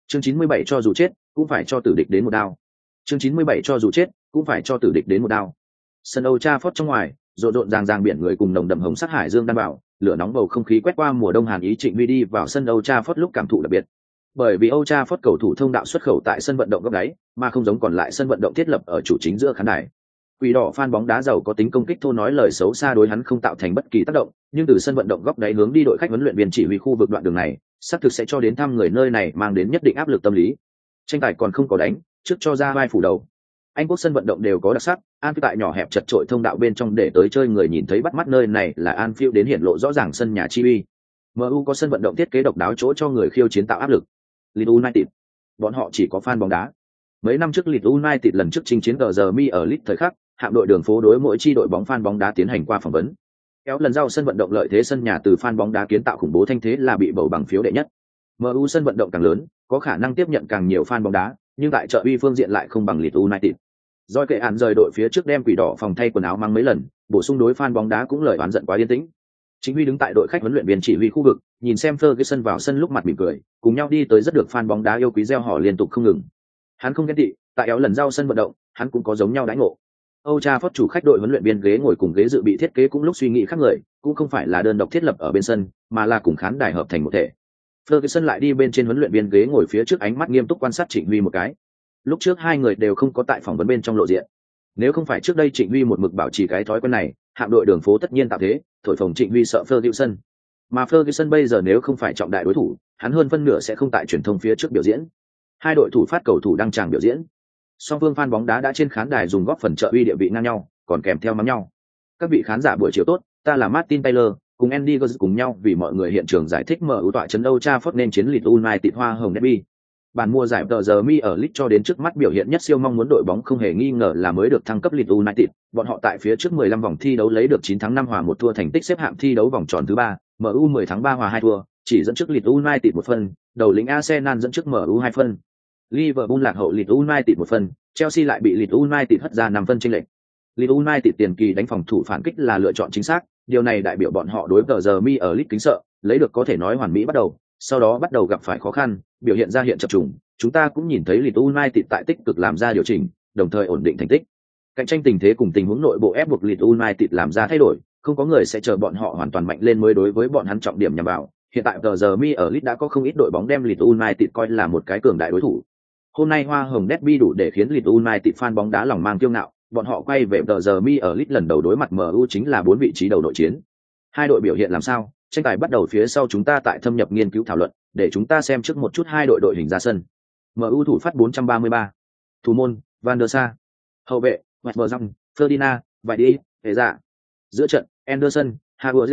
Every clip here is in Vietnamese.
Chương 97 cho dù chết, cũng phải cho tử địch đến một đao. Chương 97 cho dù chết, cũng phải cho tử địch đến một đao. Sân Old Trafford trong ngoài, rộn rộn ràng ràng biển người cùng nồng đậm hồng sắc hải dương đan bảo, lửa nóng bầu không khí quét qua mùa đông hàn ý. Trịnh Huy đi vào sân Old Trafford lúc cảm thụ đặc biệt. Bởi vì Old Trafford cầu thủ thông đạo xuất khẩu tại sân vận động góc đáy, mà không giống còn lại sân vận động thiết lập ở chủ chính giữa khán đài. Quỷ đỏ fan bóng đá giàu có tính công kích thô nói lời xấu xa đối hắn không tạo thành bất kỳ tác động, nhưng từ sân vận động góc đáy hướng đi đội khách huấn luyện viên chỉ huy khu vực đoạn đường này, xác thực sẽ cho đến thăm người nơi này mang đến nhất định áp lực tâm lý. Tranh tài còn không có đánh, trước cho ra vai phủ đầu. Anh quốc sân vận động đều có đặc sắc, Anfield tại nhỏ hẹp chật chội thông đạo bên trong để tới chơi người nhìn thấy bắt mắt, nơi này là Anfield đến hiện lộ rõ ràng sân nhà chi uy. MU có sân vận động thiết kế độc đáo chỗ cho người khiêu chiến tạo áp lực. Leeds United, bọn họ chỉ có fan bóng đá. Mấy năm trước Leeds United lần trước chinh chiến Mi ở Leeds thời khắc, hạm đội đường phố đối mỗi chi đội bóng fan bóng đá tiến hành qua phỏng vấn. Kéo lần giao sân vận động lợi thế sân nhà từ fan bóng đá kiến tạo khủng bố thanh thế là bị bầu bằng phiếu đệ nhất. MU sân vận động càng lớn, có khả năng tiếp nhận càng nhiều fan bóng đá, nhưng tại trợ uy phương diện lại không bằng Leeds United. Doi kệ án rời đội phía trước đem quỷ đỏ phòng thay quần áo mang mấy lần, bổ sung đối fan bóng đá cũng lời oán giận quá yên tĩnh. Chính Huy đứng tại đội khách huấn luyện viên chỉ huy khu vực, nhìn xem Ferguson vào sân lúc mặt mỉm cười, cùng nhau đi tới rất được fan bóng đá yêu quý reo hò liên tục không ngừng. Hắn không ghen tị, tại éo lần giao sân vận động, hắn cũng có giống nhau đãi ngộ. Old Trafford chủ khách đội huấn luyện viên ghế ngồi cùng ghế dự bị thiết kế cũng lúc suy nghĩ khác người, cũng không phải là đơn độc thiết lập ở bên sân, mà là cùng khán đài hợp thành một thể. Ferguson lại đi bên trên huấn luyện viên ghế ngồi phía trước, ánh mắt nghiêm túc quan sát Trịnh Huy một cái. Lúc trước hai người đều không có tại phỏng vấn bên trong lộ diện. Nếu không phải trước đây Trịnh Huy một mực bảo trì cái thói quen này, hạm đội đường phố tất nhiên tạo thế, thổi phồng Trịnh Huy sợ Ferguson. Mà Ferguson bây giờ nếu không phải trọng đại đối thủ, hắn hơn phân nửa sẽ không tại truyền thông phía trước biểu diễn. Hai đội thủ phát cầu thủ đăng tràng biểu diễn. Song phương fan bóng đá đã trên khán đài dùng góp phần trợ uy địa vị ngang nhau, còn kèm theo mắng nhau. Các vị khán giả buổi chiều tốt, ta là Martin Taylor, cùng Andy Guz cùng nhau vì mọi người hiện trường giải thích MU tọa trấn Old Trafford nên chiến Leeds United hoa hồng derby. Bản mùa giải Mi ở Leeds cho đến trước mắt biểu hiện nhất siêu mong muốn đội bóng không hề nghi ngờ là mới được thăng cấp Leeds United. Bọn họ tại phía trước 15 vòng thi đấu lấy được 9 thắng 5 hòa 1 thua, thành tích xếp hạng thi đấu vòng tròn thứ 3, MU 10 thắng 3 hòa 2 thua, chỉ dẫn trước Leeds United 1 phân, đầu lĩnh Arsenal dẫn trước MU 2 phân. Liverpool lạc hậu Leeds United 1 phân, Chelsea lại bị Leeds United hất ra 5 phân chênh lệch. Leeds United tiền kỳ đánh phòng thủ phản kích là lựa chọn chính xác, điều này đại biểu bọn họ đối với Mi ở Leeds kính sợ, lấy được có thể nói hoàn mỹ bắt đầu, sau đó bắt đầu gặp phải khó khăn, biểu hiện ra hiện chập trùng. Chúng ta cũng nhìn thấy Leeds United tại tích cực làm ra điều chỉnh, đồng thời ổn định thành tích. Cạnh tranh tình thế cùng tình huống nội bộ ép buộc Leeds United làm ra thay đổi, không có người sẽ chờ bọn họ hoàn toàn mạnh lên mới đối với bọn hắn trọng điểm nhằm vào. Hiện tại Mi ở Leeds đã có không ít đội bóng đem Leeds United coi là một cái cường đại đối thủ. Hôm nay hoa hồng derby đủ để khiến Leeds United fan bóng đá lòng mang kiêu ngạo, bọn họ quay về Mi ở Leeds lần đầu đối mặt MU chính là 4 vị trí đầu nội chiến. Hai đội biểu hiện làm sao? Tranh tài bắt đầu phía sau chúng ta tại thâm nhập nghiên cứu thảo luận, để chúng ta xem trước một chút hai đội đội hình ra sân. MU thủ phát 433. Thủ môn, Van der Sar. Hậu vệ, Westberg, Ferdinand, Vaidi, Hệ Dạ. Giữa trận, Anderson, Havertz,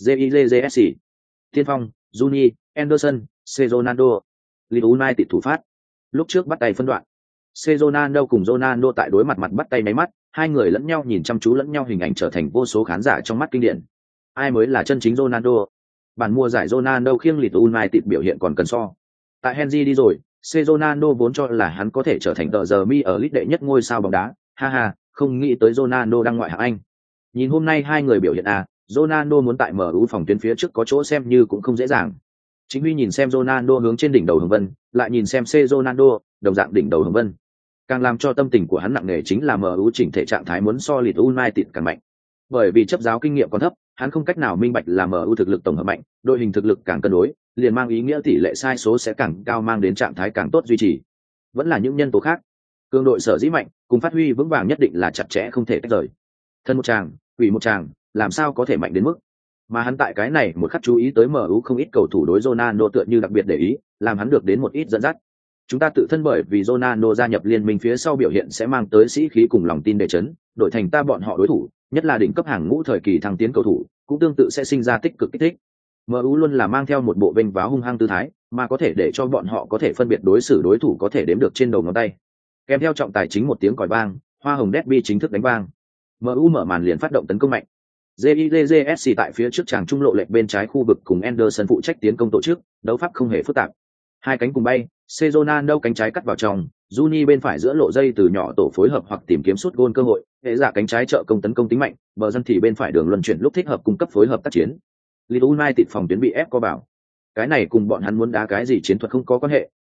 JIJSC. Tiên phong, Juni, Anderson, Ronaldo. Leeds United thủ phát. Lúc trước bắt tay phân đoạn. Ronaldo cùng Ronaldo tại đối mặt bắt tay máy mắt, hai người lẫn nhau nhìn chăm chú lẫn nhau, hình ảnh trở thành vô số khán giả trong mắt kinh điển. Ai mới là chân chính Ronaldo? Bản mùa giải Ronaldo khiêng Leeds United biểu hiện còn cần so. Tại Henry đi rồi, Ronaldo vốn cho là hắn có thể trở thành Mi ở Leeds đệ nhất ngôi sao bóng đá, ha ha, không nghĩ tới Ronaldo đang ngoại hạng Anh. Nhìn hôm nay hai người biểu hiện Ronaldo muốn tại MU phòng tuyến phía trước có chỗ xem như cũng không dễ dàng. Chính Huy nhìn xem Ronaldo hướng trên đỉnh đầu hồng vân, lại nhìn xem Ronaldo, đồng dạng đỉnh đầu hồng vân. Càng làm cho tâm tình của hắn nặng nề chính là MU chỉnh thể trạng thái muốn so Leeds United càng mạnh. Bởi vì chấp giáo kinh nghiệm còn thấp, hắn không cách nào minh bạch là MU thực lực tổng hợp mạnh, đội hình thực lực càng cân đối, liền mang ý nghĩa tỷ lệ sai số sẽ càng cao, mang đến trạng thái càng tốt duy trì. Vẫn là những nhân tố khác. Cường đội sở dĩ mạnh, cùng phát huy vững vàng nhất định là chặt chẽ không thể tách rời. Thân một chàng, quỷ một chàng, làm sao có thể mạnh đến mức? Mà hắn tại cái này một khắc chú ý tới MU không ít cầu thủ đối Ronaldo tựa như đặc biệt để ý, làm hắn được đến một ít dẫn dắt. Chúng ta tự thân bởi vì Ronaldo gia nhập liên minh phía sau biểu hiện sẽ mang tới sĩ khí cùng lòng tin để chấn, đổi thành ta bọn họ đối thủ, nhất là đỉnh cấp hàng ngũ thời kỳ thăng tiến cầu thủ, cũng tương tự sẽ sinh ra tích cực kích thích. MU luôn là mang theo một bộ vênh váo hung hăng tư thái, mà có thể để cho bọn họ có thể phân biệt đối xử đối thủ có thể đếm được trên đầu ngón tay. Kèm theo trọng tài chính một tiếng còi vang, hoa hồng derby chính thức đánh vang. MU mở màn liền phát động tấn công mạnh. JIJSC tại phía trước tràng trung lộ lệch bên trái khu vực cùng Anderson phụ trách tiến công tổ chức, đấu pháp không hề phức tạp. Hai cánh cùng bay, Ronaldo cánh trái cắt vào trong, Juni bên phải giữa lộ dây từ nhỏ tổ phối hợp hoặc tìm kiếm sút gôn cơ hội, hệ giả cánh trái trợ công tấn công tính mạnh, bờ dân thì bên phải đường luân chuyển lúc thích hợp cung cấp phối hợp tác chiến. Leeds United phòng tuyến bị ép co bảo. Cái này cùng bọn hắn muốn đá cái gì chiến thuật không có quan hệ,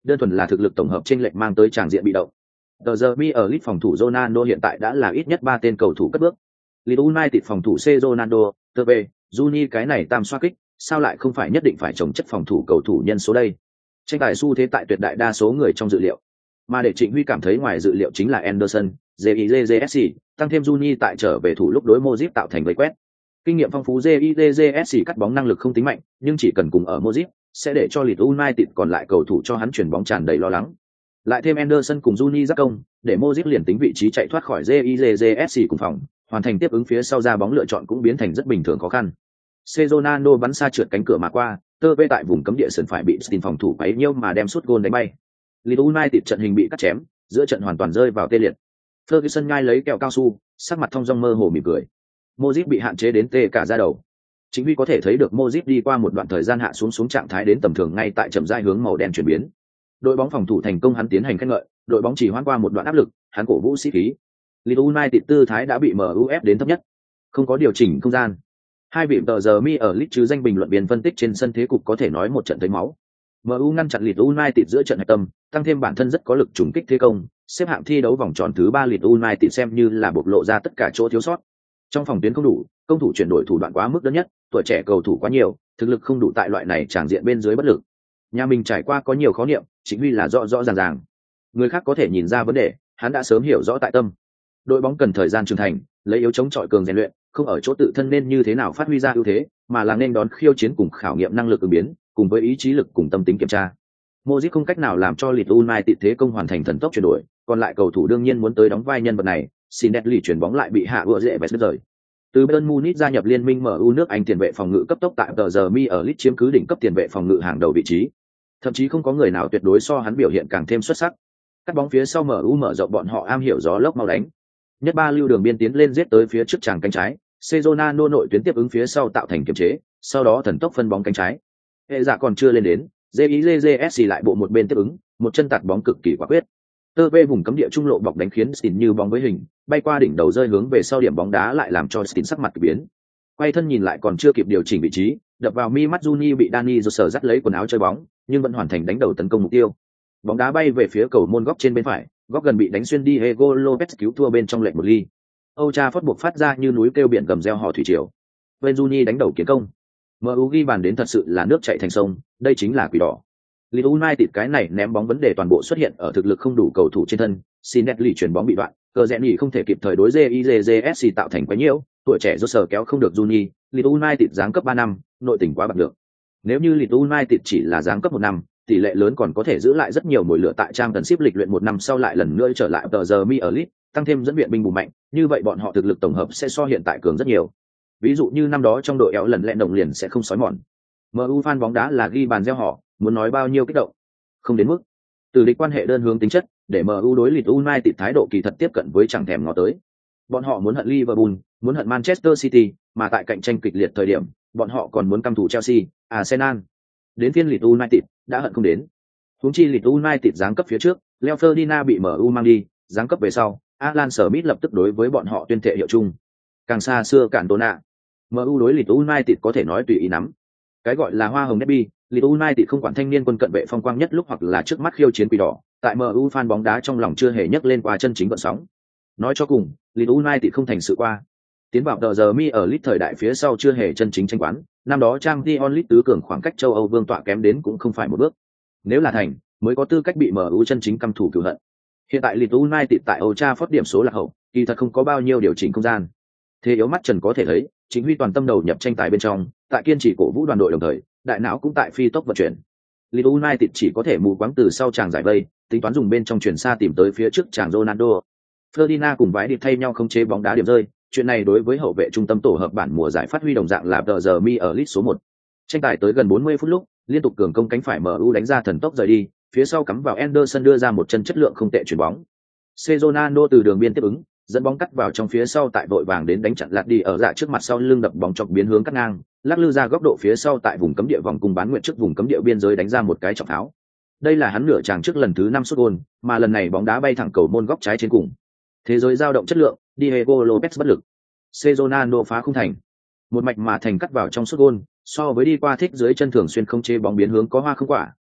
đơn thuần là thực lực tổng hợp chênh lệch mang tới tràng diện bị động. Tờ giờ mi ở list phòng thủ Ronaldo hiện tại đã là ít nhất 3 tên cầu thủ cất bước. Leeds United phòng thủ C Ronaldo, Tevez, Juni cái này tam xoá kích, sao lại không phải nhất định phải trồng chất phòng thủ cầu thủ nhân số đây? Tranh tài xu thế tại tuyệt đại đa số người trong dự liệu. Mà để Trịnh Huy cảm thấy ngoài dự liệu chính là Anderson, JIJJSC, tăng thêm Juni tại trở về thủ lúc đối Modric tạo thành vây quét. Kinh nghiệm phong phú JIJJSC cắt bóng năng lực không tính mạnh, nhưng chỉ cần cùng ở Modric, sẽ để cho Leeds United còn lại cầu thủ cho hắn chuyển bóng tràn đầy lo lắng. Lại thêm Anderson cùng Juni giác công, để Modric liền tính vị trí chạy thoát khỏi JIJJSC cùng phòng, hoàn thành tiếp ứng phía sau ra bóng lựa chọn cũng biến thành rất bình thường khó khăn. Ronaldo bắn xa trượt cánh cửa mà qua, tơ vê tại vùng cấm địa sân phải bị Stein phòng thủ quấy nhiễu mà đem sút gôn đánh bay. Leeds United trận hình bị cắt chém, giữa trận hoàn toàn rơi vào tê liệt. Ferguson ngay lấy kẹo cao su, sắc mặt thông dong mơ hồ mỉm cười. Modric bị hạn chế đến tê cả da đầu. Chính vì có thể thấy được Modric đi qua một đoạn thời gian hạ xuống trạng thái đến tầm thường ngay tại chậm rãi hướng màu đen chuyển biến. Đội bóng phòng thủ thành công hắn tiến hành khen ngợi, đội bóng chỉ hoãn qua một đoạn áp lực, hắn cổ vũ sĩ khí. Leeds United tư thái đã bị MU ép đến thấp nhất, không có điều chỉnh không gian. Hai vị tờ giờ mi ở Leeds chứ danh bình luận viên phân tích trên sân thế cục có thể nói một trận thấy máu. MU ngăn chặn Leeds United giữa trận hạch tâm, tăng thêm bản thân rất có lực trùng kích thế công, xếp hạng thi đấu vòng tròn thứ 3 Leeds United xem như là bộc lộ ra tất cả chỗ thiếu sót. Trong phòng tuyến không đủ, công thủ chuyển đổi thủ đoạn quá mức đơn nhất, tuổi trẻ cầu thủ quá nhiều, thực lực không đủ tại loại này tràng diện bên dưới bất lực. Nhà mình trải qua có nhiều khó niệm, chính vì là rõ ràng. Người khác có thể nhìn ra vấn đề, hắn đã sớm hiểu rõ tại tâm. Đội bóng cần thời gian trưởng thành, lấy yếu chống chọi cường rèn luyện, không ở chỗ tự thân nên như thế nào phát huy ra ưu thế, mà là nên đón khiêu chiến cùng khảo nghiệm năng lực ứng biến, cùng với ý chí lực cùng tâm tính kiểm tra. Modric không cách nào làm cho Leeds United thế công hoàn thành thần tốc chuyển đổi, còn lại cầu thủ đương nhiên muốn tới đóng vai nhân vật này, Sinetli chuyển bóng lại bị hạ ưa dễ bẹt rời. Từ Bayern Munich gia nhập liên minh MU nước Anh tiền vệ phòng ngự cấp tốc tại tờ giờ mi ở Leeds chiếm cứ đỉnh cấp tiền vệ phòng ngự hàng đầu vị trí. Thậm chí không có người nào tuyệt đối so hắn biểu hiện càng thêm xuất sắc. Cắt bóng phía sau MU mở rộng bọn họ am hiểu gió lốc mau đánh. Nhất ba lưu đường biên tiến lên giết tới phía trước tràng cánh trái, Cezonano nội tuyến tiếp ứng phía sau tạo thành kiềm chế, sau đó thần tốc phân bóng cánh trái. Hệ giả còn chưa lên đến, JIJJSC lại bộ một bên tiếp ứng, một chân tạt bóng cực kỳ quả quyết. Tơ vê vùng cấm địa trung lộ bọc đánh khiến Stein như bóng với hình, bay qua đỉnh đầu rơi hướng về sau điểm bóng đá lại làm cho Stein sắc mặt kỳ biến. Quay thân nhìn lại còn chưa kịp điều chỉnh vị trí, đập vào mi mắt Juni bị Dani Jose dắt lấy quần áo chơi bóng, nhưng vẫn hoàn thành đánh đầu tấn công mục tiêu. Bóng đá bay về phía cầu môn góc trên bên phải, góc gần bị đánh xuyên đi Diego Lopez cứu thua bên trong lệnh một ly. Old Trafford buộc phát ra như núi kêu biển gầm reo hò thủy triều. Bên Juni đánh đầu kiến công. MU ghi bàn đến thật sự là nước chảy thành sông, đây chính là quỷ đỏ. Leeds United cái này ném bóng vấn đề toàn bộ xuất hiện ở thực lực không đủ cầu thủ trên thân, Sinetli chuyển bóng bị đoạn, cờ rẽ nhỉ không thể kịp thời đối JIJJSC tạo thành quá nhiễu, tuổi trẻ rốt sở kéo không được Juni, Leeds United giáng cấp 3 năm, nội tình quá bạc được. Nếu như Leeds United chỉ là giáng cấp 1 năm, tỷ lệ lớn còn có thể giữ lại rất nhiều mùi lửa tại trang tần ship lịch luyện 1 năm sau lại lần nữa trở lại tờ giờ mi ở Leeds, tăng thêm dẫn viện binh bù mạnh, như vậy bọn họ thực lực tổng hợp sẽ so hiện tại cường rất nhiều. Ví dụ như năm đó trong đội éo lần lẹn đồng liền sẽ không sói mòn. MU fan bóng đá là ghi bàn reo hò, muốn nói bao nhiêu kích động, không đến mức. Từ địch quan hệ đơn hướng tính chất, để MU đối Leeds United thái độ kỳ thật tiếp cận với chẳng thèm ngó tới. Bọn họ muốn hận Liverpool, muốn hận Manchester City, mà tại cạnh tranh kịch liệt thời điểm, bọn họ còn muốn căm thù Chelsea, Arsenal. Đến phiên Leeds United đã hận không đến. Huống chi Leeds United giáng cấp phía trước, Leo Ferdinand bị MU mang đi, giáng cấp về sau, Alan Smith lập tức đối với bọn họ tuyên thệ hiệu chung. Càng xa xưa cản tồn ạ. MU đối Leeds United có thể nói tùy ý nắm. Cái gọi là hoa hồng derby, Leeds United không quản thanh niên quân cận vệ phong quang nhất lúc hoặc là trước mắt khiêu chiến quỷ đỏ, tại MU fan bóng đá trong lòng chưa hề nhấc lên qua chân chính gợn sóng. Nói cho cùng, Leeds United không thành sự qua. Tiến vào tờ giờ mi ở Leeds thời đại phía sau chưa hề chân chính tranh quán, năm đó Champions League tứ cường khoảng cách châu Âu vương tọa kém đến cũng không phải một bước. Nếu là thành, mới có tư cách bị MU chân chính căm thủ cừu hận. Hiện tại Leeds United tại Old Trafford điểm số là hậu, kỳ thật không có bao nhiêu điều chỉnh không gian. Thế yếu mắt trần có thể thấy, chính huy toàn tâm đầu nhập tranh tài bên trong, tại kiên trì cổ vũ đoàn đội đồng thời, đại não cũng tại phi tốc vận chuyển. Leeds United chỉ có thể mù quáng từ sau chàng giải vây, tính toán dùng bên trong chuyển xa tìm tới phía trước chàng Ronaldo. Ferdinand cùng vái điệp thay nhau khống chế bóng đá điểm rơi, chuyện này đối với hậu vệ trung tâm tổ hợp bản mùa giải phát huy đồng dạng là tờ giờ mi ở Leeds số 1. Tranh tài tới gần 40 phút lúc, liên tục cường công cánh phải MU đánh ra thần tốc rời đi, phía sau cắm vào Anderson đưa ra một chân chất lượng không tệ chuyển bóng. Ronaldo từ đường biên tiếp ứng, dẫn bóng cắt vào trong phía sau tại vội vàng đến đánh chặn lạt đi ở dạ trước mặt sau lưng đập bóng chọc biến hướng cắt ngang, lắc lư ra góc độ phía sau tại vùng cấm địa vòng cung bán nguyện trước vùng cấm địa biên giới đánh ra một cái trọng tháo. Đây là hắn nửa chàng trước lần thứ 5 sút gol, mà lần này bóng đá bay thẳng cầu môn góc trái trên cùng. Thế giới dao động chất lượng, Diego Lopez bất lực. Ronaldo phá không thành. Một mạch mà thành cắt vào trong sút gol, so với đi qua thích dưới chân thường xuyên không chế bóng biến hướng có hoa không quả,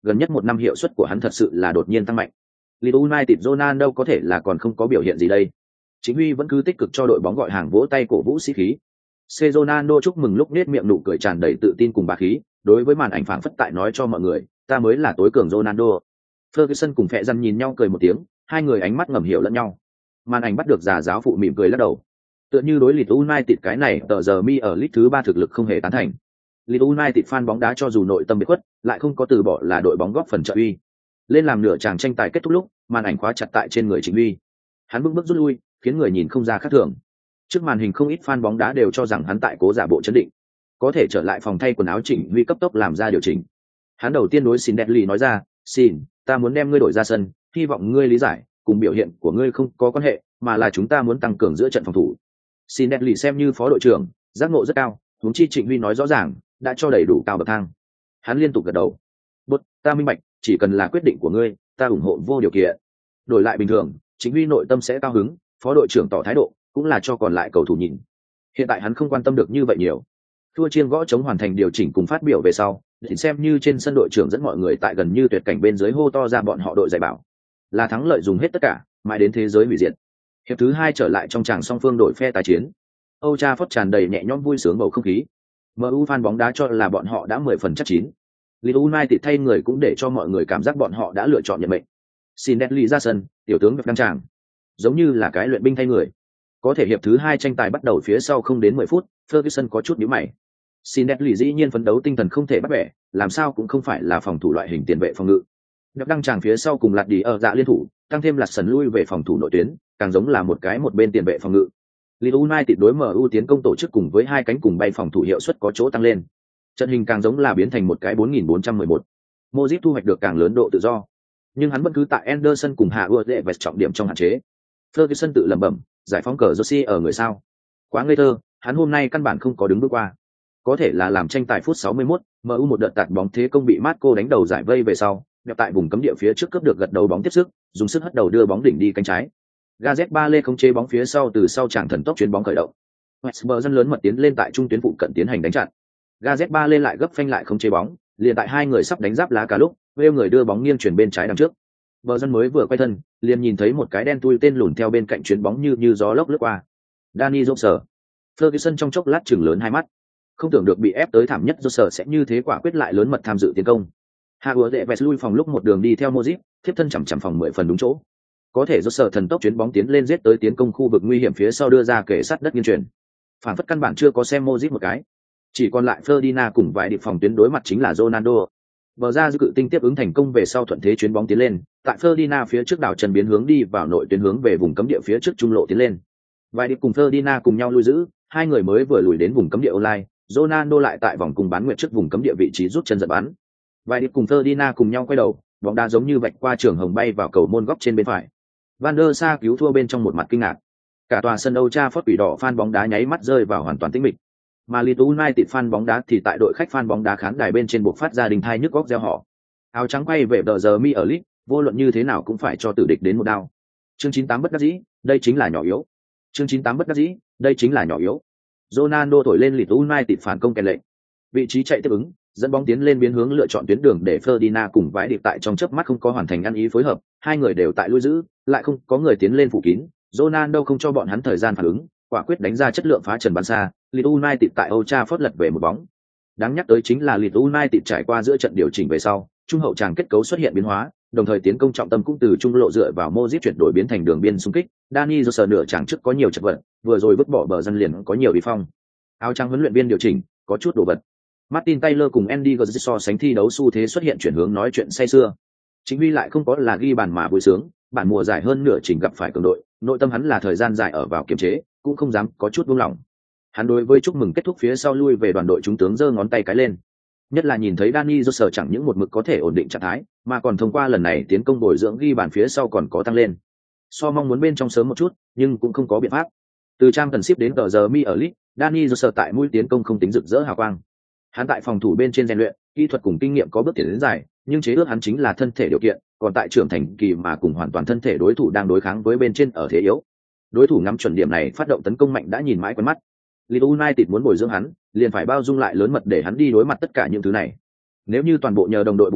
gần nhất một năm hiệu suất của hắn thật sự là đột nhiên tăng mạnh. Leeds United Ronaldo có thể là còn không có biểu hiện gì đây. Chính Huy vẫn cứ tích cực cho đội bóng gọi hàng vỗ tay cổ vũ sĩ khí. Ronaldo chúc mừng lúc nét miệng nụ cười tràn đầy tự tin cùng bá khí, đối với màn ảnh phảng phất tại nói cho mọi người, ta mới là tối cường Ronaldo. Ferguson cùng Phệ Dân nhìn nhau cười một tiếng, hai người ánh mắt ngầm hiểu lẫn nhau. Màn ảnh bắt được già giáo phụ mỉm cười lắc đầu. Tựa như đối Leeds United cái này tờ giờ mi ở League thứ 3 thực lực không hề tán thành. Leeds United fan bóng đá cho dù nội tâm bị khuất, lại không có từ bỏ là đội bóng góp phần trợ uy. Lên làm nửa chàng tranh tài kết thúc lúc, màn ảnh khóa chặt tại trên người Chính Huy. Hắn bước rút lui, khiến người nhìn không ra khác thường. Trước màn hình không ít fan bóng đá đều cho rằng hắn tại cố giả bộ chấn định. Có thể trở lại phòng thay quần áo Trịnh Huy cấp tốc làm ra điều chỉnh. Hắn đầu tiên đối Sindetley nói ra, "Xin, ta muốn đem ngươi đổi ra sân, hy vọng ngươi lý giải, cùng biểu hiện của ngươi không có quan hệ, mà là chúng ta muốn tăng cường giữa trận phòng thủ." Sindetley xem như phó đội trưởng, giác ngộ rất cao, huống chi Trịnh Huy nói rõ ràng, đã cho đầy đủ cao bậc thang. Hắn liên tục gật đầu. "Bút, ta minh bạch, chỉ cần là quyết định của ngươi, ta ủng hộ vô điều kiện." Đổi lại bình thường, Trịnh Huy nội tâm sẽ cao hứng, phó đội trưởng tỏ thái độ, cũng là cho còn lại cầu thủ nhìn. Hiện tại hắn không quan tâm được như vậy nhiều. Thua chiêng gõ chống hoàn thành điều chỉnh cùng phát biểu về sau, thì xem như trên sân đội trưởng dẫn mọi người tại gần như tuyệt cảnh bên dưới hô to ra bọn họ đội giải bảo. Là thắng lợi dùng hết tất cả, mãi đến thế giới hủy diệt. Hiệp thứ 2 trở lại trong tràng song phương đội phe tái chiến. Old Trafford tràn đầy nhẹ nhõm vui sướng bầu không khí. MU fan bóng đá cho là bọn họ đã 10 phần chắc chín. Leeds United thay người cũng để cho mọi người cảm giác bọn họ đã lựa chọn nhận mệnh. Sindetley ra sân, tiểu tướng đăng tràng. Giống như là cái luyện binh thay người. Có thể hiệp thứ 2 tranh tài bắt đầu phía sau không đến 10 phút, Ferguson có chút nhíu mày. Sindetley dĩ nhiên phấn đấu tinh thần không thể bắt bẻ, làm sao cũng không phải là phòng thủ loại hình tiền vệ phòng ngự. Đập đăng tràng phía sau cùng lạt đi ở dạ liên thủ, tăng thêm lạt sần lui về phòng thủ nội tuyến, càng giống là một bên tiền vệ phòng ngự. Leeds United đối MU tiến công tổ chức cùng với hai cánh cùng bay phòng thủ hiệu suất có chỗ tăng lên. Trận hình càng giống là biến thành một cái 4411. Modric thu hoạch được càng lớn độ tự do, nhưng hắn vẫn cứ tại Anderson cùng Hạ Ưa vẹt trọng điểm trong hạn chế. Ferguson tự lẩm bẩm, giải phóng cờ Josie ở người sao? Quá ngây thơ, hắn hôm nay căn bản không có đứng bước qua. Có thể là làm tranh tài phút 61, MU một đợt tạt bóng thế công bị Marco đánh đầu giải vây về sau, đẹp tại vùng cấm địa phía trước cướp được gật đầu bóng tiếp sức, dùng sức hất đầu đưa bóng đỉnh đi cánh trái. Gazet Bale không chế bóng phía sau từ sau chàng thần tốc chuyền bóng khởi động. Westber dân lớn mật tiến lên tại trung tuyến phụ cận tiến hành đánh chặn. Gazet Bale lại gấp phanh lại không chế bóng, liền tại hai người sắp đánh giáp lá cả lúc, Wales người đưa bóng nghiêng chuyển bên trái đằng trước. Bờ dân mới vừa quay thân, liền nhìn thấy một cái đen tui tên lùn theo bên cạnh chuyền bóng như gió lốc lướt qua. Danny Johnson. Ferguson trong chốc lát chừng lớn hai mắt. Không tưởng được bị ép tới thảm nhất Johnson sẽ như thế quả quyết lại lớn mật tham dự tiến công. Hagua đệ vẹt lui phòng lúc một đường đi theo Modric, tiếp thân chằm phòng 10 phần đúng chỗ. Có thể Johnson thần tốc chuyến bóng tiến lên giết tới tiến công khu vực nguy hiểm phía sau đưa ra kề sát đất nghiêng chuyển. Phản phất căn bản chưa có xem Modric một cái. Chỉ còn lại Ferdinand cùng vài điệp phòng tuyến đối mặt chính là Ronaldo. Bờ ra dư cự tinh tiếp ứng thành công về sau thuận thế chuyến bóng tiến lên, tại Ferdinand phía trước đảo chân biến hướng đi vào nội tuyến hướng về vùng cấm địa phía trước trung lộ tiến lên. Vài điệp cùng Ferdinand cùng nhau lui giữ, hai người mới vừa lùi đến vùng cấm địa online, Ronaldo lại tại vòng cùng bán nguyệt trước vùng cấm địa vị trí rút chân giật bắn. Vài điệp cùng Ferdinand cùng nhau quay đầu, bóng đá giống như vạch qua trường hồng bay vào cầu môn góc trên bên phải. Van der Sa cứu thua bên trong một mặt kinh ngạc. Cả tòa sân Old Trafford quỷ đỏ fan bóng đá nháy mắt rơi vào hoàn toàn tĩnh mịch. Mà Leeds United fan bóng đá thì tại đội khách fan bóng đá khán đài bên trên buộc phát ra đình thai nhức góc reo hò. Áo trắng quay về tờ giờ mi ở Leeds, vô luận như thế nào cũng phải cho tử địch đến một đao. Chương 98 bất đắc dĩ, đây chính là nhỏ yếu. Chương 98 bất đắc dĩ, đây chính là nhỏ yếu. Ronaldo thổi lên Leeds United phản công kèn lệnh. Vị trí chạy tiếp ứng, dẫn bóng tiến lên biến hướng lựa chọn tuyến đường để Ferdinand cùng vãi điệp tại trong chớp mắt không có hoàn thành ăn ý phối hợp, hai người đều tại lui giữ, lại không có người tiến lên phủ kín. Ronaldo không cho bọn hắn thời gian phản ứng, quả quyết đánh ra chất lượng phá trần bắn xa, Leeds United tại Old Trafford lật về một bóng. Đáng nhắc tới chính là Leeds United trải qua giữa trận điều chỉnh về sau, trung hậu tràng kết cấu xuất hiện biến hóa, đồng thời tiến công trọng tâm cũng từ trung lộ dựa vào Modric chuyển đổi biến thành đường biên xung kích. Danny Johnson nửa tràng trước có nhiều chật vật, vừa rồi vứt bỏ bờ dân liền có nhiều uy phong. Áo trắng huấn luyện viên điều chỉnh, có chút đồ vật. Martin Taylor cùng Andy Guzzi so sánh thi đấu xu thế xuất hiện chuyển hướng nói chuyện say sưa. Chính Huy lại không có là ghi bàn mà vui sướng, bản mùa giải hơn nửa chỉnh gặp phải cường đội, nội tâm hắn là thời gian dài ở vào kiềm chế, cũng không dám có chút buông lỏng. Hắn đối với chúc mừng kết thúc phía sau lui về đoàn đội chúng tướng giơ ngón tay cái lên. Nhất là nhìn thấy Danny Johnson chẳng những một mực có thể ổn định trạng thái, mà còn thông qua lần này tiến công bồi dưỡng ghi bàn phía sau còn có tăng lên. So mong muốn bên trong sớm một chút, nhưng cũng không có biện pháp. Từ trang cần ship đến tờ giờ mi ở Leeds, Danny Johnson tại mũi tiến công không tính rực rỡ hào quang. Hắn tại phòng thủ bên trên rèn luyện, kỹ thuật cùng kinh nghiệm có bước tiến đến dài, nhưng chế ước hắn chính là thân thể điều kiện, còn tại trưởng thành kỳ mà cùng hoàn toàn thân thể đối thủ đang đối kháng với bên trên ở thế yếu. Đối thủ ngắm chuẩn điểm này phát động tấn công mạnh đã nhìn mãi quen mắt. Leeds United muốn bồi dưỡng hắn, liền phải bao dung lại lớn mật để hắn đi đối mặt tất cả những thứ này. Nếu như toàn bộ nhờ đồng đội bù vị,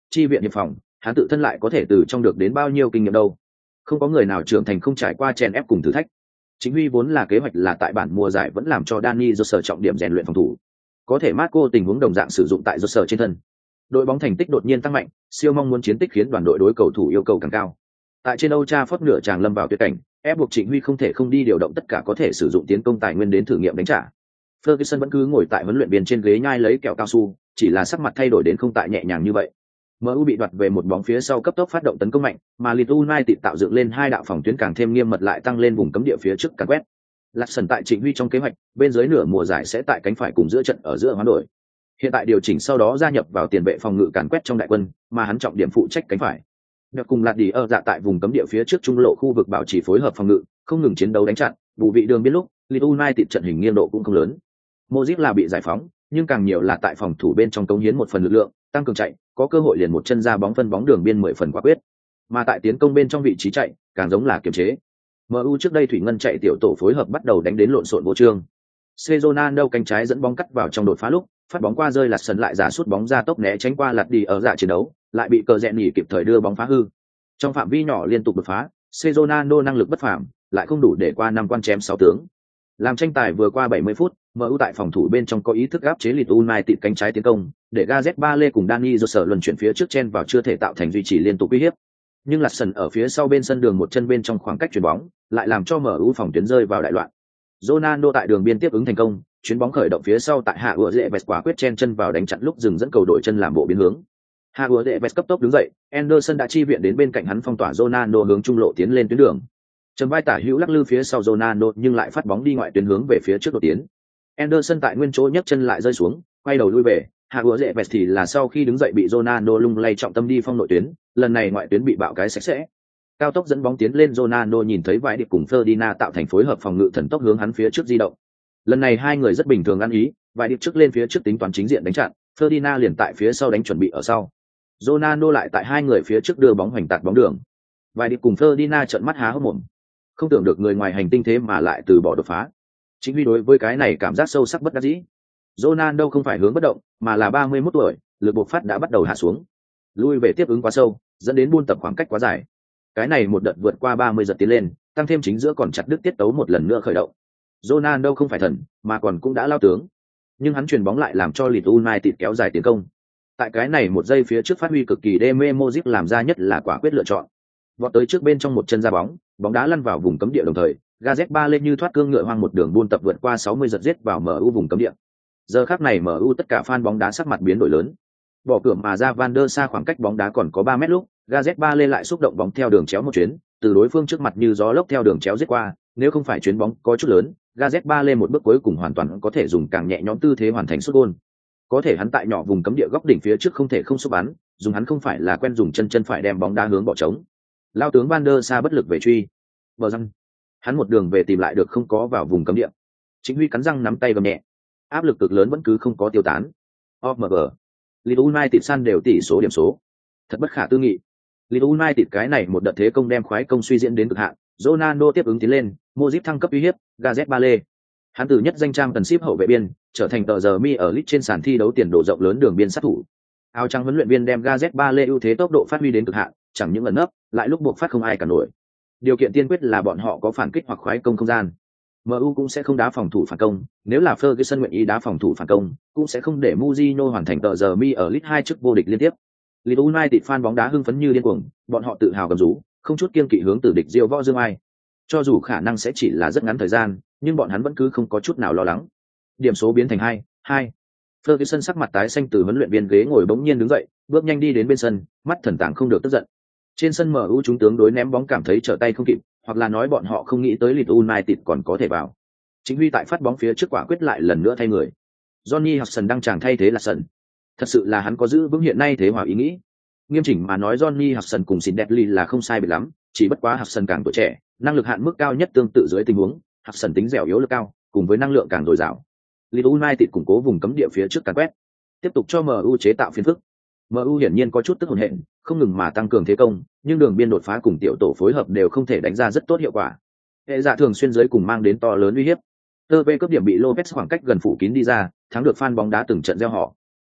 Chi viện hiệp phòng, hắn tự thân lại có thể từ trong được đến bao nhiêu kinh nghiệm đâu. Không có người nào trưởng thành không trải qua chèn ép cùng thử thách. Chính Huy vốn là kế hoạch là tại bản mùa giải vẫn làm cho Dani Jose trọng điểm rèn luyện phòng thủ. Có thể Marco tình huống đồng dạng sử dụng tại Jose trên thân. Đội bóng thành tích đột nhiên tăng mạnh, siêu mong muốn chiến tích khiến đoàn đội đối cầu thủ yêu cầu càng cao. Tại trên Old Trafford nửa chàng lâm vào tuyệt cảnh, ép buộc Trịnh Huy không thể không đi điều động tất cả có thể sử dụng tiến công tài nguyên đến thử nghiệm đánh trả. Ferguson vẫn cứ ngồi tại huấn luyện viên trên ghế nhai lấy kẹo cao su, chỉ là sắc mặt thay đổi đến không tại nhẹ nhàng như vậy. MU bị đoạt về một bóng phía sau cấp tốc phát động tấn công mạnh, mà Leeds United tạo dựng lên hai đạo phòng tuyến càng thêm nghiêm mật lại tăng lên vùng cấm địa phía trước càn quét. Lacson tại Trịnh Huy trong kế hoạch, bên dưới nửa mùa giải sẽ tại cánh phải cùng giữa trận ở giữa hoán đổi. Hiện tại điều chỉnh sau đó gia nhập vào tiền vệ phòng ngự càn quét trong đại quân, mà hắn trọng điểm phụ trách cánh phải. Được cùng lạt đi ở dạ tại vùng cấm địa phía trước trung lộ khu vực bảo trì phối hợp phòng ngự, không ngừng chiến đấu đánh chặn, bù vị đường biên lúc, Leeds United trận hình nghiêng độ cũng không lớn. Modric là bị giải phóng, nhưng càng nhiều là tại phòng thủ bên trong cống hiến một phần lực lượng, tăng cường chạy, có cơ hội liền một chân ra bóng phân bóng đường biên 10 phần quả quyết. Mà tại tiến công bên trong vị trí chạy, càng giống là kiềm chế. MU trước đây thủy ngân chạy tiểu tổ phối hợp bắt đầu đánh đến lộn xộn vô chương. Sezonano cánh trái dẫn bóng cắt vào trong đột phá lúc, phát bóng qua rơi lạt sân lại giả sút bóng ra tốc né tránh qua lạt đi ở dạ chiến đấu, lại bị cờ rẹn nhỉ kịp thời đưa bóng phá hư. Trong phạm vi nhỏ liên tục đột phá, Sezonano năng lực bất phàm, lại không đủ để qua năm quan chém 6 tướng. Làm tranh tài vừa qua 70 phút, MU tại phòng thủ bên trong có ý thức áp chế Leeds United cánh trái tiến công, để Gareth Bale cùng Dani Jose luân chuyển phía trước chen vào chưa thể tạo thành duy trì liên tục uy hiếp. Nhưng Lacson ở phía sau bên sân đường một chân bên trong khoảng cách chuyền bóng, lại làm cho MU phòng tuyến rơi vào đại loạn. Ronaldo tại đường biên tiếp ứng thành công, chuyến bóng khởi động phía sau tại hạ ủa dễ vẹt quả quyết chen chân vào đánh chặn lúc dừng dẫn cầu đội chân làm bộ biến hướng. Hạ ủa dễ vẹt cấp tốc đứng dậy, Anderson đã chi viện đến bên cạnh hắn phong tỏa Ronaldo hướng trung lộ tiến lên tuyến đường. Trầm vai tả hữu lắc lư phía sau Ronaldo nhưng lại phát bóng đi ngoại tuyến hướng về phía trước đột tiến. Anderson tại nguyên chỗ nhấc chân lại rơi xuống, quay đầu lui về. Hạ ủa dễ vẹt thì là sau khi đứng dậy bị Ronaldo lung lay trọng tâm đi phong nội tuyến, lần này ngoại tuyến bị bạo cái sạch sẽ. Cao tốc dẫn bóng tiến lên Ronaldo nhìn thấy vài điệp cùng Ferdinand tạo thành phối hợp phòng ngự thần tốc hướng hắn phía trước di động. Lần này hai người rất bình thường ăn ý, vài điệp trước lên phía trước tính toán chính diện đánh chặn, Ferdinand liền tại phía sau đánh chuẩn bị ở sau. Ronaldo lại tại hai người phía trước đưa bóng hoành tạt bóng đường. Vài điệp cùng Ferdinand trợn mắt há hốc mồm. Không tưởng được người ngoài hành tinh thế mà lại từ bỏ đột phá. Chính vì đối với cái này cảm giác sâu sắc bất đắc dĩ. Ronaldo không phải hướng bất động, mà là 31 tuổi, lực bộc phát đã bắt đầu hạ xuống. Lui về tiếp ứng quá sâu, dẫn đến buôn tập khoảng cách quá dài. Cái này một đợt vượt qua 30 giật tiến lên, tăng thêm chính giữa còn chặt đứt tiết tấu một lần nữa khởi động. Ronaldo không phải thần, mà còn cũng đã lao tướng. Nhưng hắn chuyền bóng lại làm cho Leeds United kéo dài tiến công. Tại cái này một giây phía trước phát huy cực kỳ đê mê, Modric làm ra nhất là quả quyết lựa chọn. Vọt tới trước bên trong một chân ra bóng, bóng đá lăn vào vùng cấm địa đồng thời, Gareth Bale như thoát cương ngựa hoang một đường buôn tập vượt qua 60 giật giết vào MU vùng cấm địa. Giờ khắc này MU tất cả fan bóng đá sắc mặt biến đổi lớn. Bỏ cửa mà ra Van der Sa khoảng cách bóng đá còn có 3 mét lúc, Gareth Bale lại xúc động bóng theo đường chéo một chuyến, từ đối phương trước mặt như gió lốc theo đường chéo giết qua, nếu không phải chuyến bóng có chút lớn, Gareth Bale một bước cuối cùng hoàn toàn có thể dùng càng nhẹ nhõm tư thế hoàn thành sút gol. Có thể hắn tại nhỏ vùng cấm địa góc đỉnh phía trước không thể không sút bắn, dùng hắn không phải là quen dùng chân phải đem bóng đá hướng bỏ trống. Lao tướng Van der Sa bất lực về truy. Bờ răng. Hắn một đường về tìm lại được không có vào vùng cấm địa. Chính Huy cắn răng nắm tay gầm nhẹ. Áp lực cực lớn vẫn cứ không có tiêu tán. OMG. Leeds United săn đều tỷ số điểm số. Thật bất khả tư nghị. Leeds United cái này một đợt thế công đem khoái công suy diễn đến cực hạn. Ronaldo tiếp ứng tiến lên, Modric thăng cấp uy hiếp, Gareth Bale. Hắn từ nhất danh trang cần ship hậu vệ biên, trở thành tờ giờ mi ở Leeds trên sàn thi đấu tiền độ rộng lớn đường biên sát thủ. Áo trắng huấn luyện viên đem Gareth Bale ưu thế tốc độ phát huy đến cực hạn, chẳng những ẩn nấp, lại lúc buộc phát không ai cả nổi. Điều kiện tiên quyết là bọn họ có phản kích hoặc khoái công không gian. MU cũng sẽ không đá phòng thủ phản công, nếu là Ferguson nguyện ý đá phòng thủ phản công, cũng sẽ không để Mourinho hoàn thành tờ giờ mi ở Leeds 2 chức vô địch liên tiếp. Leeds United fan bóng đá hưng phấn như điên cuồng, bọn họ tự hào gầm rú, không chút kiêng kỵ hướng tử địch diêu võ dương ai. Cho dù khả năng sẽ chỉ là rất ngắn thời gian, nhưng bọn hắn vẫn cứ không có chút nào lo lắng. Điểm số biến thành 2-2. Ferguson sắc mặt tái xanh từ huấn luyện viên ghế ngồi bỗng nhiên đứng dậy, bước nhanh đi đến bên sân, mắt thần tàng không được tức giận. Trên sân MU chúng tướng đối ném bóng cảm thấy trở tay không kịp, hoặc là nói bọn họ không nghĩ tới Leeds United còn có thể vào. Chính Huy tại phát bóng phía trước quả quyết lại lần nữa thay người. Johnny Hudson đang chàng thay thế là sân. Thật sự là hắn có giữ vững hiện nay thế hòa ý nghĩ. Nghiêm chỉnh mà nói Johnny Hudson cùng Sindetley là không sai biệt lắm, chỉ bất quá Hudson càng tuổi trẻ, năng lực hạn mức cao nhất tương tự dưới tình huống, Hudson tính dẻo yếu lực cao, cùng với năng lượng càng dồi dào. Leeds United củng cố vùng cấm địa phía trước càn quét, tiếp tục cho MU chế tạo phiền phức. MU hiển nhiên có chút tức hồn hện, không ngừng mà tăng cường thế công, nhưng đường biên đột phá cùng tiểu tổ phối hợp đều không thể đánh ra rất tốt hiệu quả. Hệ dạ thường xuyên dưới cùng mang đến to lớn uy hiếp. Tơ cướp điểm bị Lopez khoảng cách gần phủ kín đi ra, thắng được fan bóng đá từng trận reo hò.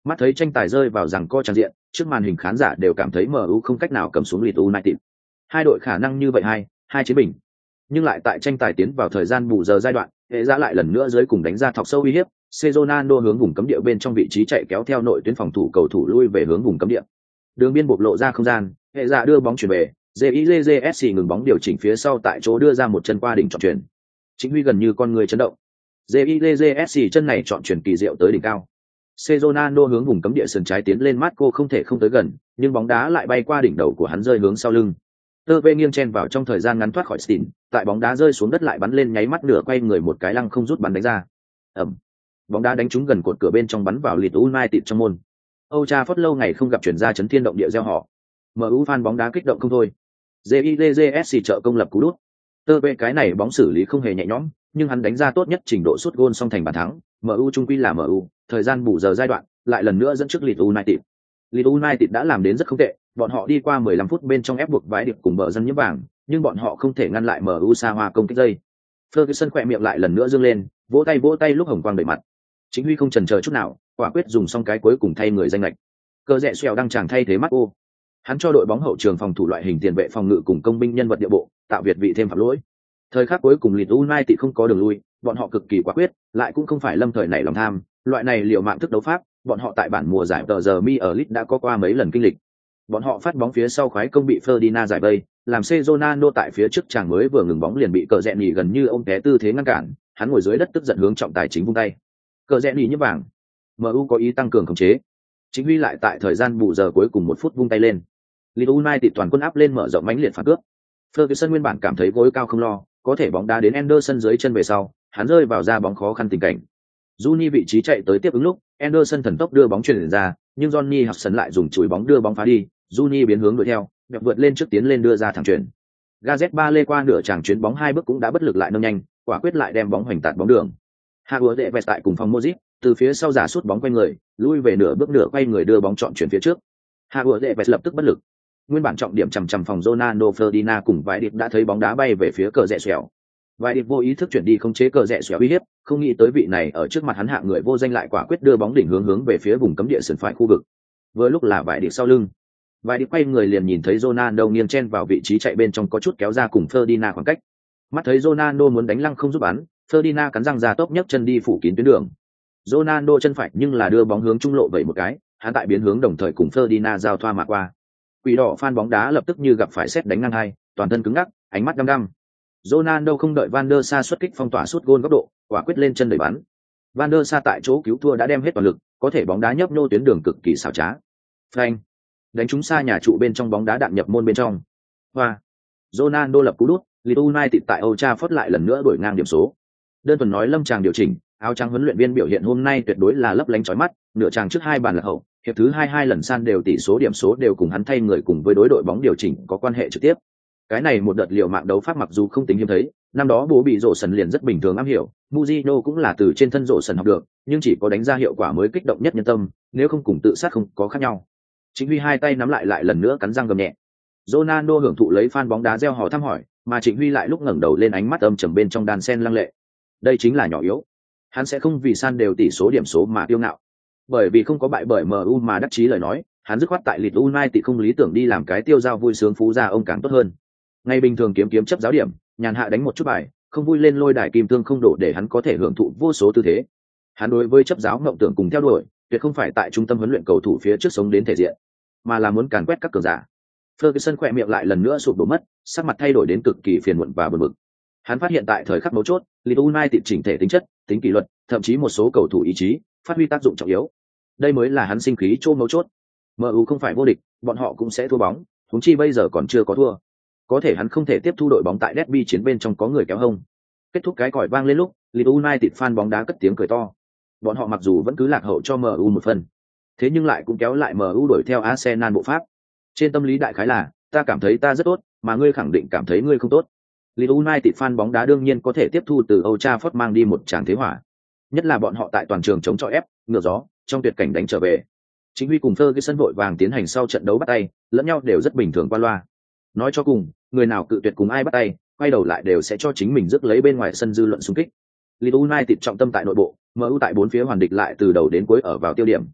Mắt thấy tranh tài rơi vào giằng co tràn diện, trước màn hình khán giả đều cảm thấy MU không cách nào cầm xuống Leeds United. Hai đội khả năng như vậy hai chiến bình. Nhưng lại tại tranh tài tiến vào thời gian bù giờ giai đoạn, hệ giá lại lần nữa dưới cùng đánh ra thọc sâu uy hiếp, Ronaldo hướng vùng cấm địa bên trong vị trí chạy kéo theo nội tuyến phòng thủ cầu thủ lui về hướng vùng cấm địa. Đường biên bộc lộ ra không gian, hệ giá đưa bóng chuyển về, JIJSC ngừng bóng điều chỉnh phía sau tại chỗ đưa ra một chân qua đỉnh chọn chuyển. Chính Huy gần như con người chấn động. JIJSC chân này chọn chuyển kỳ diệu tới đỉnh cao. Ronaldo hướng vùng cấm địa sườn trái tiến lên, Marco không thể không tới gần, nhưng bóng đá lại bay qua đỉnh đầu của hắn rơi hướng sau lưng. Tơ vê nghiêng chen vào trong thời gian ngắn thoát khỏi Stein, tại bóng đá rơi xuống đất lại bắn lên nháy mắt nửa quay người một cái lăng không rút bắn đánh ra. Ầm. Bóng đá đánh trúng gần cột cửa bên trong bắn vào Leeds United trong môn. Old Trafford lâu ngày không gặp chuyển ra chấn thiên động địa reo hò. MU fan bóng đá kích động không thôi. JIJSC trợ công lập cú đút. Tơ vê cái này bóng xử lý không hề nhẹ nhõm, nhưng hắn đánh ra tốt nhất trình độ sút gôn song thành bàn thắng. MU trung quy là MU, thời gian bù giờ giai đoạn, lại lần nữa dẫn trước Leeds United. Leeds United đã làm đến rất không tệ, bọn họ đi qua 15 phút bên trong ép buộc vãi điệp cùng bờ dân nhiễm vàng, nhưng bọn họ không thể ngăn lại MU xa hoa công kích dây. Ferguson khỏe miệng lại lần nữa dương lên, vỗ tay lúc hồng quang đầy mặt. Chính Huy không chần chờ chút nào, quả quyết dùng xong cái cuối cùng thay người danh lệch. Cờ rẽ xèo đang chàng thay thế Marco. Hắn cho đội bóng hậu trường phòng thủ loại hình tiền vệ phòng ngự cùng công binh nhân vật địa bộ, tạo việt vị thêm phạm lỗi. Thời khắc cuối cùng Leeds United không có đường lui, bọn họ cực kỳ quả quyết, lại cũng không phải lâm thời nảy lòng tham, loại này liều mạng thức đấu pháp, bọn họ tại bản mùa giải tờ giờ mi ở Leeds đã có qua mấy lần kinh lịch. Bọn họ phát bóng phía sau khoái công bị Ferdinand giải vây, làm Ronaldo tại phía trước chàng mới vừa ngừng bóng liền bị cờ rẽ nhỉ gần như ôm té tư thế ngăn cản, hắn ngồi dưới đất tức giận hướng trọng tài chính vung tay. Cờ rẽ nhỉ nhấp vàng. MU có ý tăng cường khống chế. Chính Huy lại tại thời gian bù giờ cuối cùng 1 phút vung tay lên. Leeds United toàn quân áp lên mở rộng mãnh liệt phản cướp. Ferguson nguyên bản cảm thấy gối cao không lo, có thể bóng đá đến Anderson dưới chân về sau, hắn rơi vào ra bóng khó khăn tình cảnh. Juni vị trí chạy tới tiếp ứng lúc, Anderson thần tốc đưa bóng chuyền ra, nhưng Johnny Hudson lại dùng chuỗi bóng đưa bóng phá đi, Juni biến hướng đuổi theo, bẹp vượt lên trước tiến lên đưa ra thẳng chuyền. Gazet lê qua nửa chàng chuyến bóng 2 bước cũng đã bất lực lại nâng nhanh, quả quyết lại đem bóng hoành tạt bóng đường. Hagua đệ vẹt tại cùng phòng Modric, từ phía sau giả sút bóng quay người, lui về nửa bước nửa quay người đưa bóng chọn chuyển phía trước. Hagua đệ vẹt lập tức bất lực. Nguyên bản trọng điểm chằm phòng Ronaldo, Ferdinand cùng vài điệp đã thấy bóng đá bay về phía cờ rẽ xẻo. Vài điệp vô ý thức chuyển đi không chế cờ rẽ xẻo uy hiếp, không nghĩ tới vị này ở trước mặt hắn hạ người vô danh lại quả quyết đưa bóng đỉnh hướng về phía vùng cấm địa sườn phải khu vực. Vừa lúc là vài điệp sau lưng. Vài điệp quay người liền nhìn thấy Ronaldo nghiêng chen vào vị trí chạy bên trong có chút kéo ra cùng Ferdinand khoảng cách. Mắt thấy Ronaldo muốn đánh lăng không giúp bắn, Ferdinand cắn răng ra tốc nhấc chân đi phủ kín tuyến đường. Ronaldo chân phải nhưng là đưa bóng hướng trung lộ vậy một cái, hắn tại biến hướng đồng thời cùng Ferdinand giao thoa mà qua. Quỷ đỏ fan bóng đá lập tức như gặp phải sét đánh ngang hai, toàn thân cứng ngắc, ánh mắt đăm đăm. Ronaldo không đợi Van der Sa xuất kích phong tỏa sút gôn góc độ, quả quyết lên chân đẩy bắn. Van der Sa tại chỗ cứu thua đã đem hết toàn lực, có thể bóng đá nhấp nhô tuyến đường cực kỳ xảo trá. Phanh! Đánh trúng xa nhà trụ bên trong bóng đá đạn nhập môn bên trong. Và Ronaldo lập cú đút, Leeds United tại Old Trafford lại lần nữa đuổi ngang điểm số. Đơn thuần nói lâm tràng điều chỉnh, áo trắng huấn luyện viên biểu hiện hôm nay tuyệt đối là lấp lánh chói mắt, nửa tràng trước 2 bàn là hậu, hiệp thứ 2 lần san đều tỷ số điểm số đều cùng hắn thay người cùng với đối đội bóng điều chỉnh có quan hệ trực tiếp. Cái này một đợt liều mạng đấu pháp mặc dù không tính hiếm thấy, năm đó bố bị rổ sần liền rất bình thường am hiểu, Mourinho cũng là từ trên thân rổ sần học được, nhưng chỉ có đánh ra hiệu quả mới kích động nhất nhân tâm, nếu không cùng tự sát không có khác nhau. Chính Huy hai tay nắm lại lần nữa cắn răng gầm nhẹ. Ronaldo hưởng thụ lấy fan bóng đá reo hò thăm hỏi, mà Trịnh Huy lại lúc ngẩng đầu lên ánh mắt âm trầm bên trong đàn sen lăng lệ. Đây chính là nhỏ yếu. Hắn sẽ không vì san đều tỷ số điểm số mà kiêu ngạo. Bởi vì không có bại bởi MU mà đắc chí lời nói, hắn dứt khoát tại Leeds United không lý tưởng đi làm cái tiêu dao vui sướng phú gia ông càng tốt hơn. Ngày bình thường kiếm chấp giáo điểm, nhàn hạ đánh một chút bài, không vui lên lôi đài kim thương không đổ để hắn có thể hưởng thụ vô số tư thế. Hắn đối với chấp giáo mộng tưởng cùng theo đuổi, tuyệt không phải tại trung tâm huấn luyện cầu thủ phía trước sống đến thể diện, mà là muốn càn quét các cường giả. Ferguson khỏe miệng lại lần nữa sụp đổ mất, sắc mặt thay đổi đến cực kỳ phiền muộn và bực bực. Hắn phát hiện tại thời khắc mấu chốt, Leeds United chỉnh thể tính chất, tính kỷ luật, thậm chí một số cầu thủ ý chí, phát huy tác dụng trọng yếu. Đây mới là hắn sinh khí chỗ mấu chốt. MU không phải vô địch, bọn họ cũng sẽ thua bóng, huống chi bây giờ còn chưa có thua. Có thể hắn không thể tiếp thu đội bóng tại derby chiến bên trong có người kéo hông. Kết thúc cái còi vang lên lúc, Leeds United fan bóng đá cất tiếng cười to. Bọn họ mặc dù vẫn cứ lạc hậu cho MU một phần, thế nhưng lại cũng kéo lại MU đuổi theo Arsenal bộ pháp. Trên tâm lý đại khái là, ta cảm thấy ta rất tốt, mà ngươi khẳng định cảm thấy ngươi không tốt. Leeds United fan bóng đá đương nhiên có thể tiếp thu từ Old Trafford mang đi một tràng thế hỏa. Nhất là bọn họ tại toàn trường chống chọi ép, ngược gió, trong tuyệt cảnh đánh trở về. Chính Huy cùng Ferguson vội vàng tiến hành sau trận đấu bắt tay, lẫn nhau đều rất bình thường qua loa. Nói cho cùng, người nào cự tuyệt cùng ai bắt tay, quay đầu lại đều sẽ cho chính mình rước lấy bên ngoài sân dư luận xung kích. Leeds United trọng tâm tại nội bộ, MU tại bốn phía hoàn địch lại từ đầu đến cuối ở vào tiêu điểm.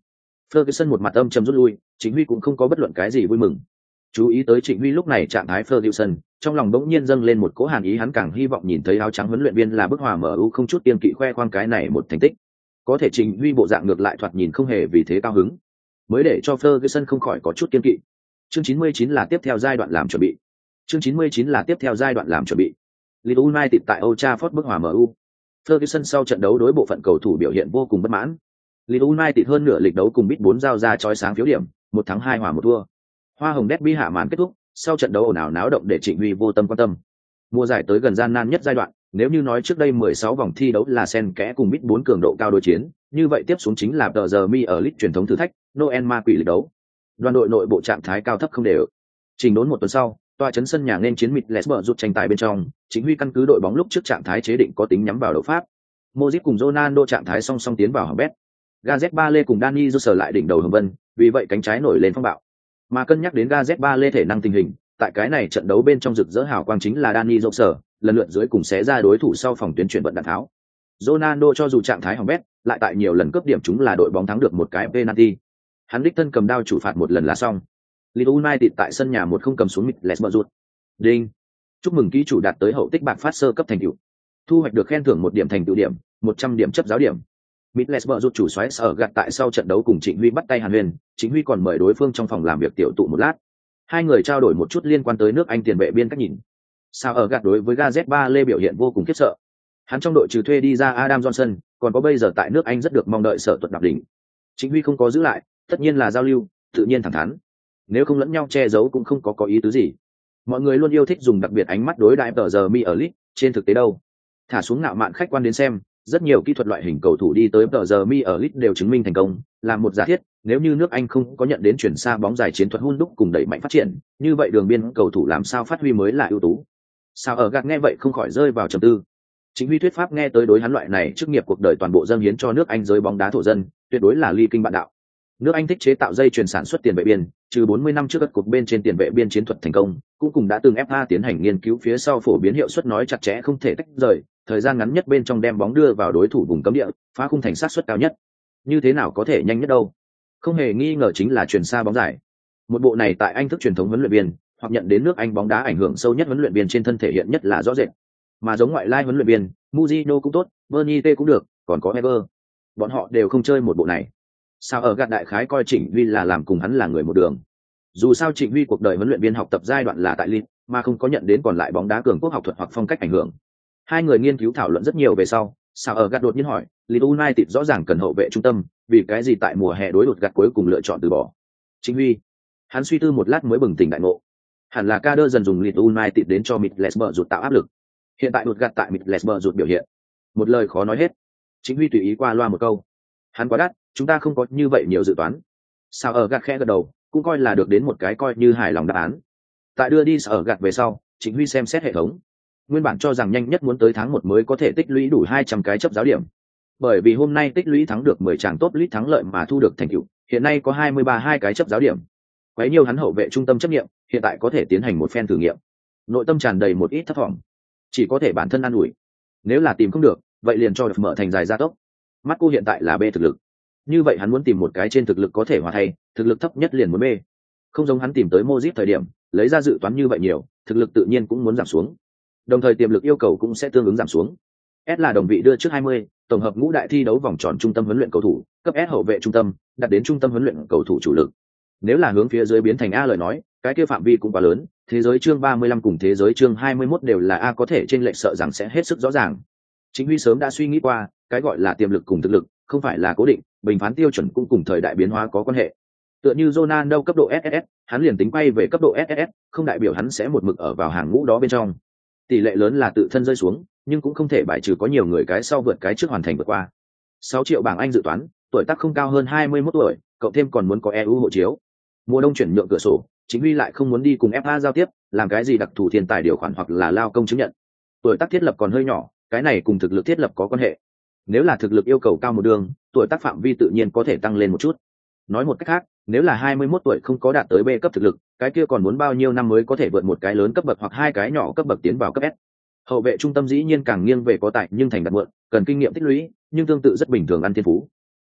Ferguson một mặt âm trầm rút lui, Trịnh Huy cũng không có bất luận cái gì vui mừng. Chú ý tới Trịnh Huy lúc này trạng thái Ferguson, trong lòng bỗng nhiên dâng lên một cỗ hàn ý, hắn càng hy vọng nhìn thấy áo trắng huấn luyện viên là bức hòa MU không chút kiêng kỵ khoe khoang cái này một thành tích. Có thể Trịnh Huy bộ dạng ngược lại thoạt nhìn không hề vì thế cao hứng, mới để cho Ferguson không khỏi có chút kiêng kỵ. Chương 99 là tiếp theo giai đoạn làm chuẩn bị. Chương 99 là tiếp theo giai đoạn làm chuẩn bị. Leeds United tại Old Trafford bức hòa MU. Ferguson sau trận đấu đối bộ phận cầu thủ biểu hiện vô cùng bất mãn. Leeds United hơn nửa lịch đấu cùng bít 4 giao ra chói sáng phiếu điểm, 1-2 hòa 1 thua. Hoa hồng derby hạ màn kết thúc, sau trận đấu ồn ào náo động để Trịnh Huy vô tâm quan tâm. Mùa giải tới gần gian nan nhất giai đoạn, nếu như nói trước đây 16 vòng thi đấu là xen kẽ cùng bít 4 cường độ cao đối chiến, như vậy tiếp xuống chính là tờ giờ mi ở League truyền thống thử thách, Noel ma quỷ lịch đấu. Đoàn đội nội bộ trạng thái cao thấp không đều. Trình đốn một tuần sau, tòa trấn sân nhà nên chiến Middlesbrough rút tranh tài bên trong, Trịnh Huy căn cứ đội bóng lúc trước trạng thái chế định có tính nhắm vào đấu pháp. Modric cùng Ronaldo trạng thái song song tiến vào hỏng bét. Gareth Bale cùng Dani Rose lại đỉnh đầu hồng vân, vì vậy cánh trái nổi lên phong bạo. Mà cân nhắc đến Gareth Bale thể năng tình hình, tại cái này trận đấu bên trong rực rỡ hào quang chính là Dani Rose, lần lượt dưới cùng xé ra đối thủ sau phòng tuyến chuyển vận đạn tháo. Ronaldo cho dù trạng thái hỏng bét, lại tại nhiều lần cướp điểm chúng là đội bóng thắng được một cái penalty. Hắn đích thân cầm đao chủ phạt một lần là xong. Leeds United tại sân nhà 1-0 cầm xuống Middlesbrough. Đinh. Chúc mừng ký chủ đạt tới hậu tích bạc phát sơ cấp thành tựu. Thu hoạch được khen thưởng 1 điểm thành tựu điểm, 100 điểm chấp giáo điểm. Middlesbrough chủ soái sở gạt tại sau trận đấu cùng Trịnh Huy bắt tay hàn huyên, Trịnh Huy còn mời đối phương trong phòng làm việc tiểu tụ một lát. Hai người trao đổi một chút liên quan tới nước Anh tiền vệ biên cách nhìn. Sao ở gạt đối với Gareth Bale biểu hiện vô cùng khiếp sợ. Hắn trong đội trừ thuê đi ra Adam Johnson, còn có bây giờ tại nước Anh rất được mong đợi Sở Tuật Đạp Đỉnh. Trịnh Huy không có giữ lại, tất nhiên là giao lưu, tự nhiên thẳng thắn. Nếu không lẫn nhau che giấu cũng không có ý tứ gì. Mọi người luôn yêu thích dùng đặc biệt ánh mắt đối đãi tờ giờ mi ở League, trên thực tế đâu. Thả xuống ngạo mạn khách quan đến xem, rất nhiều kỹ thuật loại hình cầu thủ đi tới tờ giờ mi ở League đều chứng minh thành công, là một giả thiết, nếu như nước Anh không có nhận đến chuyển xa bóng dài chiến thuật hun đúc cùng đẩy mạnh phát triển, như vậy đường biên cầu thủ làm sao phát huy mới là ưu tú. Sao ở gạt nghe vậy không khỏi rơi vào trầm tư. Chính Huy thuyết pháp nghe tới đối hắn loại này chức nghiệp cuộc đời toàn bộ dâng hiến cho nước Anh giới bóng đá thổ dân, tuyệt đối là ly kinh bạn đạo. Nước Anh thích chế tạo dây chuyền sản xuất tiền vệ biên, trừ 40 năm trước các cuộc bên trên tiền vệ biên chiến thuật thành công, cũng cùng đã từng FA tiến hành nghiên cứu phía sau phổ biến hiệu suất nói chặt chẽ không thể tách rời, thời gian ngắn nhất bên trong đem bóng đưa vào đối thủ vùng cấm địa, phá khung thành sát suất cao nhất. Như thế nào có thể nhanh nhất đâu? Không hề nghi ngờ chính là chuyển xa bóng dài. Một bộ này tại Anh thức truyền thống huấn luyện viên, hoặc nhận đến nước Anh bóng đá ảnh hưởng sâu nhất huấn luyện viên trên thân thể hiện nhất là rõ rệt. Mà giống ngoại lai huấn luyện viên, Mourinho cũng tốt, Bernie T cũng được, còn có Wenger, bọn họ đều không chơi một bộ này. Sao ở gạt đại khái coi Trịnh Huy là làm cùng hắn là người một đường. Dù sao Trịnh Huy cuộc đời huấn luyện viên học tập giai đoạn là tại Leeds, mà không có nhận đến còn lại bóng đá cường quốc học thuật hoặc phong cách ảnh hưởng. Hai người nghiên cứu thảo luận rất nhiều về sau, Sao ở gạt đột nhiên hỏi, Leeds United rõ ràng cần hậu vệ trung tâm, vì cái gì tại mùa hè đối đột gạt cuối cùng lựa chọn từ bỏ? Trịnh Huy, hắn suy tư một lát mới bừng tỉnh đại ngộ. Hẳn là Kader dần dùng Leeds United đến cho Middlesbrough tạo áp lực. Hiện tại đột gạt tại Middlesbrough biểu hiện, một lời khó nói hết. Trịnh Huy tùy ý qua loa một câu, hắn quá đắt, chúng ta không có như vậy nhiều dự toán. Sao ở gạt khẽ gật đầu, cũng coi là được đến một cái coi như hài lòng đáp án. Tại đưa đi Sao ở gạt về sau, Trịnh Huy xem xét hệ thống. Nguyên bản cho rằng nhanh nhất muốn tới tháng 1 mới có thể tích lũy đủ 200 cái chấp giáo điểm. Bởi vì hôm nay tích lũy thắng được 10 trận top league thắng lợi mà thu được thành tựu, hiện nay có 23 cái chấp giáo điểm. Quấy nhiều hắn hậu vệ trung tâm chấp nghiệm, hiện tại có thể tiến hành một phen thử nghiệm. Nội tâm tràn đầy một ít thất vọng, chỉ có thể bản thân an ủi. Nếu là tìm không được, vậy liền cho được mở thành dài gia tốc. Marco hiện tại là B thực lực. Như vậy hắn muốn tìm một cái trên thực lực có thể hòa thay, thực lực thấp nhất liền muốn B. Không giống hắn tìm tới Modric thời điểm, lấy ra dự toán như vậy nhiều, thực lực tự nhiên cũng muốn giảm xuống. Đồng thời tiềm lực yêu cầu cũng sẽ tương ứng giảm xuống. S là đồng vị đưa trước 20, tổng hợp ngũ đại thi đấu vòng tròn trung tâm huấn luyện cầu thủ, cấp S hậu vệ trung tâm, đặt đến trung tâm huấn luyện cầu thủ chủ lực. Nếu là hướng phía dưới biến thành A lời nói, cái kia phạm vi cũng quá lớn, thế giới chương 35 cùng thế giới chương 21 đều là A, có thể trên lệch sợ rằng sẽ hết sức rõ ràng. Chính Huy sớm đã suy nghĩ qua, cái gọi là tiềm lực cùng thực lực, không phải là cố định, bình phán tiêu chuẩn cũng cùng thời đại biến hóa có quan hệ. Tựa như Ronaldo cấp độ SS, hắn liền tính quay về cấp độ SS, không đại biểu hắn sẽ một mực ở vào hàng ngũ đó bên trong. Tỷ lệ lớn là tự thân rơi xuống, nhưng cũng không thể bài trừ có nhiều người cái sau vượt cái trước hoàn thành vượt qua. 6 triệu bảng Anh dự toán, tuổi tác không cao hơn 21 tuổi, cộng thêm còn muốn có EU hộ chiếu. Mùa đông chuyển nhượng cửa sổ, Chính Huy lại không muốn đi cùng FA giao tiếp, làm cái gì đặc thù thiên tài điều khoản hoặc là lao công chứng nhận. Tuổi tác thiết lập còn hơi nhỏ, cái này cùng thực lực thiết lập có quan hệ. Nếu là thực lực yêu cầu cao một đường, tuổi tác phạm vi tự nhiên có thể tăng lên một chút. Nói một cách khác, nếu là 21 tuổi không có đạt tới B cấp thực lực, cái kia còn muốn bao nhiêu năm mới có thể vượt một cái lớn cấp bậc hoặc hai cái nhỏ cấp bậc tiến vào cấp S. Hậu vệ trung tâm dĩ nhiên càng nghiêng về có tài nhưng thành đặt mượn, cần kinh nghiệm tích lũy, nhưng tương tự rất bình thường ăn thiên phú.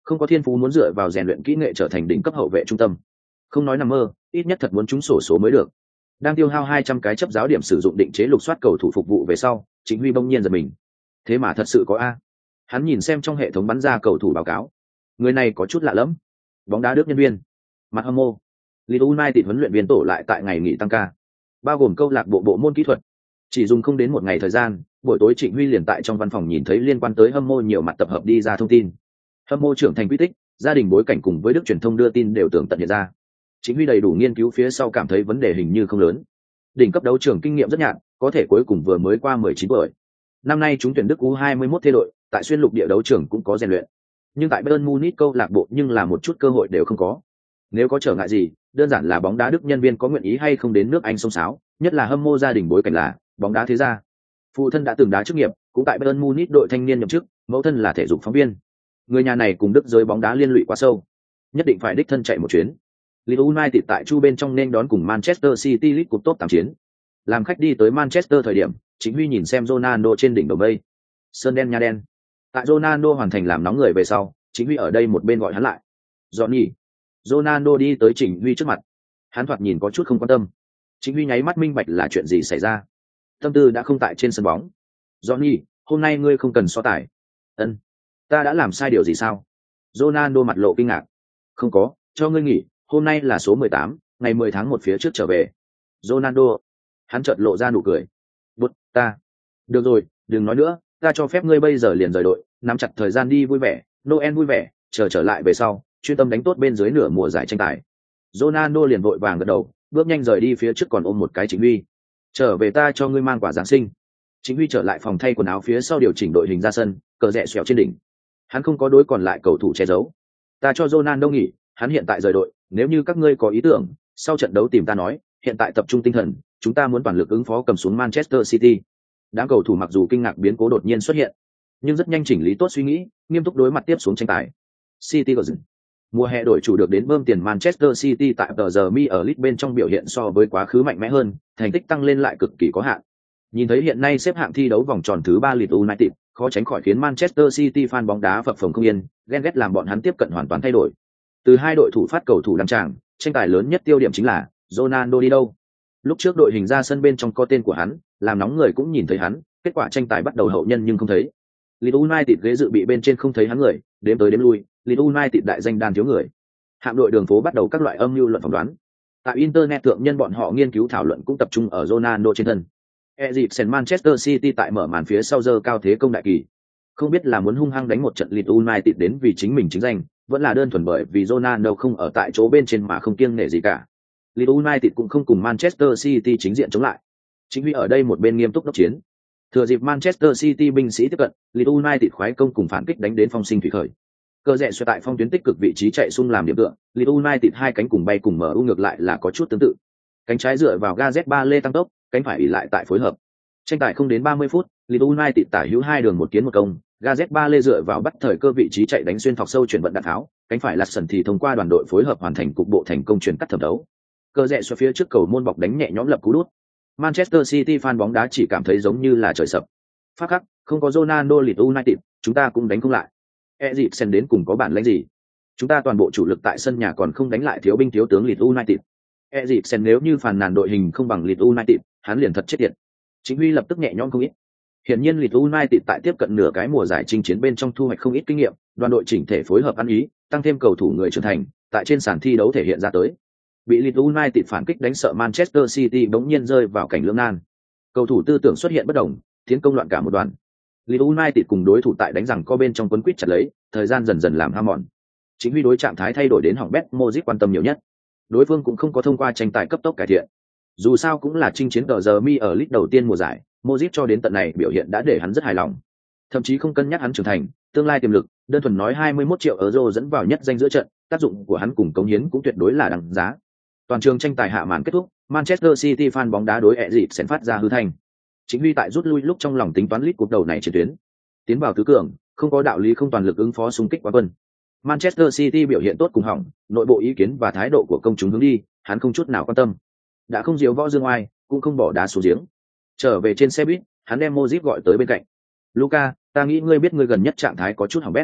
Không có thiên phú muốn dựa vào rèn luyện kỹ nghệ trở thành đỉnh cấp hậu vệ trung tâm. Không nói nằm mơ, ít nhất thật muốn trúng sổ số mới được. Đang tiêu hao 200 cái chấp giáo điểm sử dụng định chế lục soát cầu thủ phục vụ về sau, Trịnh Huy bỗng nhiên giật mình. Thế mà thật sự có a. Hắn nhìn xem trong hệ thống bắn ra cầu thủ báo cáo. Người này có chút lạ lẫm. Bóng đá Đức nhân viên. Mặt hâm mộ. Leeds United huấn luyện viên tổ lại tại ngày nghỉ tăng ca. Bao gồm câu lạc bộ bộ môn kỹ thuật. Chỉ dùng không đến một ngày thời gian, buổi tối Trịnh Huy liền tại trong văn phòng nhìn thấy liên quan tới hâm mộ nhiều mặt tập hợp đi ra thông tin. Hâm mộ trưởng thành quy tích, gia đình bối cảnh cùng với Đức truyền thông đưa tin đều tường tận hiện ra. Trịnh Huy đầy đủ nghiên cứu phía sau cảm thấy vấn đề hình như không lớn. Đỉnh cấp đấu trường kinh nghiệm rất nhạt, có thể cuối cùng vừa mới qua 19 tuổi. Năm nay chúng tuyển Đức U21 thay đội, tại xuyên lục địa đấu trường cũng có rèn luyện. Nhưng tại Bayern Munich câu lạc bộ nhưng là một chút cơ hội đều không có. Nếu có trở ngại gì, đơn giản là bóng đá Đức nhân viên có nguyện ý hay không đến nước Anh xông xáo, nhất là hâm mộ gia đình bối cảnh là bóng đá thế gia. Phụ thân đã từng đá chức nghiệp, cũng tại Bayern Munich đội thanh niên nhậm chức, mẫu thân là thể dục phóng viên. Người nhà này cùng Đức giới bóng đá liên lụy quá sâu, nhất định phải đích thân chạy một chuyến. Leeds United tại chu bên trong nên đón cùng Manchester City League Cup top 8 chiến. Làm khách đi tới Manchester thời điểm, Chính Huy nhìn xem Ronaldo trên đỉnh đầu mây. Sơn đen nha đen. Tại Ronaldo hoàn thành làm nóng người về sau, Chính Huy ở đây một bên gọi hắn lại. Johnny. Ronaldo đi tới Trình Huy trước mặt. Hắn thoạt nhìn có chút không quan tâm. Chính Huy nháy mắt minh bạch là chuyện gì xảy ra. Tâm tư đã không tại trên sân bóng. Johnny, hôm nay ngươi không cần so tài. Ân, ta đã làm sai điều gì sao? Ronaldo mặt lộ kinh ngạc. Không có, cho ngươi nghỉ, hôm nay là số 18, ngày 10 tháng 1 phía trước trở về. Ronaldo. Hắn chợt lộ ra nụ cười. Bút, ta. Được rồi, đừng nói nữa, ta cho phép ngươi bây giờ liền rời đội, nắm chặt thời gian đi vui vẻ, Noel vui vẻ, trở lại về sau, chuyên tâm đánh tốt bên dưới nửa mùa giải tranh tài. Ronaldo liền vội vàng gật đầu, bước nhanh rời đi phía trước còn ôm một cái Chính Huy. Trở về ta cho ngươi mang quả Giáng sinh. Chính Huy trở lại phòng thay quần áo phía sau điều chỉnh đội hình ra sân, cờ rẽ xẻo trên đỉnh. Hắn không có đối còn lại cầu thủ che giấu. Ta cho Ronaldo nghỉ, hắn hiện tại rời đội, nếu như các ngươi có ý tưởng, sau trận đấu tìm ta nói, hiện tại tập trung tinh thần, chúng ta muốn toàn lực ứng phó cầm xuống Manchester City. Đám cầu thủ mặc dù kinh ngạc biến cố đột nhiên xuất hiện, nhưng rất nhanh chỉnh lý tốt suy nghĩ, nghiêm túc đối mặt tiếp xuống tranh tài. City Golden. Mùa hè đổi chủ được đến bơm tiền Manchester City tại tờ giờ mi ở League bên trong biểu hiện so với quá khứ mạnh mẽ hơn, thành tích tăng lên lại cực kỳ có hạn. Nhìn thấy hiện nay xếp hạng thi đấu vòng tròn thứ 3 Leeds United, khó tránh khỏi khiến Manchester City fan bóng đá phập phồng không yên, ghen ghét làm bọn hắn tiếp cận hoàn toàn thay đổi. Từ hai đội thủ phát cầu thủ đăng tràng, tranh tài lớn nhất tiêu điểm chính là Ronaldo đi đâu. Lúc trước đội hình ra sân bên trong có tên của hắn, làm nóng người cũng nhìn thấy hắn, kết quả tranh tài bắt đầu hậu nhân nhưng không thấy. Leeds United ghế dự bị bên trên không thấy hắn người, đếm tới đếm lui, Leeds United đại danh đàn thiếu người. Hạm đội đường phố bắt đầu các loại âm mưu luận phỏng đoán. Tại internet thượng nhân bọn họ nghiên cứu thảo luận cũng tập trung ở Ronaldo trên thân. Eriksen Manchester City tại mở màn phía sau giờ cao thế công đại kỳ. Không biết là muốn hung hăng đánh một trận Leeds United đến vì chính mình chính danh, vẫn là đơn thuần bởi vì Ronaldo không ở tại chỗ bên trên mà không kiêng nể gì cả. Leeds United cũng không cùng Manchester City chính diện chống lại. Chính vì ở đây một bên nghiêm túc đốc chiến. Thừa dịp Manchester City binh sĩ tiếp cận, Leeds United khoái công cùng phản kích đánh đến phong sinh thủy khởi. Cơ rẽ xoay tại phong tuyến tích cực vị trí chạy xung làm điểm tựa, Leeds United hai cánh cùng bay cùng MU ngược lại là có chút tương tự. Cánh trái dựa vào Gareth Bale tăng tốc, cánh phải ỷ lại tại phối hợp. Tranh tài không đến 30 phút, Leeds United tả hữu hai đường một kiến một công, Gareth Bale dựa vào bắt thời cơ vị trí chạy đánh xuyên thọc sâu chuyển vận đạn tháo, cánh phải lật sần thì thông qua đoàn đội phối hợp hoàn thành cục bộ thành công chuyển cắt thẩm đấu. Cơ rẽ xoay phía trước cầu môn bọc đánh nhẹ nhõm lập cú đút. Manchester City fan bóng đá chỉ cảm thấy giống như là trời sập. Phát khắc, không có Ronaldo Leeds United, chúng ta cũng đánh không lại. Eriksen đến cùng có bản lĩnh gì? Chúng ta toàn bộ chủ lực tại sân nhà còn không đánh lại thiếu binh thiếu tướng Leeds United. Eriksen nếu như phàn nàn đội hình không bằng Leeds United, hắn liền thật chết tiệt. Chính Huy lập tức nhẹ nhõm không ít. Hiển nhiên Leeds United tại tiếp cận nửa cái mùa giải chinh chiến bên trong thu hoạch không ít kinh nghiệm, đoàn đội chỉnh thể phối hợp ăn ý, tăng thêm cầu thủ người trưởng thành, tại trên sàn thi đấu thể hiện ra tới. Bị Leeds United phản kích đánh sợ Manchester City bỗng nhiên rơi vào cảnh lưỡng nan. Cầu thủ tư tưởng xuất hiện bất đồng, tiến công loạn cả một đoàn. Leeds United cùng đối thủ tại đánh rằng co bên trong quấn quýt chặt lấy, thời gian dần dần làm ham mòn. Chính Huy đối trạng thái thay đổi đến hỏng bét, Modric quan tâm nhiều nhất. Đối phương cũng không có thông qua tranh tài cấp tốc cải thiện. Dù sao cũng là chinh chiến giờ mi ở League đầu tiên mùa giải, Modric cho đến tận này biểu hiện đã để hắn rất hài lòng. Thậm chí không cân nhắc hắn trưởng thành, tương lai tiềm lực, đơn thuần nói 21 triệu euro dẫn vào nhất danh giữa trận, tác dụng của hắn cùng cống hiến cũng tuyệt đối là đằng giá. Toàn trường tranh tài hạ màn kết thúc, Manchester City fan bóng đá đối Eriksen phát ra hư thanh. Chính Huy tại rút lui lúc trong lòng tính toán lít cuộc đầu này chiến tuyến. Tiến vào tứ cường, không có đạo lý không toàn lực ứng phó xung kích quá quân. Manchester City biểu hiện tốt cùng hỏng, nội bộ ý kiến và thái độ của công chúng hướng đi, hắn không chút nào quan tâm. Đã không diếu võ dương oai, cũng không bỏ đá xuống giếng. Trở về trên xe buýt, hắn đem Modric gọi tới bên cạnh. Luca, ta nghĩ ngươi biết ngươi gần nhất trạng thái có chút hỏng bét.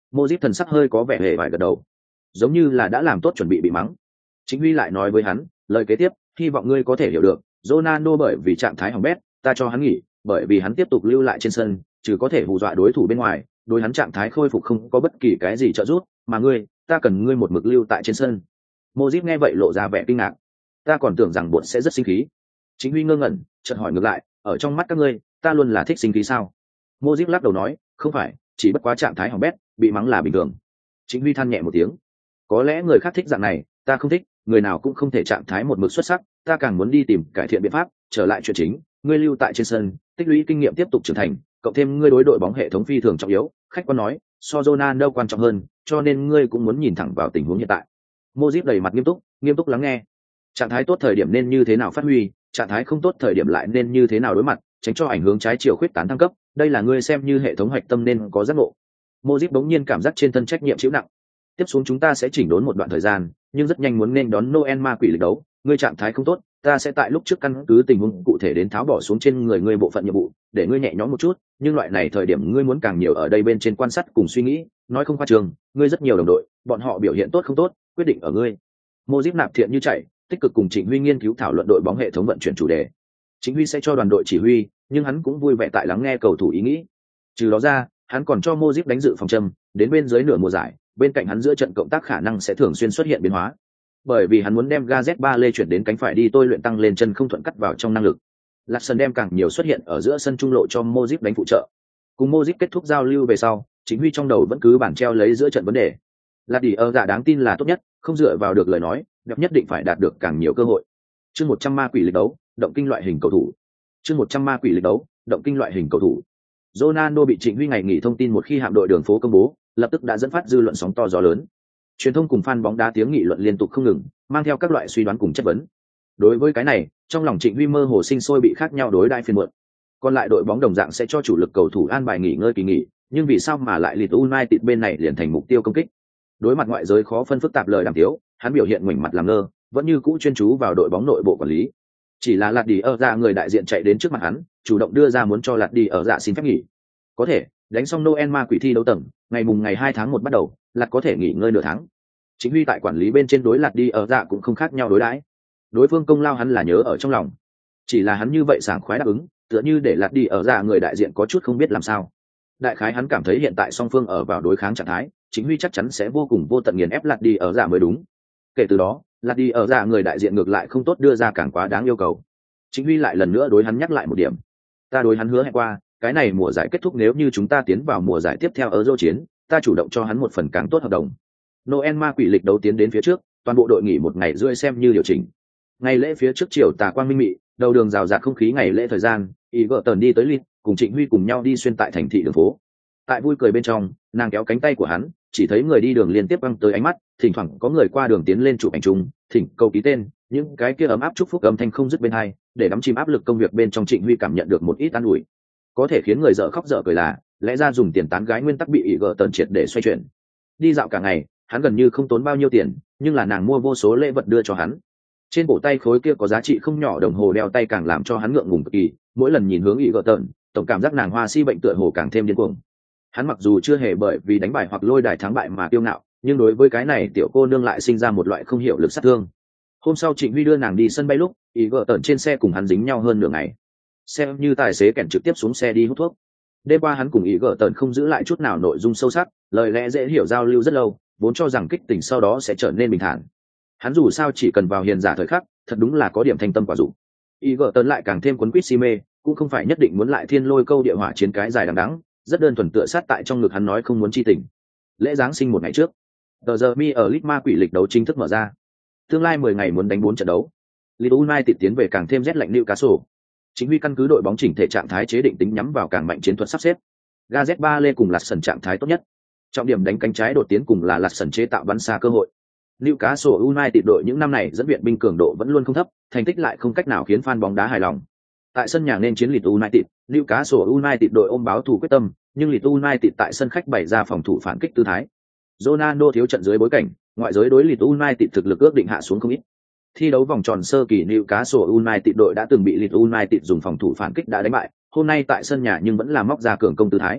Modric thần sắc hơi có vẻ hề vải gật đầu, giống như là đã làm tốt chuẩn bị mắng. Chính Huy lại nói với hắn, lời kế tiếp, hy vọng ngươi có thể hiểu được, Ronaldo bởi vì trạng thái hỏng bét, ta cho hắn nghỉ, bởi vì hắn tiếp tục lưu lại trên sân, trừ có thể hù dọa đối thủ bên ngoài, đối hắn trạng thái khôi phục không có bất kỳ cái gì trợ giúp, mà ngươi, ta cần ngươi một mực lưu tại trên sân. Modric nghe vậy lộ ra vẻ kinh ngạc, ta còn tưởng rằng bọn sẽ rất sinh khí. Chính Huy ngơ ngẩn, chợt hỏi ngược lại, ở trong mắt các ngươi, ta luôn là thích sinh khí sao? Modric lắc đầu nói, không phải, chỉ bất quá trạng thái hỏng bét, bị mắng là bình thường. Chính Huy than nhẹ một tiếng, có lẽ người khác thích dạng này, ta không thích, người nào cũng không thể trạng thái một mực xuất sắc, ta càng muốn đi tìm cải thiện biện pháp. Trở lại chuyện chính, ngươi lưu tại trên sân, tích lũy kinh nghiệm tiếp tục trưởng thành, cộng thêm ngươi đối đội bóng hệ thống phi thường trọng yếu, khách quan nói, so Ronaldo quan trọng hơn, cho nên ngươi cũng muốn nhìn thẳng vào tình huống hiện tại. Modric đầy mặt nghiêm túc lắng nghe. Trạng thái tốt thời điểm nên như thế nào phát huy, trạng thái không tốt thời điểm lại nên như thế nào đối mặt, tránh cho ảnh hưởng trái chiều khuyết tán thăng cấp, đây là ngươi xem như hệ thống hoạch tâm nên có giác ngộ. Modric bỗng nhiên cảm giác trên thân trách nhiệm chịu nặng. Tiếp xuống chúng ta sẽ chỉnh đốn một đoạn thời gian, nhưng rất nhanh muốn nên đón Noel ma quỷ lịch đấu, ngươi trạng thái không tốt, ta sẽ tại lúc trước căn cứ tình huống cụ thể đến tháo bỏ xuống trên người ngươi bộ phận nhiệm vụ, để ngươi nhẹ nhõm một chút, nhưng loại này thời điểm ngươi muốn càng nhiều ở đây bên trên quan sát cùng suy nghĩ, nói không khoa trương, ngươi rất nhiều đồng đội, bọn họ biểu hiện tốt không tốt, quyết định ở ngươi. Modric nạp thiện như chạy, tích cực cùng Trịnh Huy nghiên cứu thảo luận đội bóng hệ thống vận chuyển chủ đề. Trịnh Huy sẽ cho đoàn đội chỉ huy, nhưng hắn cũng vui vẻ tại lắng nghe cầu thủ ý nghĩ. Trừ đó ra, hắn còn cho Modric đánh dự phòng châm, đến bên dưới nửa mùa giải, bên cạnh hắn giữa trận cộng tác khả năng sẽ thường xuyên xuất hiện biến hóa. Bởi vì hắn muốn đem Gareth chuyển đến cánh phải đi tôi luyện tăng lên chân không thuận cắt vào trong năng lực. Larson đem càng nhiều xuất hiện ở giữa sân trung lộ cho Modric đánh phụ trợ. Cùng Modric kết thúc giao lưu về sau, Trịnh Huy trong đầu vẫn cứ bản treo lấy giữa trận vấn đề. Là đi ở dạ đáng tin là tốt nhất, không dựa vào được lời nói, đẹp nhất định phải đạt được càng nhiều cơ hội. Chương 100 ma quỷ lịch đấu, động kinh loại hình cầu thủ. Chương 100 ma quỷ lịch đấu, động kinh loại hình cầu thủ. Ronaldo bị Trịnh Huy ngày nghỉ thông tin một khi hạm đội đường phố công bố, lập tức đã dẫn phát dư luận sóng to gió lớn. Truyền thông cùng fan bóng đá tiếng nghị luận liên tục không ngừng, mang theo các loại suy đoán cùng chất vấn. Đối với cái này, trong lòng Trịnh Huy mơ hồ sinh sôi bị khác nhau đối đãi phiền muộn. Còn lại đội bóng đồng dạng sẽ cho chủ lực cầu thủ an bài nghỉ ngơi kỳ nghỉ, nhưng vì sao mà lại Leeds United bên này liền thành mục tiêu công kích? Đối mặt ngoại giới khó phân phức tạp lời đàm tiếu, hắn biểu hiện ngoảnh mặt làm ngơ, vẫn như cũ chuyên chú vào đội bóng nội bộ quản lý. Chỉ là Lạt đi ở dạ người đại diện chạy đến trước mặt hắn, chủ động đưa ra muốn cho Lạt đi ở dạ xin phép nghỉ. Có thể, đánh xong Noel ma quỷ thi đấu tầng, ngày 2 tháng 1 bắt đầu, Lạt có thể nghỉ ngơi nửa tháng. Chính Huy tại quản lý bên trên đối Lạt đi ở dạ cũng không khác nhau đối đãi. Đối phương công lao hắn là nhớ ở trong lòng. Chỉ là hắn như vậy sảng khoái đáp ứng, tựa như để Lạt đi ở dạ người đại diện có chút không biết làm sao. Đại khái hắn cảm thấy hiện tại song phương ở vào đối kháng trạng thái, Chính Huy chắc chắn sẽ vô cùng vô tận nghiền ép Lạt đi ở dạ mới đúng. Kể từ đó, Lạt đi ở dạ người đại diện ngược lại không tốt đưa ra càng quá đáng yêu cầu. Chính Huy lại lần nữa đối hắn nhắc lại một điểm. Ta đối hắn hứa hẹn qua, cái này mùa giải kết thúc nếu như chúng ta tiến vào mùa giải tiếp theo Euro chiến, ta chủ động cho hắn một phần càng tốt hợp đồng. Noel ma quỷ lịch đấu tiến đến phía trước, toàn bộ đội nghỉ một ngày rưỡi xem như điều chỉnh. Ngày lễ phía trước chiều tà quang minh mị, đầu đường rào rạt không khí ngày lễ thời gian, ý vợ tần đi tới Leeds, cùng Trịnh Huy cùng nhau đi xuyên tại thành thị đường phố. Tại vui cười bên trong, nàng kéo cánh tay của hắn, chỉ thấy người đi đường liên tiếp băng tới ánh mắt, thỉnh thoảng có người qua đường tiến lên chụp ảnh chung, thỉnh cầu ký tên, những cái kia ấm áp chúc phúc âm thanh không dứt bên hai, để đắm chìm áp lực công việc bên trong Trịnh Huy cảm nhận được một ít an ủi. Có thể khiến người dở khóc dở cười là, lẽ ra dùng tiền tán gái nguyên tắc bị ý gỡ tần triệt để xoay chuyển. Đi dạo cả ngày, hắn gần như không tốn bao nhiêu tiền, nhưng là nàng mua vô số lễ vật đưa cho hắn. Trên cổ tay khối kia có giá trị không nhỏ đồng hồ đeo tay càng làm cho hắn ngượng ngùng cực kỳ, mỗi lần nhìn hướng ý gỡ tần, tổng cảm giác nàng hoa si bệnh tựa hồ càng thêm điên cuồng. Hắn mặc dù chưa hề bởi vì đánh bài hoặc lôi đài thắng bại mà kiêu ngạo, nhưng đối với cái này tiểu cô nương lại sinh ra một loại không hiểu lực sát thương. Hôm sau Trịnh Huy đưa nàng đi sân bay lúc, ý gỡ tần trên xe cùng hắn dính nhau hơn nửa ngày. Xem như tài xế kèn trực tiếp xuống xe đi hút thuốc. Đêm qua hắn cùng ý gỡ tần không giữ lại chút nào nội dung sâu sắc, lời lẽ dễ hiểu giao lưu rất lâu, vốn cho rằng kích tình sau đó sẽ trở nên bình thản. Hắn dù sao chỉ cần vào hiền giả thời khắc, thật đúng là có điểm thanh tâm quả dụng. Ý gỡ tần lại càng thêm cuốn quýt si mê, cũng không phải nhất định muốn lại thiên lôi câu địa hỏa chiến cái dài đằng đẵng, rất đơn thuần tựa sát tại trong ngực hắn nói không muốn chi tình. Lễ giáng sinh một ngày trước, tờ giờ mi ở Leeds ma quỷ lịch đấu chính thức mở ra. Tương lai 10 ngày muốn đánh 4 trận đấu. Leeds United tiến về càng thêm rét lạnh Newcastle. Chính Huy căn cứ đội bóng chỉnh thể trạng thái chế định tính nhắm vào càng mạnh chiến thuật sắp xếp. Gareth Bale cùng Larson trạng thái tốt nhất. Trọng điểm đánh cánh trái đột tiến cùng là Larson chế tạo bắn xa cơ hội. Newcastle United đội những năm này dẫn viện binh cường độ vẫn luôn không thấp, thành tích lại không cách nào khiến fan bóng đá hài lòng. Tại sân nhà nên chiến Leeds United, Newcastle United đội ôm báo thù quyết tâm, nhưng Leeds United tại sân khách bày ra phòng thủ phản kích tư thái. Ronaldo thiếu trận dưới bối cảnh, ngoại giới đối Leeds United thực lực ước định hạ xuống không ít. Thi đấu vòng tròn sơ kỳ Newcastle United đội đã từng bị Leeds United dùng phòng thủ phản kích đã đánh bại, hôm nay tại sân nhà nhưng vẫn là móc ra cường công tư thái.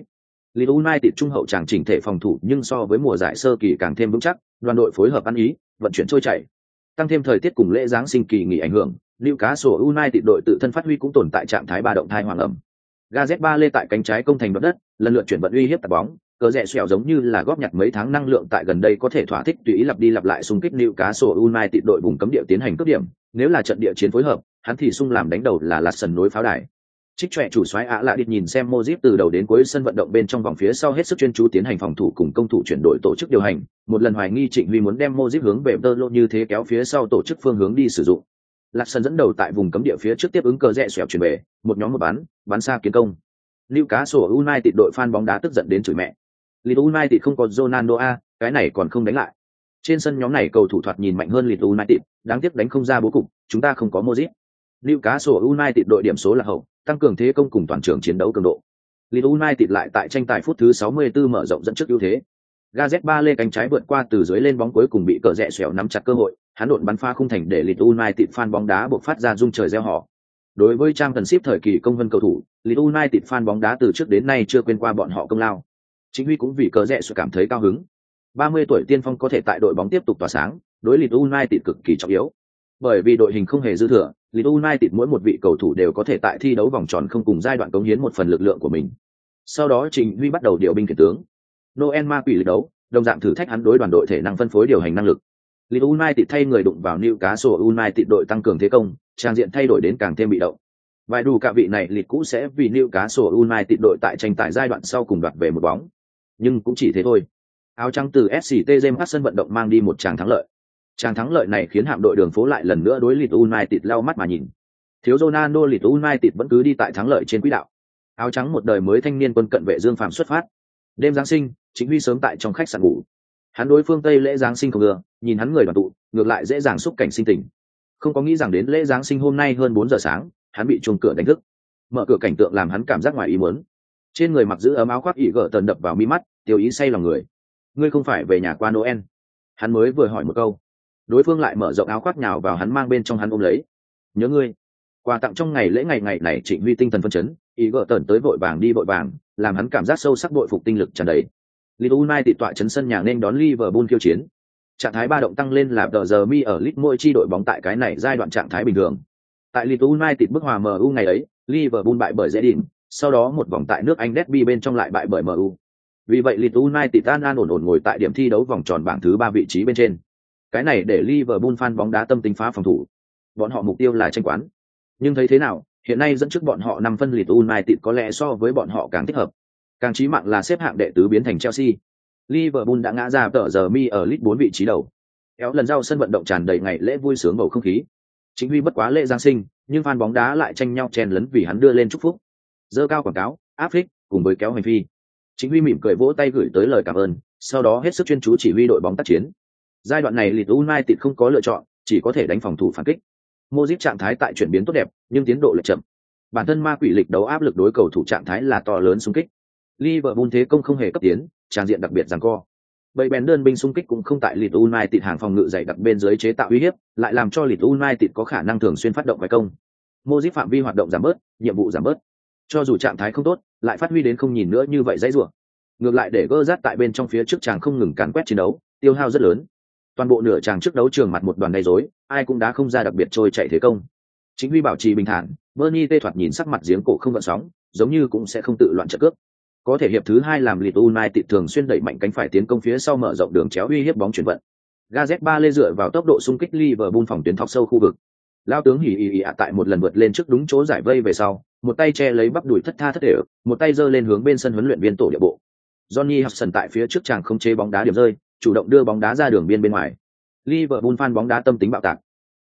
Leeds United trung hậu tràng chỉnh thể phòng thủ nhưng so với mùa giải sơ kỳ càng thêm vững chắc, đoàn đội phối hợp ăn ý, vận chuyển trôi chảy. Tăng thêm thời tiết cùng lễ giáng sinh kỳ nghỉ ảnh hưởng, Newcastle United đội tự thân phát huy cũng tồn tại trạng thái ba động thai hoàng ẩm. Gazet ba lê tại cánh trái công thành đoạt đất, lần lượt chuyển vận uy hiếp tạt bóng, cờ rẽ xẻo giống như là góp nhặt mấy tháng năng lượng tại gần đây có thể thỏa thích tùy ý lặp đi lặp lại xung kích Newcastle United đội vùng cấm địa tiến hành cướp điểm, nếu là trận địa chiến phối hợp, hắn thì xung làm đánh đầu là lạt sần nối pháo đài. Trích trẻ chủ soái ạ lạ địt nhìn xem Modric từ đầu đến cuối sân vận động bên trong vòng phía sau hết sức chuyên chú tiến hành phòng thủ cùng công thủ chuyển đổi tổ chức điều hành, một lần hoài nghi Trịnh Huy muốn đem Modric hướng về tơ lô như thế kéo phía sau tổ chức phương hướng đi sử dụng. Lạt sân dẫn đầu tại vùng cấm địa phía trước tiếp ứng cờ rẽ xẻo chuyển về, một nhóm một bắn xa kiến công. Newcastle United đội fan bóng đá tức giận đến chửi mẹ. Leeds United không có Ronaldo a, cái này còn không đánh lại. Trên sân nhóm này cầu thủ thoạt nhìn mạnh hơn Leeds United, đáng tiếc đánh không ra bố cục, chúng ta không có Modric. Newcastle United đội điểm số là hậu, tăng cường thế công cùng toàn trường chiến đấu cường độ. Leeds United lại tại tranh tài phút thứ 64 mở rộng dẫn trước ưu thế. Gazet ba lê cánh trái vượt qua từ dưới lên bóng cuối cùng bị cờ rẽ xẻo nắm chặt cơ hội, hắn đột bắn pha khung thành để Leeds United fan bóng đá buộc phát ra rung trời reo hò. Đối với trang cần ship thời kỳ công vân cầu thủ, Leeds United fan bóng đá từ trước đến nay chưa quên qua bọn họ công lao. Chính Huy cũng vì cờ rẽ xẻo cảm thấy cao hứng. 30 tuổi tiên phong có thể tại đội bóng tiếp tục tỏa sáng, đối Leeds United cực kỳ trọng yếu. Bởi vì đội hình không hề dư thừa, Leeds United mỗi một vị cầu thủ đều có thể tại thi đấu vòng tròn không cùng giai đoạn cống hiến một phần lực lượng của mình. Sau đó Trình Huy bắt đầu điều binh khiển tướng. Noel ma quỷ lực đấu, đồng dạng thử thách hắn đối đoàn đội thể năng phân phối điều hành năng lực. Leeds United thay người đụng vào Newcastle United đội tăng cường thế công, trang diện thay đổi đến càng thêm bị động. Vài đủ cả vị này Leeds cũ sẽ vì Newcastle United đội tại tranh tài giai đoạn sau cùng đoạt về một bóng. Nhưng cũng chỉ thế thôi. Áo trắng từ SCT James sân vận động mang đi một tràng thắng lợi. Tràng thắng lợi này khiến hạm đội đường phố lại lần nữa đối Leeds United lau mắt mà nhìn. Thiếu Ronaldo Leeds United vẫn cứ đi tại thắng lợi trên quỹ đạo. Áo trắng một đời mới thanh niên quân cận vệ Dương Phạm xuất phát. Đêm Giáng sinh, Chính Huy sớm tại trong khách sạn ngủ. Hắn đối phương Tây lễ Giáng sinh không ưa, nhìn hắn người đoàn tụ, ngược lại dễ dàng xúc cảnh sinh tình. Không có nghĩ rằng đến lễ Giáng sinh hôm nay hơn 4 giờ sáng, hắn bị chuông cửa đánh thức. Mở cửa cảnh tượng làm hắn cảm giác ngoài ý muốn. Trên người mặc giữ ấm áo khoác ỉ gở tần đập vào mi mắt, tiêu ý say lòng người. Ngươi không phải về nhà qua Noel? Hắn mới vừa hỏi một câu, đối phương lại mở rộng áo khoác nhào vào hắn mang bên trong hắn ôm lấy. Nhớ ngươi. Quà tặng trong ngày lễ ngày này Trịnh Huy tinh thần phấn chấn, ý gỡ tần tới vội vàng đi vội vàng, làm hắn cảm giác sâu sắc bội phục tinh lực tràn đầy. Leeds United tọa trấn sân nhà nên đón Liverpool khiêu chiến. Trạng thái ba động tăng lên là tờ giờ mi ở Leeds mỗi chi đội bóng tại cái này giai đoạn trạng thái bình thường. Tại Leeds United bức hòa MU ngày ấy, Liverpool bại bởi dễ đỉnh, sau đó một vòng tại nước Anh derby bên trong lại bại bởi MU. Vì vậy Leeds United an ổn ngồi tại điểm thi đấu vòng tròn bảng thứ 3 vị trí bên trên. Cái này để Liverpool fan bóng đá tâm tính phá phòng thủ. Bọn họ mục tiêu là tranh quán. Nhưng thấy thế nào, hiện nay dẫn trước bọn họ 5 phân Leeds United có lẽ so với bọn họ càng thích hợp. Càng chí mạng là xếp hạng đệ tứ biến thành Chelsea. Liverpool đã ngã ra tờ giờ mi ở Leeds 4 vị trí đầu. Kéo lần giao sân vận động tràn đầy ngày lễ vui sướng bầu không khí. Chính Huy bất quá lễ Giáng sinh, nhưng fan bóng đá lại tranh nhau chen lấn vì hắn đưa lên chúc phúc. Dơ cao quảng cáo, áp phích, cùng với kéo hành phi. Chính Huy mỉm cười vỗ tay gửi tới lời cảm ơn, sau đó hết sức chuyên chú chỉ huy đội bóng tác chiến. Giai đoạn này Leeds United không có lựa chọn, chỉ có thể đánh phòng thủ phản kích. Modric trạng thái tại chuyển biến tốt đẹp, nhưng tiến độ lệch chậm. Bản thân ma quỷ lịch đấu áp lực đối cầu thủ trạng thái là to lớn xung kích. Liverpool thế công không hề cấp tiến, tràn diện đặc biệt giằng co. Bầy bèn đơn binh xung kích cũng không tại Leeds United hàng phòng ngự dày đặc bên dưới chế tạo uy hiếp, lại làm cho Leeds United có khả năng thường xuyên phát động vây công. Modric phạm vi hoạt động giảm bớt, nhiệm vụ giảm bớt. Cho dù trạng thái không tốt, lại phát huy đến không nhìn nữa như vậy dãy rủa. Ngược lại để Gerrard tại bên trong phía trước chàng không ngừng càn quét chiến đấu, tiêu hao rất lớn. Toàn bộ nửa chàng trước đấu trường mặt một đoàn đầy rối, ai cũng đã không ra đặc biệt trôi chạy thế công. Chính Huy bảo trì bình thản, Bernie tê thoạt nhìn sắc mặt giếng cổ không gợn sóng, giống như cũng sẽ không tự loạn trận cướp. Có thể hiệp thứ 2 làm Leeds United thường xuyên đẩy mạnh cánh phải tiến công phía sau mở rộng đường chéo uy hiếp bóng chuyển vận. Gazet ba lê dựa vào tốc độ xung kích Liverpool phòng tuyến thọc sâu khu vực. Lao tướng hỉ tại một lần vượt lên trước đúng chỗ giải vây về sau, một tay che lấy bắp đùi thất tha thất đều, một tay giơ lên hướng bên sân huấn luyện viên tổ địa bộ. Johnny Hudson tại phía trước chàng không chế bóng đá điểm rơi, chủ động đưa bóng đá ra đường biên bên ngoài. Liverpool fan bóng đá tâm tính bạo tạc.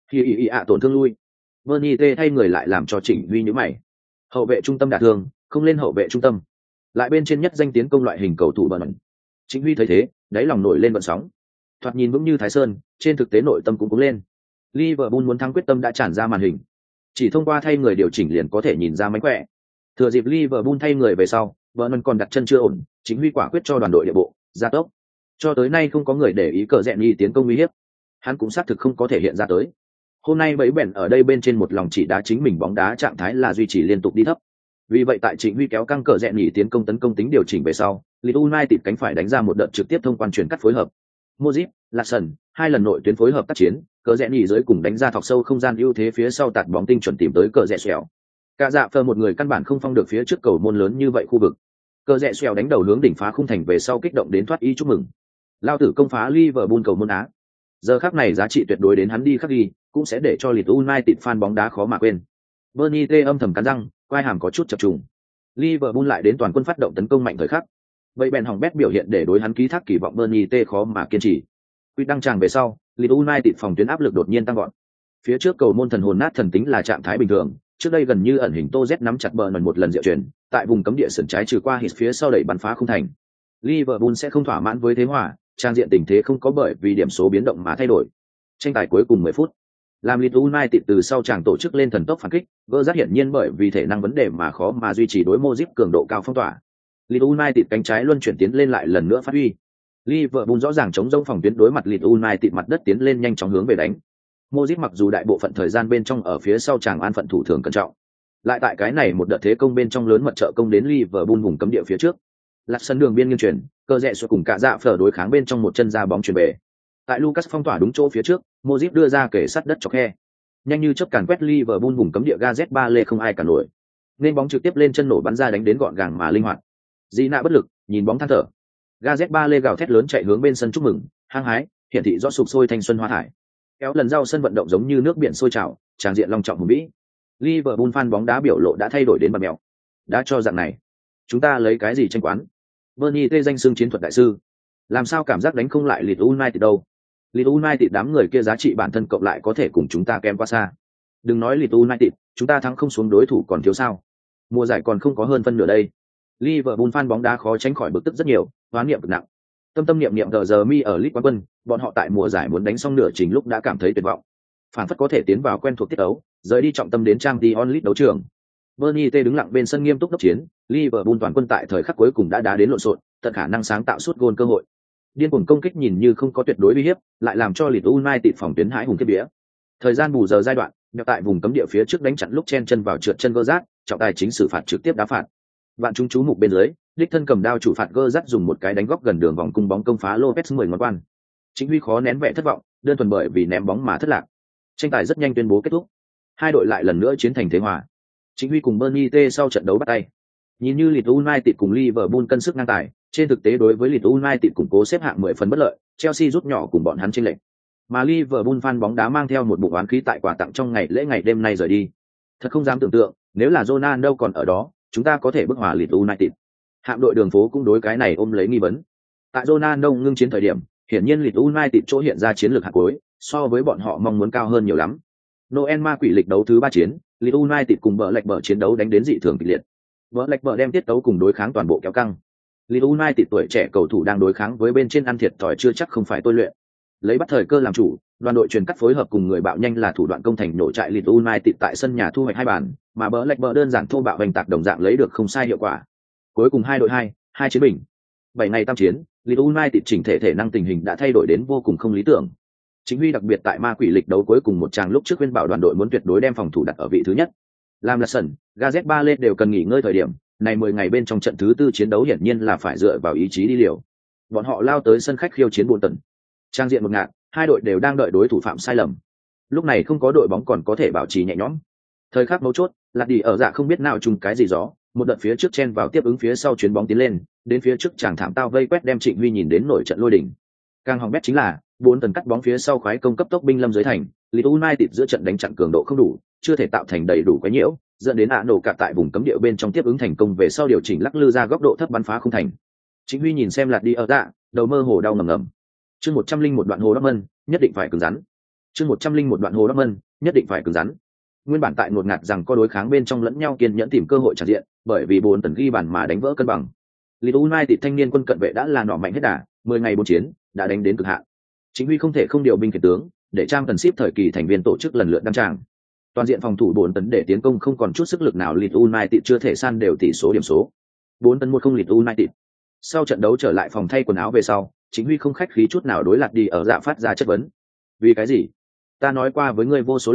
Hỉ tổn thương lui. Bernie T thay người lại làm cho Chỉnh Huy nhíu mày. Hậu vệ trung tâm đả thương, không lên hậu vệ trung tâm. Lại bên trên nhất danh tiến công loại hình cầu thủ bẩn. Chỉnh Huy thấy thế, đáy lòng nổi lên vận sóng. Thoạt nhìn vững như Thái Sơn, trên thực tế nội tâm cũng lên. Liverpool muốn thắng quyết tâm đã tràn ra màn hình. Chỉ thông qua thay người điều chỉnh liền có thể nhìn ra mánh khỏe. Thừa dịp Liverpool thay người về sau, Burnley còn đặt chân chưa ổn, Chính Huy quả quyết cho đoàn đội địa bộ gia tốc. Cho tới nay không có người để ý cờ rẽn nhi tiến công uy hiếp, hắn cũng xác thực không có thể hiện ra tới. Hôm nay bẫy bèn ở đây bên trên một lòng chỉ đá chính mình bóng đá trạng thái là duy trì liên tục đi thấp. Vì vậy tại Trịnh Huy kéo căng cờ rẽ nhỉ tiến công tấn công tính điều chỉnh về sau, Leeds United cánh phải đánh ra một đợt trực tiếp thông quan chuyển cắt phối hợp. Modric, Larsson, hai lần nội tuyến phối hợp tác chiến, cờ rẽ nhỉ dưới cùng đánh ra thọc sâu không gian ưu thế phía sau tạt bóng tinh chuẩn tìm tới cờ rẽ xẻo. Cả dạ phờ một người căn bản không phong được phía trước cầu môn lớn như vậy khu vực. Cờ rẽ xẻo đánh đầu hướng đỉnh phá khung thành về sau kích động đến thoát y chúc mừng. Lao tử công phá Liverpool cầu môn Á. Giờ khắc này giá trị tuyệt đối đến hắn đi khắc ghi, cũng sẽ để cho Leeds United fan bóng đá khó mà quên. Bernie T âm thầm cắn răng, quai hàm có chút chập trùng. Liverpool lại đến toàn quân phát động tấn công mạnh thời khắc. Vậy bèn hỏng bét biểu hiện để đối hắn ký thác kỳ vọng Bernie T khó mà kiên trì. Quy đăng tràng về sau, Leeds United phòng tuyến áp lực đột nhiên tăng vọt. Phía trước cầu môn thần hồn nát thần tính là trạng thái bình thường, trước đây gần như ẩn hình Tô Z nắm chặt bờ nần một lần diệu chuyển, tại vùng cấm địa sườn trái trừ qua hít phía sau đẩy bắn phá không thành. Liverpool sẽ không thỏa mãn với thế hòa, trang diện tình thế không có bởi vì điểm số biến động mà thay đổi. Tranh tài cuối cùng 10 phút. Làm Leeds United từ sau chàng tổ chức lên thần tốc phản kích, gỡ rát hiển nhiên bởi vì thể năng vấn đề mà khó mà duy trì đối Modric cường độ cao phong tỏa. Leeds United cánh trái luân chuyển tiến lên lại lần nữa phát huy. Liverpool rõ ràng chống rông phòng tuyến đối mặt Leeds United mặt đất tiến lên nhanh chóng hướng về đánh. Modric mặc dù đại bộ phận thời gian bên trong ở phía sau chàng an phận thủ thường cẩn trọng, lại tại cái này một đợt thế công bên trong lớn mật trợ công đến Liverpool vùng cấm địa phía trước. Lật sân đường biên nghiêng chuyển, cơ rẽ xuống cùng cả dạ phở đối kháng bên trong một chân ra bóng chuyển về. Tại Lucas phong tỏa đúng chỗ phía trước, Modric đưa ra kể sát đất chọc khe. Nhanh như chớp càn quét Liverpool vùng cấm địa Gareth Bale không ai cản nổi. Nên bóng trực tiếp lên chân nổ bắn ra đánh đến gọn gàng mà linh hoạt. Gina bất lực, nhìn bóng than thở. Gareth Bale gào thét lớn chạy hướng bên sân chúc mừng, hăng hái, hiển thị rõ sục sôi thanh xuân hoa thải. Kéo lần giao sân vận động giống như nước biển sôi trào, tràn diện long trọng hùng vĩ. Liverpool fan bóng đá biểu lộ đã thay đổi đến bật mèo. Đã cho dạng này, chúng ta lấy cái gì tranh quán? Bernie T danh xưng chiến thuật đại sư, làm sao cảm giác đánh không lại Leeds United đâu? Leeds United đám người kia giá trị bản thân cộng lại có thể cùng chúng ta kém quá xa. Đừng nói Leeds United, chúng ta thắng không xuống đối thủ còn thiếu sao? Mùa giải còn không có hơn phân nửa đây. Liverpool fan bóng đá khó tránh khỏi bực tức rất nhiều, hoán niệm cực nặng. Tâm niệm tờ giờ mi ở League quán quân, bọn họ tại mùa giải muốn đánh xong nửa trình lúc đã cảm thấy tuyệt vọng. Phản phất có thể tiến vào quen thuộc tiết đấu, rời đi trọng tâm đến Champions League đấu trường. Bernie T đứng lặng bên sân nghiêm túc đốc chiến, Liverpool toàn quân tại thời khắc cuối cùng đã đá đến lộn xộn, tận khả năng sáng tạo suốt gôn cơ hội. Điên cuồng công kích nhìn như không có tuyệt đối uy hiếp, lại làm cho Leeds United phòng tuyến hãi hùng kiếp vía. Thời gian bù giờ giai đoạn, nhập tại vùng cấm địa phía trước đánh chặn lúc chen chân vào trượt chân gơ rát, trọng tài chính xử phạt trực tiếp đá phạt. Vạn chúng chú mục bên dưới, đích thân cầm đao chủ phạt gơ rát dùng một cái đánh góc gần đường vòng cung bóng công phá Lopez 10 ngón quan. Chính Huy khó nén vẻ thất vọng, đơn thuần bởi vì ném bóng mà thất lạc. Tranh tài rất nhanh tuyên bố kết thúc. Hai đội lại lần nữa chiến thành thế hòa. Chính Huy cùng Bernie T sau trận đấu bắt tay. Nhìn như Leeds United cùng Liverpool cân sức ngang tài, trên thực tế đối với Leeds United củng cố xếp hạng 10 phần bất lợi, Chelsea rút nhỏ cùng bọn hắn chênh lệch. Mà Liverpool fan bóng đá mang theo một bụng oán khí tại quà tặng trong ngày lễ ngày đêm nay rời đi. Thật không dám tưởng tượng, nếu là Ronaldo còn ở đó, chúng ta có thể bước hòa Leeds United. Hạm đội đường phố cũng đối cái này ôm lấy nghi vấn. Tại Ronaldo ngưng chiến thời điểm, hiển nhiên Leeds United chỗ hiện ra chiến lược hạng cuối, so với bọn họ mong muốn cao hơn nhiều lắm. Noel ma quỷ lịch đấu thứ 3 chiến, Leeds United cùng bờ lệch bờ chiến đấu đánh đến dị thường kịch liệt. Bờ lệch bờ đem tiết tấu cùng đối kháng toàn bộ kéo căng. Leeds United tuổi trẻ cầu thủ đang đối kháng với bên trên ăn thiệt thòi chưa chắc không phải tôi luyện. Lấy bắt thời cơ làm chủ, đoàn đội truyền cắt phối hợp cùng người bạo nhanh là thủ đoạn công thành nổ trại Leeds United tại sân nhà thu hoạch 2 bàn, mà bờ lệch bờ đơn giản thô bạo hành tạc đồng dạng lấy được không sai hiệu quả. Cuối cùng 2 đội 2 chiến bình. 7 ngày tam chiến, Leeds United chỉnh thể năng tình hình đã thay đổi đến vô cùng không lý tưởng. Chính Huy đặc biệt tại ma quỷ lịch đấu cuối cùng một tràng lúc trước khuyên bảo đoàn đội muốn tuyệt đối đem phòng thủ đặt ở vị thứ nhất. Làm là sân, Gareth Bale đều cần nghỉ ngơi thời điểm, này 10 ngày bên trong trận thứ 4 chiến đấu hiển nhiên là phải dựa vào ý chí đi liều. Bọn họ lao tới sân khách khiêu chiến buồn tận. Trang diện một ngạt, hai đội đều đang đợi đối thủ phạm sai lầm. Lúc này không có đội bóng còn có thể bảo trì nhẹ nhõm. Thời khắc mấu chốt, Lạt đi ở dạ không biết nào chung cái gì gió, một đợt phía trước chen vào tiếp ứng phía sau chuyền bóng tiến lên, đến phía trước chàng thảm tao vây quét đem Trịnh Huy nhìn đến nổi trận lôi đỉnh. Càng hỏng bét chính là, 4 tần cắt bóng phía sau khoái công cấp tốc binh lâm dưới thành, Leeds United giữa trận đánh chặn cường độ không đủ, chưa thể tạo thành đầy đủ quấy nhiễu, dẫn đến nổ cả tại vùng cấm địa bên trong tiếp ứng thành công về sau điều chỉnh lắc lư ra góc độ thấp bắn phá không thành. Trịnh Huy nhìn xem Lạt đi ở dạ, đầu mơ hồ đau ngầm ngầm. Chương 101 đoạn hồ Dortmund, nhất định phải cứng rắn. Chương 101 đoạn hồ Dortmund, nhất định phải cứng rắn. Nguyên bản tại ngột ngạt rằng có đối kháng bên trong lẫn nhau kiên nhẫn tìm cơ hội tràn diện, bởi vì 4 tần ghi bàn mà đánh vỡ cân bằng. Leeds United thanh niên quân cận vệ đã là nỏ mạnh hết đà, 10 ngày 4 chiến, đã đánh đến cực hạn. Chính Huy không thể không điều binh khiển tướng, để trang tần ship thời kỳ thành viên tổ chức lần lượt đăng tràng. Toàn diện phòng thủ 4 tấn để tiến công không còn chút sức lực nào, Leeds United chưa thể san đều tỷ số điểm số. 4 tấn 1-0 Leeds United. Sau trận đấu trở lại phòng thay quần áo về sau, Chính Huy không khách khí chút nào đối Lạt đi ở dạ phát ra chất vấn. Vì cái gì? Ta nói qua với ngươi vô số lần,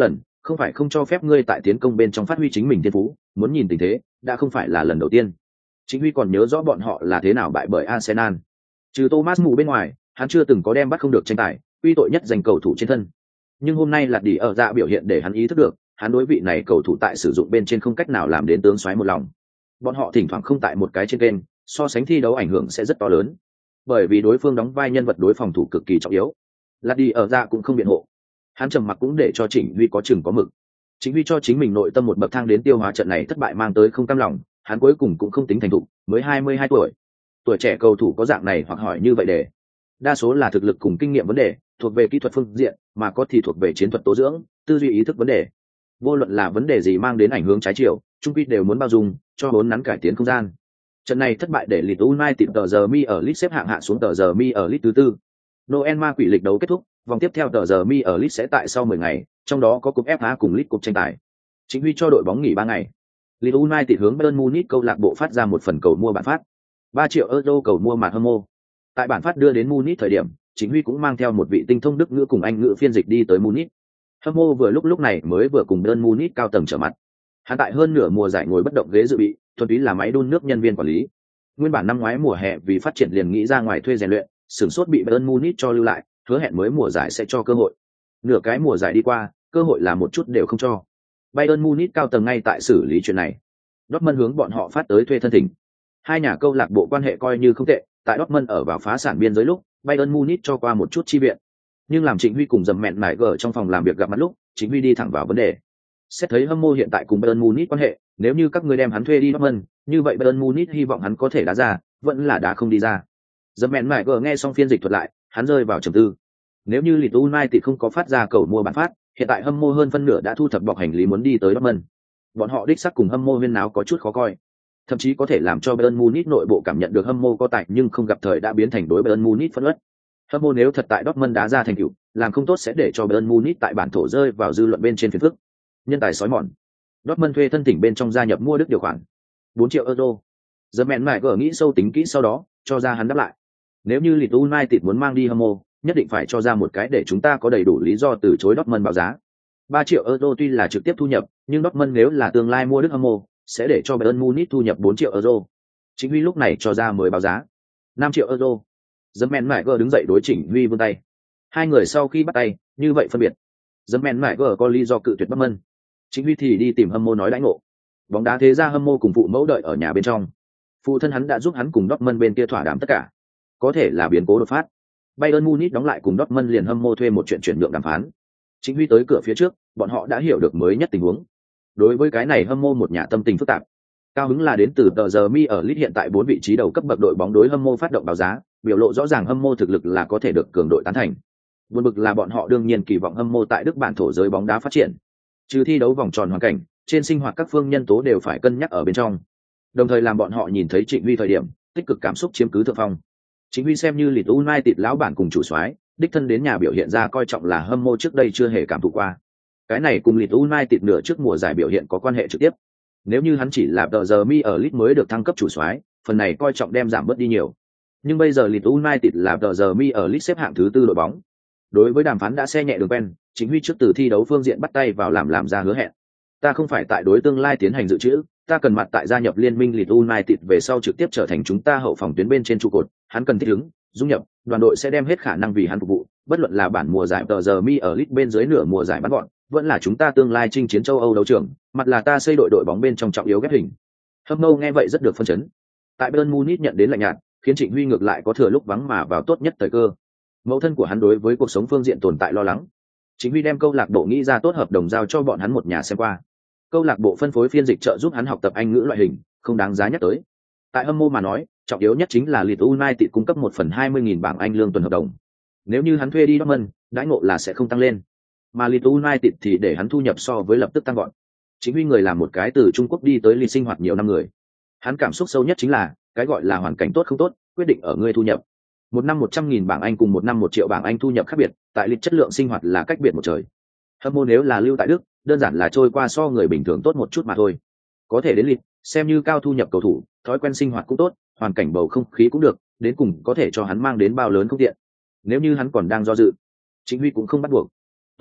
không phải không cho phép ngươi tại tiến công bên trong phát huy chính mình thiên phú, muốn nhìn tình thế, đã không phải là lần đầu tiên. Chính Huy còn nhớ rõ bọn họ là thế nào bại bởi Arsenal. Trừ Thomas Mù bên ngoài, hắn chưa từng có đem bắt không được tranh tài, uy tội nhất giành cầu thủ trên thân. Nhưng hôm nay là đi ở dạ biểu hiện để hắn ý thức được, hắn đối vị này cầu thủ tại sử dụng bên trên không cách nào làm đến tướng soái một lòng. Bọn họ thỉnh thoảng không tại một cái trên kênh, so sánh thi đấu ảnh hưởng sẽ rất to lớn. Bởi vì đối phương đóng vai nhân vật đối phòng thủ cực kỳ trọng yếu. Là đi ở dạ cũng không biện hộ. Hắn trầm mặc cũng để cho Trịnh Huy có chừng có mực. Trịnh Huy cho chính mình nội tâm một bậc thang đến tiêu hóa trận này thất bại mang tới không cam lòng, hắn cuối cùng cũng không tính thành thục, mới 22 tuổi. Tuổi trẻ cầu thủ có dạng này hoặc hỏi như vậy để đa số là thực lực cùng kinh nghiệm vấn đề, thuộc về kỹ thuật phương diện, mà có thì thuộc về chiến thuật tố dưỡng, tư duy ý thức vấn đề. Vô luận là vấn đề gì mang đến ảnh hưởng trái chiều, trung quy đều muốn bao dung, cho bốn nắn cải tiến không gian. Trận này thất bại để Leeds United tờ giờ mi ở Leeds xếp hạng hạ xuống tờ giờ mi ở Leeds thứ tư. Noel ma quỷ lịch đấu kết thúc, vòng tiếp theo tờ giờ mi ở Leeds sẽ tại sau 10 ngày, trong đó có cúp FA cùng League Cup tranh tài. Chính Huy cho đội bóng nghỉ 3 ngày. Leeds United hướng Bayern Munich câu lạc bộ phát ra một phần cầu mua bản phát. 3 triệu euro cầu mua mặt hâm mộ. Tại bản phát đưa đến Munich thời điểm, Chính Huy cũng mang theo một vị tinh thông Đức ngữ cùng Anh ngữ phiên dịch đi tới Munich. Hâm mộ vừa lúc này mới vừa cùng Bayern Munich cao tầng trở mặt. Hắn tại hơn nửa mùa giải ngồi bất động ghế dự bị, thuần túy là máy đun nước nhân viên quản lý. Nguyên bản năm ngoái mùa hè vì phát triển liền nghĩ ra ngoài thuê rèn luyện, sửng sốt bị Bayern Munich cho lưu lại, hứa hẹn mới mùa giải sẽ cho cơ hội. Nửa cái mùa giải đi qua, cơ hội là một chút đều không cho. Bayern Munich cao tầng ngay tại xử lý chuyện này. Dortmund hướng bọn họ phát tới thuê thân thỉnh. Hai nhà câu lạc bộ quan hệ coi như không tệ, tại Dortmund ở vào phá sản biên giới lúc, Bayern Munich cho qua một chút chi viện. Nhưng làm Trịnh Huy cùng dầm mẹn mải gở trong phòng làm việc gặp mặt lúc, Trịnh Huy đi thẳng vào vấn đề. Xét thấy hâm mộ hiện tại cùng Bayern Munich quan hệ, nếu như các người đem hắn thuê đi Dortmund, như vậy Bayern Munich hy vọng hắn có thể đá ra, vẫn là đá không đi ra. Dầm mẹn mải gở nghe xong phiên dịch thuật lại, hắn rơi vào trầm tư. Nếu như Leeds United không có phát ra cầu mua bản phát, hiện tại hâm mộ hơn phân nửa đã thu thập bọc hành lý muốn đi tới Dortmund. Bọn họ đích xác cùng hâm mộ huyên náo có chút khó coi, thậm chí có thể làm cho Bayern Munich nội bộ cảm nhận được hâm mộ có tài nhưng không gặp thời đã biến thành đối Bayern Munich phân uất. Hâm mộ nếu thật tại Dortmund đá ra thành tựu, làm không tốt sẽ để cho Bayern Munich tại bản thổ rơi vào dư luận bên trên phiền phức. Nhân tài sói mòn. Dortmund thuê thân thỉnh bên trong gia nhập mua Đức điều khoản 4 triệu euro. Giờ mẹn mải gỡ nghĩ sâu tính kỹ sau đó, cho ra hắn đáp lại. Nếu như Leeds United muốn mang đi hâm mộ, nhất định phải cho ra một cái để chúng ta có đầy đủ lý do từ chối Dortmund báo giá. 3 triệu euro tuy là trực tiếp thu nhập, nhưng Dortmund nếu là tương lai mua Đức hâm mộ, sẽ để cho Bayern Munich thu nhập 4 triệu euro. Chính Huy lúc này cho ra mới báo giá 5 triệu euro. Dấm men mải gờ đứng dậy đối Trịnh Huy vươn tay. Hai người sau khi bắt tay, như vậy phân biệt. Dấm men mải gờ có lý do cự tuyệt Dortmund. Trịnh Huy thì đi tìm hâm mộ nói đãi ngộ. Bóng đá thế ra hâm mộ cùng phụ mẫu đợi ở nhà bên trong. Phụ thân hắn đã giúp hắn cùng Dortmund bên kia thỏa đàm tất cả. Có thể là biến cố đột phát. Bayern Munich đóng lại cùng Dortmund liền hâm mộ thuê một chuyện chuyển nhượng đàm phán. Trịnh Huy tới cửa phía trước, bọn họ đã hiểu được mới nhất tình huống. Đối với cái này hâm mộ một nhà tâm tình phức tạp. Cao hứng là đến từ tờ giờ mi ở Leeds hiện tại 4 vị trí đầu cấp bậc đội bóng đối hâm mộ phát động báo giá, biểu lộ rõ ràng hâm mộ thực lực là có thể được cường đội tán thành. Buồn bực là bọn họ đương nhiên kỳ vọng hâm mộ tại Đức bản thổ giới bóng đá phát triển. Trừ thi đấu vòng tròn hoàn cảnh, trên sinh hoạt các phương nhân tố đều phải cân nhắc ở bên trong. Đồng thời làm bọn họ nhìn thấy Trịnh Huy thời điểm, tích cực cảm xúc chiếm cứ thượng phong. Trịnh Huy xem như Leeds United lão bản cùng chủ soái, đích thân đến nhà biểu hiện ra coi trọng là hâm mộ trước đây chưa hề cảm thụ qua. Cái này cùng Leeds United nửa trước mùa giải biểu hiện có quan hệ trực tiếp. Nếu như hắn chỉ là tờ giờ mi ở Leeds mới được thăng cấp chủ soái, phần này coi trọng đem giảm bớt đi nhiều. Nhưng bây giờ Leeds United là tờ giờ mi ở Leeds xếp hạng thứ tư đội bóng. Đối với đàm phán đã xe nhẹ đường quen, Chính Huy trước từ thi đấu phương diện bắt tay vào làm ra hứa hẹn. Ta không phải tại đối tương lai tiến hành dự trữ, ta cần mặt tại gia nhập liên minh Leeds United về sau trực tiếp trở thành chúng ta hậu phòng tuyến bên trên trụ cột, hắn cần thích ứng, dung nhập, đoàn đội sẽ đem hết khả năng vì hắn phục vụ, bất luận là bản mùa giải tờ giờ mi ở Leeds bên dưới nửa mùa giải bắn gọn, vẫn là chúng ta tương lai chinh chiến châu Âu đấu trường, mặt là ta xây đội bóng bên trong trọng yếu ghép hình. Hâm mộ nghe vậy rất được phân chấn. Tại Bayern Munich nhận đến lạnh nhạt, khiến Trịnh Huy ngược lại có thừa lúc vắng mà vào tốt nhất thời cơ. Mẫu thân của hắn đối với cuộc sống phương diện tồn tại lo lắng. Trịnh Huy đem câu lạc bộ nghĩ ra tốt hợp đồng giao cho bọn hắn một nhà xem qua. Câu lạc bộ phân phối phiên dịch trợ giúp hắn học tập Anh ngữ loại hình, không đáng giá nhắc tới. Tại hâm mộ mà nói, trọng yếu nhất chính là Leeds United cung cấp 1/20.000 bảng Anh lương tuần hợp đồng. Nếu như hắn thuê đi Dortmund, đãi ngộ là sẽ không tăng lên. Mà Leeds United thì để hắn thu nhập so với lập tức tăng gọn. Chính Huy người làm một cái từ Trung Quốc đi tới Leeds sinh hoạt nhiều năm người. Hắn cảm xúc sâu nhất chính là, cái gọi là hoàn cảnh tốt không tốt, quyết định ở ngươi thu nhập. Một năm 100.000 bảng Anh cùng một năm 1 triệu bảng Anh thu nhập khác biệt, tại Leeds chất lượng sinh hoạt là cách biệt một trời. Hâm mộ nếu là lưu tại Đức, đơn giản là trôi qua so người bình thường tốt một chút mà thôi. Có thể đến Leeds, xem như cao thu nhập cầu thủ, thói quen sinh hoạt cũng tốt, hoàn cảnh bầu không khí cũng được, đến cùng có thể cho hắn mang đến bao lớn không tiện. Nếu như hắn còn đang do dự, Chính Huy cũng không bắt buộc.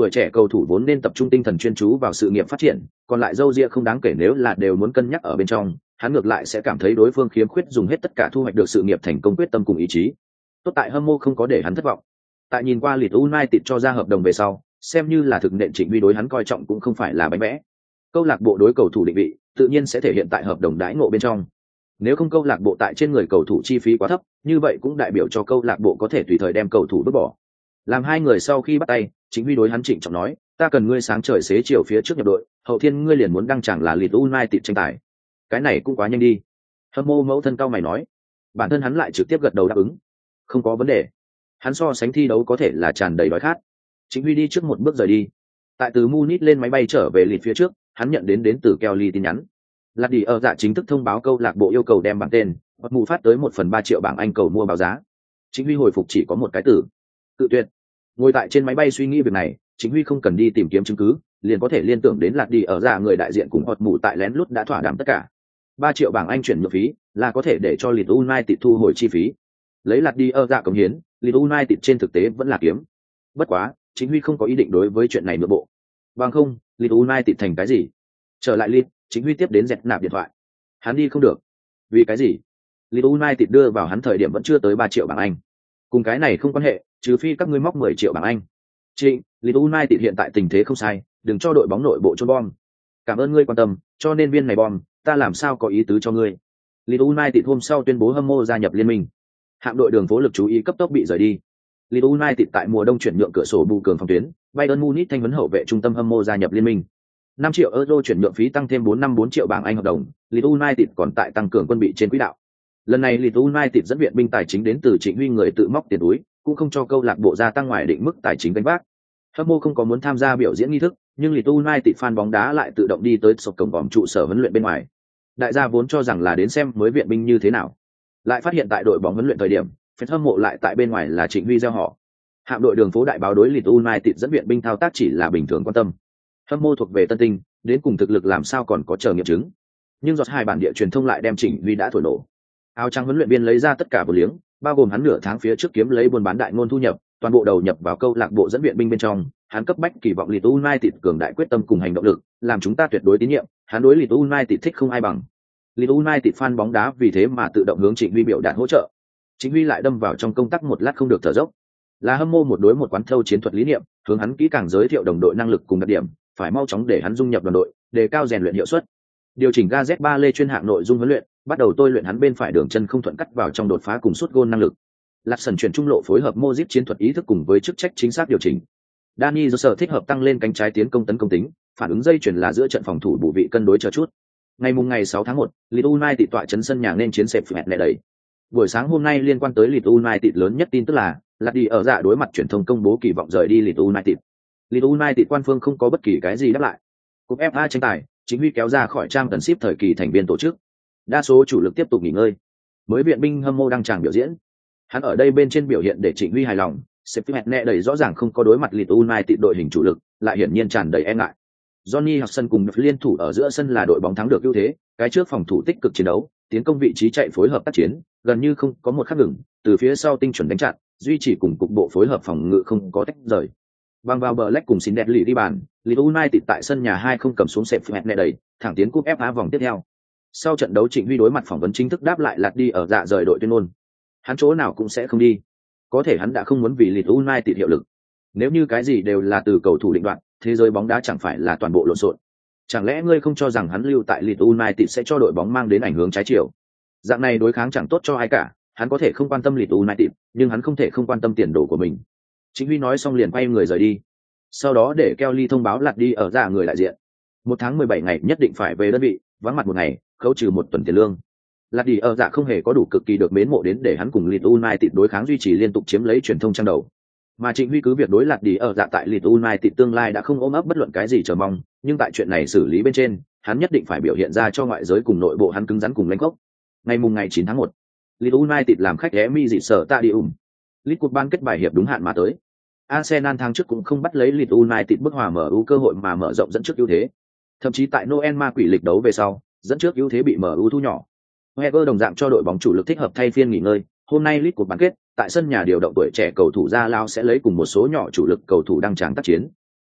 tuổi trẻ cầu thủ vốn nên tập trung tinh thần chuyên chú vào sự nghiệp phát triển, còn lại dâu ria không đáng kể nếu là đều muốn cân nhắc ở bên trong, hắn ngược lại sẽ cảm thấy đối phương khiếm khuyết dùng hết tất cả thu hoạch được sự nghiệp thành công quyết tâm cùng ý chí. Tốt tại hâm mộ không có để hắn thất vọng. Tại nhìn qua Leeds United cho ra hợp đồng về sau, xem như là thực nện Trịnh Huy đối hắn coi trọng cũng không phải là bánh vẽ. Câu lạc bộ đối cầu thủ định vị, tự nhiên sẽ thể hiện tại hợp đồng đãi ngộ bên trong. Nếu không câu lạc bộ tại trên người cầu thủ chi phí quá thấp, như vậy cũng đại biểu cho câu lạc bộ có thể tùy thời đem cầu thủ vứt bỏ. Làm hai người sau khi bắt tay, Trịnh Huy đối hắn trịnh trọng nói, ta cần ngươi sáng trời xế chiều phía trước nhập đội, hậu thiên ngươi liền muốn đăng chẳng là Leeds United tranh tài. Cái này cũng quá nhanh đi. Hâm mộ mẫu thân cao mày nói. Bản thân hắn lại trực tiếp gật đầu đáp ứng. Không có vấn đề. Hắn so sánh thi đấu có thể là tràn đầy đói khát. Trịnh Huy đi trước một bước rời đi. Tại từ Munich lên máy bay trở về Leeds phía trước, hắn nhận đến từ Kelly tin nhắn. Lạc đi ở dạ chính thức thông báo câu lạc bộ yêu cầu đem bảng tên, hoặc mù phát tới 1/3 triệu bảng Anh cầu mua báo giá. Trịnh Huy hồi phục chỉ có một cái từ: cự tuyệt. Ngồi tại trên máy bay suy nghĩ việc này, Trịnh Huy không cần đi tìm kiếm chứng cứ, liền có thể liên tưởng đến Lạc đi ở dạ người đại diện cùng hoặc mù tại lén lút đã thỏa đàm tất cả. 3 triệu bảng Anh chuyển nhượng phí là có thể để cho Leeds United thu hồi chi phí. Lấy Lạc đi ở dạ cống hiến, Leeds United trên thực tế vẫn là kiếm. Bất quá, Trịnh Huy không có ý định đối với chuyện này nội bộ. Bằng không, Leeds United thành cái gì? Trở lại Leeds, Trịnh Huy tiếp đến dẹt nạp điện thoại. Hắn đi không được. Vì cái gì? Leeds United đưa vào hắn thời điểm vẫn chưa tới 3 triệu bảng Anh. Cùng cái này không quan hệ, trừ phi các ngươi móc 10 triệu bảng Anh. Trịnh, Leeds United hiện tại tình thế không sai, đừng cho đội bóng nội bộ chôn bom. Cảm ơn ngươi quan tâm, cho nên viên này bom, ta làm sao có ý tứ cho ngươi. Leeds United hôm sau tuyên bố hâm mộ gia nhập liên minh. Hạm đội đường phố lực chú ý cấp tốc bị rời đi. Leeds United tại mùa đông chuyển nhượng cửa sổ bù cường phòng tuyến, Bayern Munich thanh vấn hậu vệ trung tâm hâm mộ gia nhập liên minh. 5 triệu euro chuyển nhượng phí tăng thêm 4 triệu bảng Anh hợp đồng, Leeds United còn tại tăng cường quân bị trên quỹ đạo. Lần này Leeds United dẫn viện binh tài chính đến từ Trịnh Huy người tự móc tiền túi, cũng không cho câu lạc bộ gia tăng ngoài định mức tài chính gánh vác. Hâm mộ không có muốn tham gia biểu diễn nghi thức, nhưng Leeds United fan bóng đá lại tự động đi tới sộc cổng vòm trụ sở huấn luyện bên ngoài. Đại gia vốn cho rằng là đến xem mới viện binh như thế nào, lại phát hiện tại đội bóng huấn luyện thời điểm, fan hâm mộ lại tại bên ngoài là Trịnh Huy gieo họ. Hạm đội đường phố đại báo đối Leeds United dẫn viện binh thao tác chỉ là bình thường quan tâm. Hâm mộ thuộc về tân tinh, đến cùng thực lực làm sao còn có chờ nghiệm chứng. Nhưng giọt hai bản địa truyền thông lại đem Trịnh Huy đã thổi nổ. Áo trắng huấn luyện viên lấy ra tất cả vô liếng, bao gồm hắn nửa tháng phía trước kiếm lấy buôn bán đại ngôn thu nhập, toàn bộ đầu nhập vào câu lạc bộ dẫn viện binh bên trong. Hắn cấp bách kỳ vọng Leeds United cường đại quyết tâm cùng hành động lực, làm chúng ta tuyệt đối tín nhiệm. Hắn đối Leeds United thích không ai bằng. Leeds United fan bóng đá vì thế mà tự động hướng Trịnh Huy biểu đạt hỗ trợ. Trịnh Huy lại đâm vào trong công tác một lát không được thở dốc. Là hâm mộ một đối một quán thâu chiến thuật lý niệm, hướng hắn kỹ càng giới thiệu đồng đội năng lực cùng đặc điểm, phải mau chóng để hắn dung nhập đoàn đội, đề cao rèn luyện hiệu suất. Điều chỉnh Gazet Lê chuyên hạng nội dung huấn luyện, bắt đầu tôi luyện hắn bên phải đường chân không thuận cắt vào trong đột phá cùng sút gôn năng lực. Lạt sần chuyển trung lộ phối hợp Modric chiến thuật ý thức cùng với chức trách chính xác điều chỉnh. Dani Jose thích hợp tăng lên cánh trái tiến công tấn công tính, phản ứng dây chuyển là giữa trận phòng thủ bổ vị cân đối chờ chút. Ngày 6 tháng 1, Leeds United tọa trấn sân nhà nên chiến sẹp phẹt lẻ đầy. Buổi sáng hôm nay liên quan tới Leeds United lớn nhất tin tức là Lạc đi ở dạ đối mặt truyền thông công bố kỳ vọng rời đi Leeds United. Leeds United quan phương không có bất kỳ cái gì đáp lại. Cúp FA tranh tài, Chính Huy kéo ra khỏi trang tần ship thời kỳ thành viên tổ chức. Đa số chủ lực tiếp tục nghỉ ngơi. Mới viện binh hâm mộ đăng tràng biểu diễn. Hắn ở đây bên trên biểu hiện để Trịnh Huy hài lòng, Sheffield nẹ đầy rõ ràng không có đối mặt Leeds United đội hình chủ lực, lại hiển nhiên tràn đầy e ngại. Johnny Hudson cùng liên thủ ở giữa sân là đội bóng thắng được ưu thế, cái trước phòng thủ tích cực chiến đấu, tiến công vị trí chạy phối hợp tác chiến, gần như không có một khắc ngừng, từ phía sau tinh chuẩn đánh chặn, duy trì cùng cục bộ phối hợp phòng ngự không có tách rời. Bằng vào Black cùng Sinderli đi bàn, Leeds United tại sân nhà 2-0 cầm xuống Sheffield nẹ đầy, thẳng tiến cúp FA vòng tiếp theo. Sau trận đấu Trịnh Huy đối mặt phỏng vấn chính thức đáp lại Lạc đi ở dạ rời đội tuyên ngôn. Hắn chỗ nào cũng sẽ không đi. Có thể hắn đã không muốn vì Leeds United hiệu lực. Nếu như cái gì đều là từ cầu thủ định đoạt, thế giới bóng đá chẳng phải là toàn bộ lộn xộn. Chẳng lẽ ngươi không cho rằng hắn lưu tại Leeds United sẽ cho đội bóng mang đến ảnh hưởng trái chiều? Dạng này đối kháng chẳng tốt cho ai cả, hắn có thể không quan tâm Leeds United, nhưng hắn không thể không quan tâm tiền đồ của mình. Trịnh Huy nói xong liền quay người rời đi. Sau đó để Kelly thông báo Lạc đi ở dạ người đại diện. 1 tháng 17 ngày nhất định phải về đơn vị, vắng mặt 1 ngày, khấu trừ 1 tuần tiền lương. Lạc đi ở dạ không hề có đủ cực kỳ được mến mộ đến để hắn cùng Leeds United đối kháng duy trì liên tục chiếm lấy truyền thông trang đầu. Mà Trịnh Huy cứ việc đối Lạc đi ở dạ tại Leeds United tương lai đã không ôm ấp bất luận cái gì chờ mong, nhưng tại chuyện này xử lý bên trên, hắn nhất định phải biểu hiện ra cho ngoại giới cùng nội bộ hắn cứng rắn cùng lãnh gốc. Ngày 9 tháng 1, Leeds United làm khách Emirates Stadium. League Cup ban kết bài hiệp đúng hạn mà tới. Arsenal tháng trước cũng không bắt lấy Leeds United bức hòa MU cơ hội mà mở rộng dẫn trước ưu thế. Thậm chí tại Noel ma quỷ lịch đấu về sau, dẫn trước ưu thế bị MU thu nhỏ. Wenger đồng dạng cho đội bóng chủ lực thích hợp thay phiên nghỉ ngơi. Hôm nay League Cup bán kết, tại sân nhà điều động tuổi trẻ cầu thủ ra lao sẽ lấy cùng một số nhỏ chủ lực cầu thủ đang tráng tác chiến.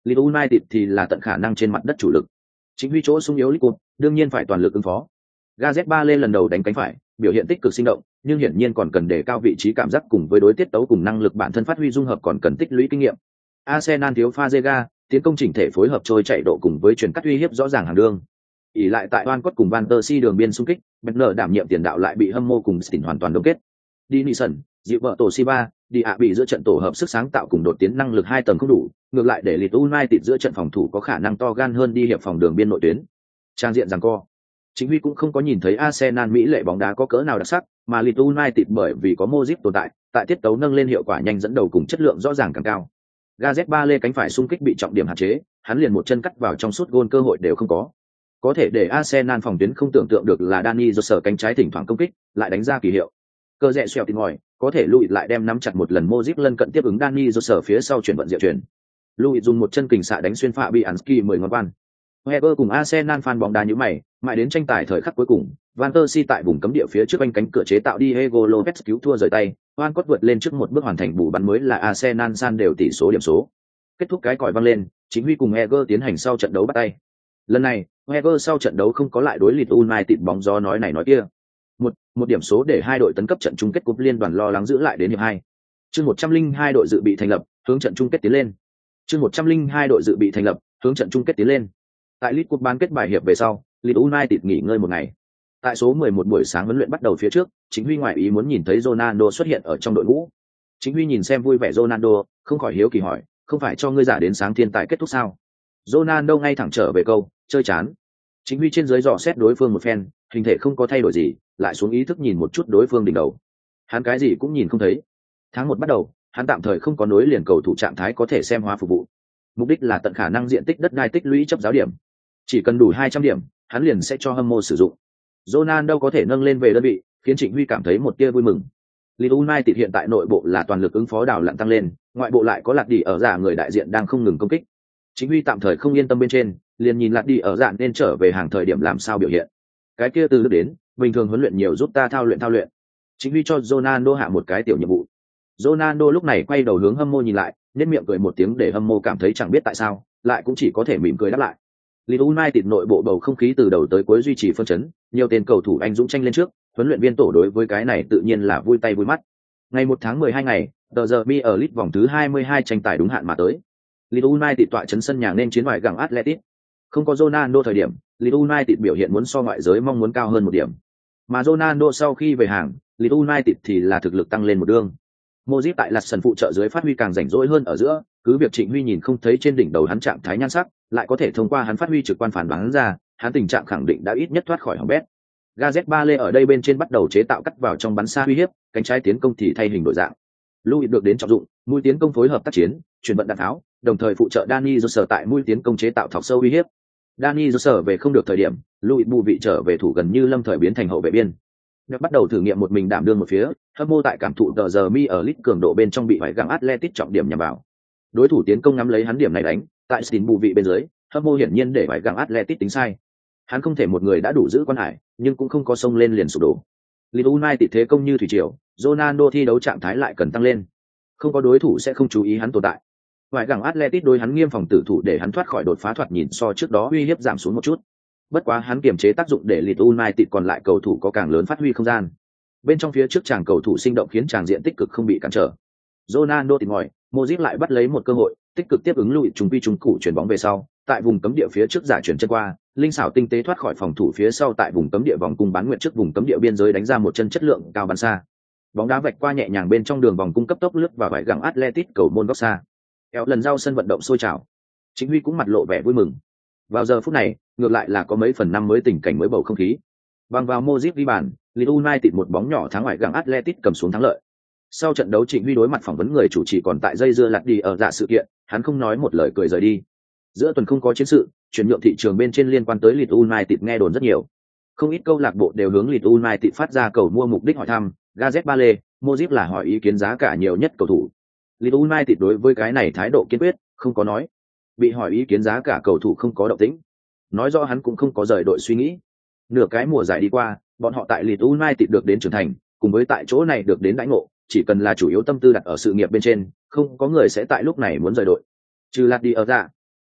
Leeds United thì là tận khả năng trên mặt đất chủ lực. Chính huy chỗ sung yếu Leeds Cup, đương nhiên phải toàn lực ứng phó. Gareth Bale lần đầu đánh cánh phải, biểu hiện tích cực sinh động, nhưng hiển nhiên còn cần đề cao vị trí cảm giác cùng với đối tiết tấu cùng năng lực bản thân phát huy dung hợp còn cần tích lũy kinh nghiệm. Arsenal thiếu Fazega, tiến công chỉnh thể phối hợp trôi chạy độ cùng với chuyển cắt uy hiếp rõ ràng hàng đường. Ỷ lại tại Van Cott cùng Van der Si đường biên xung kích, Bentner đảm nhiệm tiền đạo lại bị Hâm Mô cùng Stin hoàn toàn đông kết. Dinison, dịu vợ tổ Siba, đi ạ bị giữa trận tổ hợp sức sáng tạo cùng đột tiến năng lực 2 tầng không đủ, ngược lại để Leeds United giữa trận phòng thủ có khả năng to gan hơn đi hiệp phòng đường biên nội tuyến. Trang diện giằng co. Chính huy cũng không có nhìn thấy Arsenal mỹ lệ bóng đá có cỡ nào đặc sắc, mà Leeds United bởi vì có Modric tồn tại tiết tấu nâng lên hiệu quả nhanh dẫn đầu cùng chất lượng rõ ràng càng cao. Gareth Bale cánh phải xung kích bị trọng điểm hạn chế, hắn liền một chân cắt vào trong suốt gôn cơ hội đều không có. Có thể để Arsenal phòng tuyến không tưởng tượng được là Dani Jose cánh trái thỉnh thoảng công kích, lại đánh ra kỳ hiệu. Cơ rẽ xoèo tìm ngòi, có thể Louis lại đem nắm chặt một lần Modric lân cận tiếp ứng Dani Jose phía sau chuyển vận diệu chuyển. Louis dùng một chân kình xạ đánh xuyên Fabianski 10 ngón van. Wenger cùng Arsenal fan bóng đá như mày, mãi đến tranh tài thời khắc cuối cùng, Van der Si tại vùng cấm địa phía trước anh cánh cửa chế tạo Diego Lopez cứu thua rời tay, Van Cott vượt lên trước một bước hoàn thành bù bắn mới là Arsenal san đều tỷ số điểm số. Kết thúc cái còi vang lên, chính huy cùng Wenger tiến hành sau trận đấu bắt tay. Lần này, Wenger sau trận đấu không có lại đối Leeds United bóng gió nói này nói kia. Một điểm số để hai đội tấn cấp trận chung kết cúp liên đoàn lo lắng giữ lại đến hiệp 2. Chương 102 đội dự bị thành lập, hướng trận chung kết tiến lên. Chương 102 đội dự bị thành lập, hướng trận chung kết tiến lên. Tại League Cup bán kết bài hiệp về sau, Leeds United nghỉ ngơi một ngày. Tại số 11 buổi sáng huấn luyện bắt đầu phía trước, Chính huy ngoại ý muốn nhìn thấy Ronaldo xuất hiện ở trong đội ngũ. Chính huy nhìn xem vui vẻ Ronaldo, không khỏi hiếu kỳ hỏi, không phải cho ngươi giả đến sáng thiên tài kết thúc sao? Ronaldo ngay thẳng trở về câu, chơi chán. Chính huy trên dưới dò xét đối phương một phen, hình thể không có thay đổi gì, lại xuống ý thức nhìn một chút đối phương đỉnh đầu. Hắn cái gì cũng nhìn không thấy. Tháng 1 bắt đầu, hắn tạm thời không có nối liền cầu thủ trạng thái có thể xem hóa phục vụ. Mục đích là tận khả năng diện tích đất đai tích lũy chấp giáo điểm. Chỉ cần đủ 200 điểm, hắn liền sẽ cho Hâm Mô sử dụng. Ronaldo có thể nâng lên về đơn vị, khiến Trịnh Huy cảm thấy một tia vui mừng. Leeds United hiện tại nội bộ là toàn lực ứng phó đảo lặn tăng lên, ngoại bộ lại có Lạt Đi ở giả người đại diện đang không ngừng công kích. Trịnh Huy tạm thời không yên tâm bên trên, liền nhìn Lạt Đi ở giả nên trở về hàng thời điểm làm sao biểu hiện. Cái kia từ lúc đến, bình thường huấn luyện nhiều giúp ta thao luyện. Trịnh Huy cho Ronaldo hạ một cái tiểu nhiệm vụ. Ronaldo lúc này quay đầu hướng Hâm Mô nhìn lại, nhếch miệng cười một tiếng để Hâm Mô cảm thấy chẳng biết tại sao, lại cũng chỉ có thể mỉm cười đáp lại. Leeds United nội bộ bầu không khí từ đầu tới cuối duy trì phân chấn, nhiều tên cầu thủ anh dũng tranh lên trước, huấn luyện viên tổ đối với cái này tự nhiên là vui tay vui mắt. Ngày 1 tháng 12 ngày, tờ giờ bi ở League vòng thứ 22 tranh tài đúng hạn mà tới. Leeds United tọa trấn sân nhà nên chiến ngoại gặng Atletico. Không có Ronaldo thời điểm, Leeds United biểu hiện muốn so ngoại giới mong muốn cao hơn một điểm. Mà Ronaldo sau khi về hàng, Leeds United thì là thực lực tăng lên một đường. Modric tại lạt sân phụ trợ dưới phát huy càng rảnh rỗi hơn ở giữa, cứ việc Trịnh Huy nhìn không thấy trên đỉnh đầu hắn trạng thái nhan sắc, lại có thể thông qua hắn phát huy trực quan phản đoán ra, hắn tình trạng khẳng định đã ít nhất thoát khỏi hỏng bét. Gareth Bale ở đây bên trên bắt đầu chế tạo cắt vào trong bắn xa uy hiếp, cánh trái tiến công thì thay hình đổi dạng. Louis được đến trọng dụng, mũi tiến công phối hợp tác chiến, chuyển vận đạn tháo, đồng thời phụ trợ Dani Jose tại mũi tiến công chế tạo thọc sâu uy hiếp. Dani Jose về không được thời điểm, Louis bù vị trở về thủ gần như lâm thời biến thành hậu vệ biên. Được bắt đầu thử nghiệm một mình đảm đương một phía, Hâm Mô tại cảm thụ tờ giờ mi ở League cường độ bên trong bị phải gặng Atletico trọng điểm nhằm vào. Đối thủ tiến công ngắm lấy hắn điểm này đánh, tại Stin bù vị bên dưới, Hâm Mô hiển nhiên để phải gặng Atletico tính sai. Hắn không thể một người đã đủ giữ quan hải, nhưng cũng không có sông lên liền sụp đổ. Leeds United thế công như thủy triều, Ronaldo thi đấu trạng thái lại cần tăng lên. Không có đối thủ sẽ không chú ý hắn tồn tại. Ngoại gặng Atletico đối hắn nghiêm phòng tử thủ để hắn thoát khỏi đột phá thoạt nhìn so trước đó uy hiếp giảm xuống một chút. Bất quá hắn kiềm chế tác dụng để Leeds United còn lại cầu thủ có càng lớn phát huy không gian. Bên trong phía trước chàng cầu thủ sinh động khiến chàng diện tích cực không bị cản trở. Ronaldo tìm ngòi, Modric lại bắt lấy một cơ hội, tích cực tiếp ứng Louis trung quy trung cụ chuyển bóng về sau, tại vùng cấm địa phía trước giả chuyển chân qua, linh xảo tinh tế thoát khỏi phòng thủ phía sau tại vùng cấm địa vòng cung bán nguyệt trước vùng cấm địa biên giới đánh ra một chân chất lượng cao bắn xa. Bóng đá vạch qua nhẹ nhàng bên trong đường vòng cung cấp tốc lướt và vải gặng Atletico cầu môn góc xa. Kéo lần giao sân vận động sôi trào. Chính Huy cũng mặt lộ vẻ vui mừng. Vào giờ phút này, ngược lại là có mấy phần năm mới tình cảnh mới bầu không khí. Bằng vào Modric ghi bàn, Leeds United một bóng nhỏ thắng ngoại gặng Atletico cầm xuống thắng lợi. Sau trận đấu Trịnh Huy đối mặt phỏng vấn người chủ trì còn tại dây dưa lạt đi ở dạ sự kiện, hắn không nói một lời cười rời đi. Giữa tuần không có chiến sự, chuyển nhượng thị trường bên trên liên quan tới Leeds United nghe đồn rất nhiều. Không ít câu lạc bộ đều hướng Leeds United phát ra cầu mua mục đích hỏi thăm, Gareth Bale, Modric là hỏi ý kiến giá cả nhiều nhất cầu thủ. Leeds United đối với cái này thái độ kiên quyết, không có nói. Bị hỏi ý kiến giá cả cầu thủ không có động tĩnh. Nói rõ hắn cũng không có rời đội suy nghĩ. Nửa cái mùa giải đi qua, bọn họ tại Leeds United được đến trưởng thành, cùng với tại chỗ này được đến đãi ngộ, chỉ cần là chủ yếu tâm tư đặt ở sự nghiệp bên trên, không có người sẽ tại lúc này muốn rời đội. Trừ lạt đi ở dạ.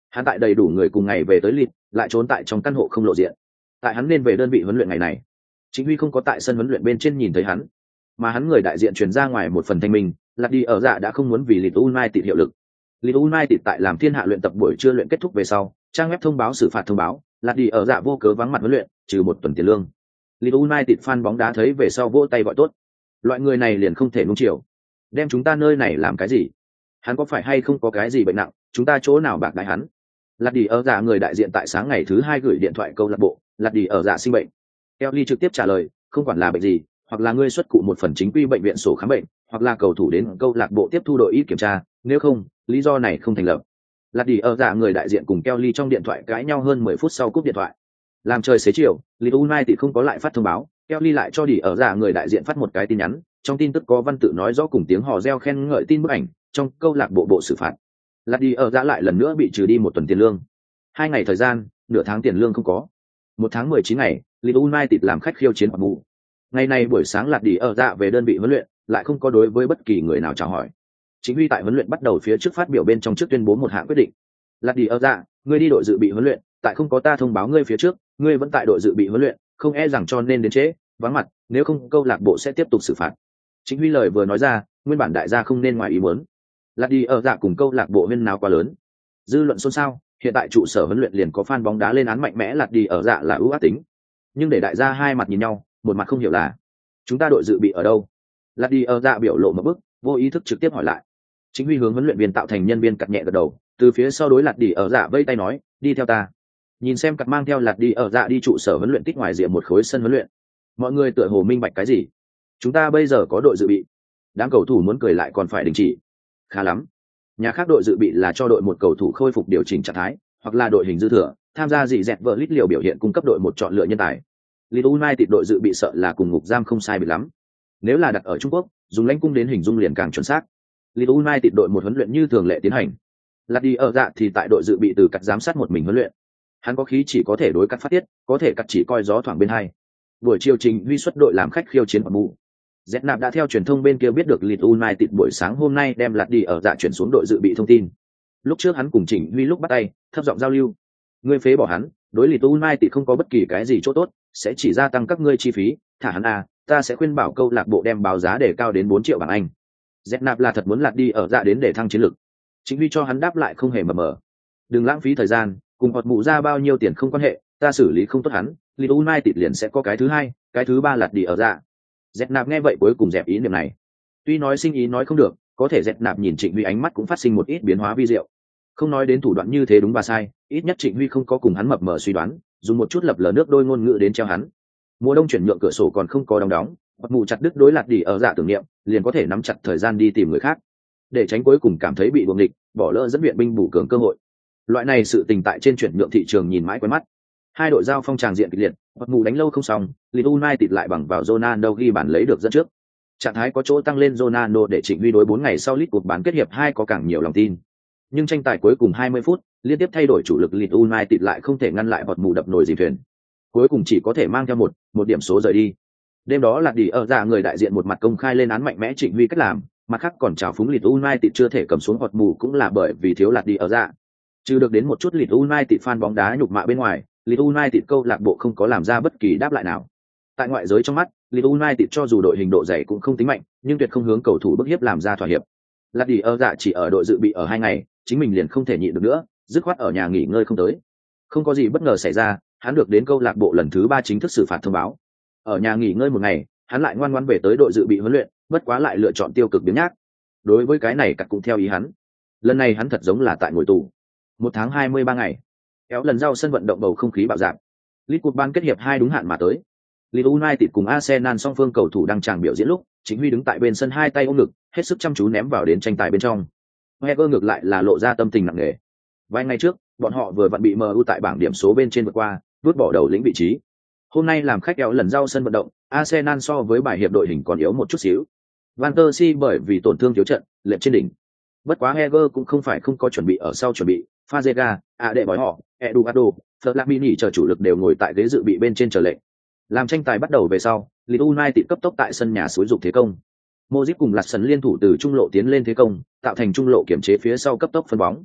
Hắn tại đầy đủ người cùng ngày về tới Leeds, lại trốn tại trong căn hộ không lộ diện. Tại hắn nên về đơn vị huấn luyện ngày này, Chính Huy không có tại sân huấn luyện bên trên nhìn thấy hắn, mà hắn người đại diện truyền ra ngoài một phần thanh minh, là đi ở dạ đã không muốn vì Leeds United hiệu lực. Leeds United tại làm thiên hạ luyện tập buổi trưa luyện kết thúc về sau, trang web thông báo xử phạt thông báo, là đi ở dạ vô cớ vắng mặt huấn luyện, trừ 1 tuần tiền lương. Leeds United fan bóng đá thấy về sau vỗ tay gọi tốt. Loại người này liền không thể nuông chiều. Đem chúng ta nơi này làm cái gì? Hắn có phải hay không có cái gì bệnh nặng, chúng ta chỗ nào bạc đái hắn? Lạt đi ở dạ người đại diện tại sáng ngày thứ 2 gửi điện thoại câu lạc bộ, Lạt đi ở dạ sinh bệnh. Kelly trực tiếp trả lời, không quản là bệnh gì, hoặc là ngươi xuất cụ một phần chính quy bệnh viện sổ khám bệnh, hoặc là cầu thủ đến câu lạc bộ tiếp thu đội y kiểm tra, nếu không, lý do này không thành lập. Lạt đi ở dạ người đại diện cùng Kelly trong điện thoại cãi nhau hơn 10 phút sau cúp điện thoại. Làm trời xế chiều, Leeds United không có lại phát thông báo, Kelly lại cho đi ở dạ người đại diện phát một cái tin nhắn, trong tin tức có văn tự nói rõ cùng tiếng hò reo khen ngợi tin bức ảnh, trong câu lạc bộ bộ xử phạt. Lạt đi ở dạ lại lần nữa bị trừ đi 1 tuần tiền lương. 2 ngày thời gian, nửa tháng tiền lương không có. 1 tháng 19 ngày, Leeds United làm khách khiêu chiến hoặc bù. Ngày này buổi sáng Lạt đi ở dạ về đơn vị huấn luyện, lại không có đối với bất kỳ người nào chào hỏi. Chính Huy tại huấn luyện bắt đầu phía trước phát biểu bên trong trước tuyên bố một hạng quyết định. Lạt đi ở dạ, ngươi đi đội dự bị huấn luyện, tại không có ta thông báo ngươi phía trước, ngươi vẫn tại đội dự bị huấn luyện, không e rằng cho nên đến trễ, vắng mặt, nếu không câu lạc bộ sẽ tiếp tục xử phạt. Chính Huy lời vừa nói ra, nguyên bản đại gia không nên ngoài ý muốn. Lạt đi ở dạ cùng câu lạc bộ huyên náo quá lớn, dư luận xôn xao. Hiện tại trụ sở huấn luyện liền có fan bóng đá lên án mạnh mẽ Lạt đi ở dạ là ưu ác tính, nhưng để đại gia hai mặt nhìn nhau, một mặt không hiểu là chúng ta đội dự bị ở đâu. Lạt đi ở dạ biểu lộ một bức, vô ý thức trực tiếp hỏi lại. Chính Huy hướng huấn luyện viên tạo thành nhân viên cặt nhẹ gật đầu, từ phía sau đối Lạt đi ở dạ vây tay nói, đi theo ta. Nhìn xem cặt mang theo Lạt đi ở dạ đi trụ sở huấn luyện tích ngoài rìa một khối sân huấn luyện. Mọi người tựa hồ minh bạch cái gì? Chúng ta bây giờ có đội dự bị. Đám cầu thủ muốn cười lại còn phải đình chỉ. Khá lắm. Nhà khác đội dự bị là cho đội một cầu thủ khôi phục điều chỉnh trạng thái, hoặc là đội hình dư thừa, tham gia dị dẹt vợ lít liều biểu hiện cung cấp đội một chọn lựa nhân tài. Leeds United đội dự bị sợ là cùng ngục giam không sai biệt lắm. Nếu là đặt ở Trung Quốc, dùng lãnh cung đến hình dung liền càng chuẩn xác. Leeds United đội một huấn luyện như thường lệ tiến hành. Lạt đi ở dạ thì tại đội dự bị từ cắt giám sát một mình huấn luyện. Hắn có khí chỉ có thể đối cắt phát tiết, có thể cắt chỉ coi gió thoảng bên hai. Buổi chiều Trình Huy xuất đội làm khách khiêu chiến ở bù. Zetnap đã theo truyền thông bên kia biết được Leeds United buổi sáng hôm nay đem Lạt đi ở dạ chuyển xuống đội dự bị thông tin. Lúc trước hắn cùng Trình Huy lúc bắt tay, thấp giọng giao lưu. Ngươi phế bỏ hắn, đối Leeds United không có bất kỳ cái gì chỗ tốt, sẽ chỉ gia tăng các ngươi chi phí, thả hắn à, ta sẽ khuyên bảo câu lạc bộ đem báo giá để cao đến 4 triệu bảng Anh. Zetnap là thật muốn Lạt đi ở dạ đến để thăng chiến lực. Chính Huy cho hắn đáp lại không hề mờ mờ. Đừng lãng phí thời gian, cùng hoạt mụ ra bao nhiêu tiền không quan hệ, ta xử lý không tốt hắn, Leeds United liền sẽ có cái thứ hai, cái thứ ba Lạt đi ở dạ. Zetnap nghe vậy cuối cùng dẹp ý niệm này. Tuy nói sinh ý nói không được, có thể Zetnap nhìn Trịnh Huy ánh mắt cũng phát sinh một ít biến hóa vi diệu. Không nói đến thủ đoạn như thế đúng và sai, ít nhất Trịnh Huy không có cùng hắn mập mờ suy đoán, dùng một chút lập lờ nước đôi ngôn ngữ đến treo hắn. Mùa đông chuyển nhượng cửa sổ còn không có đóng, hoặc mù chặt đứt đối Lạt đi ở dạ tưởng niệm, liền có thể nắm chặt thời gian đi tìm người khác, để tránh cuối cùng cảm thấy bị buồng địch, bỏ lỡ dẫn viện binh bổ cường cơ hội. Loại này sự tình tại trên chuyển nhượng thị trường nhìn mãi quen mắt. Hai đội giao phong tràng diện kịch liệt, hoặc mù đánh lâu không xong, Leeds United lại bằng vào Ronaldo ghi bàn lấy được dẫn trước. Trạng thái có chỗ tăng lên Ronaldo để Trịnh Huy đối 4 ngày sau Leeds cuộc bán kết hiệp 2 có càng nhiều lòng tin. Nhưng tranh tài cuối cùng 20 phút, liên tiếp thay đổi chủ lực Leeds United lại không thể ngăn lại bọt mù đập nồi dìm thuyền. Cuối cùng chỉ có thể mang theo một điểm số rời đi. Đêm đó Lạt đi ở dạ người đại diện một mặt công khai lên án mạnh mẽ Trịnh Huy cách làm, mặt khác còn chào phúng Leeds United chưa thể cầm xuống bọt mù cũng là bởi vì thiếu Lạt đi ở dạ. Trừ được đến một chút Leeds United fan bóng đá nhục mạ bên ngoài, Leeds United câu lạc bộ không có làm ra bất kỳ đáp lại nào. Tại ngoại giới trong mắt, Leeds United cho dù đội hình độ dày cũng không tính mạnh, nhưng tuyệt không hướng cầu thủ bức hiếp làm ra thỏa hiệp. Lạt đi ở dạ chỉ ở đội dự bị ở 2 ngày, chính mình liền không thể nhịn được nữa, dứt khoát ở nhà nghỉ ngơi không tới. Không có gì bất ngờ xảy ra, hắn được đến câu lạc bộ lần thứ 3 chính thức xử phạt thông báo. Ở nhà nghỉ ngơi một ngày, hắn lại ngoan ngoãn về tới đội dự bị huấn luyện, bất quá lại lựa chọn tiêu cực biếng nhác. Đối với cái này cắt cũng theo ý hắn. Lần này hắn thật giống là tại ngồi tù. 1 tháng 23 ngày. Kéo lần giao sân vận động bầu không khí bạo dạn. League Cup bán kết hiệp 2 đúng hạn mà tới. Leeds United cùng Arsenal song phương cầu thủ đang tràng biểu diễn lúc, Chính Huy đứng tại bên sân hai tay ôm ngực, hết sức chăm chú ném vào đến tranh tài bên trong. Wenger ngược lại là lộ ra tâm tình nặng nề. Vài ngày trước, bọn họ vừa vặn bị MU tại bảng điểm số bên trên vượt qua, vứt bỏ đầu lĩnh vị trí. Hôm nay làm khách kéo lần giao sân vận động, Arsenal so với bài hiệp đội hình còn yếu một chút xíu. Van der Si bởi vì tổn thương thiếu trận, lệch trên đỉnh. Bất quá Wenger cũng không phải không có chuẩn bị ở sau chuẩn bị, Fazega, đệ bói họ, Eduardo, Flamini chờ chủ lực đều ngồi tại ghế dự bị bên trên chờ lệnh. Làm tranh tài bắt đầu về sau, Leeds United cấp tốc tại sân nhà xúi dục thế công. Modric cùng Lạt Sần liên thủ từ trung lộ tiến lên thế công, tạo thành trung lộ kiểm chế phía sau cấp tốc phân bóng.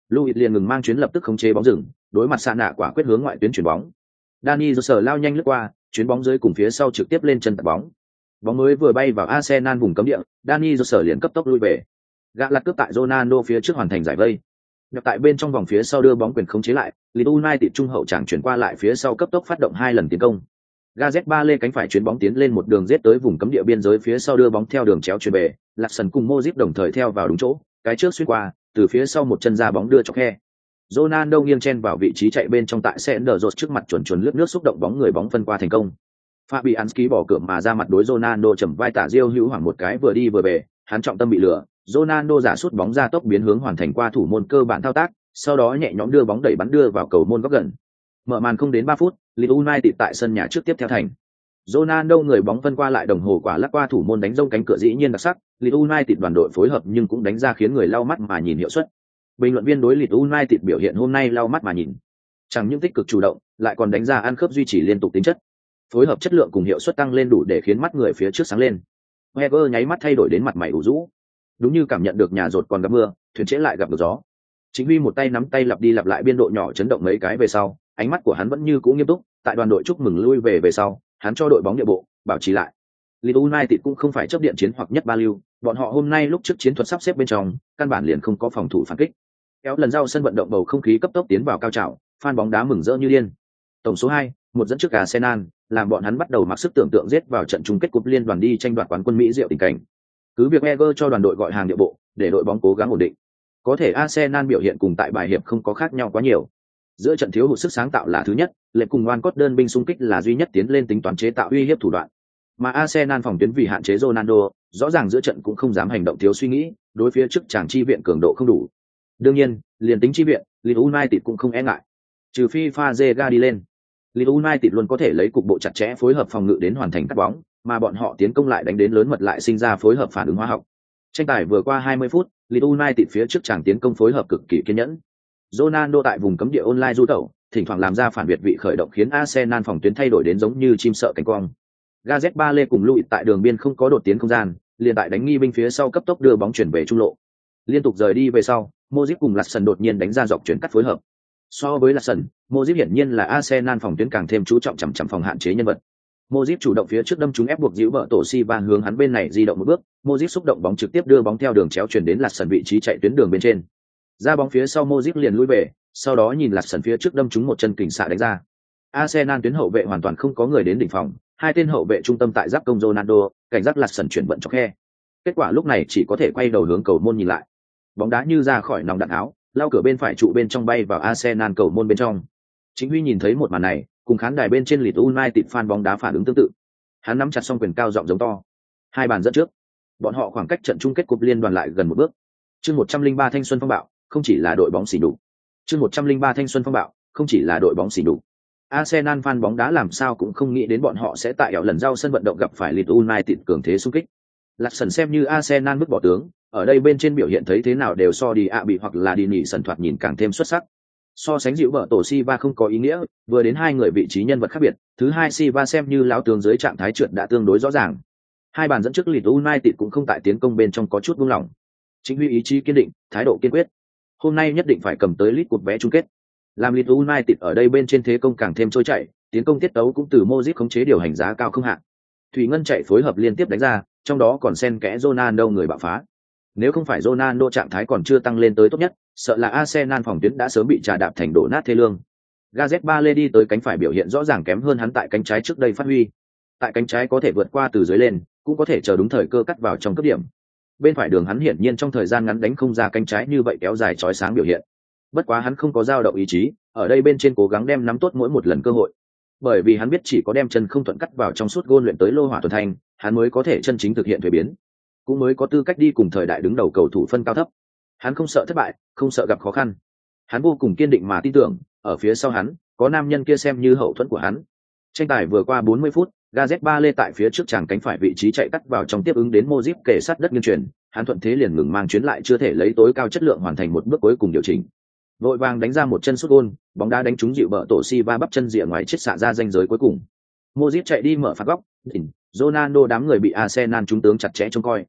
Luis liền ngừng mang chuyến lập tức khống chế bóng rừng, đối mặt Sa nạ quả quyết hướng ngoại tuyến chuyển bóng. Dani Roser lao nhanh lướt qua, chuyến bóng dưới cùng phía sau trực tiếp lên chân tạt bóng. Bóng mới vừa bay vào Arsenal vùng cấm địa, Dani Roser liền cấp tốc lui về. Gã lật cướp tại Ronaldo phía trước hoàn thành giải vây. Nhập tại bên trong vòng phía sau đưa bóng quyền khống chế lại, Leeds United trung hậu tràng chuyển qua lại phía sau cấp tốc phát động 2 lần tiến công. Gazet ba lê cánh phải chuyền bóng tiến lên một đường giết tới vùng cấm địa biên giới phía sau đưa bóng theo đường chéo chuyền về, Lacson cùng Modric đồng thời theo vào đúng chỗ, cái trước xuyên qua, từ phía sau một chân ra bóng đưa cho khe. Ronaldo nghiêng chen vào vị trí chạy bên trong tại Senderos trước mặt chuẩn lướt nước xúc động bóng người bóng phân qua thành công. Fabianski bỏ cửa mà ra mặt đối Ronaldo chầm vai tả Diêu hữu hoảng một cái vừa đi vừa về, hắn trọng tâm bị lừa, Ronaldo giả sút bóng ra tốc biến hướng hoàn thành qua thủ môn cơ bản thao tác, sau đó nhẹ nhõm đưa bóng đẩy bắn đưa vào cầu môn góc gần. Mở màn không đến 3 phút, Leeds United tại sân nhà trước tiếp theo thành. Ronaldo người bóng phân qua lại đồng hồ quả lắc qua thủ môn đánh rông cánh cửa dĩ nhiên đặc sắc, Leeds United đoàn đội phối hợp nhưng cũng đánh ra khiến người lau mắt mà nhìn hiệu suất. Bình luận viên đối Leeds United biểu hiện hôm nay lau mắt mà nhìn. Chẳng những tích cực chủ động, lại còn đánh ra ăn khớp duy trì liên tục tính chất. Phối hợp chất lượng cùng hiệu suất tăng lên đủ để khiến mắt người phía trước sáng lên. Wenger nháy mắt thay đổi đến mặt mày ủ rũ. Đúng như cảm nhận được nhà rột còn gặp mưa, thuyền trễ lại gặp được gió. Chính Huy một tay nắm tay lặp đi lặp lại biên độ nhỏ chấn động mấy cái về sau, ánh mắt của hắn vẫn như cũ nghiêm túc, tại đoàn đội chúc mừng lui về sau, hắn cho đội bóng địa bộ, bảo trì lại. Leeds United cũng không phải chấp điện chiến hoặc nhất ba lưu, bọn họ hôm nay lúc trước chiến thuật sắp xếp bên trong, căn bản liền không có phòng thủ phản kích. Kéo lần giao sân vận động bầu không khí cấp tốc tiến vào cao trào, fan bóng đá mừng rỡ như điên. Tổng số 2, một dẫn trước Arsenal, làm bọn hắn bắt đầu mặc sức tưởng tượng giết vào trận chung kết cúp liên đoàn đi tranh đoạt quán quân Mỹ diệu tình cảnh. Cứ việc Wenger cho đoàn đội gọi hàng địa bộ, để đội bóng cố gắng ổn định. Có thể Arsenal biểu hiện cùng tại bài hiệp không có khác nhau quá nhiều. Giữa trận thiếu hụt sức sáng tạo là thứ nhất, lệ cùng ngoan cốt đơn binh xung kích là duy nhất tiến lên tính toán chế tạo uy hiếp thủ đoạn. Mà Arsenal phòng tuyến vì hạn chế Ronaldo, rõ ràng giữa trận cũng không dám hành động thiếu suy nghĩ, đối phía trước chàng chi viện cường độ không đủ. Đương nhiên, liền tính chi viện, Leeds United cũng không e ngại. Trừ phi Fazega đi lên, Leeds United luôn có thể lấy cục bộ chặt chẽ phối hợp phòng ngự đến hoàn thành cắt bóng, mà bọn họ tiến công lại đánh đến lớn mật lại sinh ra phối hợp phản ứng hóa học. Tranh tài vừa qua 20 phút, Leeds United phía trước chàng tiến công phối hợp cực kỳ kiên nhẫn. Ronaldo tại vùng cấm địa online du tẩu, thỉnh thoảng làm ra phản biệt vị khởi động khiến Arsenal phòng tuyến thay đổi đến giống như chim sợ cánh quang. Gazet ba lê cùng Luis tại đường biên không có đột tiến không gian, liền tại đánh nghi binh phía sau cấp tốc đưa bóng chuyển về trung lộ. Liên tục rời đi về sau, Modric cùng Lacson đột nhiên đánh ra dọc chuyển cắt phối hợp. So với Lacson, Modric hiển nhiên là Arsenal phòng tuyến càng thêm chú trọng chằm phòng hạn chế nhân vật. Modric chủ động phía trước đâm trúng ép buộc Diệu bợ tổ Silva hướng hắn bên này di động một bước, Modric xúc động bóng trực tiếp đưa bóng theo đường chéo chuyển đến Lacson vị trí chạy tuyến đường bên trên. Ra bóng phía sau Modric liền lùi về, sau đó nhìn Lacson phía trước đâm trúng một chân kình xạ đánh ra. Arsenal tuyến hậu vệ hoàn toàn không có người đến đỉnh phòng, hai tên hậu vệ trung tâm tại giáp công Ronaldo, cảnh giác Lacson chuyển vận cho khe. Kết quả lúc này chỉ có thể quay đầu hướng cầu môn nhìn lại. Bóng đá như ra khỏi nòng đạn áo, lao cửa bên phải trụ bên trong bay vào Arsenal cầu môn bên trong. Chính Huy nhìn thấy một màn này, cùng khán đài bên trên Leeds United fan bóng đá phản ứng tương tự. Hắn nắm chặt song quyền cao giọng giống to. 2 bàn dẫn trước. Bọn họ khoảng cách trận chung kết cúp liên đoàn lại gần một bước. Chương 103 Thanh xuân phong bạo, không chỉ là đội bóng xỉ nhục. Chương 103 Thanh xuân phong bạo, không chỉ là đội bóng xỉ nhục. Arsenal fan bóng đá làm sao cũng không nghĩ đến bọn họ sẽ tại ẻo lần giao sân vận động gặp phải Leeds United cường thế xung kích. Lacson xem như Arsenal bước bỏ tướng, ở đây bên trên biểu hiện thấy thế nào đều so đi bị hoặc là đi nhỉ sần thoạt nhìn càng thêm xuất sắc. So sánh dịu bợ tổ Silva không có ý nghĩa, vừa đến hai người vị trí nhân vật khác biệt, thứ hai Silva xem như lão tướng dưới trạng thái trượt đã tương đối rõ ràng. 2 bàn dẫn trước Leeds United cũng không tại tiến công bên trong có chút buông lỏng. Chính Huy ý chí kiên định, thái độ kiên quyết. Hôm nay nhất định phải cầm tới Leeds cuộc vé chung kết. Làm Leeds United ở đây bên trên thế công càng thêm trôi chảy, tiến công tiết tấu cũng từ Modric khống chế điều hành giá cao không hạn. Thủy Ngân chạy phối hợp liên tiếp đánh ra, trong đó còn xen kẽ Ronaldo người bạo phá. Nếu không phải Ronaldo trạng thái còn chưa tăng lên tới tốt nhất, sợ là Arsenal phòng tuyến đã sớm bị trà đạp thành đổ nát thê lương. Gazet Bale đi tới cánh phải biểu hiện rõ ràng kém hơn hắn tại cánh trái trước đây phát huy. Tại cánh trái có thể vượt qua từ dưới lên, cũng có thể chờ đúng thời cơ cắt vào trong cấp điểm. Bên phải đường hắn hiển nhiên trong thời gian ngắn đánh không ra cánh trái như vậy kéo dài chói sáng biểu hiện. Bất quá hắn không có dao động ý chí, ở đây bên trên cố gắng đem nắm tốt mỗi một lần cơ hội. Bởi vì hắn biết chỉ có đem chân không thuận cắt vào trong suốt gôn luyện tới lô hỏa thuần thanh, hắn mới có thể chân chính thực hiện thuế biến, cũng mới có tư cách đi cùng thời đại đứng đầu cầu thủ phân cao thấp. Hắn không sợ thất bại, không sợ gặp khó khăn. Hắn vô cùng kiên định mà tin tưởng, ở phía sau hắn, có nam nhân kia xem như hậu thuẫn của hắn. Tranh tài vừa qua 40 phút, Gazet Bale tại phía trước chàng cánh phải vị trí chạy cắt vào trong tiếp ứng đến Modric kề sát đất nghiêng chuyển, hắn thuận thế liền ngừng mang chuyến lại chưa thể lấy tối cao chất lượng hoàn thành một bước cuối cùng điều chỉnh. Vội vàng đánh ra một chân sút gôn, bóng đá đánh trúng dịu bợ tổ Silva bắp chân rìa ngoài chết xạ ra ranh giới cuối cùng. Modric chạy đi mở phạt góc, Ronaldo đám người bị Arsenal trúng tướng chặt chẽ trông coi.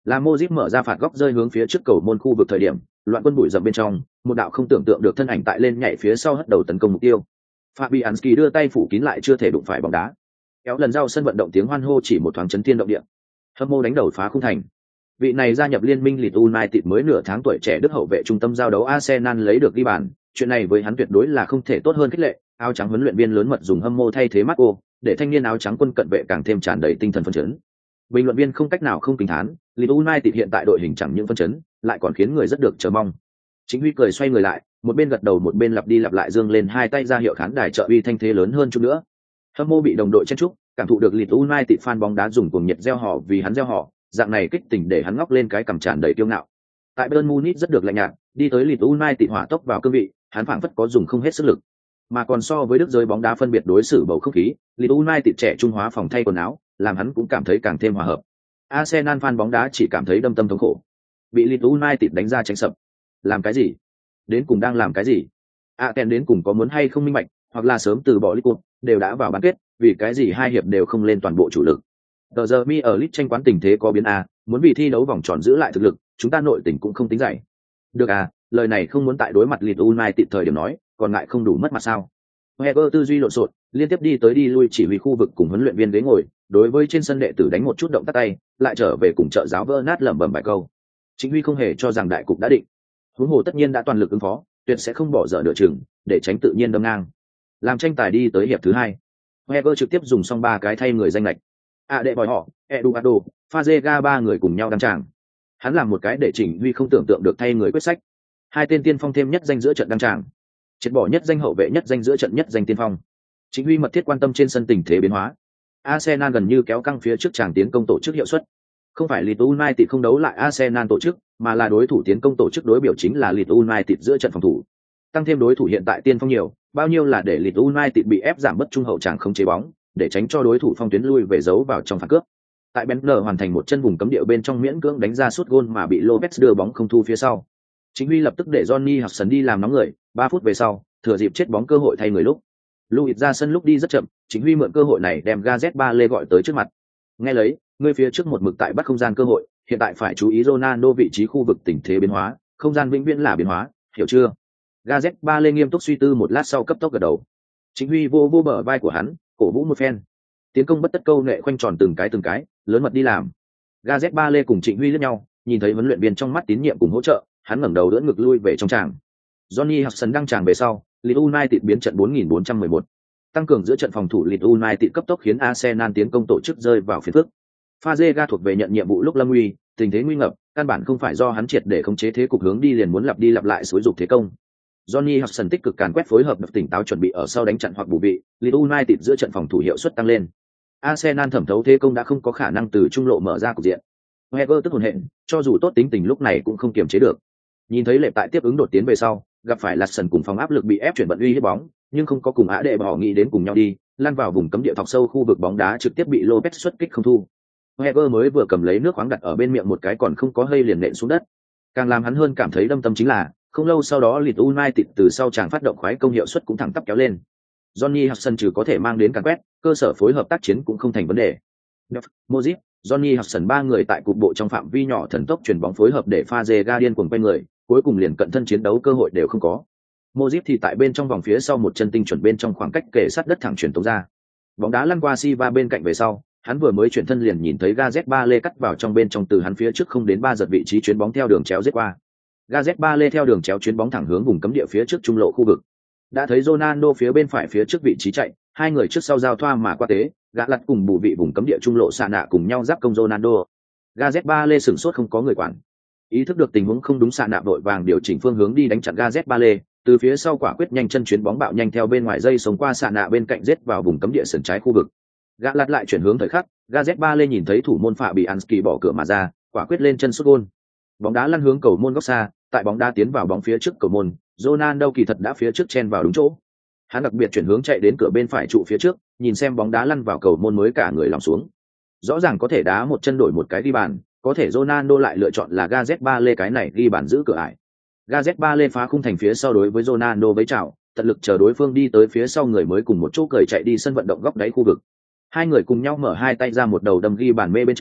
Là Modric mở ra phạt góc rơi hướng phía trước cầu môn khu vực thời điểm, loạn quân bụi rậm bên trong, một đạo không tưởng tượng được thân ảnh tại lên nhảy phía sau hất đầu tấn công mục tiêu. Fabianski đưa tay phủ kín lại chưa thể đụng phải bóng đá. Kéo lần giao sân vận động tiếng hoan hô chỉ một thoáng chấn thiên động địa. Hâm mộ đánh đầu phá khung thành. Vị này gia nhập liên minh Leeds United mới nửa tháng tuổi trẻ đức hậu vệ trung tâm giao đấu Arsenal lấy được ghi bàn, chuyện này với hắn tuyệt đối là không thể tốt hơn khích lệ. Áo trắng huấn luyện viên lớn mật dùng hâm mộ thay thế Marco, để thanh niên áo trắng quân cận vệ càng thêm tràn đầy tinh thần phấn chấn. Bình luận viên không cách nào không kính thán, Leeds United hiện tại đội hình chẳng những phấn chấn, lại còn khiến người rất được chờ mong. Chính Huy cười xoay người lại, một bên gật đầu một bên lặp đi lặp lại giương lên hai tay ra hiệu khán đài trợ uy thanh thế lớn hơn chút nữa. Hâm mộ bị đồng đội chen chúc, cảm thụ được Leeds United fan bóng đá dùng cuồng nhiệt reo hò vì hắn reo hò, dạng này kích tình để hắn ngóc lên cái cằm tràn đầy kiêu ngạo. Tại Bayern Munich rất được lạnh nhạt, đi tới Leeds United hỏa tốc vào cương vị, hắn phảng phất có dùng không hết sức lực. Mà còn so với đức giới bóng đá phân biệt đối xử bầu không khí, Leeds United trẻ trung hóa phòng thay quần áo, làm hắn cũng cảm thấy càng thêm hòa hợp. Arsenal fan bóng đá chỉ cảm thấy đâm tâm thống khổ. Bị Leeds United đánh ra tránh sập. Làm cái gì? Đến cùng đang làm cái gì? Aken đến cùng có muốn hay không minh bạch, hoặc là sớm từ bỏ Liverpool, đều đã vào bán kết, vì cái gì hai hiệp đều không lên toàn bộ chủ lực. Tờ giờ mi ở Leeds tranh quán tình thế có biến muốn vì thi đấu vòng tròn giữ lại thực lực, chúng ta nội tình cũng không tính dày. Được lời này không muốn tại đối mặt Leeds United thời điểm nói, còn ngại không đủ mất mặt sao? Heger tư duy lộn xộn, liên tiếp đi tới đi lui chỉ huy khu vực cùng huấn luyện viên ghế ngồi, đối với trên sân đệ tử đánh một chút động tác tay, lại trở về cùng trợ giáo Bernat lẩm bẩm vài câu. Chính Huy không hề cho rằng đại cục đã định. Huống hồ tất nhiên đã toàn lực ứng phó, tuyệt sẽ không bỏ dở nửa chừng, để tránh tự nhiên đâm ngang. Làm tranh tài đi tới hiệp thứ 2. Heger trực tiếp dùng xong 3 cái thay người danh lệch. Đệ bòi họ, Eduardo, Fazega 3 người cùng nhau đăng tràng. Hắn làm một cái để Chỉnh Huy không tưởng tượng được thay người quyết sách. 2 tên tiên phong thêm nhất danh giữa trận đăng tràng. Triệt bỏ nhất danh hậu vệ nhất danh giữa trận nhất danh tiên phong. Chính Huy mật thiết quan tâm trên sân tình thế biến hóa. Arsenal gần như kéo căng phía trước tràng tiến công tổ chức hiệu suất. Không phải Leeds United không đấu lại Arsenal tổ chức, mà là đối thủ tiến công tổ chức đối biểu chính là Leeds United giữa trận phòng thủ. Tăng thêm đối thủ hiện tại tiên phong nhiều, bao nhiêu là để Leeds United bị ép giảm bất trung hậu tràng không chế bóng, để tránh cho đối thủ phong tuyến lui về giấu vào trong phản cướp. Tại Bentner hoàn thành một chân vùng cấm địa bên trong miễn cưỡng đánh ra sút gôn mà bị Lopez đưa bóng không thu phía sau. Chính Huy lập tức để Johnny Hudson đi làm nóng người, 3 phút về sau, thừa dịp chết bóng cơ hội thay người lúc. Luis ra sân lúc đi rất chậm, Chính Huy mượn cơ hội này đem Gazet Bale gọi tới trước mặt. Nghe lấy, ngươi phía trước một mực tại bắt không gian cơ hội, hiện tại phải chú ý Ronaldo vị trí khu vực tình thế biến hóa, không gian vĩnh viễn là biến hóa, hiểu chưa? Gazet Bale nghiêm túc suy tư một lát sau cấp tốc gật đầu. Chính Huy vô bờ vai của hắn, cổ vũ một phen. Tiến công bất tất câu nệ khoanh tròn từng cái, lớn mật đi làm. Gazet Bale cùng Trịnh Huy liếc nhau, nhìn thấy huấn luyện viên trong mắt tín nhiệm cùng hỗ trợ, hắn ngẩng đầu đỡ ngực lui về trong tràng. Johnny Hudson đăng tràng về sau, Leeds United biến trận 4411. Tăng cường giữa trận phòng thủ Leeds United cấp tốc khiến Arsenal tiến công tổ chức rơi vào phiền phức. Fazega thuộc về nhận nhiệm vụ lúc lâm nguy, tình thế nguy ngập, căn bản không phải do hắn triệt để khống chế thế cục hướng đi liền muốn lặp đi lặp lại xúi dục thế công. Johnny Hudson tích cực càn quét phối hợp tỉnh táo chuẩn bị ở sau đánh chặn hoặc bù vị, Leeds United giữa trận phòng thủ hiệu suất tăng lên. Arsenal thẩm thấu thế công đã không có khả năng từ trung lộ mở ra cục diện. Heger tức hồn hện, cho dù tốt tính tình lúc này cũng không kiềm chế được. Nhìn thấy lệ tại tiếp ứng đột tiến về sau, gặp phải Lasson cùng phòng áp lực bị ép chuyển bận uy hiếp bóng, nhưng không có cùng Đệ bỏ nghĩ đến cùng nhau đi, lăn vào vùng cấm địa thọc sâu khu vực bóng đá trực tiếp bị Lopez xuất kích không thu. Heger mới vừa cầm lấy nước khoáng đặt ở bên miệng một cái còn không có hơi liền nện xuống đất. Càng làm hắn hơn cảm thấy đâm tâm chính là, không lâu sau đó Leeds United từ sau chàng phát động khoái công hiệu suất cũng thẳng tắp kéo lên. Johnny Hudson trừ có thể mang đến càn quét, cơ sở phối hợp tác chiến cũng không thành vấn đề. Modric, Johnny Hudson 3 người tại cục bộ trong phạm vi nhỏ thần tốc chuyển bóng phối hợp để Fazega điên cuồng quay người, cuối cùng liền cận thân chiến đấu cơ hội đều không có. Modric thì tại bên trong vòng phía sau một chân tinh chuẩn bên trong khoảng cách kề sát đất thẳng chuyển tống ra. Bóng đá lăn qua Silva bên cạnh về sau, hắn vừa mới chuyển thân liền nhìn thấy Gazet Bale cắt vào trong bên trong từ hắn phía trước không đến 3 giật vị trí chuyến bóng theo đường chéo giết qua. Gazet Bale theo đường chéo chuyến bóng thẳng hướng vùng cấm địa phía trước trung lộ khu vực. Đã thấy Ronaldo phía bên phải phía trước vị trí chạy, hai người trước sau giao thoa mà qua tế, gã lật cùng bù vị vùng cấm địa trung lộ xạ nạ cùng nhau giáp công Ronaldo. Gazet Bale sửng sốt không có người quản. Ý thức được tình huống không đúng xạ nạ vội vàng điều chỉnh phương hướng đi đánh chặn Gazet Bale, từ phía sau quả quyết nhanh chân chuyến bóng bạo nhanh theo bên ngoài dây sống qua xạ nạ bên cạnh giết vào vùng cấm địa sườn trái khu vực. Gã lật lại chuyển hướng thời khắc, Gazet Bale nhìn thấy thủ môn Fabianski bỏ cửa mà ra, quả quyết lên chân sút gôn. Bóng đá lăn hướng cầu môn góc xa, tại bóng đá tiến vào bóng phía trước cầu môn, Ronaldo kỳ thật đã phía trước chen vào đúng chỗ. Hắn đặc biệt chuyển hướng chạy đến cửa bên phải trụ phía trước, nhìn xem bóng đá lăn vào cầu môn mới cả người lòng xuống. Rõ ràng có thể đá một chân đổi một cái ghi bàn, có thể Ronaldo lại lựa chọn là Gazet Bale cái này ghi bàn giữ cửa ải. Gazet Bale phá khung thành phía sau đối với Ronaldo với chào, tận lực chờ đối phương đi tới phía sau người mới cùng một chỗ cười chạy đi sân vận động góc đáy khu vực. Hai người cùng nhau mở hai tay ra một đầu đâm ghi bàn mê bên trong,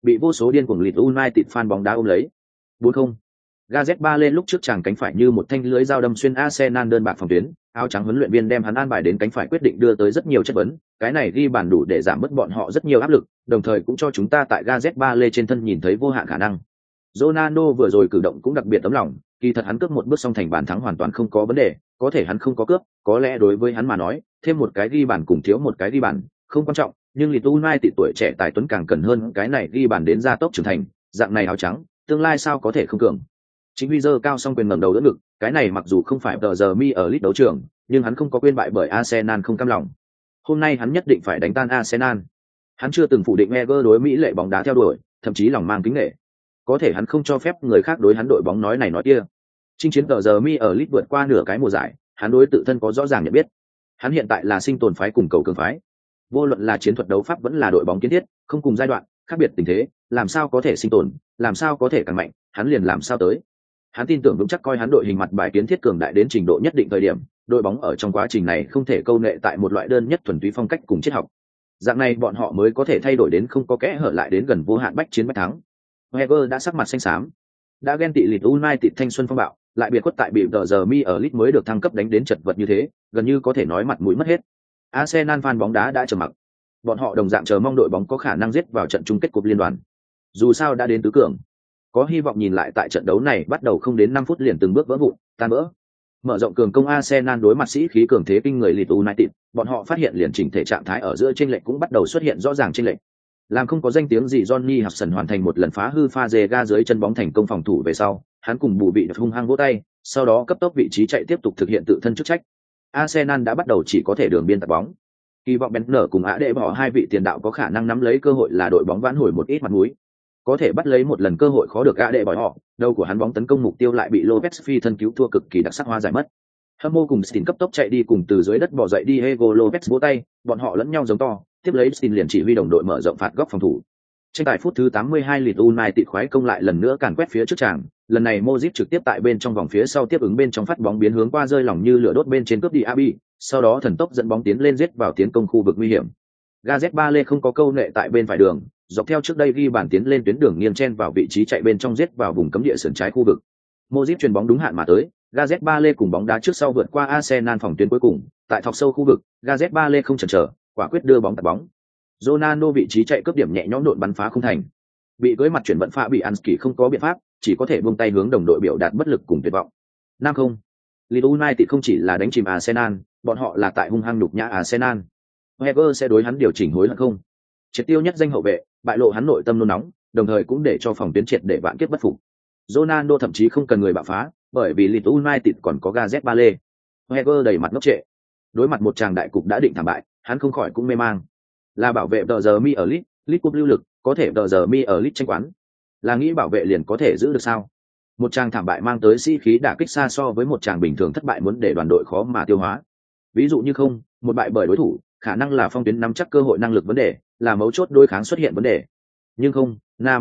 bị vô số điên cuồng Leeds United fan bóng đá ôm lấy. 4-0. Gareth Bale lúc trước chàng cánh phải như một thanh lưới dao đâm xuyên Arsenal đơn bạc phòng tuyến, áo trắng huấn luyện viên đem hắn an bài đến cánh phải quyết định đưa tới rất nhiều chất vấn, cái này ghi bàn đủ để giảm bớt bọn họ rất nhiều áp lực, đồng thời cũng cho chúng ta tại Gareth Bale trên thân nhìn thấy vô hạn khả năng. Ronaldo vừa rồi cử động cũng đặc biệt tấm lòng, kỳ thật hắn cướp một bước xong thành bàn thắng hoàn toàn không có vấn đề, có thể hắn không có cướp, có lẽ đối với hắn mà nói, thêm một cái ghi bàn cùng thiếu một cái ghi bàn, không quan trọng, nhưng Leeds United tuổi trẻ tài tuấn càng cần hơn cái này ghi bàn đến gia tốc trưởng thành, dạng này áo trắng, tương lai sao có thể không cường. Chính Huy giơ cao song quyền ngẩng đầu đỡ ngực, cái này mặc dù không phải tờ giờ mi ở Leeds đấu trường, nhưng hắn không có quên bại bởi Arsenal không cam lòng. Hôm nay hắn nhất định phải đánh tan Arsenal. Hắn chưa từng phủ định Wenger đối Mỹ lệ bóng đá theo đuổi, thậm chí lòng mang kính nể. Có thể hắn không cho phép người khác đối hắn đội bóng nói này nói kia. Chinh chiến tờ giờ mi ở Leeds vượt qua nửa cái mùa giải, hắn đối tự thân có rõ ràng nhận biết. Hắn hiện tại là sinh tồn phái cùng cầu cường phái. Vô luận là chiến thuật đấu pháp vẫn là đội bóng kiến thiết, không cùng giai đoạn, khác biệt tình thế, làm sao có thể sinh tồn, làm sao có thể càng mạnh, hắn liền làm sao tới. Hắn tin tưởng vững chắc coi hắn đội hình mặt bài kiến thiết cường đại đến trình độ nhất định thời điểm, đội bóng ở trong quá trình này không thể câu nệ tại một loại đơn nhất thuần túy phong cách cùng triết học. Dạng này bọn họ mới có thể thay đổi đến không có kẽ hở lại đến gần vô hạn bách chiến bách thắng. Wenger đã sắc mặt xanh xám, đã ghen tị Leeds United thanh xuân phong bạo, lại biệt khuất tại bị tờ giờ mi ở Leeds mới được thăng cấp đánh đến chật vật như thế, gần như có thể nói mặt mũi mất hết. Arsenal fan bóng đá đã trầm mặc. Bọn họ đồng dạng chờ mong đội bóng có khả năng giết vào trận chung kết cúp liên đoàn. Dù sao đã đến tứ cường, có hy vọng nhìn lại tại trận đấu này bắt đầu không đến 5 phút liền từng bước vỡ vụn, tan vỡ. Mở rộng cường công Arsenal đối mặt sĩ khí cường thế kinh người Leeds United, bọn họ phát hiện liền chỉnh thể trạng thái ở giữa chênh lệch cũng bắt đầu xuất hiện rõ ràng chênh lệch. Làm không có danh tiếng gì Johnny Hudson hoàn thành một lần phá hư pha dề ga dưới chân bóng thành công phòng thủ về sau, hắn cùng bù bị hung hăng vỗ tay, sau đó cấp tốc vị trí chạy tiếp tục thực hiện tự thân chức trách. Arsenal đã bắt đầu chỉ có thể đường biên tạt bóng. Kỳ vọng Bentner cùng Ade bỏ hai vị tiền đạo có khả năng nắm lấy cơ hội là đội bóng vãn hồi một ít mặt mũi. Có thể bắt lấy một lần cơ hội khó được Ade bỏ họ, đầu của hắn bóng tấn công mục tiêu lại bị Lopez phi thân cứu thua cực kỳ đặc sắc hoa giải mất. Hâm mộ cùng Stin cấp tốc chạy đi cùng từ dưới đất bò dậy đi Diego Lopez vỗ tay, bọn họ lẫn nhau giống to, tiếp lấy Stin liền chỉ huy đồng đội mở rộng phạt góc phòng thủ. Tranh tài phút thứ 82 Leeds United khoái công lại lần nữa càn quét phía trước tràng, lần này Modric trực tiếp tại bên trong vòng phía sau tiếp ứng bên trong phát bóng biến hướng qua rơi lỏng như lửa đốt bên trên cướp đi Abi, sau đó thần tốc dẫn bóng tiến lên giết vào tiến công khu vực nguy hiểm. Gareth Bale không có câu nệ tại bên phải đường, dọc theo trước đây ghi bàn tiến lên tuyến đường nghiêng chen vào vị trí chạy bên trong giết vào vùng cấm địa sườn trái khu vực. Modric chuyền bóng đúng hạn mà tới, Gareth Bale cùng bóng đá trước sau vượt qua Arsenal phòng tuyến cuối cùng, tại thọc sâu khu vực, Gareth Bale không chần chờ, quả quyết đưa bóng tạt bóng. Ronaldo vị trí chạy cướp điểm nhẹ nhõm đột bắn phá không thành. Bị cưỡi mặt chuyển vận pha bị Ansky không có biện pháp, chỉ có thể buông tay hướng đồng đội biểu đạt bất lực cùng tuyệt vọng. 5-0. Leeds United không chỉ là đánh chìm Arsenal, bọn họ là tại hung hăng nhục nhã Arsenal. Wenger sẽ đối hắn điều chỉnh hối hận không? Triệt tiêu nhất danh hậu vệ, bại lộ hắn nội tâm nôn nóng, đồng thời cũng để cho phòng tuyến triệt để vạn kiếp bất phục. Ronaldo thậm chí không cần người bạo phá, bởi vì Leeds United còn có Gareth Bale. Wenger đầy mặt ngốc trệ. Đối mặt một tràng đại cục đã định thảm bại, hắn không khỏi cũng mê mang. Là bảo vệ tờ giờ mi ở Leeds Cup lưu lực, có thể tờ giờ mi ở Leeds tranh quán. Là nghĩ bảo vệ liền có thể giữ được sao? Một tràng thảm bại mang tới sĩ khí đả kích xa so với một tràng bình thường thất bại muốn để đoàn đội khó mà tiêu hóa. Ví dụ như không, một bại bởi đối thủ, khả năng là phong tuyến nắm chắc cơ hội năng lực vấn đề, là mấu chốt đối kháng xuất hiện vấn đề. Nhưng không,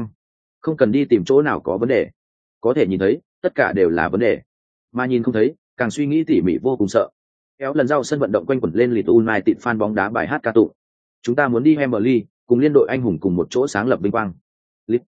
không cần đi tìm chỗ nào có vấn đề. Có thể nhìn thấy, tất cả đều là vấn đề. Mà nhìn không thấy, càng suy nghĩ tỉ mỉ vô cùng sợ. Kéo lần sau sân vận động quanh quẩn lên Leeds United fan bóng đá bài hát ca tụng. Chúng ta muốn đi Wembley, cùng liên đội anh hùng cùng một chỗ sáng lập vinh quang. Leeds,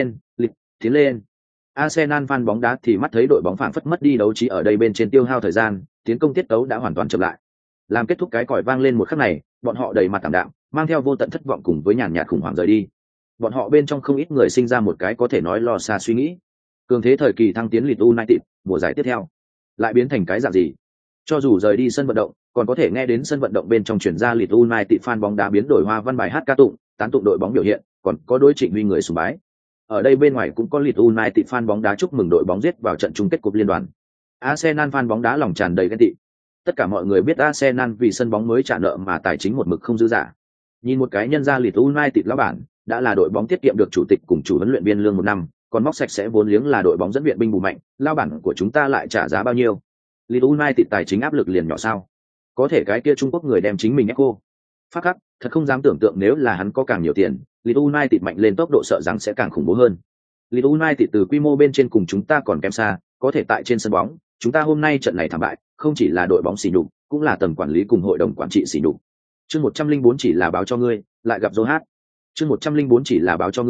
tiến lên. Arsenal fan bóng đá thì mắt thấy đội bóng phảng phất mất đi đấu trí ở đây bên trên tiêu hao thời gian, tiến công tiết tấu đã hoàn toàn chậm lại. Làm kết thúc cái còi vang lên một khắc này, bọn họ đầy mặt tạm đạm, mang theo vô tận thất vọng cùng với nhàn nhạt khủng hoảng rời đi. Bọn họ bên trong không ít người sinh ra một cái có thể nói lo xa suy nghĩ. Cường thế thời kỳ thăng tiến Leeds United, mùa giải tiếp theo lại biến thành cái dạng gì? Cho dù rời đi sân vận động, còn có thể nghe đến sân vận động bên trong truyền ra Leeds United fan bóng đá biến đổi hoa văn bài hát ca tụng, tán tụng đội bóng biểu hiện, còn có đối Trịnh Huy người sùng bái. Ở đây bên ngoài cũng có Leeds United fan bóng đá chúc mừng đội bóng giết vào trận chung kết cúp liên đoàn. Arsenal fan bóng đá lòng tràn đầy ghen tị. Tất cả mọi người biết Arsenal vì sân bóng mới trả nợ mà tài chính một mực không dư giả. Nhìn một cái nhân ra Leeds United lão bản, đã là đội bóng tiết kiệm được chủ tịch cùng chủ huấn luyện viên lương một năm, còn móc sạch sẽ vốn liếng là đội bóng dẫn viện binh bù mạnh, lão bản của chúng ta lại trả giá bao nhiêu? Leeds United tài chính áp lực liền nhỏ sao? Có thể cái kia Trung Quốc người đem chính mình ép cô. Phát khắc, thật không dám tưởng tượng nếu là hắn có càng nhiều tiền, Leeds United mạnh lên tốc độ sợ rằng sẽ càng khủng bố hơn. Leeds United từ quy mô bên trên cùng chúng ta còn kém xa, có thể tại trên sân bóng, chúng ta hôm nay trận này thảm bại, không chỉ là đội bóng sỉ nhục, cũng là tầng quản lý cùng hội đồng quản trị sỉ nhục. Chương 104 chỉ là báo cho ngươi, lại gặp Joe Hát. Chương 104 chỉ là báo cho ngươi,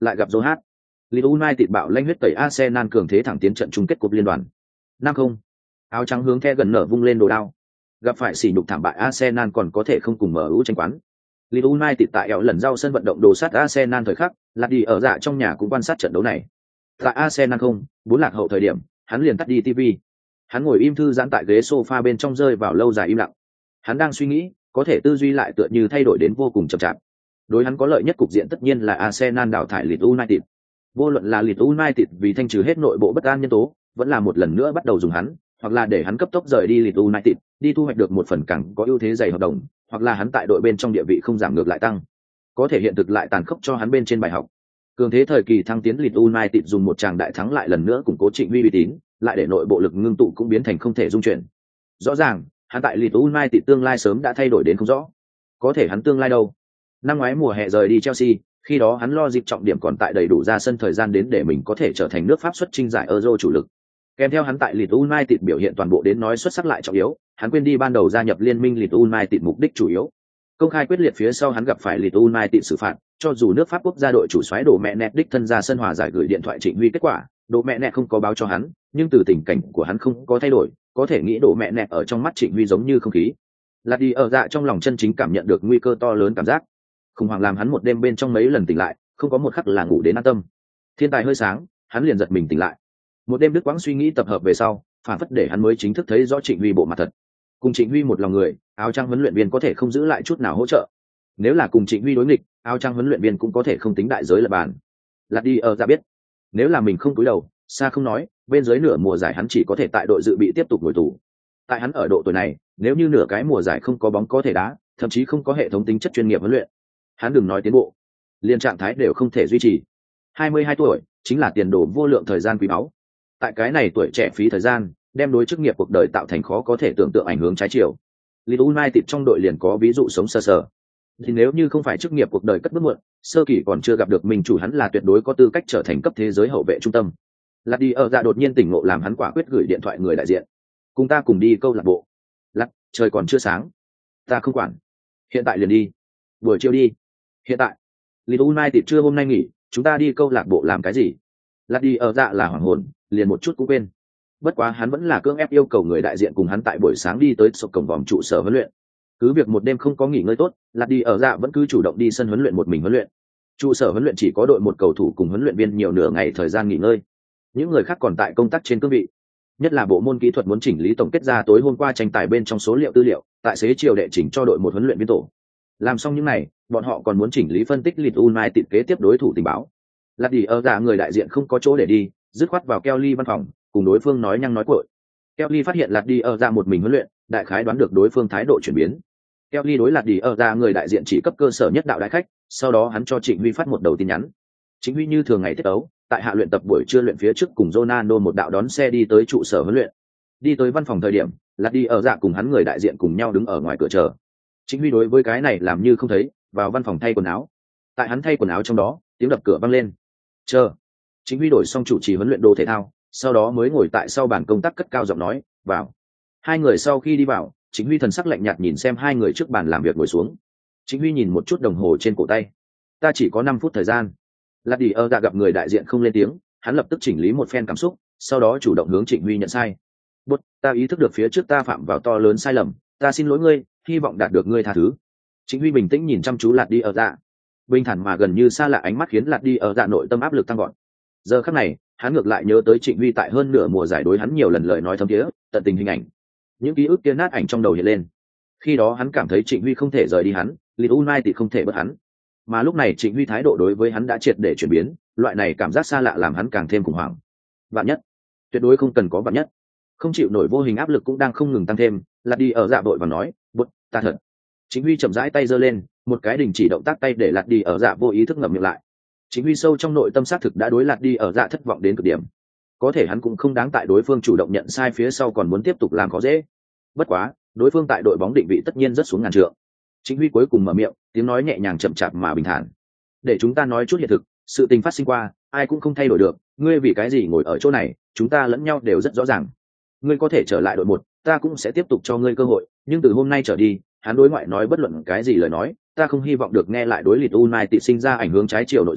lại gặp Joe Hart. Leeds United bạo lanh huyết tẩy Arsenal cường thế thẳng tiến trận chung kết cúp liên đoàn. 5-0. Áo trắng hướng The gần nở vung lên đồ đao. Gặp phải sỉ nhục thảm bại Arsenal còn có thể không cùng MU tranh quán. Leeds United tại ẻo lần rau sân vận động đồ sát Arsenal thời khắc, lạt đi ở dạ trong nhà cũng quan sát trận đấu này. Tại Arsenal 4 lạc hậu thời điểm, hắn liền tắt đi TV. Hắn ngồi im thư giãn tại ghế sofa bên trong rơi vào lâu dài im lặng. Hắn đang suy nghĩ, có thể tư duy lại tựa như thay đổi đến vô cùng chậm chạp. Đối hắn có lợi nhất cục diện tất nhiên là Arsenal đào thải Leeds United. Vô luận là Leeds United vì thanh trừ hết nội bộ bất an nhân tố, vẫn là một lần nữa bắt đầu dùng hắn, hoặc là để hắn cấp tốc rời đi Leeds United, đi thu hoạch được một phần càng có ưu thế dày hợp đồng, hoặc là hắn tại đội bên trong địa vị không giảm ngược lại tăng. Có thể hiện thực lại tàn khốc cho hắn bên trên bài học. Cường thế thời kỳ thăng tiến Leeds United dùng một tràng đại thắng lại lần nữa củng cố Trịnh Huy uy tín, lại để nội bộ lực ngưng tụ cũng biến thành không thể dung chuyển. Rõ ràng, hắn tại Leeds United tương lai sớm đã thay đổi đến không rõ. Có thể hắn tương lai đâu? Năm ngoái mùa hè rời đi Chelsea, khi đó hắn lo dịp trọng điểm còn tại đầy đủ ra sân thời gian đến để mình có thể trở thành nước Pháp xuất chinh giải Euro chủ lực. Kèm theo hắn tại Leeds United biểu hiện toàn bộ đến nói xuất sắc lại trọng yếu, hắn quên đi ban đầu gia nhập liên minh Leeds United mục đích chủ yếu. Công khai quyết liệt phía sau hắn gặp phải Leeds United xử phạt, cho dù nước Pháp quốc gia đội chủ soái Đồ Mẹ Nẹt đích thân ra sân hòa giải gửi điện thoại Trịnh Huy kết quả, Đồ Mẹ Nẹt không có báo cho hắn, nhưng từ tình cảnh của hắn không có thay đổi, có thể nghĩ Đồ Mẹ Nẹt ở trong mắt Trịnh Huy giống như không khí. Lạt đi ở dạ trong lòng chân chính cảm nhận được nguy cơ to lớn cảm giác. Khủng hoảng làm hắn một đêm bên trong mấy lần tỉnh lại, không có một khắc là ngủ đến an tâm. Thiên tài hơi sáng, hắn liền giật mình tỉnh lại. Một đêm đứt quãng suy nghĩ tập hợp về sau, phản phất để hắn mới chính thức thấy rõ Trịnh Huy bộ mặt thật. Cùng Trịnh Huy một lòng người, áo trắng huấn luyện viên có thể không giữ lại chút nào hỗ trợ. Nếu là cùng Trịnh Huy đối nghịch, áo trắng huấn luyện viên cũng có thể không tính đại giới lập bàn. Lạt đi ở ra biết, nếu là mình không cúi đầu, xa không nói, bên dưới nửa mùa giải hắn chỉ có thể tại đội dự bị tiếp tục ngồi tù. Tại hắn ở độ tuổi này, nếu như nửa cái mùa giải không có bóng có thể đá, thậm chí không có hệ thống tính chất chuyên nghiệp huấn luyện, hắn đừng nói tiến bộ, liền trạng thái đều không thể duy trì. 22 tuổi chính là tiền đồ vô lượng thời gian quý báu. Tại cái này tuổi trẻ phí thời gian, đem đối chức nghiệp cuộc đời tạo thành khó có thể tưởng tượng ảnh hưởng trái chiều. Leeds United trong đội liền có ví dụ sống sơ sờ. Thì nếu như không phải chức nghiệp cuộc đời cất bước muộn, sơ kỳ còn chưa gặp được mình chủ hắn là tuyệt đối có tư cách trở thành cấp thế giới hậu vệ trung tâm. Lạt đi ở dạ đột nhiên tỉnh ngộ làm hắn quả quyết gửi điện thoại người đại diện. Cùng ta cùng đi câu lạc bộ. Lạt, trời còn chưa sáng. Ta không quản. Hiện tại liền đi. Buổi chiều đi. Hiện tại. Leeds United trưa hôm nay nghỉ, chúng ta đi câu lạc bộ làm cái gì? Lạt đi ở dạ là hoảng hồn, liền một chút cũng quên. Bất quá hắn vẫn là cưỡng ép yêu cầu người đại diện cùng hắn tại buổi sáng đi tới sộc cổng vòm trụ sở huấn luyện. Cứ việc một đêm không có nghỉ ngơi tốt, Lạt đi ở dạ vẫn cứ chủ động đi sân huấn luyện một mình huấn luyện. Trụ sở huấn luyện chỉ có đội một cầu thủ cùng huấn luyện viên nhiều nửa ngày thời gian nghỉ ngơi. Những người khác còn tại công tác trên cương vị. Nhất là bộ môn kỹ thuật muốn chỉnh lý tổng kết ra tối hôm qua tranh tài bên trong số liệu tư liệu, tại xế chiều đệ chỉnh cho đội một huấn luyện viên tổ. Làm xong những này, bọn họ còn muốn chỉnh lý phân tích Leeds United kế tiếp đối thủ tình báo. Lạt đi ở dạ người đại diện không có chỗ để đi, dứt khoát vào Kelly văn phòng, cùng đối phương nói nhăng nói cuội. Kelly phát hiện Lạt đi ở dạ một mình huấn luyện, đại khái đoán được đối phương thái độ chuyển biến. Kelly đối Lạt đi ở dạ người đại diện chỉ cấp cơ sở nhất đạo đại khách, sau đó hắn cho Trịnh Huy phát một đầu tin nhắn. Trịnh Huy như thường ngày tiết ấu, tại hạ luyện tập buổi trưa luyện phía trước cùng Ronaldo một đạo đón xe đi tới trụ sở huấn luyện. Đi tới văn phòng thời điểm, Lạt đi ở dạ cùng hắn người đại diện cùng nhau đứng ở ngoài cửa chờ. Trịnh Huy đối với cái này làm như không thấy, vào văn phòng thay quần áo. Tại hắn thay quần áo trong đó, tiếng đập cửa vang lên. Chờ. Trịnh Huy đổi xong chủ trì huấn luyện đồ thể thao, sau đó mới ngồi tại sau bàn công tác cất cao giọng nói, vào. Hai người sau khi đi vào, Trịnh Huy thần sắc lạnh nhạt nhìn xem hai người trước bàn làm việc ngồi xuống. Trịnh Huy nhìn một chút đồng hồ trên cổ tay. Ta chỉ có 5 phút thời gian. Lạt đi ở dạ gặp người đại diện không lên tiếng, hắn lập tức chỉnh lý một phen cảm xúc, sau đó chủ động hướng Trịnh Huy nhận sai. Bút, ta ý thức được phía trước ta phạm vào to lớn sai lầm, ta xin lỗi ngươi, hy vọng đạt được ngươi tha thứ. Trịnh Huy bình tĩnh nhìn chăm chú Lạt đi ở dạ. Bình thản mà gần như xa lạ ánh mắt khiến Lạt đi ở dạ nội tâm áp lực tăng gọn. Giờ khắc này, hắn ngược lại nhớ tới Trịnh Huy tại hơn nửa mùa giải đối hắn nhiều lần lời nói thâm thiế, tận tình hình ảnh. Những ký ức kia nát ảnh trong đầu hiện lên. Khi đó hắn cảm thấy Trịnh Huy không thể rời đi hắn, Leeds United không thể bớt hắn. Mà lúc này Trịnh Huy thái độ đối với hắn đã triệt để chuyển biến, loại này cảm giác xa lạ làm hắn càng thêm khủng hoảng. Vạn nhất, tuyệt đối không cần có vạn nhất. Không chịu nổi vô hình áp lực cũng đang không ngừng tăng thêm, Lạt đi ở dạ vội và nói, "Bút, ta thật." Trịnh Huy chậm rãi tay giơ lên, một cái đình chỉ động tác tay để Lạt đi ở dạ vô ý thức ngậm miệng lại. Trịnh Huy sâu trong nội tâm xác thực đã đối Lạt đi ở dạ thất vọng đến cực điểm. Có thể hắn cũng không đáng tại đối phương chủ động nhận sai phía sau còn muốn tiếp tục làm khó dễ. Bất quá, đối phương tại đội bóng định vị tất nhiên rất xuống ngàn trượng. Trịnh Huy cuối cùng mở miệng, tiếng nói nhẹ nhàng chậm chạp mà bình thản. Để chúng ta nói chút hiện thực, sự tình phát sinh qua, ai cũng không thay đổi được, ngươi vì cái gì ngồi ở chỗ này, chúng ta lẫn nhau đều rất rõ ràng. Ngươi có thể trở lại đội một, ta cũng sẽ tiếp tục cho ngươi cơ hội, nhưng từ hôm nay trở đi, hắn đối ngoại nói bất luận cái gì lời nói, ta không hy vọng được nghe lại đối Leeds United sinh ra ảnh hưởng trái chiều nội dung,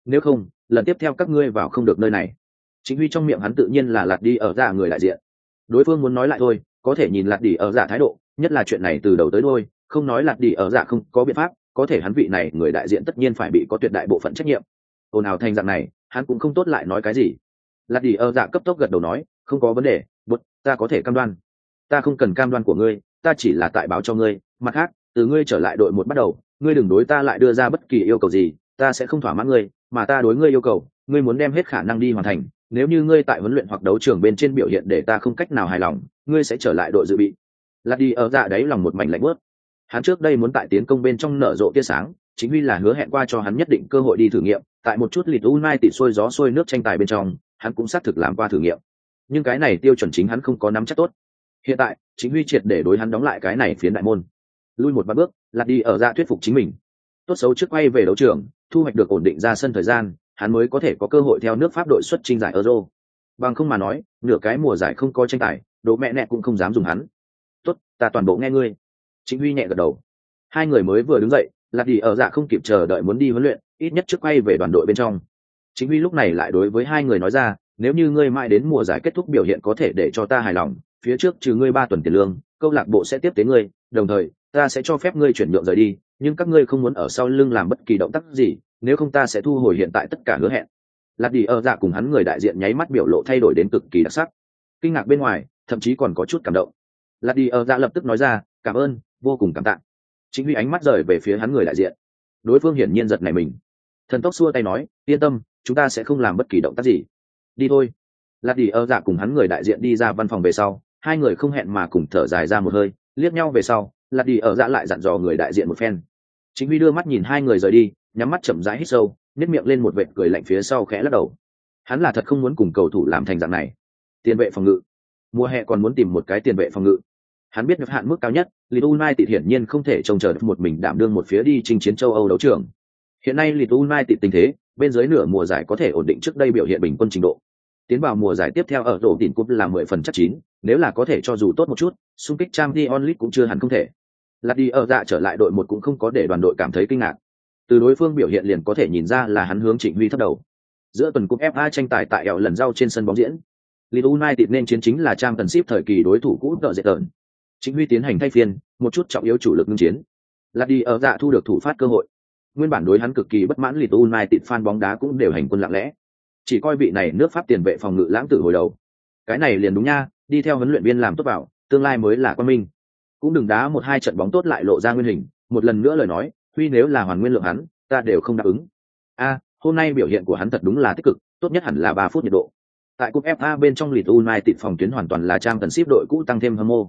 nếu không lần tiếp theo các ngươi vào không được nơi này. Chính Huy trong miệng hắn tự nhiên là lạt đi ở dạ người đại diện. Đối phương muốn nói lại thôi, có thể nhìn lạt đi ở dạ thái độ, nhất là chuyện này từ đầu tới đuôi, không nói lạt đi ở dạ không có biện pháp, có thể hắn vị này người đại diện tất nhiên phải bị có tuyệt đại bộ phận trách nhiệm. Ồn ào thành dạng này, hắn cũng không tốt lại nói cái gì. Lạt đi ở dạ cấp tốc gật đầu nói, không có vấn đề, ta có thể cam đoan. Ta không cần cam đoan của ngươi, ta chỉ là tại báo cho ngươi. Mặt khác, từ ngươi trở lại đội một bắt đầu, ngươi đừng đối ta lại đưa ra bất kỳ yêu cầu gì, ta sẽ không thỏa mãn ngươi, mà ta đối ngươi yêu cầu, ngươi muốn đem hết khả năng đi hoàn thành. Nếu như ngươi tại huấn luyện hoặc đấu trường bên trên biểu hiện để ta không cách nào hài lòng, ngươi sẽ trở lại đội dự bị. Lạt đi ở dạ đấy lòng một mảnh lạnh bớt. Hắn trước đây muốn tại tiến công bên trong nở rộ tia sáng, chính Huy là hứa hẹn qua cho hắn nhất định cơ hội đi thử nghiệm, tại một chút Leeds United xuôi gió xuôi nước tranh tài bên trong, hắn cũng xác thực làm qua thử nghiệm. Nhưng cái này tiêu chuẩn chính hắn không có nắm chắc tốt. Hiện tại, chính Huy triệt để đối hắn đóng lại cái này phiến đại môn. Lui một bước, Lạt đi ở dạ thuyết phục chính mình. Tốt xấu trước quay về đấu trường, thu hoạch được ổn định ra sân thời gian, hắn mới có thể có cơ hội theo nước Pháp đội xuất chinh giải Euro. Bằng không mà nói, nửa cái mùa giải không có tranh tài, đố mẹ nẹ cũng không dám dùng hắn. Tốt, ta toàn bộ nghe ngươi. Chính Huy nhẹ gật đầu. Hai người mới vừa đứng dậy, Lạt đi ở dạ không kịp chờ đợi muốn đi huấn luyện, ít nhất trước quay về đoàn đội bên trong. Chính Huy lúc này lại đối với hai người nói ra, nếu như ngươi mãi đến mùa giải kết thúc biểu hiện có thể để cho ta hài lòng, phía trước trừ ngươi 3 tuần tiền lương, câu lạc bộ sẽ tiếp tế ngươi, đồng thời ta sẽ cho phép ngươi chuyển nhượng rời đi, nhưng các ngươi không muốn ở sau lưng làm bất kỳ động tác gì, nếu không ta sẽ thu hồi hiện tại tất cả hứa hẹn. Lạt đi ở dạ cùng hắn người đại diện nháy mắt biểu lộ thay đổi đến cực kỳ đặc sắc, kinh ngạc bên ngoài, thậm chí còn có chút cảm động. Lạt đi ở dạ lập tức nói ra, cảm ơn, vô cùng cảm tạ. Chính Huy ánh mắt rời về phía hắn người đại diện. Đối phương hiển nhiên giật nảy mình. Thần tốc xua tay nói, yên tâm, chúng ta sẽ không làm bất kỳ động tác gì. Đi thôi. Lạt đi ở dạ cùng hắn người đại diện đi ra văn phòng về sau, hai người không hẹn mà cùng thở dài ra một hơi, liếc nhau về sau, Lạt đi ở dạ lại dặn dò người đại diện một phen. Chính Huy đưa mắt nhìn hai người rời đi, nhắm mắt chậm rãi hít sâu, nhếch miệng lên một vệt cười lạnh phía sau khẽ lắc đầu. Hắn là thật không muốn cùng cầu thủ làm thành dạng này. Tiền vệ phòng ngự, mùa hè còn muốn tìm một cái tiền vệ phòng ngự. Hắn biết được hạn mức cao nhất, Leeds United hiển nhiên không thể trông chờ một mình đảm đương một phía đi chinh chiến châu Âu đấu trường. Hiện nay Leeds United tình thế, bên dưới nửa mùa giải có thể ổn định trước đây biểu hiện bình quân trình độ. Tiến vào mùa giải tiếp theo ở rổ đỉnh cúp là 10% chắc chín, nếu là có thể cho dù tốt một chút, xung kích Champions League cũng chưa hẳn không thể. Lạt đi ở dạ trở lại đội một cũng không có để đoàn đội cảm thấy kinh ngạc. Từ đối phương biểu hiện liền có thể nhìn ra là hắn hướng Trịnh Huy thấp đầu. Giữa tuần cúp FA tranh tài tại ẻo lần rau trên sân bóng diễn, Leeds United nên chiến chính là Championship thời kỳ đối thủ cũ tợ dệt tợn. Trịnh Huy tiến hành thay phiên, một chút trọng yếu chủ lực ngưng chiến. Lạt đi ở dạ thu được thủ phát cơ hội. Nguyên bản đối hắn cực kỳ bất mãn Leeds United fan bóng đá cũng đều hành quân lặng lẽ. Chỉ coi vị này nước Pháp tiền vệ phòng ngự lãng tử hồi đầu. Cái này liền đúng nha, đi theo huấn luyện viên làm tốt vào, tương lai mới là quan minh. Cũng đừng đá 1-2 trận bóng tốt lại lộ ra nguyên hình, một lần nữa lời nói, Huy nếu là hoàn nguyên lượng hắn, ta đều không đáp ứng. Hôm nay biểu hiện của hắn thật đúng là tích cực, tốt nhất hẳn là 3 phút nhiệt độ. Tại cúp FA bên trong Leeds United phòng tuyến hoàn toàn là Championship đội cũ tăng thêm hâm mộ.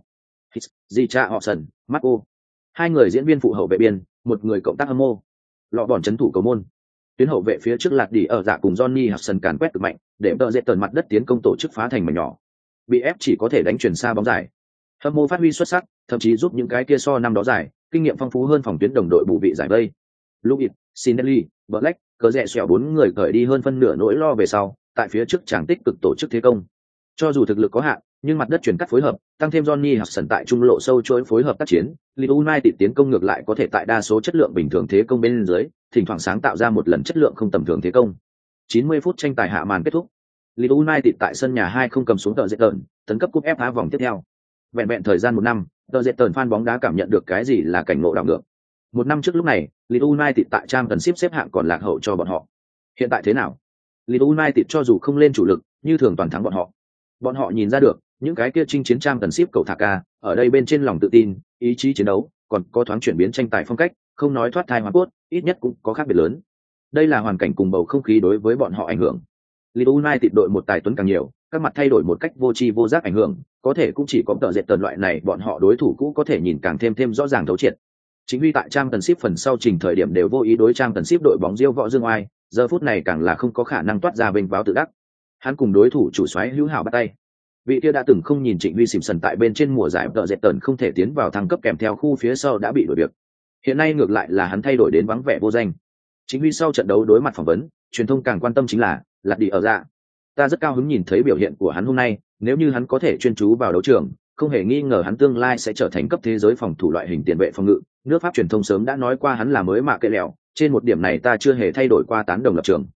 Zicha Hobson, Marco. Hai người diễn viên phụ hậu vệ biên, một người cộng tác hâm mộ. Lọ bòn trấn thủ cầu môn. Tuyến hậu vệ phía trước Lạt đi ở dạ cùng Johnny Hudson càn quét cực mạnh, để tợ dệt tần mặt đất tiến công tổ chức phá thành mảnh nhỏ. Bị ép chỉ có thể đánh chuyển xa bóng dài. Hâm mộ phát huy xuất sắc, thậm chí giúp những cái kia so năm đó giải, kinh nghiệm phong phú hơn phòng tuyến đồng đội bù vị giải vây. Luis, Sinelli, Black, cờ rẽ xẻo 4 người cởi đi hơn phân nửa nỗi lo về sau, tại phía trước chàng tích cực tổ chức thế công. Cho dù thực lực có hạn, nhưng mặt đất chuyển cắt phối hợp, tăng thêm Johnny Hudson tại trung lộ sâu chuỗi phối hợp tác chiến, Leeds United tiến công ngược lại có thể tại đa số chất lượng bình thường thế công bên dưới, thỉnh thoảng sáng tạo ra một lần chất lượng không tầm thường thế công. 90 phút tranh tài hạ màn kết thúc. Leeds United tại sân nhà 2-0 cầm xuống tợ dệt tợn, tấn cấp cúp FA vòng tiếp theo. Vẹn thời gian 1 năm, tợ dệt tợn fan bóng đá cảm nhận được cái gì là cảnh ngộ đảo ngược. 1 năm trước lúc này, Leeds United tại Championship xếp hạng còn lạc hậu cho bọn họ. Hiện tại thế nào? Leeds United cho dù không lên chủ lực, như thường toàn thắng bọn họ. Bọn họ nhìn ra được, những cái kia chinh chiến Championship cầu thả ca, ở đây bên trên lòng tự tin, ý chí chiến đấu, còn có thoáng chuyển biến tranh tài phong cách, không nói thoát thai hóa cốt, ít nhất cũng có khác biệt lớn. Đây là hoàn cảnh cùng bầu không khí đối với bọn họ ảnh hưởng. Leeds United đội một tài tuấn càng nhiều, các mặt thay đổi một cách vô tri vô giác ảnh hưởng, có thể cũng chỉ có tợ dệt tần loại này bọn họ đối thủ cũ có thể nhìn càng thêm rõ ràng thấu triệt. Chính vì tại Championship phần sau trình thời điểm đều vô ý đối Championship đội bóng Diêu Võ Dương Oai, giờ phút này càng là không có khả năng toát ra vênh váo tự đắc. Hắn cùng đối thủ chủ soái hữu hảo bắt tay. Vị kia đã từng không nhìn Trịnh Huy Simpson tại bên trên mùa giải tợ dệt tần không thể tiến vào thăng cấp kèm theo khu phía sau đã bị đuổi việc. Hiện nay ngược lại là hắn thay đổi đến vắng vẻ vô danh. Chính Huy sau trận đấu đối mặt phỏng vấn, truyền thông càng quan tâm chính là Lạt đi ở dạ. Ta rất cao hứng nhìn thấy biểu hiện của hắn hôm nay, nếu như hắn có thể chuyên chú vào đấu trường, không hề nghi ngờ hắn tương lai sẽ trở thành cấp thế giới phòng thủ loại hình tiền vệ phòng ngự. Nước Pháp truyền thông sớm đã nói qua hắn là mới mạ kệ lẹo, trên một điểm này ta chưa hề thay đổi qua tán đồng lập trường.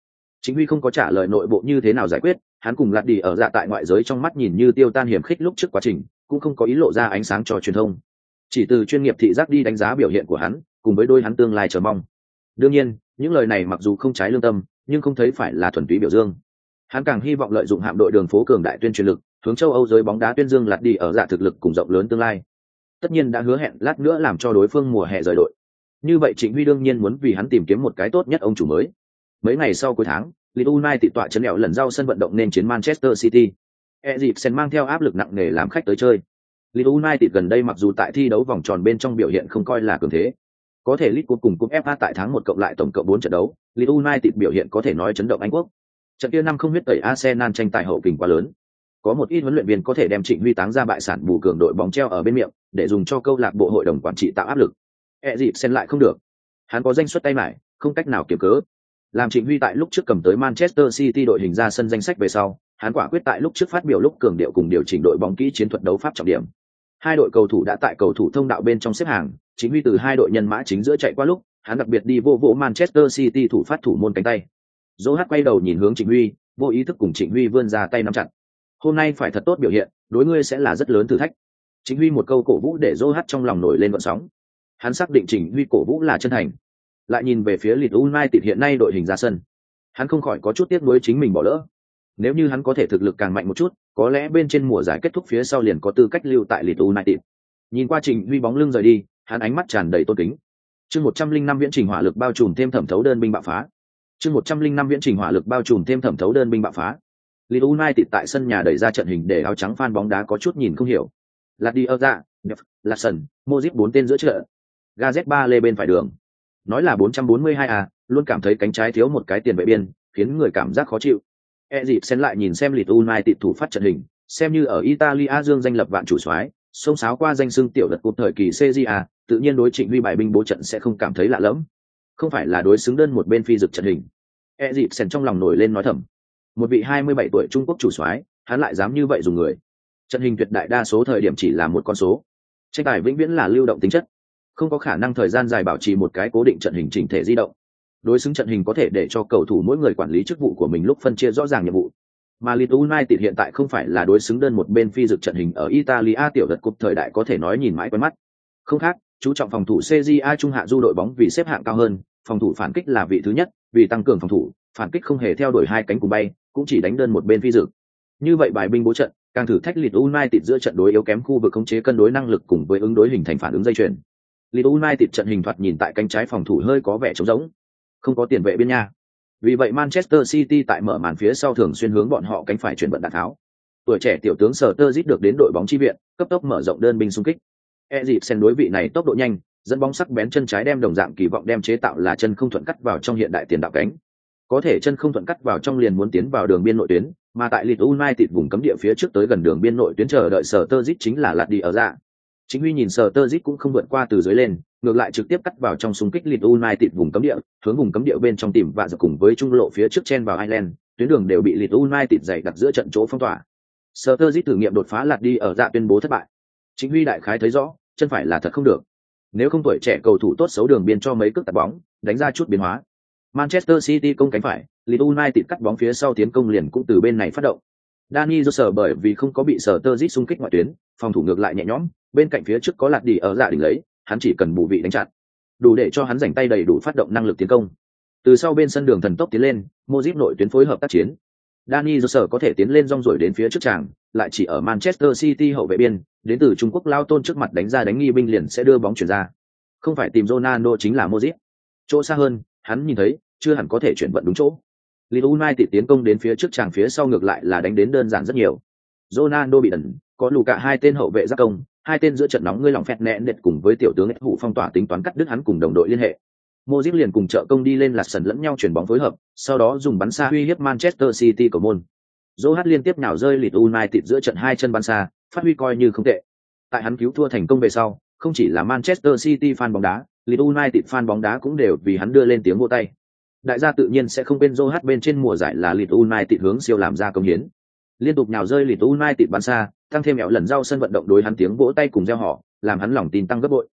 Chính Huy không có trả lời nội bộ như thế nào giải quyết, hắn cùng lạt đi ở dạ tại ngoại giới trong mắt nhìn như tiêu tan hiểm khích lúc trước quá trình, cũng không có ý lộ ra ánh sáng cho truyền thông. Chỉ từ chuyên nghiệp thị giác đi đánh giá biểu hiện của hắn, cùng với đôi hắn tương lai chờ mong. Đương nhiên, những lời này mặc dù không trái lương tâm, nhưng không thấy phải là thuần túy biểu dương. Hắn càng hy vọng lợi dụng hạm đội đường phố cường đại tuyên truyền lực, hướng châu Âu giới bóng đá tuyên dương lạt đi ở dạ thực lực cùng rộng lớn tương lai. Tất nhiên đã hứa hẹn lát nữa làm cho đối phương mùa hè rời đội. Như vậy Trịnh Huy đương nhiên muốn vì hắn tìm kiếm một cái tốt nhất ông chủ mới. Mấy ngày sau cuối tháng, Leeds United tọa chấn đèo lần rau sân vận động nên chiến Manchester City. Eriksen mang theo áp lực nặng nề làm khách tới chơi. Leeds United gần đây mặc dù tại thi đấu vòng tròn bên trong biểu hiện không coi là cường thế, có thể League Cup cùng cúp FA tại tháng 1 cộng lại tổng cộng 4 trận đấu, Leeds United biểu hiện có thể nói chấn động Anh quốc. Trận kia năm không huyết tẩy Arsenal tranh tài hậu kình quá lớn. Có một ít huấn luyện viên có thể đem Trịnh Huy táng ra bại sản bù cường đội bóng treo ở bên miệng, để dùng cho câu lạc bộ hội đồng quản trị tạo áp lực. Eriksen lại không được. Hắn có danh suất tay mải, không cách nào kiếm cớ. Làm Trịnh Huy tại lúc trước cầm tới Manchester City đội hình ra sân danh sách về sau, hắn quả quyết tại lúc trước phát biểu lúc cường điệu cùng điều chỉnh đội bóng kỹ chiến thuật đấu pháp trọng điểm. Hai đội cầu thủ đã tại cầu thủ thông đạo bên trong xếp hàng, Trịnh Huy từ hai đội nhân mã chính giữa chạy qua lúc, hắn đặc biệt đi vô vỗ Manchester City thủ phát thủ môn cánh tay. Zohat quay đầu nhìn hướng Trịnh Huy, vô ý thức cùng Trịnh Huy vươn ra tay nắm chặt. Hôm nay phải thật tốt biểu hiện, đối ngươi sẽ là rất lớn thử thách. Trịnh Huy một câu cổ vũ để Zohat trong lòng nổi lên gợn sóng. Hắn xác định Trịnh Huy cổ vũ là chân thành. Lại nhìn về phía Leeds United hiện nay đội hình ra sân, hắn không khỏi có chút tiếc nuối chính mình bỏ lỡ. Nếu như hắn có thể thực lực càng mạnh một chút, có lẽ bên trên mùa giải kết thúc phía sau liền có tư cách lưu tại Leeds United. Nhìn qua Trịnh Huy bóng lưng rời đi, hắn ánh mắt tràn đầy tôn kính. Chương 105 viễn trình hỏa lực bao trùm thêm thẩm thấu đơn binh bạo phá. Chương 105 viễn trình hỏa lực bao trùm thêm thẩm thấu đơn binh bạo phá. Leeds United tại sân nhà đẩy ra trận hình để áo trắng fan bóng đá có chút nhìn không hiểu. Ladioza, Larsson, Modric 4 tên giữa trận. Gazet 3 lê bên phải đường. Nói là 442 luôn cảm thấy cánh trái thiếu một cái tiền vệ biên, khiến người cảm giác khó chịu. Eriksen lại nhìn xem Leeds United thủ phát trận hình, xem như ở Italia dương danh lập vạn chủ soái, xông xáo qua danh xưng tiểu đợt cúp thời kỳ CJA, tự nhiên đối Trịnh Huy bài binh bố trận sẽ không cảm thấy lạ lẫm. Không phải là đối xứng đơn một bên phi dực trận hình. Eriksen trong lòng nổi lên nói thầm. Một vị 27 tuổi Trung Quốc chủ soái, hắn lại dám như vậy dùng người. Trận hình tuyệt đại đa số thời điểm chỉ là một con số. Tranh tài vĩnh viễn là lưu động tính chất, không có khả năng thời gian dài bảo trì một cái cố định trận hình chỉnh thể di động. Đối xứng trận hình có thể để cho cầu thủ mỗi người quản lý chức vụ của mình lúc phân chia rõ ràng nhiệm vụ. Mà Leeds United hiện tại không phải là đối xứng đơn một bên phi dực trận hình ở Italia tiểu đợt cúp thời đại có thể nói nhìn mãi quen mắt. Không khác, chú trọng phòng thủ CJA trung hạ du đội bóng vì xếp hạng cao hơn, phòng thủ phản kích là vị thứ nhất, vì tăng cường phòng thủ, phản kích không hề theo đuổi hai cánh cùng bay, cũng chỉ đánh đơn một bên phi dực. Như vậy bài binh bố trận, càng thử thách Leeds United giữa trận đối yếu kém khu vực khống chế cân đối năng lực cùng với ứng đối hình thành phản ứng dây chuyền. Leeds United trận hình thoạt nhìn tại cánh trái phòng thủ hơi có vẻ trống rỗng, không có tiền vệ biên nha. Vì vậy Manchester City tại mở màn phía sau thường xuyên hướng bọn họ cánh phải chuyển vận đạn tháo. Tuổi trẻ tiểu tướng Sturridge được đến đội bóng chi viện, cấp tốc mở rộng đơn binh xung kích. Eriksen đối vị này tốc độ nhanh, dẫn bóng sắc bén chân trái đem đồng dạng kỳ vọng đem chế tạo là chân không thuận cắt vào trong hiện đại tiền đạo cánh. Có thể chân không thuận cắt vào trong liền muốn tiến vào đường biên nội tuyến, mà tại Leeds United vùng cấm địa phía trước tới gần đường biên nội tuyến chờ đợi Sturridge chính là lạt đi ở dạ. Chính Huy nhìn Sturridge cũng không vượt qua từ dưới lên, ngược lại trực tiếp cắt vào trong xung kích Leeds United vùng cấm địa, hướng vùng cấm địa bên trong tìm và giật cùng với trung lộ phía trước chen vào Ireland, tuyến đường đều bị Leeds United dày đặt giữa trận chỗ phong tỏa. Sturridge thử nghiệm đột phá lạt đi ở dạ tuyên bố thất bại. Chính Huy đại khái thấy rõ, chân phải là thật không được. Nếu không tuổi trẻ cầu thủ tốt xấu đường biên cho mấy cước tạt bóng, đánh ra chút biến hóa. Manchester City công cánh phải, Leeds United cắt bóng phía sau tiến công liền cũng từ bên này phát động. Dani Jose bởi vì không có bị Sturridge xung kích ngoại tuyến, phòng thủ ngược lại nhẹ nhõm, bên cạnh phía trước có lạt đi ở dạ đỉnh lấy, hắn chỉ cần bù vị đánh chặn, đủ để cho hắn rảnh tay đầy đủ phát động năng lực tiến công. Từ sau bên sân đường thần tốc tiến lên, Modric nội tuyến phối hợp tác chiến. Dani Jose có thể tiến lên rong ruổi đến phía trước chàng, lại chỉ ở Manchester City hậu vệ biên, đến từ Trung Quốc lao tôn trước mặt đánh ra đánh nghi binh liền sẽ đưa bóng chuyển ra. Không phải tìm Ronaldo chính là Modric. Chỗ xa hơn, hắn nhìn thấy, chưa hẳn có thể chuyển vận đúng chỗ. Leeds United tiến công đến phía trước chàng phía sau ngược lại là đánh đến đơn giản rất nhiều. Ronaldo bị đẩn, có lù cả hai tên hậu vệ giáp công, hai tên giữa trận nóng ngươi lòng phẹt nẹ đệt cùng với tiểu tướng hụ phong tỏa tính toán cắt đứt hắn cùng đồng đội liên hệ. Modric liền cùng trợ công đi lên lạt sần lẫn nhau chuyển bóng phối hợp, sau đó dùng bắn xa uy hiếp Manchester City cầu môn. Zohat liên tiếp nhào rơi Leeds United giữa trận hai chân bắn xa, phát huy coi như không tệ. Tại hắn cứu thua thành công về sau, không chỉ là Manchester City fan bóng đá, Leeds United fan bóng đá cũng đều vì hắn đưa lên tiếng vỗ tay. Đại gia tự nhiên sẽ không quên Zohat bên trên mùa giải là Leeds United hướng siêu làm ra công hiến. Liên tục nhào rơi Leeds United bắn xa, tăng thêm mẹo lần rau sân vận động đối hắn tiếng vỗ tay cùng reo hò, làm hắn lòng tin tăng gấp bội.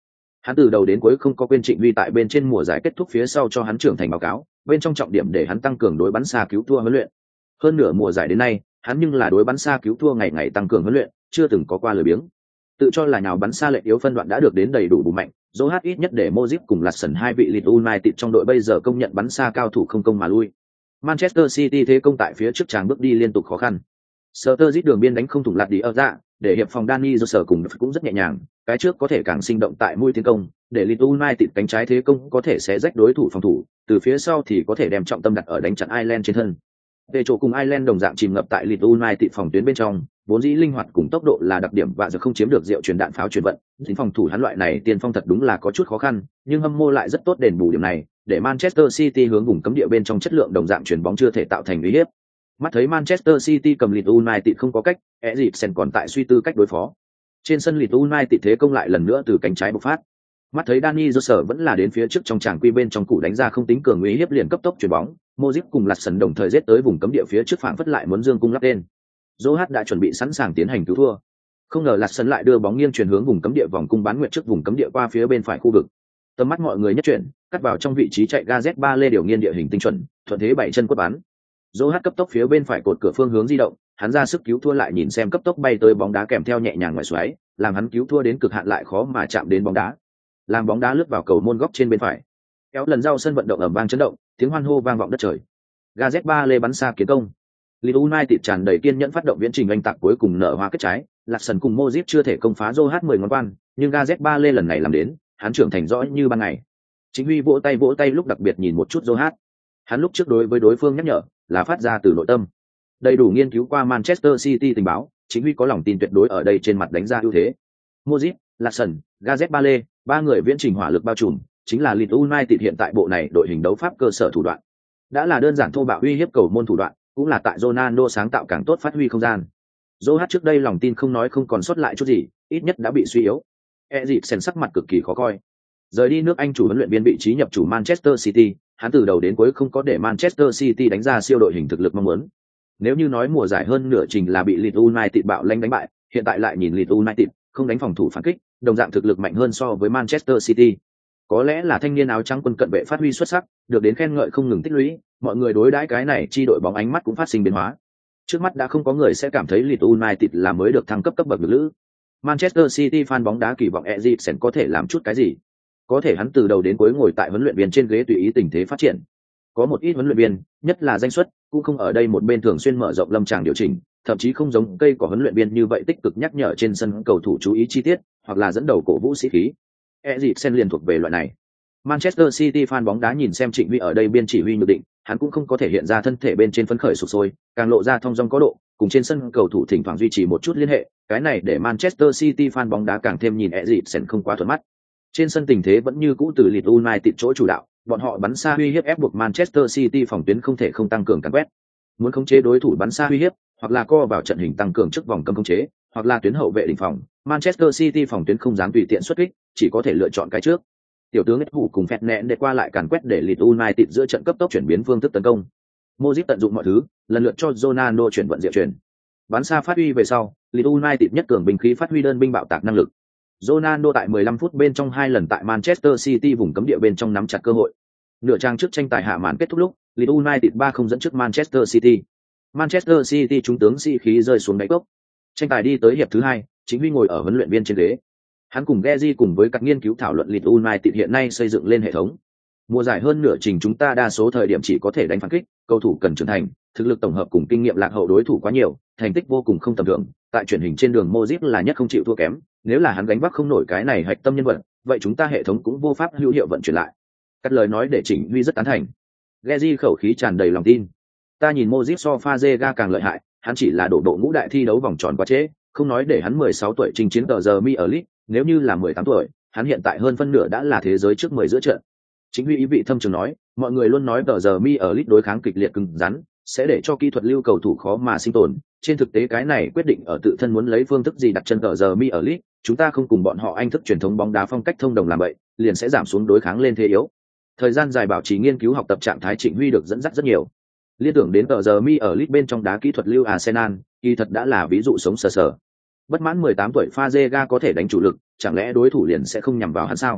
Hắn từ đầu đến cuối không có quên Trịnh Huy tại bên trên mùa giải kết thúc phía sau cho hắn trưởng thành báo cáo, bên trong trọng điểm để hắn tăng cường đối bắn xa cứu thua huấn luyện. Hơn nửa mùa giải đến nay, hắn nhưng là đối bắn xa cứu thua ngày ngày tăng cường huấn luyện, chưa từng có qua lười biếng. Tự cho là nhào bắn xa lệch yếu phân đoạn đã được đến đầy đủ bù mạnh, Joe ít nhất để Modric cùng Larsson hai vị Leeds United trong đội bây giờ công nhận bắn xa cao thủ không công mà lui. Manchester City thế công tại phía trước tràng bước đi liên tục khó khăn. Sturridge đường biên đánh không thủng lạt đi ở dạ, để hiệp phòng Dani Jose cùng cũng rất nhẹ nhàng, cái trước có thể càng sinh động tại mũi tiến công, để Leeds United cánh trái thế công có thể sẽ rách đối thủ phòng thủ, từ phía sau thì có thể đem trọng tâm đặt ở đánh chặn Ireland trên thân. Về chỗ cùng Ireland đồng dạng chìm ngập tại Leeds United phòng tuyến bên trong, vốn dĩ linh hoạt cùng tốc độ là đặc điểm và giờ không chiếm được diệu truyền đạn pháo truyền vận, chính phòng thủ hắn loại này tiền phong thật đúng là có chút khó khăn, nhưng hâm mộ lại rất tốt đền bù điểm này, để Manchester City hướng vùng cấm địa bên trong chất lượng đồng dạng chuyền bóng chưa thể tạo thành uy hiếp. Mắt thấy Manchester City cầm Leeds United không có cách, Eriksen còn tại suy tư cách đối phó. Trên sân Leeds United thế công lại lần nữa từ cánh trái bộc phát. Mắt thấy Dani Jose vẫn là đến phía trước trong tràng quy bên trong củ đánh ra không tính cường uy hiếp liền cấp tốc chuyển bóng, Modric cùng Larsson đồng thời giết tới vùng cấm địa phía trước phảng phất lại muốn dương cung lắp tên. Joe đã chuẩn bị sẵn sàng tiến hành cứu thua. Không ngờ Larsson lại đưa bóng nghiêng chuyển hướng vùng cấm địa vòng cung bán nguyệt trước vùng cấm địa qua phía bên phải khu vực. Tầm mắt mọi người nhất chuyển, cắt vào trong vị trí chạy Gazet 3 lê điều nghiên địa hình tinh chuẩn, thuận thế bảy chân quất bắn. Joe cấp tốc phía bên phải cột cửa phương hướng di động, hắn ra sức cứu thua lại nhìn xem cấp tốc bay tới bóng đá kèm theo nhẹ nhàng ngoại xoáy, làm hắn cứu thua đến cực hạn lại khó mà chạm đến bóng đá. Làm bóng đá lướt vào cầu môn góc trên bên phải. Kéo lần giao sân vận động ầm vang chấn động, tiếng hoan hô vang vọng đất trời. Gazet 3 lê bắn xa kiến công. Leeds United tràn đầy kiên nhẫn phát động viễn trình anh tạc cuối cùng nở hoa kết trái, Larsson cùng Modric chưa thể công phá Joe 10 ngón quan, nhưng Gazet 3 lê lần này làm đến, hắn trưởng thành rõ như ban ngày. Chính Huy vỗ tay lúc đặc biệt nhìn một chút Joe. Hắn lúc trước đối với đối phương nhắc nhở là phát ra từ nội tâm. Đầy đủ nghiên cứu qua Manchester City tình báo, Chính Huy có lòng tin tuyệt đối ở đây trên mặt đánh ra ưu thế. Modric, Larsson, Gazet 3 lê, ba người viễn trình hỏa lực bao trùm, chính là Leeds United hiện tại bộ này đội hình đấu pháp cơ sở thủ đoạn. Đã là đơn giản thô bạo uy hiếp cầu môn thủ đoạn, cũng là tại Ronaldo sáng tạo càng tốt phát huy không gian. Joe trước đây lòng tin không nói không còn sót lại chút gì, ít nhất đã bị suy yếu. Eriksen sắc mặt cực kỳ khó coi. Rời đi nước Anh chủ huấn luyện viên vị trí nhập chủ Manchester City, hắn từ đầu đến cuối không có để Manchester City đánh ra siêu đội hình thực lực mong muốn. Nếu như nói mùa giải hơn nửa trình là bị Leeds United bạo lanh đánh bại, hiện tại lại nhìn Leeds United không đánh phòng thủ phản kích, đồng dạng thực lực mạnh hơn so với Manchester City. Có lẽ là thanh niên áo trắng quân cận vệ phát huy xuất sắc, được đến khen ngợi không ngừng tích lũy, mọi người đối đãi cái này chi đội bóng ánh mắt cũng phát sinh biến hóa. Trước mắt đã không có người sẽ cảm thấy Leeds United là mới được thăng cấp cấp bậc lữ. Manchester City fan bóng đá kỳ vọng Eriksen có thể làm chút cái gì. Có thể hắn từ đầu đến cuối ngồi tại huấn luyện viên trên ghế tùy ý tình thế phát triển. Có một ít huấn luyện viên, nhất là danh xuất, cũng không ở đây một bên thường xuyên mở rộng lâm tràng điều chỉnh, thậm chí không giống cây của huấn luyện viên như vậy tích cực nhắc nhở trên sân cầu thủ chú ý chi tiết, hoặc là dẫn đầu cổ vũ sĩ khí. Eriksen liền thuộc về loại này. Manchester City fan bóng đá nhìn xem Trịnh Huy ở đây biên chỉ huy nhược định, hắn cũng không có thể hiện ra thân thể bên trên phấn khởi sục sôi, càng lộ ra thông dong có độ, cùng trên sân cầu thủ thỉnh thoảng duy trì một chút liên hệ, cái này để Manchester City fan bóng đá càng thêm nhìn Eriksen không quá thuận mắt. Trên sân tình thế vẫn như cũ từ Leeds United chỗ chủ đạo, bọn họ bắn xa uy hiếp ép buộc Manchester City phòng tuyến không thể không tăng cường càn quét. Muốn khống chế đối thủ bắn xa uy hiếp, hoặc là co vào trận hình tăng cường trước vòng cấm khống chế, hoặc là tuyến hậu vệ đỉnh phòng, Manchester City phòng tuyến không dám tùy tiện xuất kích, chỉ có thể lựa chọn cái trước. Tiểu tướng Ethu cùng phẹt nẹn để qua lại càn quét để Leeds United giữa trận cấp tốc chuyển biến phương thức tấn công. Modric tận dụng mọi thứ, lần lượt cho Ronaldo chuyển vận diệu chuyển. Bắn xa phát huy về sau, Leeds United nhất cường binh khí phát huy đơn binh bạo tạc năng lực. Ronaldo tại 15 phút bên trong 2 lần tại Manchester City vùng cấm địa bên trong nắm chặt cơ hội. Nửa trang trước tranh tài hạ màn kết thúc lúc, Leeds United 3-0 dẫn trước Manchester City. Manchester City trúng tướng sĩ khí rơi xuống đáy cốc. Tranh tài đi tới hiệp thứ 2, Chính Huy ngồi ở huấn luyện viên trên ghế. Hắn cùng Gezi cùng với các nghiên cứu thảo luận Leeds United hiện nay xây dựng lên hệ thống. Mùa giải hơn nửa trình chúng ta đa số thời điểm chỉ có thể đánh phản kích, cầu thủ cần trưởng thành, thực lực tổng hợp cùng kinh nghiệm lạc hậu đối thủ quá nhiều, thành tích vô cùng không tầm thường. Tại truyền hình trên đường Modric là nhất không chịu thua kém, nếu là hắn gánh vác không nổi cái này hạch tâm nhân vật, vậy chúng ta hệ thống cũng vô pháp hữu hiệu vận chuyển lại. Cắt lời nói để Chỉnh Huy rất tán thành. Gezi khẩu khí tràn đầy lòng tin. Ta nhìn Modric so Fazega càng lợi hại, hắn chỉ là đổ bộ ngũ đại thi đấu vòng tròn quá trễ, không nói để hắn 16 tuổi chinh chiến tờ giờ Mi ở League, nếu như là 18 tuổi, hắn hiện tại hơn phân nửa đã là thế giới trước 10 giữa trận. Chính Huy ý vị thâm trường nói, mọi người luôn nói tờ giờ Mi ở League đối kháng kịch liệt cứng rắn, sẽ để cho kỹ thuật lưu cầu thủ khó mà sinh tồn. Trên thực tế cái này quyết định ở tự thân muốn lấy phương thức gì đặt chân tờ giờ Mi ở League, chúng ta không cùng bọn họ anh thức truyền thống bóng đá phong cách thông đồng làm vậy, liền sẽ giảm xuống đối kháng lên thế yếu. Thời gian dài bảo trì nghiên cứu học tập trạng thái Trịnh Huy được dẫn dắt rất nhiều. Liên tưởng đến tờ giờ Mi ở League bên trong đá kỹ thuật lưu Arsenal, kỳ thật đã là ví dụ sống sờ sờ. Bất mãn 18 tuổi Fazega có thể đánh chủ lực, chẳng lẽ đối thủ liền sẽ không nhằm vào hắn sao?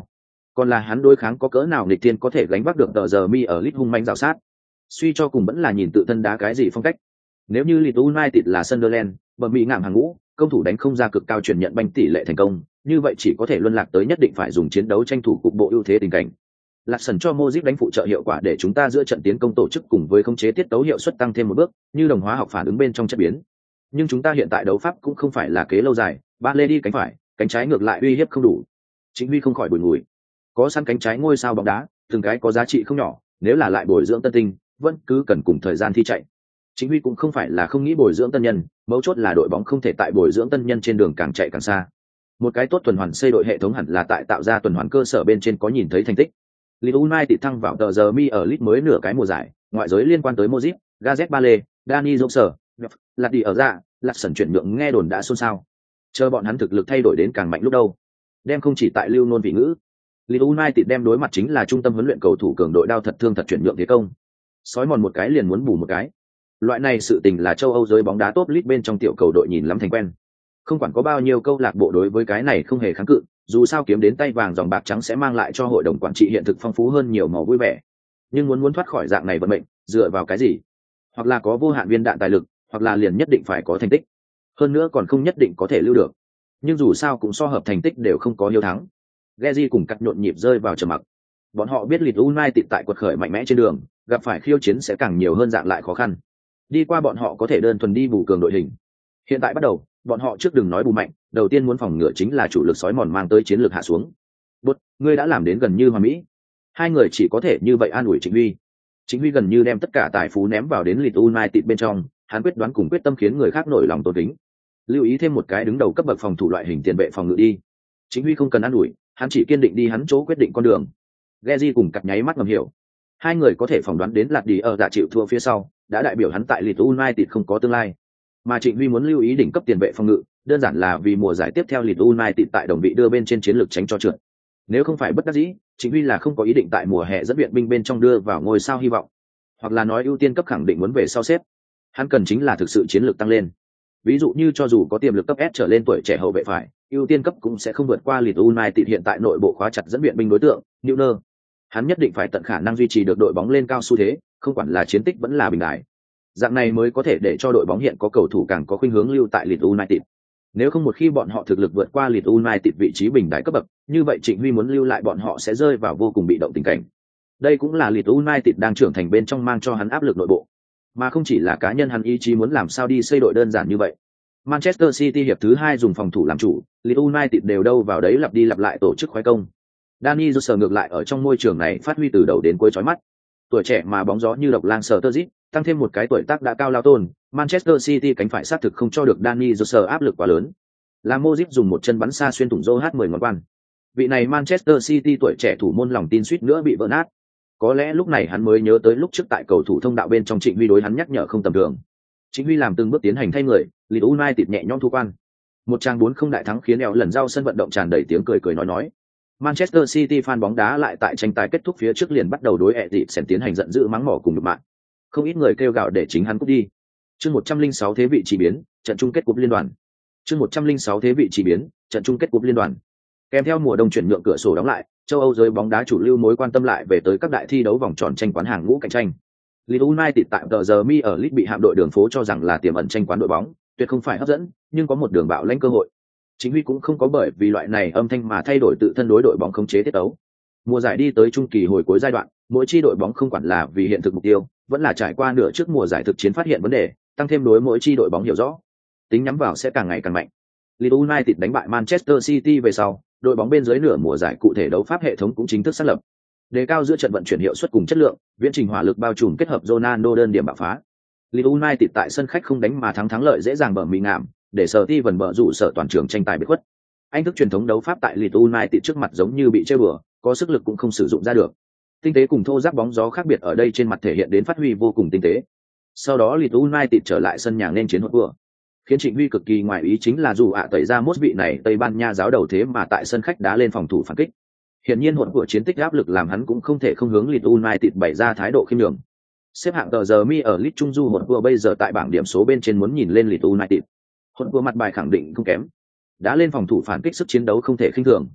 Còn là hắn đối kháng có cỡ nào nghịch tiên có thể gánh vác được tờ giờ mi ở lit hung manh rào sát. Suy cho cùng vẫn là nhìn tự thân đá cái gì phong cách. Nếu như Leeds United là Sunderland, bẩm bị ngạm hàng ngũ, công thủ đánh không ra cực cao chuyển nhận banh tỷ lệ thành công, như vậy chỉ có thể luân lạc tới nhất định phải dùng chiến đấu tranh thủ cục bộ ưu thế tình cảnh. Lạc sần cho Modric đánh phụ trợ hiệu quả để chúng ta giữa trận tiến công tổ chức cùng với khống chế tiết tấu hiệu suất tăng thêm một bước, như đồng hóa học phản ứng bên trong chất biến. Nhưng chúng ta hiện tại đấu pháp cũng không phải là kế lâu dài, ba lê đi cánh phải, cánh trái ngược lại uy hiếp không đủ. Chính Huy không khỏi bùi ngùi. Có sẵn cánh trái ngôi sao bóng đá, từng cái có giá trị không nhỏ, nếu là lại bồi dưỡng tân tinh, vẫn cứ cần cùng thời gian thi chạy. Chính Huy cũng không phải là không nghĩ bồi dưỡng tân nhân, mấu chốt là đội bóng không thể tại bồi dưỡng tân nhân trên đường càng chạy càng xa. Một cái tốt tuần hoàn xây đội hệ thống hẳn là tại tạo ra tuần hoàn cơ sở bên trên có nhìn thấy thành tích. Leeds United thăng vào tờ giờ mi ở Leeds mới nửa cái mùa giải, ngoại giới liên quan tới Modric, Gareth Bale, Dani Johnson, lạt đi ở ra, lạt sần chuyển nhượng nghe đồn đã xôn xao. Chờ bọn hắn thực lực thay đổi đến càng mạnh lúc đâu. Đem không chỉ tại lưu nôn vị ngữ. Leeds United đem đối mặt chính là trung tâm huấn luyện cầu thủ cường đội đao thật thương thật chuyển nhượng thế công. Sói mòn một cái liền muốn bù một cái. Loại này sự tình là châu Âu giới bóng đá top league bên trong tiểu cầu đội nhìn lắm thành quen. Không quản có bao nhiêu câu lạc bộ đối với cái này không hề kháng cự, dù sao kiếm đến tay vàng dòng bạc trắng sẽ mang lại cho hội đồng quản trị hiện thực phong phú hơn nhiều màu vui vẻ. Nhưng muốn thoát khỏi dạng này vận mệnh, dựa vào cái gì? Hoặc là có vô hạn viên đạn tài lực, hoặc là liền nhất định phải có thành tích. Hơn nữa còn không nhất định có thể lưu được. Nhưng dù sao cũng so hợp thành tích đều không có hiếu thắng. Geji cùng cắt nhộn nhịp rơi vào trầm mặc. Bọn họ biết Leeds United tại quật khởi mạnh mẽ trên đường, gặp phải khiêu chiến sẽ càng nhiều hơn dạng lại khó khăn. Đi qua bọn họ có thể đơn thuần đi bù cường đội hình. Hiện tại bắt đầu, bọn họ trước đừng nói bù mạnh, đầu tiên muốn phòng ngừa chính là chủ lực sói mòn mang tới chiến lược hạ xuống. Bút, ngươi đã làm đến gần như hoàn mỹ. Hai người chỉ có thể như vậy an ủi Trịnh Huy. Trịnh Huy gần như đem tất cả tài phú ném vào đến Leeds United bên trong, hắn quyết đoán cùng quyết tâm khiến người khác nổi lòng tôn kính. Lưu ý thêm một cái đứng đầu cấp bậc phòng thủ loại hình tiền vệ phòng ngự đi. Trịnh Huy không cần an ủi, hắn chỉ kiên định đi hắn chỗ quyết định con đường. Geji cùng cặp nháy mắt ngầm hiểu. Hai người có thể phỏng đoán đến lạt đi ở dạ chịu thua phía sau, đã đại biểu hắn tại Leeds United không có tương lai. Mà Trịnh Huy muốn lưu ý đỉnh cấp tiền vệ phòng ngự, đơn giản là vì mùa giải tiếp theo Leeds United tại đồng vị đưa bên trên chiến lược tránh cho trượt. Nếu không phải bất đắc dĩ, Trịnh Huy là không có ý định tại mùa hè dẫn viện binh bên trong đưa vào ngôi sao hy vọng, hoặc là nói ưu tiên cấp khẳng định muốn về sau xếp. Hắn cần chính là thực sự chiến lược tăng lên. Ví dụ như cho dù có tiềm lực cấp S trở lên tuổi trẻ hậu vệ phải, ưu tiên cấp cũng sẽ không vượt qua Leeds United hiện tại nội bộ khóa chặt dẫn viện binh đối tượng, Neuer. Hắn nhất định phải tận khả năng duy trì được đội bóng lên cao xu thế, không quản là chiến tích vẫn là bình đại. Dạng này mới có thể để cho đội bóng hiện có cầu thủ càng có khuynh hướng lưu tại Leeds United. Nếu không một khi bọn họ thực lực vượt qua Leeds United vị trí bình đại cấp bậc, như vậy Trịnh Huy muốn lưu lại bọn họ sẽ rơi vào vô cùng bị động tình cảnh. Đây cũng là Leeds United đang trưởng thành bên trong mang cho hắn áp lực nội bộ, mà không chỉ là cá nhân hắn ý chí muốn làm sao đi xây đội đơn giản như vậy. Manchester City hiệp thứ 2 dùng phòng thủ làm chủ, Leeds United đều đâu vào đấy lặp đi lặp lại tổ chức khoái công. Dani Johnson ngược lại ở trong môi trường này phát huy từ đầu đến cuối chói mắt. Tuổi trẻ mà bóng gió như độc lang Sturridge, tăng thêm một cái tuổi tác đã cao lao tôn, Manchester City cánh phải sát thực không cho được Dani Johnson áp lực quá lớn. Là Modric dùng một chân bắn xa xuyên thủng H10 ngón quan. Vị này Manchester City tuổi trẻ thủ môn lòng tin suýt nữa bị vỡ nát. Có lẽ lúc này hắn mới nhớ tới lúc trước tại cầu thủ thông đạo bên trong Trịnh Huy đối hắn nhắc nhở không tầm thường. Trịnh Huy làm từng bước tiến hành thay người, Leeds United nhẹ nhõm thu quan. Một trang 4-0 đại thắng khiến eo lần giao sân vận động tràn đầy tiếng cười nói. Manchester City fan bóng đá lại tại tranh tài kết thúc phía trước liền bắt đầu đối Eriksen tiến hành giận dữ mắng mỏ cùng nhục mạ. Không ít người kêu gào để chính hắn cút đi. Chương 106 thế vị chỉ biến, trận chung kết cúp liên đoàn. Chương 106 thế vị chỉ biến, trận chung kết cúp liên đoàn. Kèm theo mùa đông chuyển nhượng cửa sổ đóng lại, châu Âu giới bóng đá chủ lưu mối quan tâm lại về tới các đại thi đấu vòng tròn tranh quán hàng ngũ cạnh tranh. Leeds United tại tờ giờ mi ở Leeds bị hạm đội đường phố cho rằng là tiềm ẩn tranh quán đội bóng, tuyệt không phải hấp dẫn, nhưng có một đường bạo lãnh cơ hội. Chính Huy cũng không có bởi vì loại này âm thanh mà thay đổi tự thân đối đội bóng khống chế tiết tấu. Mùa giải đi tới trung kỳ hồi cuối giai đoạn, mỗi chi đội bóng không quản là vì hiện thực mục tiêu, vẫn là trải qua nửa trước mùa giải thực chiến phát hiện vấn đề, tăng thêm đối mỗi chi đội bóng hiểu rõ, tính nhắm vào sẽ càng ngày càng mạnh. Leeds United đánh bại Manchester City về sau, đội bóng bên dưới nửa mùa giải cụ thể đấu pháp hệ thống cũng chính thức xác lập. Đề cao giữa trận vận chuyển hiệu suất cùng chất lượng, viễn trình hỏa lực bao trùm kết hợp Ronaldo đơn điểm bạo phá. Leeds United tại sân khách không đánh mà thắng lợi dễ dàng bở mì ngảm, để sở ti vần bở rủ sở toàn trường tranh tài bị khuất. Anh thức truyền thống đấu pháp tại Leeds United trước mặt giống như bị chơi bừa, có sức lực cũng không sử dụng ra được. Tinh tế cùng thô ráp bóng gió khác biệt ở đây trên mặt thể hiện đến phát huy vô cùng tinh tế. Sau đó Leeds United trở lại sân nhà nên chiến hốt vừa. Khiến Trịnh Huy cực kỳ ngoài ý chính là dù tẩy ra mốt vị này Tây Ban Nha giáo đầu thế mà tại sân khách đá lên phòng thủ phản kích. Hiển nhiên hỗn của chiến tích áp lực làm hắn cũng không thể không hướng Leeds United bày ra thái độ khiêm nhường. Xếp hạng tờ giờ mi ở Leeds Trung Du hỗn vừa bây giờ tại bảng điểm số bên trên muốn nhìn lên Leeds United. Hỗn vừa mặt bài khẳng định không kém. Đá lên phòng thủ phản kích sức chiến đấu không thể khinh thường.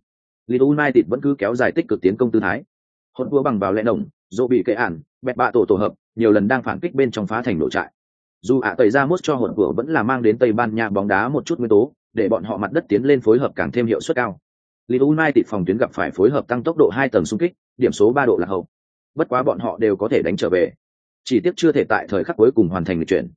Leeds United vẫn cứ kéo dài tích cực tiến công tư thái. Hỗn vừa bằng vào lẽ đồng, dỗ bị kệ ản, bẹt bạ tổ hợp, nhiều lần đang phản kích bên trong phá thành nổ trại. Dù tẩy ra mút cho hỗn vừa vẫn là mang đến Tây Ban Nha bóng đá một chút nguyên tố, để bọn họ mặt đất tiến lên phối hợp càng thêm hiệu suất cao. Leeds United phòng tuyến gặp phải phối hợp tăng tốc độ 2 tầng xung kích, điểm số 3 độ lạc hậu. Bất quá bọn họ đều có thể đánh trở về. Chỉ tiếc chưa thể tại thời khắc cuối cùng hoàn thành lịch chuyển.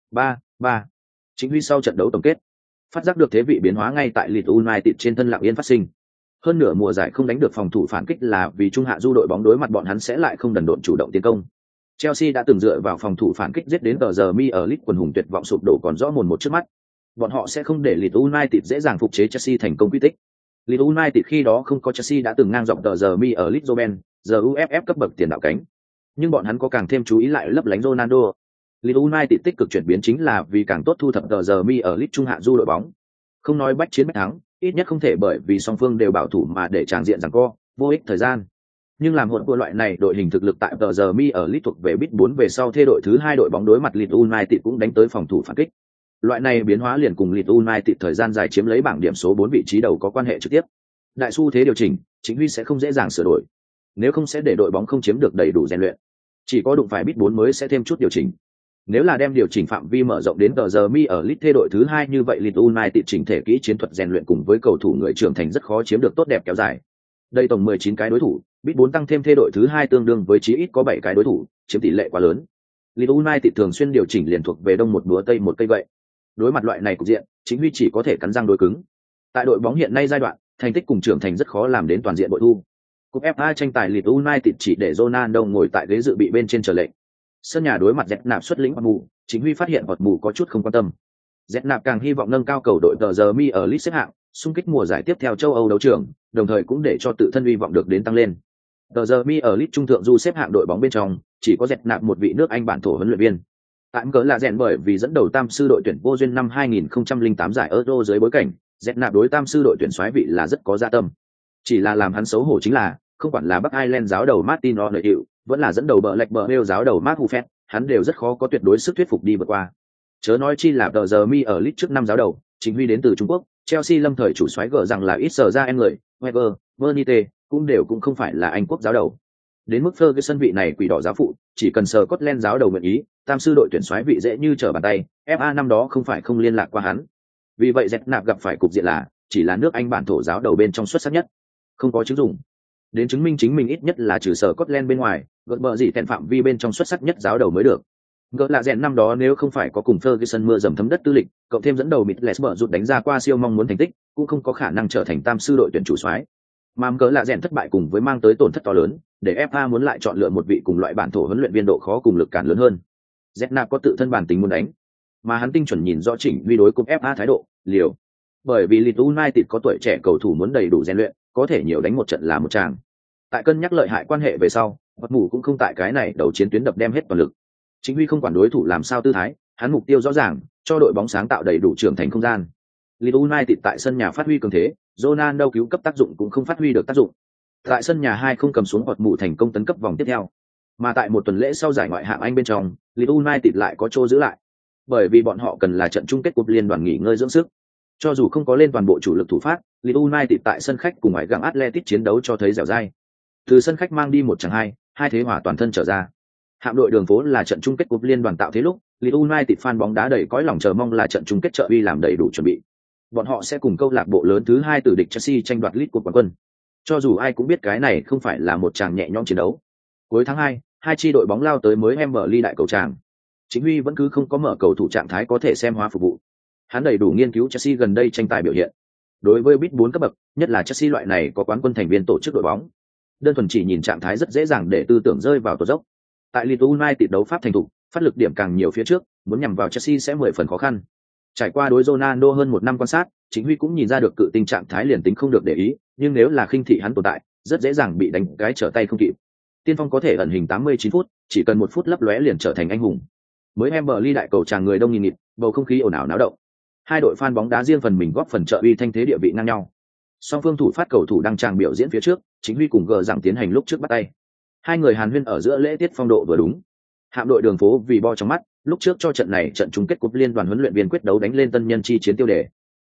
3-3. Chính huy sau trận đấu tổng kết, phát giác được thế vị biến hóa ngay tại Leeds United trên thân lặng yên phát sinh. Hơn nửa mùa giải không đánh được phòng thủ phản kích là vì trung hạ du đội bóng đối mặt bọn hắn sẽ lại không đần độn chủ động tiến công. Chelsea đã từng dựa vào phòng thủ phản kích giết đến tờ giờ mi ở Leeds quần hùng tuyệt vọng sụp đổ còn rõ mồn một trước mắt. Bọn họ sẽ không để Leeds United dễ dàng phục chế Chelsea thành công quy tích. Leeds United khi đó không có Chelsea đã từng ngang dọc tờ giờ mi ở Leeds Roben, giờ UFF cấp bậc tiền đạo cánh. Nhưng bọn hắn có càng thêm chú ý lại lấp lánh Ronaldo. Leeds United tích cực chuyển biến chính là vì càng tốt thu thập tờ giờ mi ở Leeds trung hạ du đội bóng. Không nói bách chiến bách thắng, ít nhất không thể bởi vì song phương đều bảo thủ mà để tràng diện giằng co, vô ích thời gian. Nhưng làm hỗn của loại này đội hình thực lực tại tờ giờ mi ở Leeds thuộc về bit 4 về sau thê đội thứ 2 đội bóng đối mặt Leeds United cũng đánh tới phòng thủ phản kích. Loại này biến hóa liền cùng Leeds United thời gian dài chiếm lấy bảng điểm số 4 vị trí đầu có quan hệ trực tiếp. Đại xu thế điều chỉnh, chính huy sẽ không dễ dàng sửa đổi. Nếu không sẽ để đội bóng không chiếm được đầy đủ rèn luyện. Chỉ có đụng phải bit 4 mới sẽ thêm chút điều chỉnh. Nếu là đem điều chỉnh phạm vi mở rộng đến tờ giờ mi ở Leeds thê đội thứ 2 như vậy Leeds United chỉnh thể kỹ chiến thuật rèn luyện cùng với cầu thủ người trưởng thành rất khó chiếm được tốt đẹp kéo dài. Đây tổng 19 cái đối thủ, bit 4 tăng thêm thê đội thứ 2 tương đương với chí ít có 7 cái đối thủ, chiếm tỷ lệ quá lớn. Leeds United thường xuyên điều chỉnh liền thuộc về đông một búa tây một cây vậy. Đối mặt loại này cục diện, chính huy chỉ có thể cắn răng đối cứng. Tại đội bóng hiện nay giai đoạn, thành tích cùng trưởng thành rất khó làm đến toàn diện bội thu. Cúp FA tranh tài Leeds United chỉ để Ronaldo ngồi tại ghế dự bị bên trên chờ lệnh. Sân nhà đối mặt Dẹt Nạp xuất lĩnh mù, chính huy phát hiện mù có chút không quan tâm. Dẹt Nạp càng hy vọng nâng cao cầu đội tờ giờ mi ở Leeds xếp hạng, xung kích mùa giải tiếp theo châu Âu đấu trường, đồng thời cũng để cho tự thân hy vọng được đến tăng lên. Tờ giờ mi ở Leeds trung thượng du xếp hạng đội bóng bên trong, chỉ có Dẹt Nạp một vị nước Anh bản thổ huấn luyện viên. Tạm cỡ là rèn bởi vì dẫn đầu tam sư đội tuyển vô duyên năm 2008 giải Euro dưới bối cảnh, Dẹt Nạp đối tam sư đội tuyển soái vị là rất có dạ tâm. Chỉ là làm hắn xấu hổ chính là, không quản là Bắc Ireland giáo đầu Martin O'Neill, vẫn là dẫn đầu bờ lệch bờ Wales giáo đầu Mark Huffet, hắn đều rất khó có tuyệt đối sức thuyết phục đi vượt qua. Chớ nói chi là tờ giờ mi ở Leeds trước năm giáo đầu, chính huy đến từ Trung Quốc, Chelsea lâm thời chủ soái gỡ rằng là ít sở ra em người, Wenger, Bernite cũng không phải là Anh quốc giáo đầu. Đến mức Ferguson vị này quỷ đỏ giáo phụ, chỉ cần Scotland giáo đầu nguyện ý, tam sư đội tuyển soái vị dễ như trở bàn tay, FA năm đó không phải không liên lạc qua hắn. Vì vậy Dẹt Nạp gặp phải cục diện là chỉ là nước Anh bản thổ giáo đầu bên trong xuất sắc nhất, không có chứng dụng. Đến chứng minh chính mình ít nhất là trừ Scotland bên ngoài, gợn bờ gì tẹn phạm vi bên trong xuất sắc nhất giáo đầu mới được. Gỡ là rèn năm đó nếu không phải có cùng Ferguson mưa dầm thấm đất tư lịch, cộng thêm dẫn đầu Middlesbrough rụt đánh ra qua siêu mong muốn thành tích, cũng không có khả năng trở thành tam sư đội tuyển chủ soái. Mà gỡ là rèn thất bại cùng với mang tới tổn thất to lớn, để FA muốn lại chọn lựa một vị cùng loại bản thổ huấn luyện viên độ khó cùng lực cản lớn hơn. Zetnap có tự thân bản tính muốn đánh, mà hắn tinh chuẩn nhìn rõ chỉnh vi đối cúp FA thái độ, liều. Bởi vì Leeds United có tuổi trẻ cầu thủ muốn đầy đủ rèn luyện, có thể nhiều đánh một trận là một tràng. Tại cân nhắc lợi hại quan hệ về sau, bất mù cũng không tại cái này đầu chiến tuyến đập đem hết toàn lực. Chính huy không quản đối thủ làm sao tư thái, hắn mục tiêu rõ ràng, cho đội bóng sáng tạo đầy đủ trưởng thành không gian. Leeds United tại sân nhà phát huy cường thế, Ronaldo cứu cấp tác dụng cũng không phát huy được tác dụng. Tại sân nhà 2 không cầm xuống bọt mù thành công tấn cấp vòng tiếp theo. Mà tại một tuần lễ sau giải ngoại hạng Anh bên trong, Leeds United lại có chỗ giữ lại. Bởi vì bọn họ cần là trận chung kết cúp liên đoàn nghỉ ngơi dưỡng sức. Cho dù không có lên toàn bộ chủ lực thủ phát, Leeds United tại sân khách cùng ngoại gặng Atletico chiến đấu cho thấy dẻo dai. Từ sân khách mang đi 1-2, hai thế hòa toàn thân trở ra. Hạm đội đường phố là trận chung kết cúp liên đoàn tạo thế lúc, Leeds United fan bóng đá đầy cõi lòng chờ mong là trận chung kết trợ uy làm đầy đủ chuẩn bị. Bọn họ sẽ cùng câu lạc bộ lớn thứ 2 tử địch Chelsea tranh đoạt League Cup quán quân. Cho dù ai cũng biết cái này không phải là một tràng nhẹ nhõm chiến đấu. Cuối tháng 2, hai chi đội bóng lao tới mới Wembley đại cầu tràng. Chính huy vẫn cứ không có mở cầu thủ trạng thái có thể xem hóa phục vụ. Hắn đầy đủ nghiên cứu Chelsea gần đây tranh tài biểu hiện. Đối với bit 4 cấp bậc, nhất là Chelsea loại này có quán quân thành viên tổ chức đội bóng, đơn thuần chỉ nhìn trạng thái rất dễ dàng để tư tưởng rơi vào tột dốc. Tại Leeds United đấu pháp thành thục, phát lực điểm càng nhiều phía trước, muốn nhằm vào Chelsea sẽ 10 phần khó khăn. Trải qua đối Ronaldo hơn 1 năm quan sát, chính huy cũng nhìn ra được cự tinh trạng thái liền tính không được để ý, nhưng nếu là khinh thị hắn tồn tại, rất dễ dàng bị đánh cái trở tay không kịp. Tiên phong có thể ẩn hình 89 phút, chỉ cần 1 phút lấp lóe liền trở thành anh hùng. Mới Wembley đại cầu tràng người đông nghìn nghịt, bầu không khí ồn ào náo động. Hai đội fan bóng đá riêng phần mình góp phần trợ uy thanh thế địa vị ngang nhau. Song phương thủ phát cầu thủ đang tràng biểu diễn phía trước, chính huy cùng gờ rằng tiến hành lúc trước bắt tay. Hai người hàn huyên ở giữa lễ tiết phong độ vừa đúng. Hạm đội đường phố vì bo trong mắt, lúc trước cho trận này trận chung kết cúp liên đoàn huấn luyện viên quyết đấu đánh lên tân nhân chi chiến tiêu đề.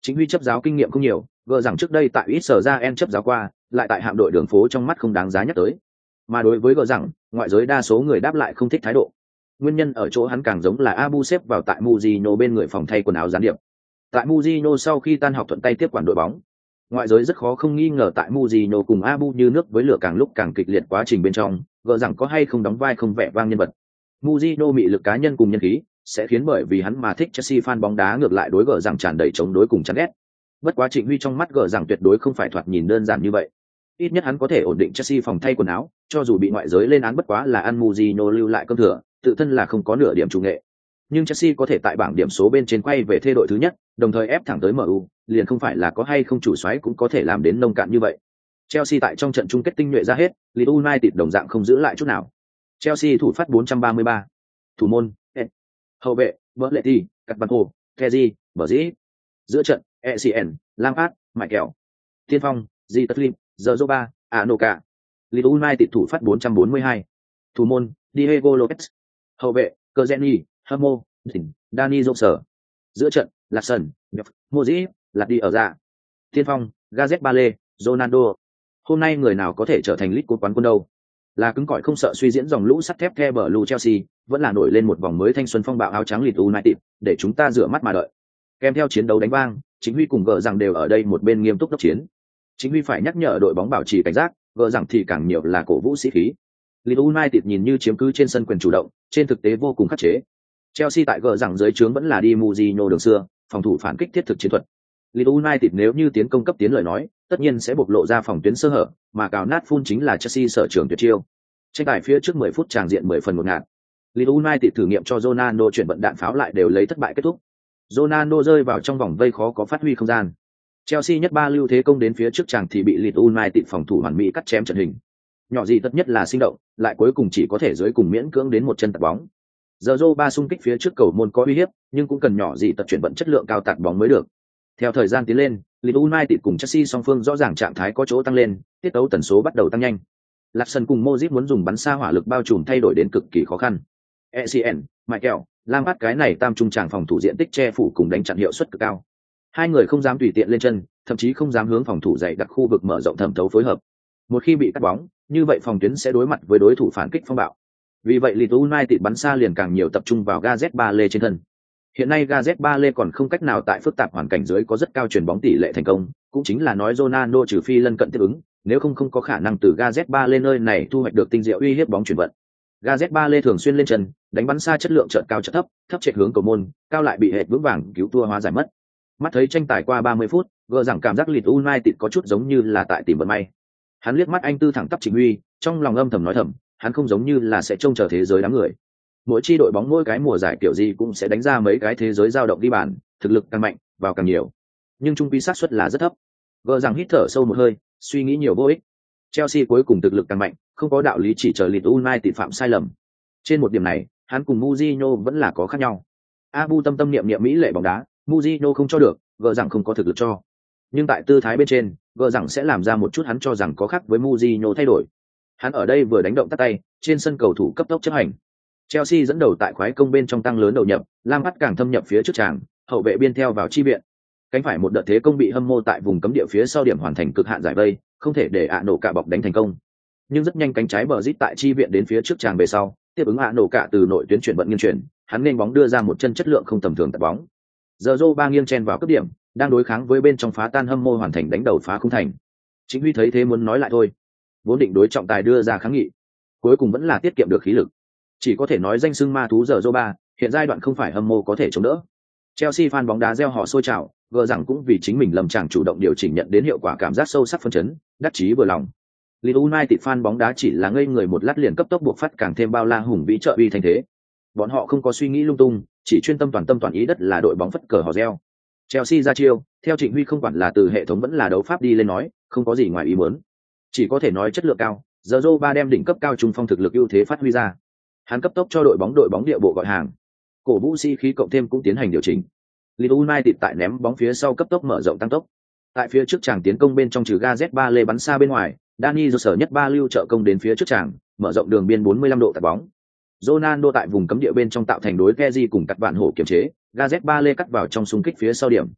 Chính huy chấp giáo kinh nghiệm không nhiều, gờ rằng trước đây tại ít sở ra en chấp giáo qua, lại tại hạm đội đường phố trong mắt không đáng giá nhắc tới. Mà đối với gờ rằng, ngoại giới đa số người đáp lại không thích thái độ. Nguyên nhân ở chỗ hắn càng giống là Abu xếp vào tại Mujino bên người phòng thay quần áo gián điệp. Tại Mujino sau khi tan học thuận tay tiếp quản đội bóng. Ngoại giới rất khó không nghi ngờ tại Mujino cùng Abu như nước với lửa càng lúc càng kịch liệt quá trình bên trong, gờ rằng có hay không đóng vai không vẻ vang nhân vật. Mujino mị lực cá nhân cùng nhân khí sẽ khiến bởi vì hắn mà thích Chelsea fan bóng đá ngược lại đối gờ rằng tràn đầy chống đối cùng chán ghét. Bất quá Trịnh Huy trong mắt gờ rằng tuyệt đối không phải thoạt nhìn đơn giản như vậy. Ít nhất hắn có thể ổn định Chelsea phòng thay quần áo, cho dù bị ngoại giới lên án bất quá là ăn Mujino lưu lại cơm thừa, tự thân là không có nửa điểm chủ nghệ. Nhưng Chelsea có thể tại bảng điểm số bên trên quay về thê đội thứ nhất, đồng thời ép thẳng tới MU, liền không phải là có hay không chủ soái cũng có thể làm đến nông cạn như vậy. Chelsea tại trong trận chung kết tinh nhuệ ra hết, Leeds United đồng dạng không giữ lại chút nào. Chelsea thủ phát 433. Thủ môn, hậu vệ, Berletti, Carvalho, Kessié, Brzee. Giữa trận, ECN, Lampard, Mikel. Tiên phong, Zidane, Zoba, Anoka. Leeds United thủ phát 442. Thủ môn, Diego Lopez. Hậu vệ, Cazorla, Hamo, Dani Johnson. Giữa trận, Larsson, Modric, Ladi ở ra. Tiên phong, Gareth Bale, Ronaldo. Hôm nay người nào có thể trở thành League Cup quán quân đâu? Là cứng cỏi không sợ suy diễn dòng lũ sắt thép The Blue Chelsea, vẫn là nổi lên một vòng mới thanh xuân phong bạo áo trắng Leeds United, để chúng ta rửa mắt mà đợi. Kèm theo chiến đấu đánh vang, Chính Huy cùng gờ rằng đều ở đây một bên nghiêm túc đốc chiến. Chính Huy phải nhắc nhở đội bóng bảo trì cảnh giác, gờ rằng thì càng nhiều là cổ vũ sĩ khí. Leeds United nhìn như chiếm cứ trên sân quyền chủ động, trên thực tế vô cùng khắc chế. Chelsea tại gờ rằng dưới trướng vẫn là đi Mourinho đường xưa, phòng thủ phản kích thiết thực chiến thuật. Leeds United nếu như tiến công cấp tiến lời nói, tất nhiên sẽ bộc lộ ra phòng tuyến sơ hở, mà cào nát phun chính là Chelsea sở trường tuyệt chiêu. Tranh tài phía trước 10 phút tràng diện 10 phần 1 ngạt. Leeds United thử nghiệm cho Ronaldo chuyển vận đạn pháo lại đều lấy thất bại kết thúc. Ronaldo rơi vào trong vòng vây khó có phát huy không gian. Chelsea nhất ba lưu thế công đến phía trước chàng thì bị Leeds United phòng thủ hoàn mỹ cắt chém trận hình. Nhỏ gì tất nhất là sinh động, lại cuối cùng chỉ có thể dưới cùng miễn cưỡng đến một chân tạt bóng. Giờ ba xung kích phía trước cầu môn có uy hiếp, nhưng cũng cần nhỏ gì tật chuyển vận chất lượng cao tạt bóng mới được. Theo thời gian tiến lên, Leeds United cùng Chelsea song phương rõ ràng trạng thái có chỗ tăng lên, tiết tấu tần số bắt đầu tăng nhanh. Larsson cùng Modric muốn dùng bắn xa hỏa lực bao trùm thay đổi đến cực kỳ khó khăn. ECN, Mikel, Lampard cái này tam trung tràng phòng thủ diện tích che phủ cùng đánh chặn hiệu suất cực cao. Hai người không dám tùy tiện lên chân, thậm chí không dám hướng phòng thủ dày đặc khu vực mở rộng thẩm thấu phối hợp. Một khi bị cắt bóng, như vậy phòng tuyến sẽ đối mặt với đối thủ phản kích phong bạo. Vì vậy Leeds United bắn xa liền càng nhiều tập trung vào Gareth Bale trên thân. Hiện nay Gareth Bale còn không cách nào tại phức tạp hoàn cảnh dưới có rất cao chuyền bóng tỷ lệ thành công, cũng chính là nói Ronaldo trừ phi lân cận tiếp ứng, nếu không có khả năng từ Gareth Bale nơi này thu hoạch được tinh diệu uy hiếp bóng chuyển vận. Gareth Bale thường xuyên lên chân, đánh bắn xa chất lượng chợt cao chợt thấp, thấp chạy hướng cầu môn, cao lại bị hệt vững vàng cứu thua hóa giải mất. Mắt thấy tranh tài qua 30 phút, gỡ rằng cảm giác Leeds United có chút giống như là tại tìm vận may. Hắn liếc mắt anh tư thẳng tắp Trịnh Huy, trong lòng âm thầm nói thầm, hắn không giống như là sẽ trông chờ thế giới đám người. Mỗi chi đội bóng mỗi cái mùa giải kiểu gì cũng sẽ đánh ra mấy cái thế giới dao động đi bàn, thực lực càng mạnh, vào càng nhiều. Nhưng trung quy xác suất là rất thấp. Gỡ rằng hít thở sâu một hơi, suy nghĩ nhiều vô ích. Chelsea cuối cùng thực lực càng mạnh, không có đạo lý chỉ chờ Leeds United phạm sai lầm. Trên một điểm này, hắn cùng Mourinho vẫn là có khác nhau. Abu tâm tâm niệm niệm mỹ lệ bóng đá, Mourinho không cho được, gỡ rằng không có thực lực cho. Nhưng tại tư thái bên trên, gỡ rằng sẽ làm ra một chút hắn cho rằng có khác với Mourinho thay đổi. Hắn ở đây vừa đánh động tắt tay, trên sân cầu thủ cấp tốc chấp hành. Chelsea dẫn đầu tại khoái công bên trong tăng lớn đầu nhập, Lampard càng thâm nhập phía trước tràng, hậu vệ biên theo vào chi viện. Cánh phải một đợt thế công bị hâm mộ tại vùng cấm địa phía sau điểm hoàn thành cực hạn giải vây, không thể để nổ cả bọc đánh thành công. Nhưng rất nhanh cánh trái bờ rít tại chi viện đến phía trước tràng về sau, tiếp ứng nổ cả từ nội tuyến chuyển vận nghiêng chuyển, hắn nên bóng đưa ra một chân chất lượng không tầm thường tạt bóng. Giờ ba nghiêng chen vào cấp điểm, đang đối kháng với bên trong phá tan hâm mộ hoàn thành đánh đầu phá không thành. Chính Huy thấy thế muốn nói lại thôi, vốn định đối trọng tài đưa ra kháng nghị, cuối cùng vẫn là tiết kiệm được khí lực. Chỉ có thể nói danh xưng ma thú giờ ba, hiện giai đoạn không phải hâm mộ có thể chống đỡ. Chelsea fan bóng đá reo hò sôi trào, gờ rằng cũng vì chính mình lầm chàng chủ động điều chỉnh nhận đến hiệu quả cảm giác sâu sắc phấn chấn, đắc chí vừa lòng. Leeds United fan bóng đá chỉ là ngây người một lát liền cấp tốc buộc phát càng thêm bao la hùng vĩ trợ uy thành thế. Bọn họ không có suy nghĩ lung tung, chỉ chuyên tâm toàn ý đất là đội bóng phất cờ hò reo. Chelsea ra chiêu, theo Trịnh Huy không quản là từ hệ thống vẫn là đấu pháp đi lên nói, không có gì ngoài ý muốn. Chỉ có thể nói chất lượng cao, giờ ba đem đỉnh cấp cao trung phong thực lực ưu thế phát huy ra. Hắn cấp tốc cho đội bóng địa bộ gọi hàng. Cổ vũ sĩ khí cộng thêm cũng tiến hành điều chỉnh. Leeds United tại ném bóng phía sau cấp tốc mở rộng tăng tốc. Tại phía trước tràng tiến công bên trong trừ Gareth Bale bắn xa bên ngoài, Dani Johnson nhất ba lưu trợ công đến phía trước tràng, mở rộng đường biên 45 độ tạt bóng. Ronaldo tại vùng cấm địa bên trong tạo thành đối Kessié cùng cắt vạn hổ kiểm chế, Gareth Bale cắt vào trong xung kích phía sau điểm.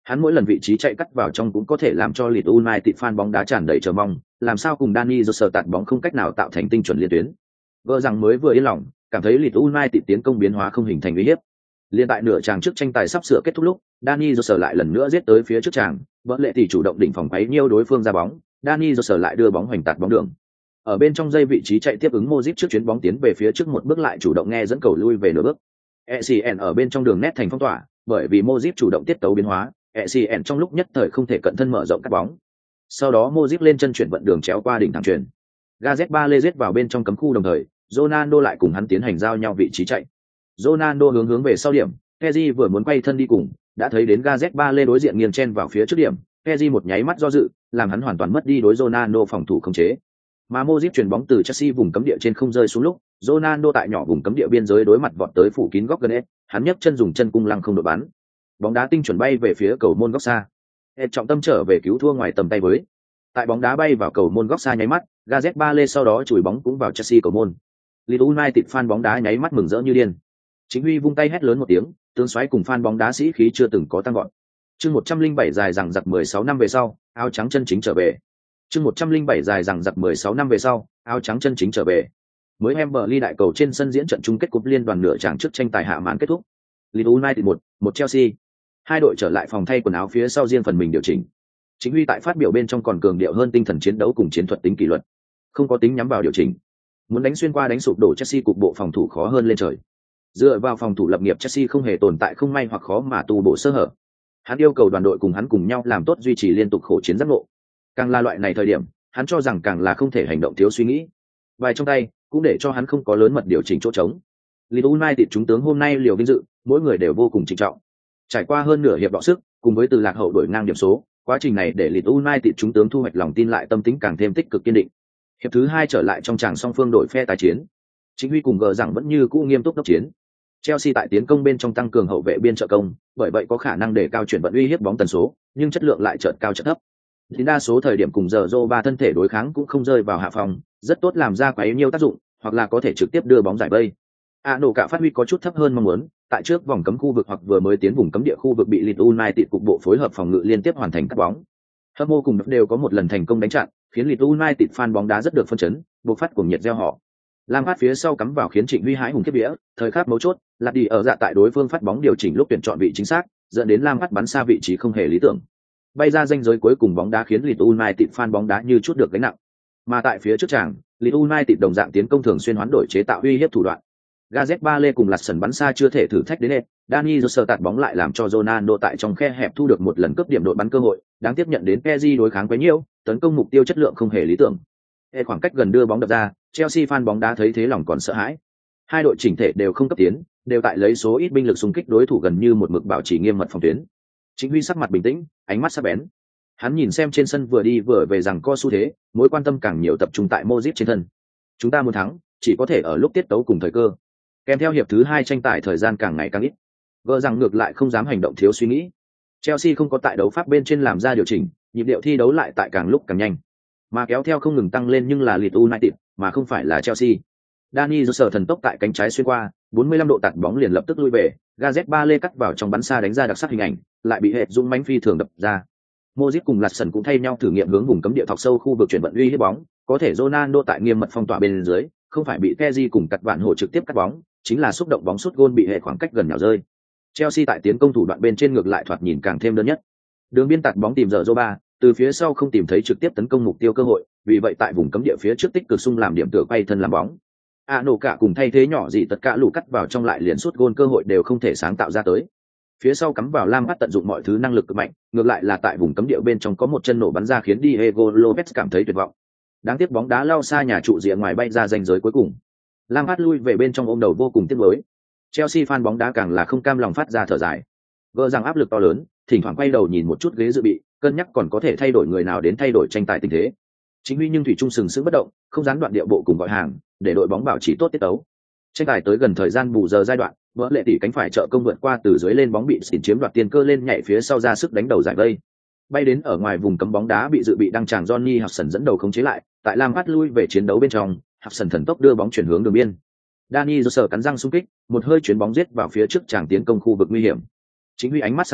Hắn mỗi lần vị trí chạy cắt vào trong cũng có thể làm cho Leeds United fan bóng đá tràn đầy chờ mong, làm sao cùng Dani Jose tạt bóng không cách nào tạo thành tinh chuẩn liên tuyến. Vợ rằng mới vừa yên lòng, cảm thấy Leeds United tiến công biến hóa không hình thành uy hiếp. Liên tại nửa chàng trước tranh tài sắp sửa kết thúc lúc, Dani Jose lại lần nữa giết tới phía trước chàng, vợ lệ tỷ chủ động đỉnh phòng quấy nhiêu đối phương ra bóng, Dani Jose lại đưa bóng hoành tạt bóng đường. Ở bên trong dây vị trí chạy tiếp ứng Modric trước chuyến bóng tiến về phía trước một bước lại chủ động nghe dẫn cầu lui về nửa bước. ECN ở bên trong đường nét thành phong tỏa, bởi vì Modric chủ động tiết tấu biến hóa, ECN trong lúc nhất thời không thể cận thân mở rộng cắt bóng. Sau đó Modric lên chân chuyển vận đường chéo qua đỉnh thẳng chuyền. Gareth Bale giết vào bên trong cấm khu đồng thời, Ronaldo lại cùng hắn tiến hành giao nhau vị trí chạy. Ronaldo hướng về sau điểm, Kessié vừa muốn quay thân đi cùng, đã thấy đến Gareth Bale đối diện nghiêng chen vào phía trước điểm, Kessié một nháy mắt do dự, làm hắn hoàn toàn mất đi đối Ronaldo phòng thủ khống chế. Mà Modric chuyền bóng từ Chelsea vùng cấm địa trên không rơi xuống lúc, Ronaldo tại nhỏ vùng cấm địa biên giới đối mặt vọt tới phủ kín góc gần hết, hắn nhấc chân dùng chân cung lăng không đội bắn. Bóng đá tinh chuẩn bay về phía cầu môn góc xa. Hết trọng tâm trở về cứu thua ngoài tầm tay với. Tại bóng đá bay vào cầu môn góc xa nháy mắt, Gareth Bale sau đó chùi bóng cũng vào Chelsea cầu môn. Leeds United fan bóng đá nháy mắt mừng rỡ như điên. Chính Huy vung tay hét lớn một tiếng, tướng xoáy cùng fan bóng đá sĩ khí chưa từng có tăng vọt. Chương 107 dài rằng giặc 16 năm về sau, áo trắng chân chính trở về. Chương 107 dài rằng giặc 16 năm về sau, áo trắng chân chính trở về. Mới Wembley đại cầu trên sân diễn trận chung kết cúp liên đoàn nửa chặng trước tranh tài hạ màn kết thúc. Leeds United 1 Chelsea. Hai đội trở lại phòng thay quần áo phía sau riêng phần mình điều chỉnh. Chính Huy tại phát biểu bên trong còn cường điệu hơn tinh thần chiến đấu cùng chiến thuật tính kỷ luật, không có tính nhắm vào điều chỉnh. Muốn đánh xuyên qua đánh sụp đổ Chelsea cục bộ phòng thủ khó hơn lên trời. Dựa vào phòng thủ lập nghiệp Chelsea không hề tồn tại không may hoặc khó mà tu bổ sơ hở. Hắn yêu cầu đoàn đội cùng hắn cùng nhau làm tốt duy trì liên tục khổ chiến giác ngộ. Càng là loại này thời điểm, hắn cho rằng càng là không thể hành động thiếu suy nghĩ. Vài trong tay cũng để cho hắn không có lớn mật điều chỉnh chỗ trống. Leeds United chúng tướng hôm nay liều vinh dự, mỗi người đều vô cùng trịnh trọng. Trải qua hơn nửa hiệp đọ sức, cùng với từ lạc hậu đổi ngang điểm số, quá trình này để Leeds United chúng tướng thu hoạch lòng tin lại tâm tính càng thêm tích cực kiên định. Hiệp thứ 2 trở lại trong tràng song phương đội phe tái chiến. Chính Huy cùng gờ rằng vẫn như cũ nghiêm túc đốc chiến. Chelsea tại tiến công bên trong tăng cường hậu vệ biên trợ công, bởi vậy có khả năng để cao chuyển vận uy hiếp bóng tần số, nhưng chất lượng lại chợt cao chợt thấp. Thì đa số thời điểm cùng giờ ba thân thể đối kháng cũng không rơi vào hạ phòng, rất tốt làm ra quá yếu nhiều tác dụng, hoặc là có thể trực tiếp đưa bóng giải vây. Nổ cả phát huy có chút thấp hơn mong muốn, tại trước vòng cấm khu vực hoặc vừa mới tiến vùng cấm địa khu vực bị Leeds United cục bộ phối hợp phòng ngự liên tiếp hoàn thành cắt bóng. Hâm mộ cùng đều có một lần thành công đánh chặn, khiến Leeds United fan bóng đá rất được phân chấn, bộc phát cuồng nhiệt reo hò. Lampard phía sau cắm vào khiến Trịnh Huy hãi hùng kiếp vía, thời khắc mấu chốt, lạt đi ở dạ tại đối phương phát bóng điều chỉnh lúc tuyển chọn vị chính xác, dẫn đến Lampard bắn xa vị trí không hề lý tưởng. Bay ra ranh giới cuối cùng bóng đá khiến Leeds United fan bóng đá như chút được gánh nặng. Mà tại phía trước tràng, Leeds United đồng dạng tiến công thường xuyên hoán đổi chế tạo uy hiếp thủ đoạn. Gareth Bale cùng lạt sần bắn xa chưa thể thử thách đến hết, Dani Jose tạt bóng lại làm cho Ronaldo tại trong khe hẹp thu được một lần cướp điểm đội bắn cơ hội, đáng tiếp nhận đến Kessié đối kháng quá nhiều, tấn công mục tiêu chất lượng không hề lý tưởng. Khoảng cách gần đưa bóng đập ra, Chelsea fan bóng đá thấy thế lòng còn sợ hãi. Hai đội chỉnh thể đều không cấp tiến, đều tại lấy số ít binh lực xung kích đối thủ gần như một mực bảo trì nghiêm mật phòng tuyến. Chính Huy sắc mặt bình tĩnh, ánh mắt sắc bén. Hắn nhìn xem trên sân vừa đi vừa về rằng co xu thế, mối quan tâm càng nhiều tập trung tại Modric trên thân. Chúng ta muốn thắng, chỉ có thể ở lúc tiết tấu cùng thời cơ. Kèm theo hiệp thứ 2 tranh tài thời gian càng ngày càng ít. Gỡ rằng ngược lại không dám hành động thiếu suy nghĩ. Chelsea không có tại đấu pháp bên trên làm ra điều chỉnh, nhịp điệu thi đấu lại tại càng lúc càng nhanh. Mà kéo theo không ngừng tăng lên nhưng là Leeds United, mà không phải là Chelsea. Dani Jose thần tốc tại cánh trái xuyên qua, 45 độ tạt bóng liền lập tức lui về, Gareth Bale cắt vào trong bắn xa đánh ra đặc sắc hình ảnh, lại bị hệ dũng mãnh phi thường đập ra. Modric cùng Larsson cũng thay nhau thử nghiệm hướng vùng cấm địa thọc sâu khu vực chuyển vận uy hiếp bóng, có thể Ronaldo tại nghiêm mật phong tỏa bên dưới, không phải bị Kessié cùng cắt vạn hổ trực tiếp cắt bóng, chính là xúc động bóng sút gôn bị hệ khoảng cách gần nhào rơi. Chelsea tại tiến công thủ đoạn bên trên ngược lại thoạt nhìn càng thêm đơn nhất. Đường biên tạt bóng tìm giờ Zoba, từ phía sau không tìm thấy trực tiếp tấn công mục tiêu cơ hội, vì vậy tại vùng cấm địa phía trước tích cực xung làm điểm tựa quay thân làm bóng. Nổ cả cùng thay thế nhỏ gì tất cả lù cắt vào trong lại liền sút gôn cơ hội đều không thể sáng tạo ra tới. Phía sau cắm vào Lampard tận dụng mọi thứ năng lực cực mạnh, ngược lại là tại vùng cấm địa bên trong có một chân nổ bắn ra khiến Diego Lopez cảm thấy tuyệt vọng. Đáng tiếc bóng đá lao xa nhà trụ rìa ngoài bay ra ranh giới cuối cùng. Lampard lui về bên trong ôm đầu vô cùng tiếc nuối. Chelsea fan bóng đá càng là không cam lòng phát ra thở dài. Gỡ rằng áp lực to lớn, thỉnh thoảng quay đầu nhìn một chút ghế dự bị, cân nhắc còn có thể thay đổi người nào đến thay đổi tranh tài tình thế. Chính Huy nhưng thủy chung sừng sững bất động, không gián đoạn điệu bộ cùng gọi hàng, để đội bóng bảo trì tốt tiết tấu. Tranh tài tới gần thời gian bù giờ giai đoạn, vỡ lệ tỷ cánh phải trợ công vượt qua từ dưới lên bóng bị xỉn chiếm đoạt tiền cơ lên nhảy phía sau ra sức đánh đầu giải vây. Bay đến ở ngoài vùng cấm bóng đá bị dự bị đăng tràng Johnny Hudson dẫn đầu khống chế lại, tại Lampard lui về chiến đấu bên trong, Hudson thần tốc đưa bóng chuyển hướng đường biên. Dani Jose cắn răng xung kích, một hơi chuyển bóng giết vào phía trước tràng tiến công khu vực nguy hiểm. Chính Huy ánh mắt sáng rực,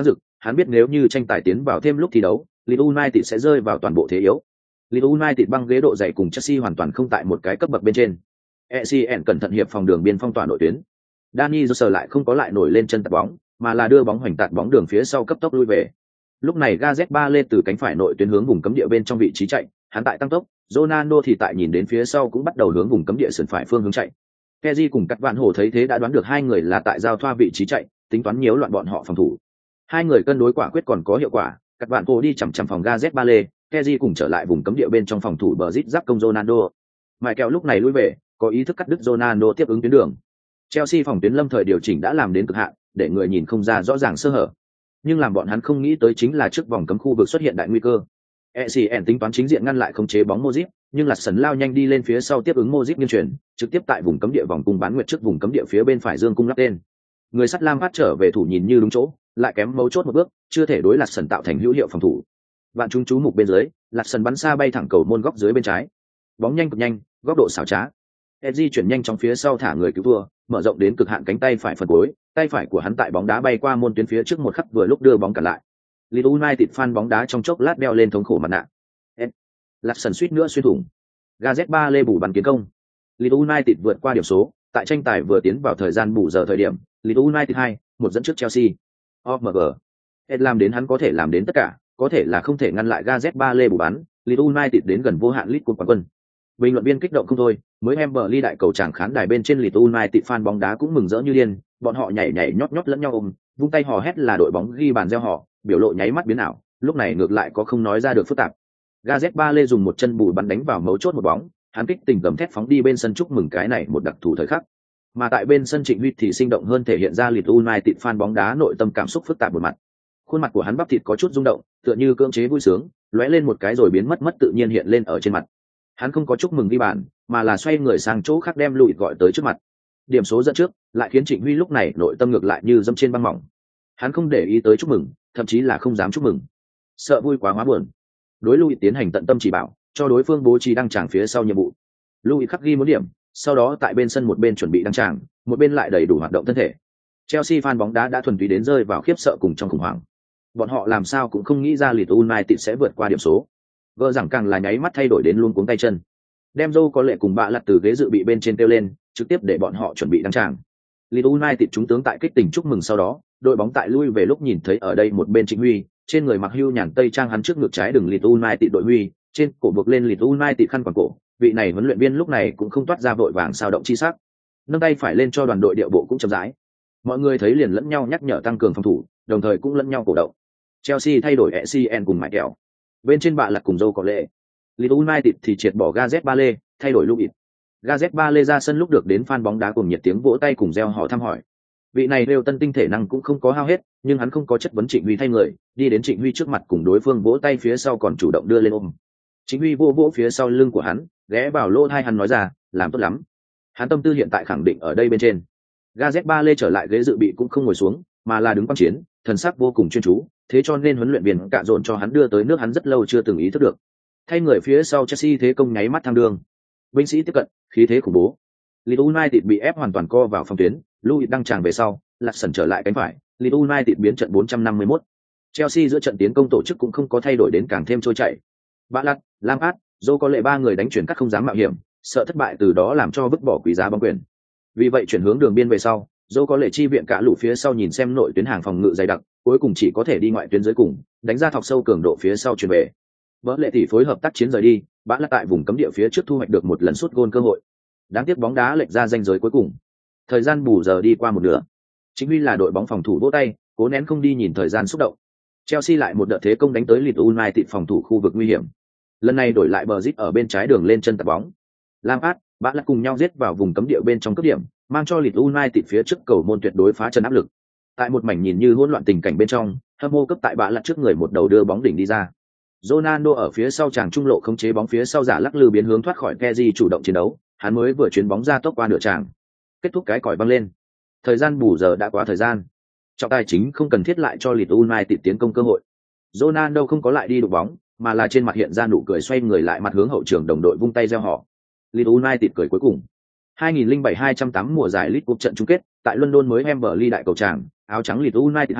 hắn biết nếu như tranh tài tiến vào thêm lúc thi đấu, Leeds United sẽ rơi vào toàn bộ thế yếu. Leeds United băng ghế độ dày cùng Chelsea hoàn toàn không tại một cái cấp bậc bên trên. ECN cẩn thận hiệp phòng đường biên phong tỏa nội tuyến. Dani Jose lại không có lại nổi lên chân tạt bóng, mà là đưa bóng hoành tạt bóng đường phía sau cấp tốc lui về. Lúc này Gareth Bale từ cánh phải nội tuyến hướng vùng cấm địa bên trong vị trí chạy, hắn tại tăng tốc, Ronaldo thì tại nhìn đến phía sau cũng bắt đầu hướng vùng cấm địa sườn phải phương hướng chạy. Kessié cùng Cắt Vạn Hổ thấy thế đã đoán được hai người là tại giao thoa vị trí chạy, tính toán nhiễu loạn bọn họ phòng thủ. Hai người cân đối quả quyết còn có hiệu quả, Cắt Vạn Hổ đi chằm chằm phòng Gareth Bale, Kessié cùng trở lại vùng cấm địa bên trong phòng thủ bờ rít giáp công Ronaldo. Mại kẹo lúc này lui về, có ý thức cắt đứt Ronaldo tiếp ứng tuyến đường. Chelsea phòng tuyến lâm thời điều chỉnh đã làm đến cực hạn, để người nhìn không ra rõ ràng sơ hở. Nhưng làm bọn hắn không nghĩ tới chính là trước vòng cấm khu vực xuất hiện đại nguy cơ. ECN tính toán chính diện ngăn lại khống chế bóng Modric, nhưng là sần lao nhanh đi lên phía sau tiếp ứng Modric nghiêng chuyển, trực tiếp tại vùng cấm địa vòng cung bán nguyệt trước vùng cấm địa phía bên phải dương cung lắp tên. Người sắt Lam phát trở về thủ nhìn như đúng chỗ, lại kém mấu chốt một bước, chưa thể đối Lạt Sần tạo thành hữu hiệu phòng thủ. Vạn chúng chú mục bên dưới, Lạt Sần bắn xa bay thẳng cầu môn góc dưới bên trái. Bóng nhanh cực nhanh, góc độ xảo trá. Edgy chuyển nhanh trong phía sau thả người cứu thua, mở rộng đến cực hạn cánh tay phải phần cuối, tay phải của hắn tại bóng đá bay qua môn tuyến phía trước một khắc vừa lúc đưa bóng cản lại. Leeds United fan bóng đá trong chốc lát đeo lên thống khổ mặt nạ. Lạt Sần suýt nữa xuyên thủng. Gareth Bale bù bắn kiến công. Leeds United vượt qua điểm số, tại tranh tài vừa tiến vào thời gian bù giờ thời điểm, Leeds United 2-1 dẫn trước Chelsea. OMG. Làm đến hắn có thể làm đến tất cả, có thể là không thể ngăn lại Gareth Bale bù bắn, Leeds United đến gần vô hạn League Cup quán quân. Bình luận viên kích động không thôi, mới Wembley đại cầu tràng khán đài bên trên Leeds United fan bóng đá cũng mừng rỡ như điên, bọn họ nhảy nhảy nhót nhót lẫn nhau ôm, vung tay hò hét là đội bóng ghi bàn reo hò, biểu lộ nháy mắt biến ảo, lúc này ngược lại có không nói ra được phức tạp. Gareth Bale dùng một chân bùi bắn đánh vào mấu chốt một bóng, hắn kích tình gầm thét phóng đi bên sân chúc mừng cái này một đặc thù thời khắc. Mà tại bên sân Trịnh Huy thì sinh động hơn thể hiện ra Leeds United fan bóng đá nội tâm cảm xúc phức tạp một mặt. Khuôn mặt của hắn bắp thịt có chút rung động, tựa như cưỡng chế vui sướng, lóe lên một cái rồi biến mất tự nhiên hiện lên ở trên mặt. Hắn không có chúc mừng ghi bàn, mà là xoay người sang chỗ khác đem Lùi gọi tới trước mặt. Điểm số dẫn trước, lại khiến Trịnh Huy lúc này nội tâm ngược lại như dẫm trên băng mỏng. Hắn không để ý tới chúc mừng, thậm chí là không dám chúc mừng. Sợ vui quá hóa buồn. Đối Lùi tiến hành tận tâm chỉ bảo, cho đối phương bố trí đăng tràng phía sau nhiệm vụ. Lùi khắc ghi một điểm, sau đó tại bên sân một bên chuẩn bị đăng tràng, một bên lại đầy đủ hoạt động thân thể. Chelsea fan bóng đá đã thuần túy đến rơi vào khiếp sợ cùng trong khủng hoảng. Bọn họ làm sao cũng không nghĩ ra Leeds United sẽ vượt qua điểm số. Vợ rằng càng là nháy mắt thay đổi đến luôn cuống tay chân. Đem Joe có lệ cùng bạ lật từ ghế dự bị bên trên kêu lên, trực tiếp để bọn họ chuẩn bị đăng tràng. Leeds United chúng tướng tại kích tình chúc mừng sau đó, đội bóng tại lui về lúc nhìn thấy ở đây một bên Trịnh Huy, trên người mặc hưu nhàn tây trang hắn trước ngực trái đường Leeds United đội huy, trên cổ buộc lên Leeds United khăn quàng cổ, vị này huấn luyện viên lúc này cũng không toát ra vội vàng sao động chi sắc. Nâng tay phải lên cho đoàn đội điệu bộ cũng chậm rãi. Mọi người thấy liền lẫn nhau nhắc nhở tăng cường phòng thủ, đồng thời cũng lẫn nhau cổ động. Chelsea thay đổi ECN cùng mại kẹo. Bên trên bạ lật cùng Joe có lệ. Leeds United thì triệt bỏ Gareth Bale, thay đổi Luis. Gareth Bale ra sân lúc được đến fan bóng đá cùng nhiệt tiếng vỗ tay cùng reo hò thăm hỏi. Vị này đều tân tinh thể năng cũng không có hao hết, nhưng hắn không có chất vấn Trịnh Huy thay người, đi đến Trịnh Huy trước mặt cùng đối phương vỗ tay phía sau còn chủ động đưa lên ôm. Trịnh Huy vỗ vỗ phía sau lưng của hắn, ghé vào lỗ tai hắn nói ra, làm tốt lắm. Hắn tâm tư hiện tại khẳng định ở đây bên trên. Gareth Bale trở lại ghế dự bị cũng không ngồi xuống, mà là đứng quan chiến, thần sắc vô cùng chuyên chú, thế cho nên huấn luyện viên cạ dồn cho hắn đưa tới nước hắn rất lâu chưa từng ý thức được. Thay người phía sau Chelsea thế công nháy mắt thăng đường. Binh sĩ tiếp cận, khí thế khủng bố. Leeds United bị ép hoàn toàn co vào phòng tuyến, Luis đăng tràng về sau, Lạt Sần trở lại cánh phải, Leeds United biến trận 451. Chelsea giữa trận tiến công tổ chức cũng không có thay đổi đến càng thêm trôi chảy. Bạ lật, Lampard, Joe có lệ ba người đánh chuyển cắt không dám mạo hiểm, sợ thất bại từ đó làm cho vứt bỏ quý giá bóng quyền. Vì vậy chuyển hướng đường biên về sau, Joe có lệ chi viện cả lũ phía sau nhìn xem nội tuyến hàng phòng ngự dày đặc, cuối cùng chỉ có thể đi ngoại tuyến dưới cùng, đánh ra thọc sâu cường độ phía sau chuyển về. Vỡ lệ tỷ phối hợp tác chiến rời đi, bã lật tại vùng cấm địa phía trước thu hoạch được một lần sút gôn cơ hội. Đáng tiếc bóng đá lệch ra ranh giới cuối cùng. Thời gian bù giờ đi qua một nửa. Chính Huy là đội bóng phòng thủ vỗ tay, cố nén không đi nhìn thời gian xúc động. Chelsea lại một đợt thế công đánh tới Leeds United phòng thủ khu vực nguy hiểm. Lần này đổi lại bờ rít ở bên trái đường lên chân tạt bóng. Lampard, bã lật cùng nhau giết vào vùng cấm địa bên trong cướp điểm, mang cho Leeds United phía trước cầu môn tuyệt đối phá chân áp lực. Tại một mảnh nhìn như hỗn loạn tình cảnh bên trong, hâm mộ cấp tại bã lật trước người một đầu đưa bóng đỉnh đi ra. Ronaldo ở phía sau chàng trung lộ khống chế bóng phía sau giả lắc lư biến hướng thoát khỏi Kessié chủ động chiến đấu, hắn mới vừa chuyền bóng ra tốc qua nửa tràng. Kết thúc cái còi băng lên. Thời gian bù giờ đã quá thời gian. Trọng tài chính không cần thiết lại cho Leeds United tiến công cơ hội. Ronaldo không có lại đi đụng bóng, mà là trên mặt hiện ra nụ cười xoay người lại mặt hướng hậu trường đồng đội vung tay reo hò. Leeds United cười cuối cùng. 2007-208 mùa giải League Cup trận chung kết, tại London mới Wembley đại cầu tràng, áo trắng Leeds United 2,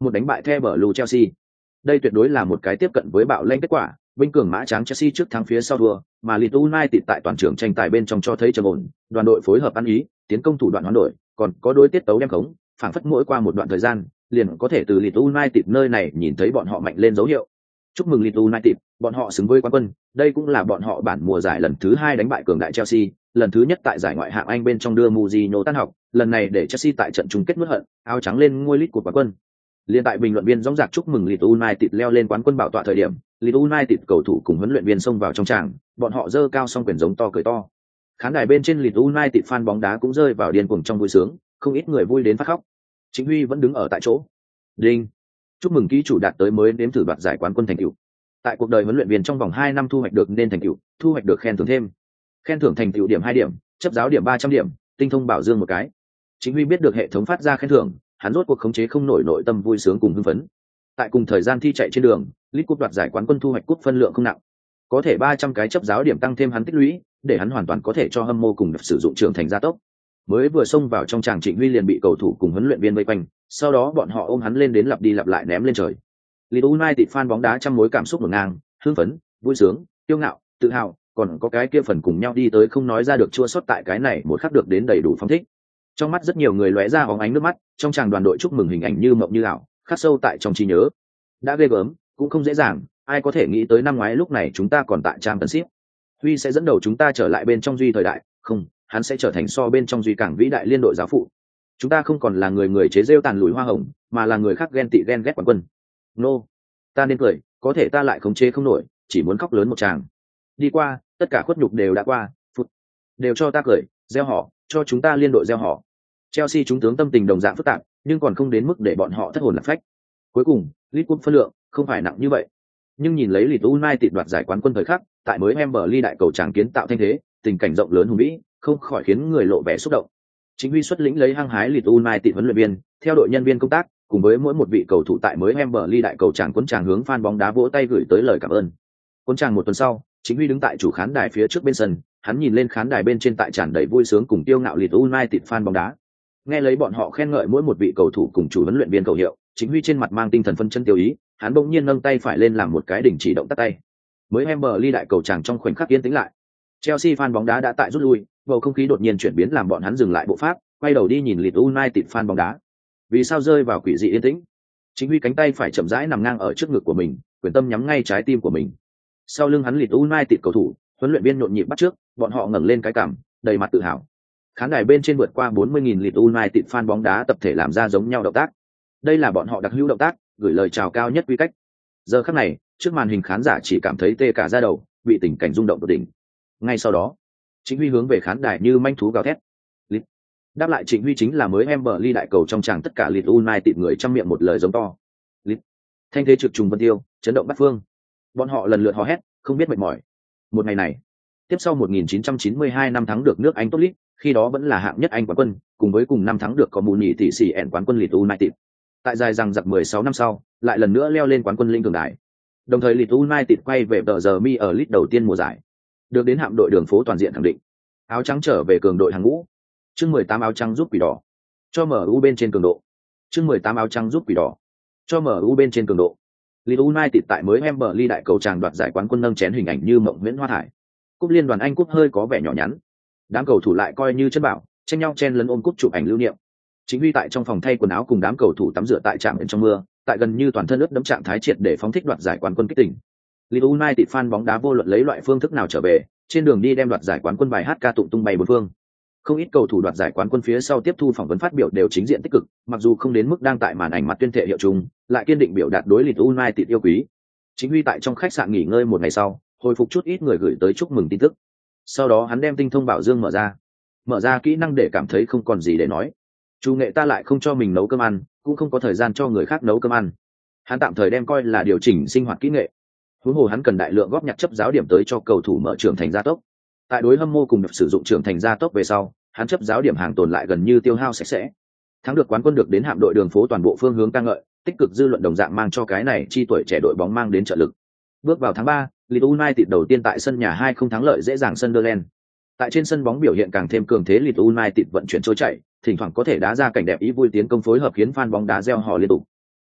một đánh bại The Blue Chelsea. Đây tuyệt đối là một cái tiếp cận với bạo lệnh kết quả, binh cường mã tráng Chelsea trước thắng phía sau thua, mà Leeds United tại toàn trường tranh tài bên trong cho thấy trầm ổn, đoàn đội phối hợp ăn ý, tiến công thủ đoạn hoán đổi, còn có đối tiết tấu đem khống, phảng phất mỗi qua một đoạn thời gian, liền có thể từ Leeds United nơi này nhìn thấy bọn họ mạnh lên dấu hiệu. Chúc mừng Leeds United, bọn họ xứng với quán quân, đây cũng là bọn họ bản mùa giải lần thứ 2 đánh bại cường đại Chelsea, lần thứ nhất tại giải ngoại hạng Anh bên trong đưa Mourinho tan học, lần này để Chelsea tại trận chung kết nuốt hận, áo trắng lên ngôi Leeds của quán quân. Liên tại bình luận viên dõng dạc chúc mừng Leeds United leo lên quán quân bảo tọa thời điểm, Leeds United cầu thủ cùng huấn luyện viên xông vào trong tràng, bọn họ giơ cao song quyền giống to cười to. Khán đài bên trên Leeds United fan bóng đá cũng rơi vào điên cuồng trong vui sướng, không ít người vui đến phát khóc. Chính Huy vẫn đứng ở tại chỗ. Đinh. Chúc mừng ký chủ đạt tới mới đếm thử đoạt giải quán quân thành tựu. Tại cuộc đời huấn luyện viên trong vòng 2 năm thu hoạch được nên thành tựu, thu hoạch được khen thưởng thêm. Khen thưởng thành tựu điểm 2 điểm, chấp giáo điểm 300 điểm, tinh thông bảo dương một cái. Chính Huy biết được hệ thống phát ra khen thưởng, hắn rốt cuộc khống chế không nổi nội tâm vui sướng cùng hưng phấn. Tại cùng thời gian thi chạy trên đường, League Cup đoạt giải quán quân thu hoạch cúp phân lượng không nặng. Có thể 300 cái chấp giáo điểm tăng thêm hắn tích lũy, để hắn hoàn toàn có thể cho hâm mộ cùng sử dụng trưởng thành gia tốc. Mới vừa xông vào trong tràng Trịnh Huy liền bị cầu thủ cùng huấn luyện viên vây quanh, sau đó bọn họ ôm hắn lên đến lặp đi lặp lại ném lên trời. Leeds United fan bóng đá trăm mối cảm xúc ngổn ngang, hưng phấn, vui sướng, kiêu ngạo, tự hào, còn có cái kia phần cùng nhau đi tới không nói ra được chua xót tại cái này một khắc được đến đầy đủ phong thích. Trong mắt rất nhiều người lóe ra óng ánh nước mắt, trong tràng đoàn đội chúc mừng hình ảnh như mộng như ảo, khắc sâu tại trong trí nhớ. Đã ghê gớm, cũng không dễ dàng, ai có thể nghĩ tới năm ngoái lúc này chúng ta còn tại Championship. Huy sẽ dẫn đầu chúng ta trở lại bên trong duy thời đại, không, hắn sẽ trở thành so bên trong duy cảng vĩ đại liên đội giáo phụ. Chúng ta không còn là người chế rêu tàn lùi hoa hồng, mà là người khác ghen tị ghen ghét quán quân. Nô, ta nên cười, có thể ta lại khống chế không nổi, chỉ muốn khóc lớn một tràng. Đi qua, tất cả khuất nhục đều đã qua, phút, đều cho ta cười, gieo họ, cho chúng ta liên đội gieo họ. Chelsea chúng tướng tâm tình đồng dạng phức tạp, nhưng còn không đến mức để bọn họ thất hồn lạc phách. Cuối cùng, League Cup phân lượng không phải nặng như vậy. Nhưng nhìn lấy Leeds United đoạt giải quán quân thời khắc, tại mới Wembley đại cầu tràng kiến tạo thanh thế, tình cảnh rộng lớn hùng vĩ, không khỏi khiến người lộ vẻ xúc động. Chính Huy xuất lĩnh lấy hăng hái Leeds United huấn luyện viên, theo đội nhân viên công tác, cùng với mỗi một vị cầu thủ tại mới Wembley đại cầu tràng cuốn tràng hướng fan bóng đá vỗ tay gửi tới lời cảm ơn. Cuốn tràng một tuần sau, Chính Huy đứng tại chủ khán đài phía trước bên sân, hắn nhìn lên khán đài bên trên tại tràn đầy vui sướng cùng tiêu ngạo Leeds United fan bóng đá. Nghe lấy bọn họ khen ngợi mỗi một vị cầu thủ cùng chủ huấn luyện viên cầu hiệu, Chính Huy trên mặt mang tinh thần phân chân tiêu ý, hắn bỗng nhiên nâng tay phải lên làm một cái đình chỉ động tác tay. Mới Wembley đại cầu tràng trong khoảnh khắc yên tĩnh lại. Chelsea fan bóng đá đã tại rút lui, bầu không khí đột nhiên chuyển biến làm bọn hắn dừng lại bộ pháp, quay đầu đi nhìn Leeds United fan bóng đá. Vì sao rơi vào quỷ dị yên tĩnh? Chính Huy cánh tay phải chậm rãi nằm ngang ở trước ngực của mình, quyền tâm nhắm ngay trái tim của mình. Sau lưng hắn Leeds United cầu thủ, huấn luyện viên nhộn nhịp bắt trước, bọn họ ngẩng lên cái cằm, đầy mặt tự hào. Khán đài bên trên vượt qua 40.000 Leeds United fan bóng đá tập thể làm ra giống nhau động tác. Đây là bọn họ đặc hữu động tác, gửi lời chào cao nhất quy cách. Giờ khắc này, trước màn hình khán giả chỉ cảm thấy tê cả da đầu, bị tình cảnh rung động tột đỉnh. Ngay sau đó, Chính Huy hướng về khán đài như manh thú gào thét. Leeds. Đáp lại Trịnh Huy chính là mới Wembley đại cầu trong tràng tất cả Leeds United người trăm miệng một lời giống to. Leeds. Thanh thế trực trùng vân tiêu, chấn động bát phương. Bọn họ lần lượt hò hét, không biết mệt mỏi. Một ngày này, tiếp sau 1992 năm thắng được nước Anh tốt League, khi đó vẫn là hạng nhất Anh quán quân, cùng với cùng năm thắng được có mù nhị tỷ sĩ ẻn quán quân Leeds United. Tại dài rằng giặc 16 năm sau, lại lần nữa leo lên quán quân linh cường đại. Đồng thời Leeds United quay về tờ giờ mi ở League đầu tiên mùa giải, được đến hạm đội đường phố toàn diện khẳng định. Áo trắng trở về cường đội hàng ngũ. Chương 18 áo trắng giúp quỷ đỏ. Cho MU bên trên cường độ. Chương 18 áo trắng giúp quỷ đỏ. Cho MU bên trên cường độ. Leeds United tại mới Wembley đại cầu tràng đoạt giải quán quân nâng chén hình ảnh như mộng huyễn hoa thải. Cúp liên đoàn Anh cúp hơi có vẻ nhỏ nhắn. Đám cầu thủ lại coi như chân bảo, tranh nhau chen lấn ôm cúp chụp ảnh lưu niệm. Chính Huy tại trong phòng thay quần áo cùng đám cầu thủ tắm rửa tại trạm bên trong mưa, tại gần như toàn thân ướt đẫm trạng thái triệt để phóng thích đoạt giải quán quân kích tỉnh. Leeds United fan bóng đá vô luận lấy loại phương thức nào trở về, trên đường đi đem đoạt giải quán quân bài hát ca tụng tung bay bốn phương. Không ít cầu thủ đoạt giải quán quân phía sau tiếp thu phỏng vấn phát biểu đều chính diện tích cực, mặc dù không đến mức đang tại màn ảnh mặt tuyên thệ hiệu chung, lại kiên định biểu đạt đối Leeds United yêu quý. Chính Huy tại trong khách sạn nghỉ ngơi một ngày sau, hồi phục chút ít người gửi tới chúc mừng tin tức. Sau đó hắn đem tinh thông bảo dương mở ra kỹ năng để cảm thấy không còn gì để nói. Chủ nghệ ta lại không cho mình nấu cơm ăn, cũng không có thời gian cho người khác nấu cơm ăn. Hắn tạm thời đem coi là điều chỉnh sinh hoạt kỹ nghệ. Huống hồ hắn cần đại lượng góp nhặt chấp giáo điểm tới cho cầu thủ mở trưởng thành gia tốc. Tại đối hâm mộ cùng sử dụng trưởng thành gia tốc về sau, hắn chấp giáo điểm hàng tồn lại gần như tiêu hao sạch sẽ. Thắng được quán quân được đến hạm đội đường phố toàn bộ phương hướng ca ngợi, tích cực dư luận đồng dạng mang cho cái này chi tuổi trẻ đội bóng mang đến trợ lực. Bước vào tháng 3, Leeds United đầu tiên tại sân nhà 2-0 thắng lợi dễ dàng Sunderland. Tại trên sân bóng biểu hiện càng thêm cường thế, Leeds United vận chuyển trôi chảy, thỉnh thoảng có thể đá ra cảnh đẹp ý vui tiến công phối hợp khiến fan bóng đá reo hò liên tục.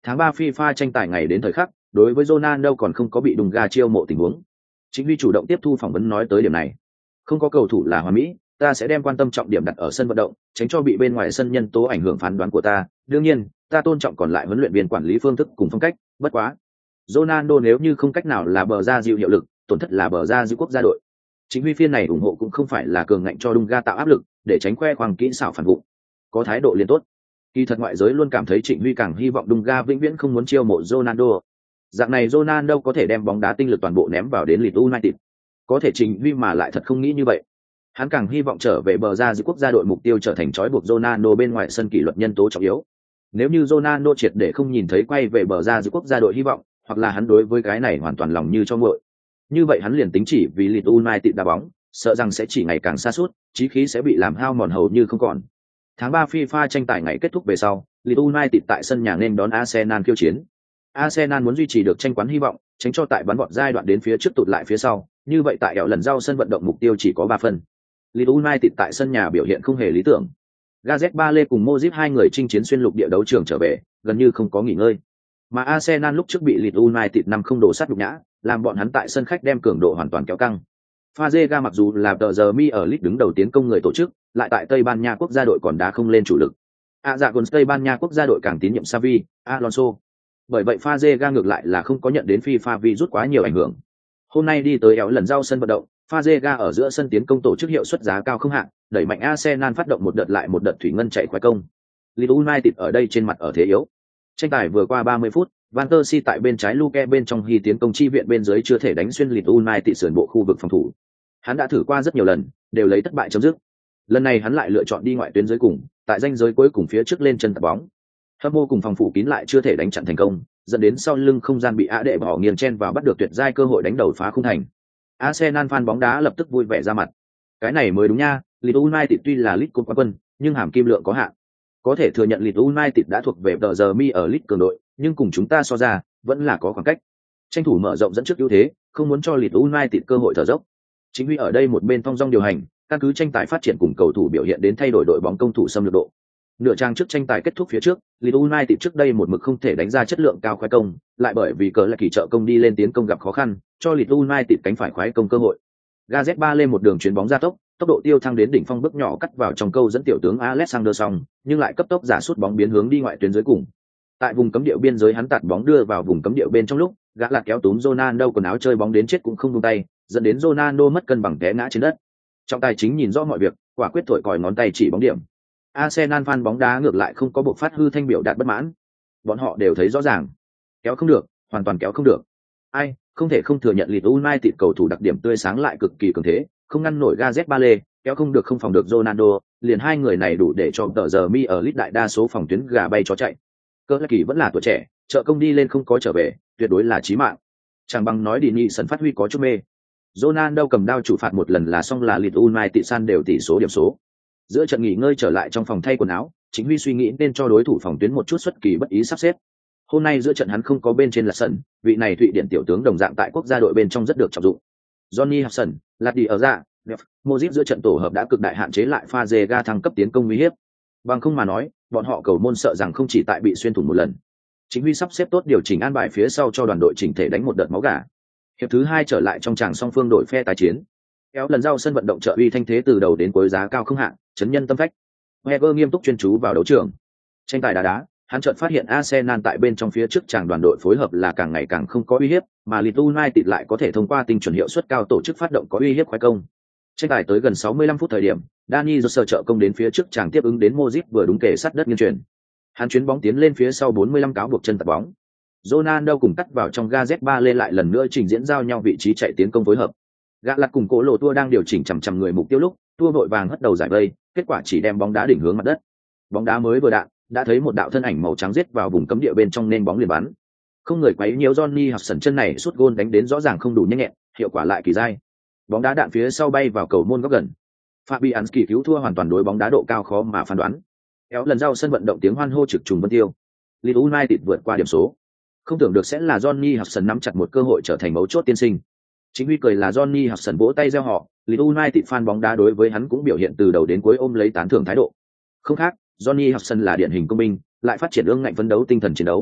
Tháng 3 FIFA tranh tài ngày đến thời khắc, đối với Ronaldo còn không có bị Dunga chiêu mộ tình huống. Chính Huy chủ động tiếp thu phỏng vấn nói tới điểm này. Không có cầu thủ là hoàn mỹ, ta sẽ đem quan tâm trọng điểm đặt ở sân vận động, tránh cho bị bên ngoài sân nhân tố ảnh hưởng phán đoán của ta. Đương nhiên, ta tôn trọng còn lại huấn luyện viên quản lý phương thức cùng phong cách, bất quá. Ronaldo nếu như không cách nào là bờ ra dịu hiệu lực, tổn thất là bờ ra dịu quốc gia đội. Chính Huy phiên này ủng hộ cũng không phải là cường ngạnh cho Dunga tạo áp lực, để tránh khoe khoang kỹ xảo phản vụ. Có thái độ liên tốt. Kỳ thật ngoại giới luôn cảm thấy Trịnh Huy càng hy vọng Dunga vĩnh viễn không muốn chiêu mộ Ronaldo. Dạng này Ronaldo có thể đem bóng đá tinh lực toàn bộ ném vào đến Leeds United. Có thể Trịnh Huy mà lại thật không nghĩ như vậy. Hắn càng hy vọng trở về bờ ra giữa quốc gia đội, mục tiêu trở thành trói buộc Ronaldo bên ngoài sân kỷ luật nhân tố trọng yếu. Nếu như Ronaldo triệt để không nhìn thấy quay về bờ ra giữa quốc gia đội hy vọng, hoặc là hắn đối với cái này hoàn toàn lòng như cho nguội, như vậy hắn liền tính chỉ vì Leeds United đá bóng, sợ rằng sẽ chỉ ngày càng sa sút, chí khí sẽ bị làm hao mòn hầu như không còn. Tháng 3 FIFA tranh tài ngày kết thúc về sau, Leeds United tại sân nhà nên đón Arsenal khiêu chiến. Arsenal muốn duy trì được tranh quán hy vọng, tránh cho tại bắn vọt giai đoạn đến phía trước tụt lại phía sau, như vậy tại ẻo lần giao sân vận động mục tiêu chỉ có 3 phần. Leeds United tại sân nhà biểu hiện không hề lý tưởng. Gareth Bale cùng Modric hai người chinh chiến xuyên lục địa đấu trường trở về, gần như không có nghỉ ngơi. Mà Arsenal lúc trước bị Leeds United 5-0 đổ sát nhục nhã, làm bọn hắn tại sân khách đem cường độ hoàn toàn kéo căng. Fazega mặc dù là tờ giờ mi ở Leeds đứng đầu tiến công người tổ chức, lại tại Tây Ban Nha quốc gia đội còn đá không lên chủ lực. Tây Ban Nha quốc gia đội càng tín nhiệm Xavi, Alonso. Bởi vậy Fazega ngược lại là không có nhận đến FIFA virus quá nhiều ảnh hưởng. Hôm nay đi tới éo lần giao sân vận động, Fazega ở giữa sân tiến công tổ chức hiệu suất giá cao không hạn, đẩy mạnh Arsenal phát động một đợt lại một đợt thủy ngân chạy khoái công. Leeds United ở đây trên mặt ở thế yếu. Tranh tài vừa qua 30 phút, Van der Si tại bên trái Luke bên trong hy tiến công chi viện bên dưới chưa thể đánh xuyên Leeds United sườn bộ khu vực phòng thủ. Hắn đã thử qua rất nhiều lần, đều lấy thất bại chấm dứt. Lần này hắn lại lựa chọn đi ngoại tuyến dưới cùng, tại ranh giới cuối cùng phía trước lên chân tập bóng. Hâm mộ cùng phòng thủ kín lại chưa thể đánh chặn thành công, dẫn đến sau lưng không gian bị Á đệ bỏ nghiêng chen vào bắt được tuyệt giai cơ hội đánh đầu phá khung thành. Arsenal fan bóng đá lập tức vui vẻ ra mặt. Cái này mới đúng nha, Leeds United tuy là League Cup quán quân, nhưng hàm kim lượng có hạn. Có thể thừa nhận Leeds United đã thuộc về tờ giờ mi ở League cường đội, nhưng cùng chúng ta so ra, vẫn là có khoảng cách. Tranh thủ mở rộng dẫn trước ưu thế, không muốn cho Leeds United cơ hội thở dốc. Chính Huy ở đây một bên thong dong điều hành, căn cứ tranh tài phát triển cùng cầu thủ biểu hiện đến thay đổi đội bóng công thủ xâm lược độ. Nửa trang trước tranh tài kết thúc phía trước, Leeds United trước đây một mực không thể đánh ra chất lượng cao khoái công, lại bởi vì cờ là kỳ trợ công đi lên tiến công gặp khó khăn, cho Leeds United cánh phải khoái công cơ hội. Gareth Bale lên một đường chuyền bóng ra tốc độ tiêu thăng đến đỉnh phong bước nhỏ cắt vào trong câu dẫn tiểu tướng Alexander Song, nhưng lại cấp tốc giả sút bóng biến hướng đi ngoại tuyến dưới cùng. Tại vùng cấm địa biên giới hắn tạt bóng đưa vào vùng cấm địa bên trong lúc, gã lạt kéo túm Ronaldo quần áo chơi bóng đến chết cũng không buông tay, dẫn đến Ronaldo mất cân bằng té ngã trên đất. Trọng tài chính nhìn rõ mọi việc, quả quyết thổi còi ngón tay chỉ bóng điểm. Arsenal fan bóng đá ngược lại không có buộc phát hư thanh biểu đạt bất mãn. Bọn họ đều thấy rõ ràng, kéo không được, hoàn toàn kéo không được. Ai, không thể không thừa nhận Leeds United cầu thủ đặc điểm tươi sáng lại cực kỳ cường thế, không ngăn nổi Gareth Bale, kéo không được không phòng được Ronaldo, liền hai người này đủ để cho tờ giờ mi ở Leeds đại đa số phòng tuyến gà bay chó chạy. Cơ Lạc Kỳ vẫn là tuổi trẻ, trợ công đi lên không có trở về, tuyệt đối là chí mạng. Chẳng bằng nói đi nhị sân phát huy có chút mê. Ronaldo cầm đao chủ phạt một lần là xong là Leeds United san đều tỷ số điểm số. Giữa trận nghỉ ngơi trở lại trong phòng thay quần áo, Chính Huy suy nghĩ nên cho đối thủ phòng tuyến một chút xuất kỳ bất ý sắp xếp. Hôm nay giữa trận hắn không có bên trên là sân, vị này Thụy Điển tiểu tướng đồng dạng tại quốc gia đội bên trong rất được trọng dụng. Johnny Hudson, lạt đi ở ra, Modric giữa trận tổ hợp đã cực đại hạn chế lại Fazega thăng cấp tiến công uy hiếp. Bằng không mà nói, bọn họ cầu môn sợ rằng không chỉ tại bị xuyên thủng một lần. Chính Huy sắp xếp tốt điều chỉnh an bài phía sau cho đoàn đội chỉnh thể đánh một đợt máu gà. Hiệp thứ 2 trở lại trong tràng song phương đổi phe tái chiến. Kéo lần giao sân vận động trợ uy thanh thế từ đầu đến cuối giá cao không hạn, chấn nhân tâm phách. Wenger nghiêm túc chuyên chú vào đấu trường. Tranh tài đá, hắn chợt phát hiện Arsenal tại bên trong phía trước tràng đoàn đội phối hợp là càng ngày càng không có uy hiếp, mà Leeds United lại có thể thông qua tinh chuẩn hiệu suất cao tổ chức phát động có uy hiếp khoái công. Tranh tài tới gần 65 phút thời điểm, Dani Jose trợ công đến phía trước tràng tiếp ứng đến Modric vừa đúng kề sát đất nghiêng chuyển. Hắn chuyến bóng tiến lên phía sau 45 cáo buộc chân tạt bóng. Ronaldo cùng cắt vào trong Gareth Bale lại lần nữa trình diễn giao nhau vị trí chạy tiến công phối hợp. Gã lật cùng Cố Lộ Tua đang điều chỉnh chằm chằm người mục tiêu lúc, Tua vội vàng hất đầu giải vây, kết quả chỉ đem bóng đá đỉnh hướng mặt đất. Bóng đá mới vừa đạn, đã thấy một đạo thân ảnh màu trắng giết vào vùng cấm địa bên trong nên bóng liền bắn. Không người quấy nhiễu Johnny Hudson chân này sút gôn đánh đến rõ ràng không đủ nhanh nhẹn, hiệu quả lại kỳ dai. Bóng đá đạn phía sau bay vào cầu môn góc gần. Fabianski cứu thua hoàn toàn đối bóng đá độ cao khó mà phán đoán. Kéo lần giao sân vận động tiếng hoan hô trực trùng vân tiêu. Leeds United vượt qua điểm số. Không tưởng được sẽ là Johnny Hudson nắm chặt một cơ hội trở thành mấu chốt tiên sinh. Chính Huy cười là Johnny Hudson vỗ tay reo họ, Leeds United fan bóng đá đối với hắn cũng biểu hiện từ đầu đến cuối ôm lấy tán thưởng thái độ. Không khác, Johnny Hudson là điển hình công binh, lại phát triển ương ngạnh phấn đấu tinh thần chiến đấu.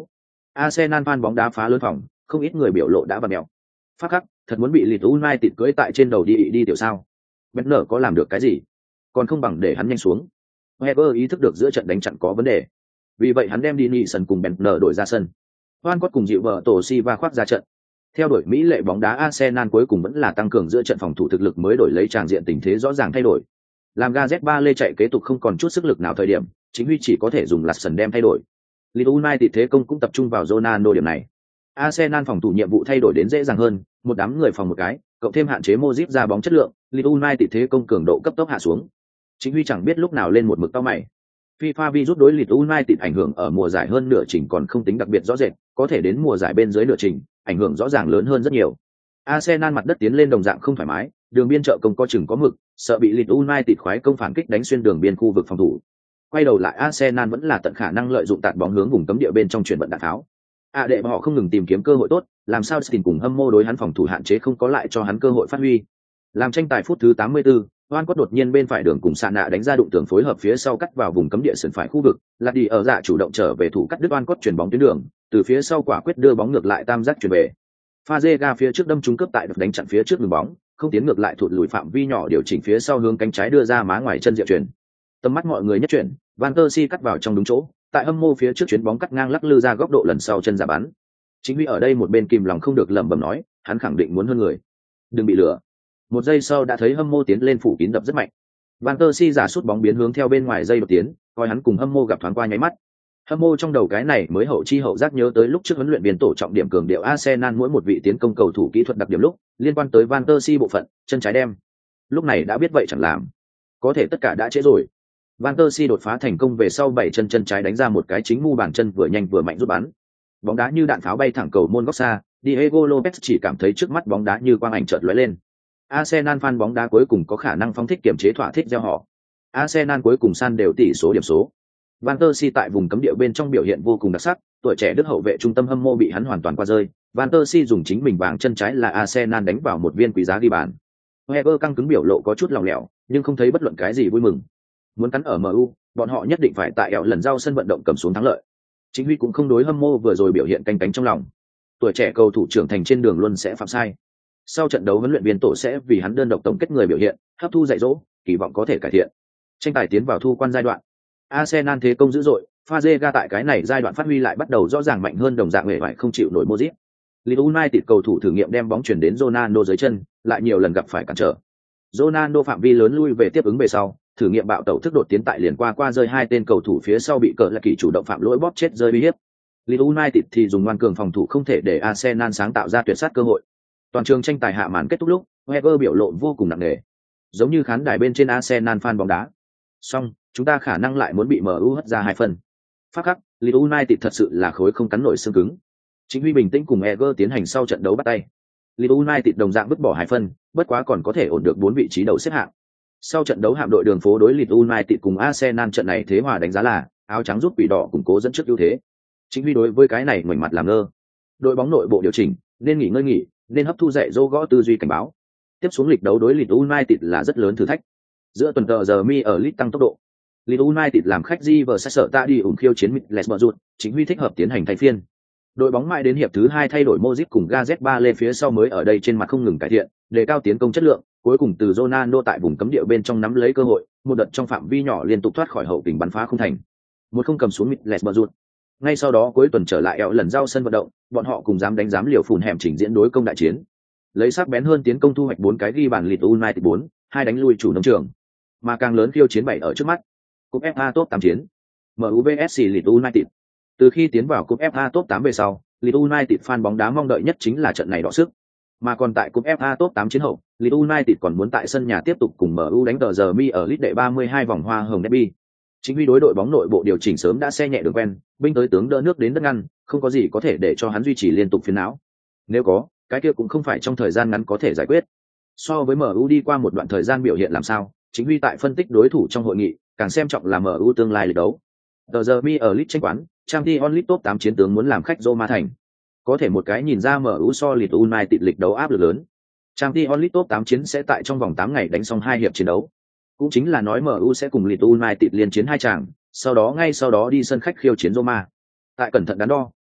Arsenal fan bóng đá phá lớn phòng, không ít người biểu lộ đã vặn mèo. Phát khắc, thật muốn bị Leeds United cưỡi tại trên đầu đi tiểu sao? Bentner có làm được cái gì? Còn không bằng để hắn nhanh xuống. Wenger ý thức được giữa trận đánh chặn có vấn đề. Vì vậy hắn đem Dinison cùng Bentner đổi ra sân. Van cùng dịu vợ tổ Silva khoác ra trận. Theo đuổi Mỹ lệ bóng đá Arsenal cuối cùng vẫn là tăng cường giữa trận phòng thủ thực lực mới đổi lấy tràng diện tình thế rõ ràng thay đổi. Làm Gareth Bale chạy kế tục không còn chút sức lực nào thời điểm, chính huy chỉ có thể dùng Larsson đem thay đổi. Leeds United thế công cũng tập trung vào Ronaldo điểm này. Arsenal phòng thủ nhiệm vụ thay đổi đến dễ dàng hơn, một đám người phòng một cái, cộng thêm hạn chế Modric ra bóng chất lượng, Leeds United thế công cường độ cấp tốc hạ xuống. Chính huy chẳng biết lúc nào lên một mực cao mày. FIFA virus đối Leeds United ảnh hưởng ở mùa giải hơn nửa trình còn không tính đặc biệt rõ rệt, có thể đến mùa giải bên dưới nửa trình, ảnh hưởng rõ ràng lớn hơn rất nhiều. Arsenal mặt đất tiến lên đồng dạng không thoải mái, đường biên trợ công có chừng có mực, sợ bị Leeds United khoái công phản kích đánh xuyên đường biên khu vực phòng thủ. Quay đầu lại Arsenal vẫn là tận khả năng lợi dụng tạt bóng hướng vùng cấm địa bên trong chuyển vận đạn tháo. Đệ họ không ngừng tìm kiếm cơ hội tốt, làm sao Stin cùng hâm mô đối hắn phòng thủ hạn chế không có lại cho hắn cơ hội phát huy. Làm tranh tài phút thứ 84, Oan Cốt đột nhiên bên phải đường cùng Sạ Nạ đánh ra đụng tường phối hợp phía sau cắt vào vùng cấm địa sườn phải khu vực, Lạt đi ở dạ chủ động trở về thủ cắt đứt Oan Cốt chuyển bóng tuyến đường, từ phía sau quả quyết đưa bóng ngược lại tam giác chuyển về. Fazega phía trước đâm trúng cướp tại được đánh chặn phía trước đường bóng, không tiến ngược lại thụt lùi phạm vi nhỏ điều chỉnh phía sau hướng cánh trái đưa ra má ngoài chân diệu chuyển. Tầm mắt mọi người nhất chuyển, Van der Si cắt vào trong đúng chỗ, tại hâm mô phía trước chuyến bóng cắt ngang lắc lư ra góc độ lần sau chân giả bắn. Chính vì ở đây một bên kìm lòng không được lẩm bẩm nói, hắn khẳng định muốn hơn người. Đừng bị lừa. Một giây sau đã thấy hâm mô tiến lên phủ kín đập rất mạnh. Van der Si giả sút bóng biến hướng theo bên ngoài dây đột tiến, coi hắn cùng hâm mô gặp thoáng qua nháy mắt. Hâm mô trong đầu cái này mới hậu chi hậu giác nhớ tới lúc trước huấn luyện viên tổ trọng điểm cường điệu Arsenal mỗi một vị tiến công cầu thủ kỹ thuật đặc điểm lúc liên quan tới Van der Si bộ phận chân trái đem. Lúc này đã biết vậy chẳng làm, có thể tất cả đã trễ rồi. Van der Si đột phá thành công về sau bảy chân trái đánh ra một cái chính mu bàn chân vừa nhanh vừa mạnh rút bắn. Bóng đá như đạn pháo bay thẳng cầu môn góc xa, Diego Lopez chỉ cảm thấy trước mắt bóng đá như quang ảnh chợt lóe lên. Arsenal fan bóng đá cuối cùng có khả năng phóng thích kiểm chế thỏa thích gieo họ. Arsenal cuối cùng san đều tỷ số điểm số. Van der Si tại vùng cấm địa bên trong biểu hiện vô cùng đặc sắc, tuổi trẻ Đức hậu vệ trung tâm hâm mộ bị hắn hoàn toàn qua rơi. Van der Si dùng chính mình vàng chân trái là Arsenal đánh vào một viên quý giá ghi bàn. Wenger căng cứng biểu lộ có chút lỏng lẻo, nhưng không thấy bất luận cái gì vui mừng. Muốn cắn ở MU, bọn họ nhất định phải tại ẻo lần giao sân vận động cầm xuống thắng lợi. Chính huy cũng không đối hâm mộ vừa rồi biểu hiện canh cánh trong lòng. Tuổi trẻ cầu thủ trưởng thành trên đường luôn sẽ phạm sai. Sau trận đấu huấn luyện viên tổ sẽ vì hắn đơn độc tổng kết người biểu hiện, hấp thu dạy dỗ, kỳ vọng có thể cải thiện. Tranh tài tiến vào thu quan giai đoạn. Arsenal thế công dữ dội, Fazega tại cái này giai đoạn phát huy lại bắt đầu rõ ràng mạnh hơn đồng dạng hề phải không chịu nổi Modric. Leeds United cầu thủ thử nghiệm đem bóng chuyển đến Ronaldo dưới chân, lại nhiều lần gặp phải cản trở. Ronaldo phạm vi lớn lui về tiếp ứng về sau, thử nghiệm bạo tẩu thức đột tiến tại liền qua rơi hai tên cầu thủ phía sau bị cờ là kỳ chủ động phạm lỗi bóp chết rơi uy hiếp. Leeds United thì dùng ngoan cường phòng thủ không thể để Arsenal sáng tạo ra tuyệt sát cơ hội. Toàn trường tranh tài hạ màn kết thúc lúc, Wenger biểu lộ vô cùng nặng nề, giống như khán đài bên trên Arsenal fan bóng đá. Xong, chúng ta khả năng lại muốn bị MU hất ra 2 phần. Phát khắc, Leeds United thật sự là khối không cắn nổi xương cứng. Chính huy bình tĩnh cùng Wenger tiến hành sau trận đấu bắt tay. Leeds United đồng dạng vứt bỏ 2 phần, bất quá còn có thể ổn được 4 vị trí đầu xếp hạng. Sau trận đấu hạm đội đường phố đối Leeds United cùng Arsenal trận này thế hòa đánh giá là áo trắng giúp quỷ đỏ củng cố dẫn trước ưu thế. Chính huy đối với cái này ngoảnh mặt làm ngơ. Đội bóng nội bộ điều chỉnh, nên nghỉ ngơi nghỉ, nên hấp thu dạy dỗ gõ tư duy cảnh báo. Tiếp xuống lịch đấu đối Leeds United là rất lớn thử thách. Giữa tuần tờ giờ mi ở Leeds tăng tốc độ. Leeds United làm khách Riverside ta đi ủng khiêu chiến Middlesbrough, chính huy thích hợp tiến hành thay phiên. Đội bóng mãi đến hiệp thứ 2 thay đổi Modric cùng Gareth Bale phía sau mới ở đây trên mặt không ngừng cải thiện, đề cao tiến công chất lượng, cuối cùng từ Ronaldo tại vùng cấm địa bên trong nắm lấy cơ hội, một đợt trong phạm vi nhỏ liên tục thoát khỏi hậu kình bắn phá không thành. Một không cầm xuống Middlesbrough. Ngay sau đó cuối tuần trở lại eo lần giao sân vận động, bọn họ cùng dám liều phùn hẻm chỉnh diễn đối công đại chiến. Lấy sắc bén hơn tiến công thu hoạch 4 cái ghi bàn Leeds United 4, 2 đánh lui chủ nông trường. Mà càng lớn khiêu chiến 7 ở trước mắt. Cúp FA Top 8 chiến. MU vs Leeds United. Từ khi tiến vào cúp FA Top 8 về sau, Leeds United fan bóng đá mong đợi nhất chính là trận này đọ sức. Mà còn tại cúp FA Top 8 chiến hậu, Leeds United còn muốn tại sân nhà tiếp tục cùng MU đánh tờ giờ mi ở League đệ 32 vòng hoa hồng derby. Chính vì đối đội bóng nội bộ điều chỉnh sớm đã xe nhẹ đường quen, binh tới tướng đỡ nước đến đất ngăn, không có gì có thể để cho hắn duy trì liên tục phiền não. Nếu có, cái kia cũng không phải trong thời gian ngắn có thể giải quyết. So với MU đi qua một đoạn thời gian biểu hiện làm sao, chính huy tại phân tích đối thủ trong hội nghị, càng xem trọng là MU tương lai lịch đấu. Tờ giờ mi ở League tranh quán, Champions League top 8 chiến tướng muốn làm khách Roma thành. Có thể một cái nhìn ra MU so Leeds United lịch đấu áp lực lớn. Champions League top 8 chiến sẽ tại trong vòng 8 ngày đánh xong 2 hiệp chiến đấu. Cũng chính là nói MU sẽ cùng Leeds United liên chiến 2 trận, sau đó đi sân khách khiêu chiến Roma. Tại cẩn thận đắn đo,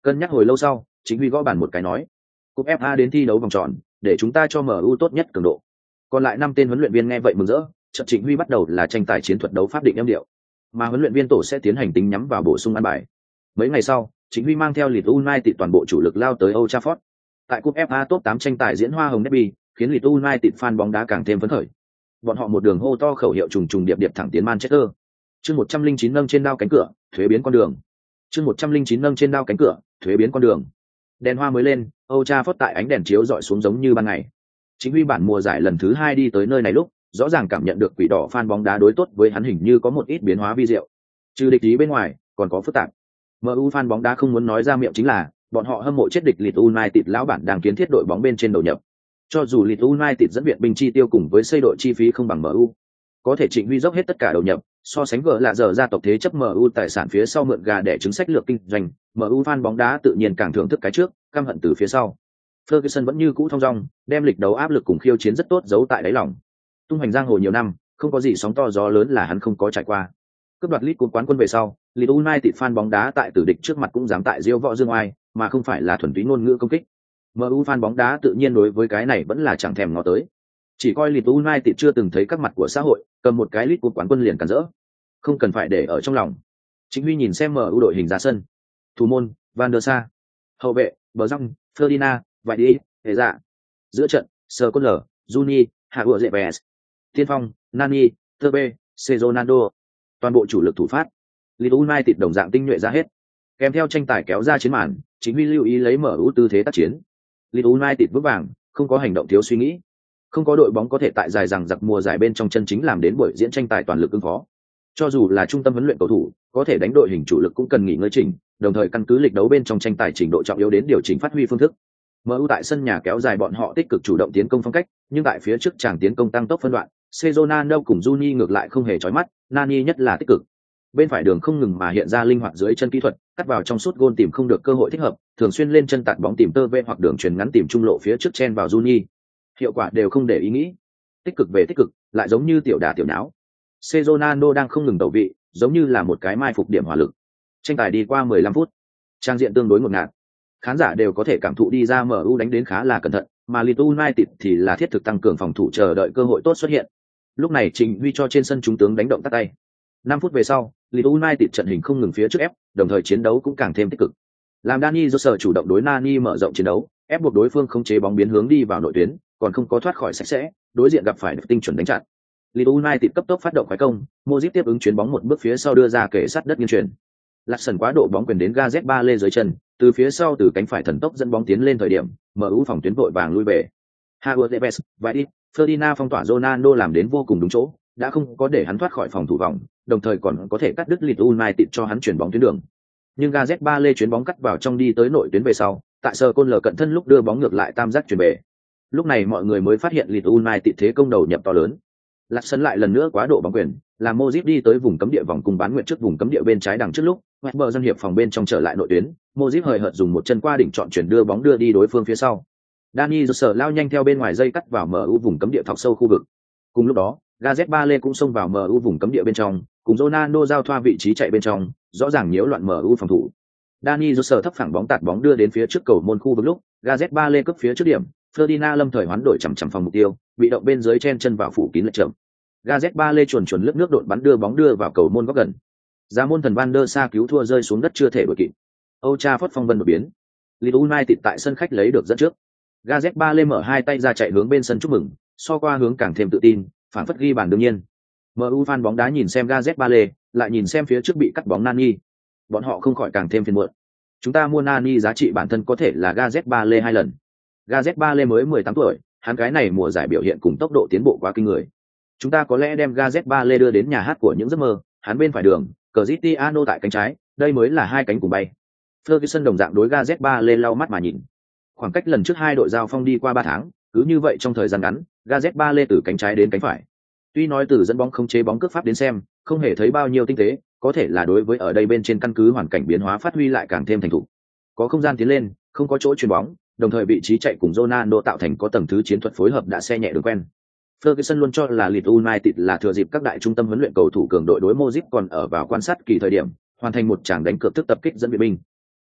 Cân nhắc hồi lâu sau, Chính Huy gõ bàn một cái nói, cúp FA đến thi đấu vòng tròn, để chúng ta cho MU tốt nhất cường độ. Còn lại 5 tên huấn luyện viên nghe vậy mừng rỡ, trận Chính Huy bắt đầu là tranh tài chiến thuật đấu pháp định âm điệu, mà huấn luyện viên tổ sẽ tiến hành tính nhắm vào bổ sung ăn bài. Mấy ngày sau, Chính Huy mang theo Leeds United toàn bộ chủ lực lao tới Old Trafford. Tại cúp FA top 8 tranh tài diễn hoa hồng derby, khiến Leeds United fan bóng đá càng thêm phấn khởi. Bọn họ một đường hô to khẩu hiệu trùng trùng điệp điệp thẳng tiến Manchester. Chương 109 nâng trên đao cánh cửa, thuế biến con đường. Chương 109 nâng trên đao cánh cửa, thuế biến con đường. Đèn hoa mới lên, Old Trafford tại ánh đèn chiếu rọi xuống giống như ban ngày. Chính Huy bản mùa giải lần thứ 2 đi tới nơi này lúc, rõ ràng cảm nhận được quỷ đỏ fan bóng đá đối tốt với hắn hình như có một ít biến hóa vi diệu. Trừ địch ý bên ngoài, còn có phức tạp. MU fan bóng đá không muốn nói ra miệng chính là, bọn họ hâm mộ chết địch Leeds United lão bản đang kiến thiết đội bóng bên trên đầu nhập. Cho dù Leeds United dẫn viện binh chi tiêu cùng với xây đội chi phí không bằng MU, có thể Trịnh Huy dốc hết tất cả đầu nhập, so sánh vợ là giờ gia tộc thế chấp MU tài sản phía sau mượn gà để chứng sách lược kinh doanh, MU fan bóng đá tự nhiên càng thưởng thức cái trước, căm hận từ phía sau. Ferguson vẫn như cũ thong dong, đem lịch đấu áp lực cùng khiêu chiến rất tốt giấu tại đáy lòng. Tung hoành giang hồ nhiều năm, không có gì sóng to gió lớn là hắn không có trải qua. Cướp đoạt League Cup quán quân về sau, Leeds United fan bóng đá tại tử địch trước mặt cũng dám tại diêu võ dương oai, mà không phải là thuần túy ngôn ngữ công kích. MU fan bóng đá tự nhiên đối với cái này vẫn là chẳng thèm ngó tới. Chỉ coi Leeds United chưa từng thấy các mặt của xã hội, cầm một cái League Cup quán quân liền cản rỡ. Không cần phải để ở trong lòng. Chính Huy nhìn xem MU đội hình ra sân. Thủ môn, Van der Sa. Hậu vệ, Bờ Răng, Ferdinand, Vải Đi, Hệ Dạ. Giữa trận, Sir Connor, Juni, Hạ Ủa Depes. Tiên phong, Nani, Thurbe, Sezonando. Toàn bộ chủ lực thủ phát. Leeds United đồng dạng tinh nhuệ ra hết. Kèm theo tranh tài kéo ra chiến màn, Chính Huy lưu ý lấy MU tư thế tác chiến. Leeds United vững vàng, không có hành động thiếu suy nghĩ. Không có đội bóng có thể tại dài rằng giặc mùa giải bên trong chân chính làm đến buổi diễn tranh tài toàn lực ứng phó. Cho dù là trung tâm huấn luyện cầu thủ, có thể đánh đội hình chủ lực cũng cần nghỉ ngơi chỉnh, đồng thời căn cứ lịch đấu bên trong tranh tài trình độ trọng yếu đến điều chỉnh phát huy phương thức. MU tại sân nhà kéo dài bọn họ tích cực chủ động tiến công phong cách, nhưng tại phía trước chàng tiến công tăng tốc phân đoạn, Sezonano cùng Juni ngược lại không hề chói mắt, Nani nhất là tích cực. Bên phải đường không ngừng mà hiện ra linh hoạt dưới chân kỹ thuật, cắt vào trong suốt gôn tìm không được cơ hội thích hợp, thường xuyên lên chân tạt bóng tìm tơ vê hoặc đường truyền ngắn tìm trung lộ phía trước chen vào Juni. Hiệu quả đều không để ý nghĩ. Tích cực về tích cực, lại giống như tiểu đà tiểu nháo. Sezonano đang không ngừng tẩu vị, giống như là một cái mai phục điểm hỏa lực. Tranh tài đi qua 15 phút, trang diện tương đối ngột ngạt. Khán giả đều có thể cảm thụ đi ra MU đánh đến khá là cẩn thận, mà Leeds United thì là thiết thực tăng cường phòng thủ chờ đợi cơ hội tốt xuất hiện. Lúc này Trình Huy cho trên sân chúng tướng đánh động tắt tay. 5 phút về sau, Leeds United trận hình không ngừng phía trước ép, đồng thời chiến đấu cũng càng thêm tích cực. Làm Dani Jose chủ động đối Nani mở rộng chiến đấu, ép buộc đối phương khống chế bóng biến hướng đi vào nội tuyến, còn không có thoát khỏi sạch sẽ, đối diện gặp phải được tinh chuẩn đánh chặn. Leeds United cấp tốc phát động phái công, Modric tiếp ứng chuyền bóng một bước phía sau đưa ra kề sát đất nghiêng chuyền. Lacson quá độ bóng quyền đến Gazet Bale dưới chân, từ phía sau từ cánh phải thần tốc dẫn bóng tiến lên thời điểm, MU phòng tuyến vội vàng lui về. Howard Neves, vậy đi, Ferdinand phong tỏa Ronaldo làm đến vô cùng đúng chỗ, đã không có để hắn thoát khỏi phòng thủ vòng, đồng thời còn có thể cắt đứt Leeds United cho hắn chuyển bóng tuyến đường. Nhưng Gazet Bale chuyến bóng cắt vào trong đi tới nội tuyến về sau, tại Sir Connor cận thân lúc đưa bóng ngược lại tam giác chuyển về. Lúc này mọi người mới phát hiện Leeds United thế công đầu nhập to lớn. Lacson lại lần nữa quá độ bóng quyền, làm Modric đi tới vùng cấm địa vòng cùng bán nguyện trước vùng cấm địa bên trái đằng trước lúc, Weber dân hiệp phòng bên trong trở lại nội tuyến, Modric hời hợt dùng một chân qua đỉnh chọn chuyển đưa bóng đưa đi đối phương phía sau. Dani Jose lao nhanh theo bên ngoài dây cắt vào MU vùng cấm địa thọc sâu khu vực. Cùng lúc đó, Gareth Bale cũng xông vào MU vùng cấm địa bên trong, cùng Ronaldo giao thoa vị trí chạy bên trong, rõ ràng nhiễu loạn MU phòng thủ. Dani Jose thấp phẳng bóng tạt bóng đưa đến phía trước cầu môn khu vực lúc, Gareth Bale cướp phía trước điểm, Ferdinand lâm thời hoán đổi chằm phòng mục tiêu, bị động bên dưới chen chân vào phủ kín lệch chậm. Gareth Bale chuồn lướt nước đột bắn đưa bóng đưa vào cầu môn góc gần. Giá môn thần Van der Sa cứu thua rơi xuống đất chưa thể đuổi kịp. Old Trafford phong vân đột biến. Leeds United tại sân khách lấy được dẫn trước. Gareth Bale mở hai tay ra chạy hướng bên sân chúc mừng, so qua hướng càng thêm tự tin, phản phất ghi bàn đương nhiên. MU fan bóng đá nhìn xem Gareth Bale, lại nhìn xem phía trước bị cắt bóng Nani. Bọn họ không khỏi càng thêm phiền muộn. Chúng ta mua Nani giá trị bản thân có thể là Gareth Bale 2 lần. Gareth Bale mới 18 tuổi, hắn cái này mùa giải biểu hiện cùng tốc độ tiến bộ quá kinh người. Chúng ta có lẽ đem Gareth Bale đưa đến nhà hát của những giấc mơ, hắn bên phải đường, Cristiano tại cánh trái, đây mới là hai cánh cùng bay. Ferguson đồng dạng đối Gareth Bale lau mắt mà nhìn. Khoảng cách lần trước hai đội giao phong đi qua 3 tháng, cứ như vậy trong thời gian ngắn, Gareth Bale từ cánh trái đến cánh phải. Tuy nói từ dẫn bóng không chế bóng cướp pháp đến xem, không hề thấy bao nhiêu tinh tế, có thể là đối với ở đây bên trên căn cứ hoàn cảnh biến hóa phát huy lại càng thêm thành thục. Có không gian tiến lên, không có chỗ chuyền bóng, đồng thời vị trí chạy cùng Ronaldo tạo thành có tầng thứ chiến thuật phối hợp đã xe nhẹ đường quen. Ferguson luôn cho là Leeds United là thừa dịp các đại trung tâm huấn luyện cầu thủ cường đội đối Modric còn ở vào quan sát kỳ thời điểm, hoàn thành một tràng đánh cược thức tập kích dẫn viện binh.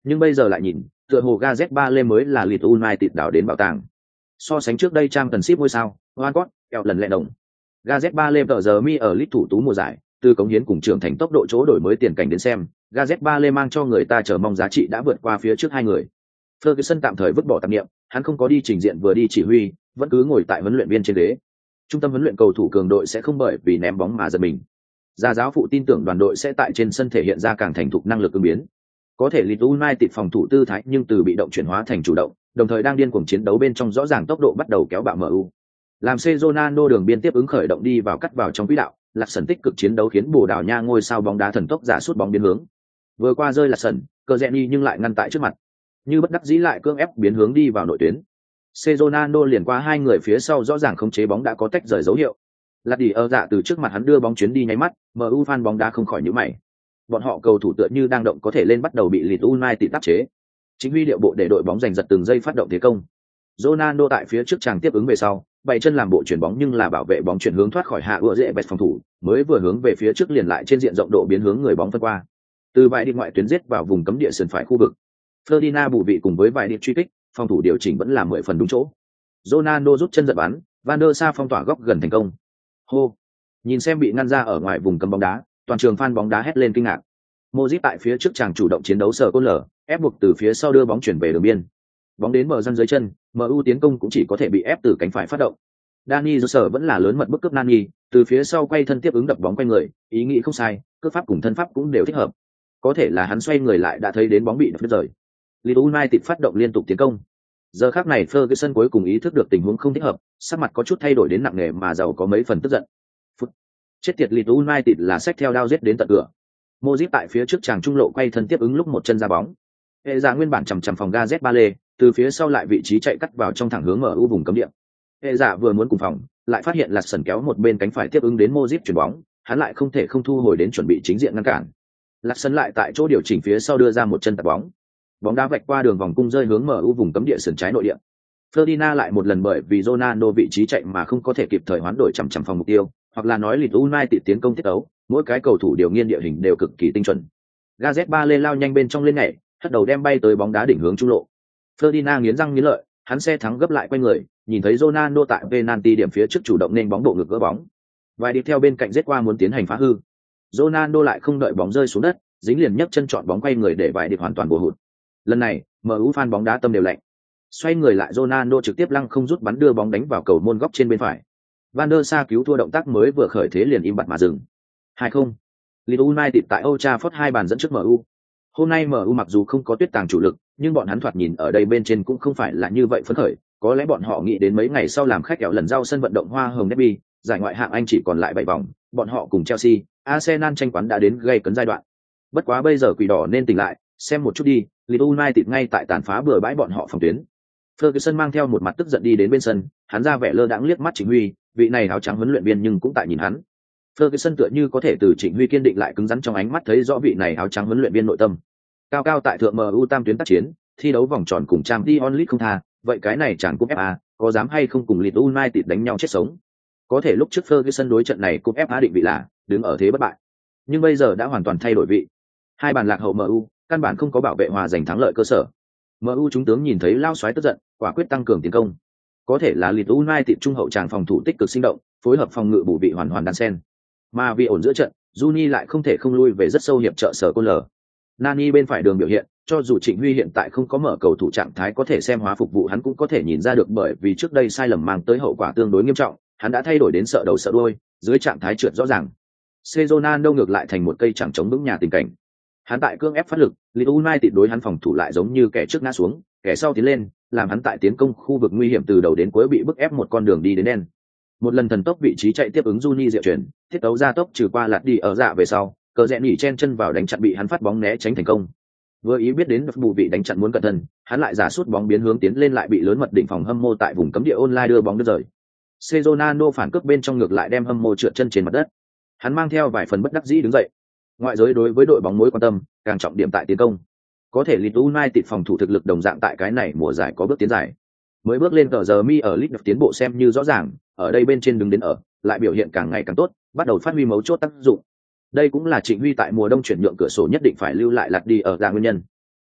Nhưng bây giờ lại nhìn, tựa hồ Gazet ba lê mới là Leeds United đảo đến bảo tàng. So sánh trước đây trang cần ship ngôi sao, Walcott, kẹo lần lẹ đồng. Gazet ba lê tờ giờ mi ở Leeds thủ tú mùa giải, từ cống hiến cùng trưởng thành tốc độ chỗ đổi mới tiền cảnh đến xem, Gazet ba lê mang cho người ta chờ mong giá trị đã vượt qua phía trước hai người. Ferguson tạm thời vứt bỏ tạp niệm, hắn không có đi trình diện vừa đi chỉ huy, vẫn cứ ngồi tại huấn luyện viên trên ghế. Trung tâm huấn luyện cầu thủ cường đội sẽ không bởi vì ném bóng mà giật mình. Gia giáo phụ tin tưởng đoàn đội sẽ tại trên sân thể hiện ra càng thành thục năng lực ứng biến. Có thể Leeds United phòng thủ tư thái nhưng từ bị động chuyển hóa thành chủ động, đồng thời đang điên cuồng chiến đấu bên trong rõ ràng tốc độ bắt đầu kéo bạo MU. Làm Ronaldo đường biên tiếp ứng khởi động đi vào cắt vào trong quỹ đạo, Lạc Sần tích cực chiến đấu khiến Bồ Đào Nha ngôi sao bóng đá thần tốc giả sút bóng biến hướng. Vừa qua rơi Lạc Sần, cờ Jenny nhưng lại ngăn tại trước mặt. Như bất đắc dĩ lại cưỡng ép biến hướng đi vào nội tuyến. Ronaldo liền qua hai người phía sau rõ ràng khống chế bóng đã có tách rời dấu hiệu. Lạt đi ở dạ từ trước mặt hắn đưa bóng chuyến đi nháy mắt, MU fan bóng đá không khỏi nhíu mày. Bọn họ cầu thủ tựa như đang động có thể lên bắt đầu bị Leeds United áp chế. Chính huy điệu bộ để đội bóng giành giật từng giây phát động thế công. Ronaldo tại phía trước chàng tiếp ứng về sau, bảy chân làm bộ chuyển bóng nhưng là bảo vệ bóng chuyển hướng thoát khỏi hạ ựa dễ bẹt phòng thủ, mới vừa hướng về phía trước liền lại trên diện rộng độ biến hướng người bóng phân qua. Từ vài đi ngoại tuyến giết vào vùng cấm địa sườn phải khu vực. Ferdinand bù vị cùng với vài đi truy kích, phòng thủ điều chỉnh vẫn là 10 phần đúng chỗ. Ronaldo rút chân giật bắn, Van der Sa phong tỏa góc gần thành công. Hô! Nhìn xem bị ngăn ra ở ngoài vùng cấm bóng đá, toàn trường fan bóng đá hét lên kinh ngạc. Modric tại phía trước chàng chủ động chiến đấu sờ côn lở, ép buộc từ phía sau đưa bóng chuyển về đường biên. Bóng đến bờ răng dưới chân, MU tiến công cũng chỉ có thể bị ép từ cánh phải phát động. Dani Jose vẫn là lớn mật bức cướp Nani, từ phía sau quay thân tiếp ứng đập bóng quay người, ý nghĩ không sai, cướp pháp cùng thân pháp cũng đều thích hợp. Có thể là hắn xoay người lại đã thấy đến bóng bị đứt rời. Leeds United phát động liên tục tiến công. Giờ khắc này Ferguson cuối cùng ý thức được tình huống không thích hợp, sắc mặt có chút thay đổi đến nặng nề mà giàu có mấy phần tức giận. Chết tiệt, Leeds United là xách theo đao giết đến tận cửa. Modric tại phía trước chàng trung lộ quay thân tiếp ứng lúc một chân ra bóng. Hệ giả nguyên bản chằm phòng Gazet ba lê, từ phía sau lại vị trí chạy cắt vào trong thẳng hướng MU vùng cấm địa. Hệ giả vừa muốn cùng phòng, lại phát hiện là sần kéo một bên cánh phải tiếp ứng đến Modric chuyển bóng, hắn lại không thể không thu hồi đến chuẩn bị chính diện ngăn cản. Lạc sân lại tại chỗ điều chỉnh phía sau đưa ra một chân tạt bóng. Bóng đá vạch qua đường vòng cung rơi hướng MU vùng cấm địa sườn trái nội địa. Ferdinand lại một lần bởi vì Ronaldo vị trí chạy mà không có thể kịp thời hoán đổi chằm phòng mục tiêu, hoặc là nói Leeds United tiến công tiết ấu, mỗi cái cầu thủ điều nghiên địa hình đều cực kỳ tinh chuẩn. Gazet ba lê lao nhanh bên trong lên nhảy, hất đầu đem bay tới bóng đá đỉnh hướng trung lộ. Ferdinand nghiến răng nghiến lợi, hắn xe thắng gấp lại quay người, nhìn thấy Ronaldo tại penalty điểm phía trước chủ động nên bóng bộ ngực gỡ bóng. Vài đi theo bên cạnh giết qua muốn tiến hành phá hư. Ronaldo lại không đợi bóng rơi xuống đất, dính liền nhấc chân chọn bóng quay người để vài điệp hoàn toàn bổ hụt. Lần này, MU fan bóng đá tâm đều lạnh. Xoay người lại Ronaldo trực tiếp lăng không rút bắn đưa bóng đánh vào cầu môn góc trên bên phải. Van der Sa cứu thua động tác mới vừa khởi thế liền im bặt mà dừng. 2-0. Leeds United tại Old Trafford 2 bàn dẫn trước MU. Hôm nay MU mặc dù không có tuyết tàng chủ lực, nhưng bọn hắn thoạt nhìn ở đây bên trên cũng không phải là như vậy phấn khởi, có lẽ bọn họ nghĩ đến mấy ngày sau làm khách kẹo lần giao sân vận động hoa hồng derby, giải ngoại hạng Anh chỉ còn lại 7 vòng, bọn họ cùng Chelsea, Arsenal tranh quán đã đến gây cấn giai đoạn. Bất quá bây giờ quỷ đỏ nên tỉnh lại, xem một chút đi, Leeds United ngay tại tàn phá bừa bãi bọn họ phòng tuyến. Ferguson mang theo một mặt tức giận đi đến bên sân, hắn ra vẻ lơ đãng liếc mắt Trịnh Huy, vị này áo trắng huấn luyện viên nhưng cũng tại nhìn hắn. Ferguson tựa như có thể từ Trịnh Huy kiên định lại cứng rắn trong ánh mắt thấy rõ vị này áo trắng huấn luyện viên nội tâm. Cao cao tại thượng MU tam tuyến tác chiến, thi đấu vòng tròn cùng Champions League không tha, vậy cái này chẳng cúp FA, có dám hay không cùng Leeds United đánh nhau chết sống? Có thể lúc trước Ferguson đối trận này cúp FA định vị là đứng ở thế bất bại, nhưng bây giờ đã hoàn toàn thay đổi vị. 2 bàn lạc hậu MU, căn bản không có bảo vệ hòa giành thắng lợi cơ sở. MU chúng tướng nhìn thấy lao xoáy tức giận, quả quyết tăng cường tiến công. Có thể là Leeds United trung hậu tràng phòng thủ tích cực sinh động, phối hợp phòng ngự bù vị hoàn hoàn đan sen. Mà vì ổn giữa trận, Juni lại không thể không lui về rất sâu hiệp trợ sở côn lở. Nani bên phải đường biểu hiện, cho dù Trịnh Huy hiện tại không có mở cầu thủ trạng thái có thể xem hóa phục vụ hắn cũng có thể nhìn ra được, bởi vì trước đây sai lầm mang tới hậu quả tương đối nghiêm trọng, hắn đã thay đổi đến sợ đầu sợ đuôi, dưới trạng thái trượt rõ ràng. Ronaldo ngược lại thành một cây chẳng chống vững nhà tình cảnh. Hắn tại cương ép phát lực, Leeds United đối hắn phòng thủ lại giống như kẻ trước ngã xuống, kẻ sau tiến lên, làm hắn tại tiến công khu vực nguy hiểm từ đầu đến cuối bị bức ép một con đường đi đến đen. Một lần thần tốc vị trí chạy tiếp ứng Juni diệu chuyển, thiết tấu ra tốc trừ qua lạt đi ở dạ về sau, cờ rẽ nhỉ chen chân vào đánh chặn bị hắn phát bóng né tránh thành công. Vừa ý biết đến bù vị đánh chặn muốn cẩn thận, hắn lại giả sút bóng biến hướng tiến lên lại bị lớn mật đỉnh phòng hâm mộ tại vùng cấm địa online đưa bóng đứt rời. Ronaldo phản cướp bên trong ngược lại đem hâm mộ trượt chân trên mặt đất. Hắn mang theo vài phần bất đắc dĩ đứng dậy. Ngoại giới đối với đội bóng mối quan tâm, càng trọng điểm tại tiến công. Có thể Leeds United phòng thủ thực lực đồng dạng tại cái này mùa giải có bước tiến giải. Mới bước lên tờ giờ mi ở League tiến bộ xem như rõ ràng, ở đây bên trên đứng đến ở, lại biểu hiện càng ngày càng tốt, bắt đầu phát huy mấu chốt tác dụng. Đây cũng là Trịnh Huy tại mùa đông chuyển nhượng cửa sổ nhất định phải lưu lại lạt đi ở ra nguyên nhân.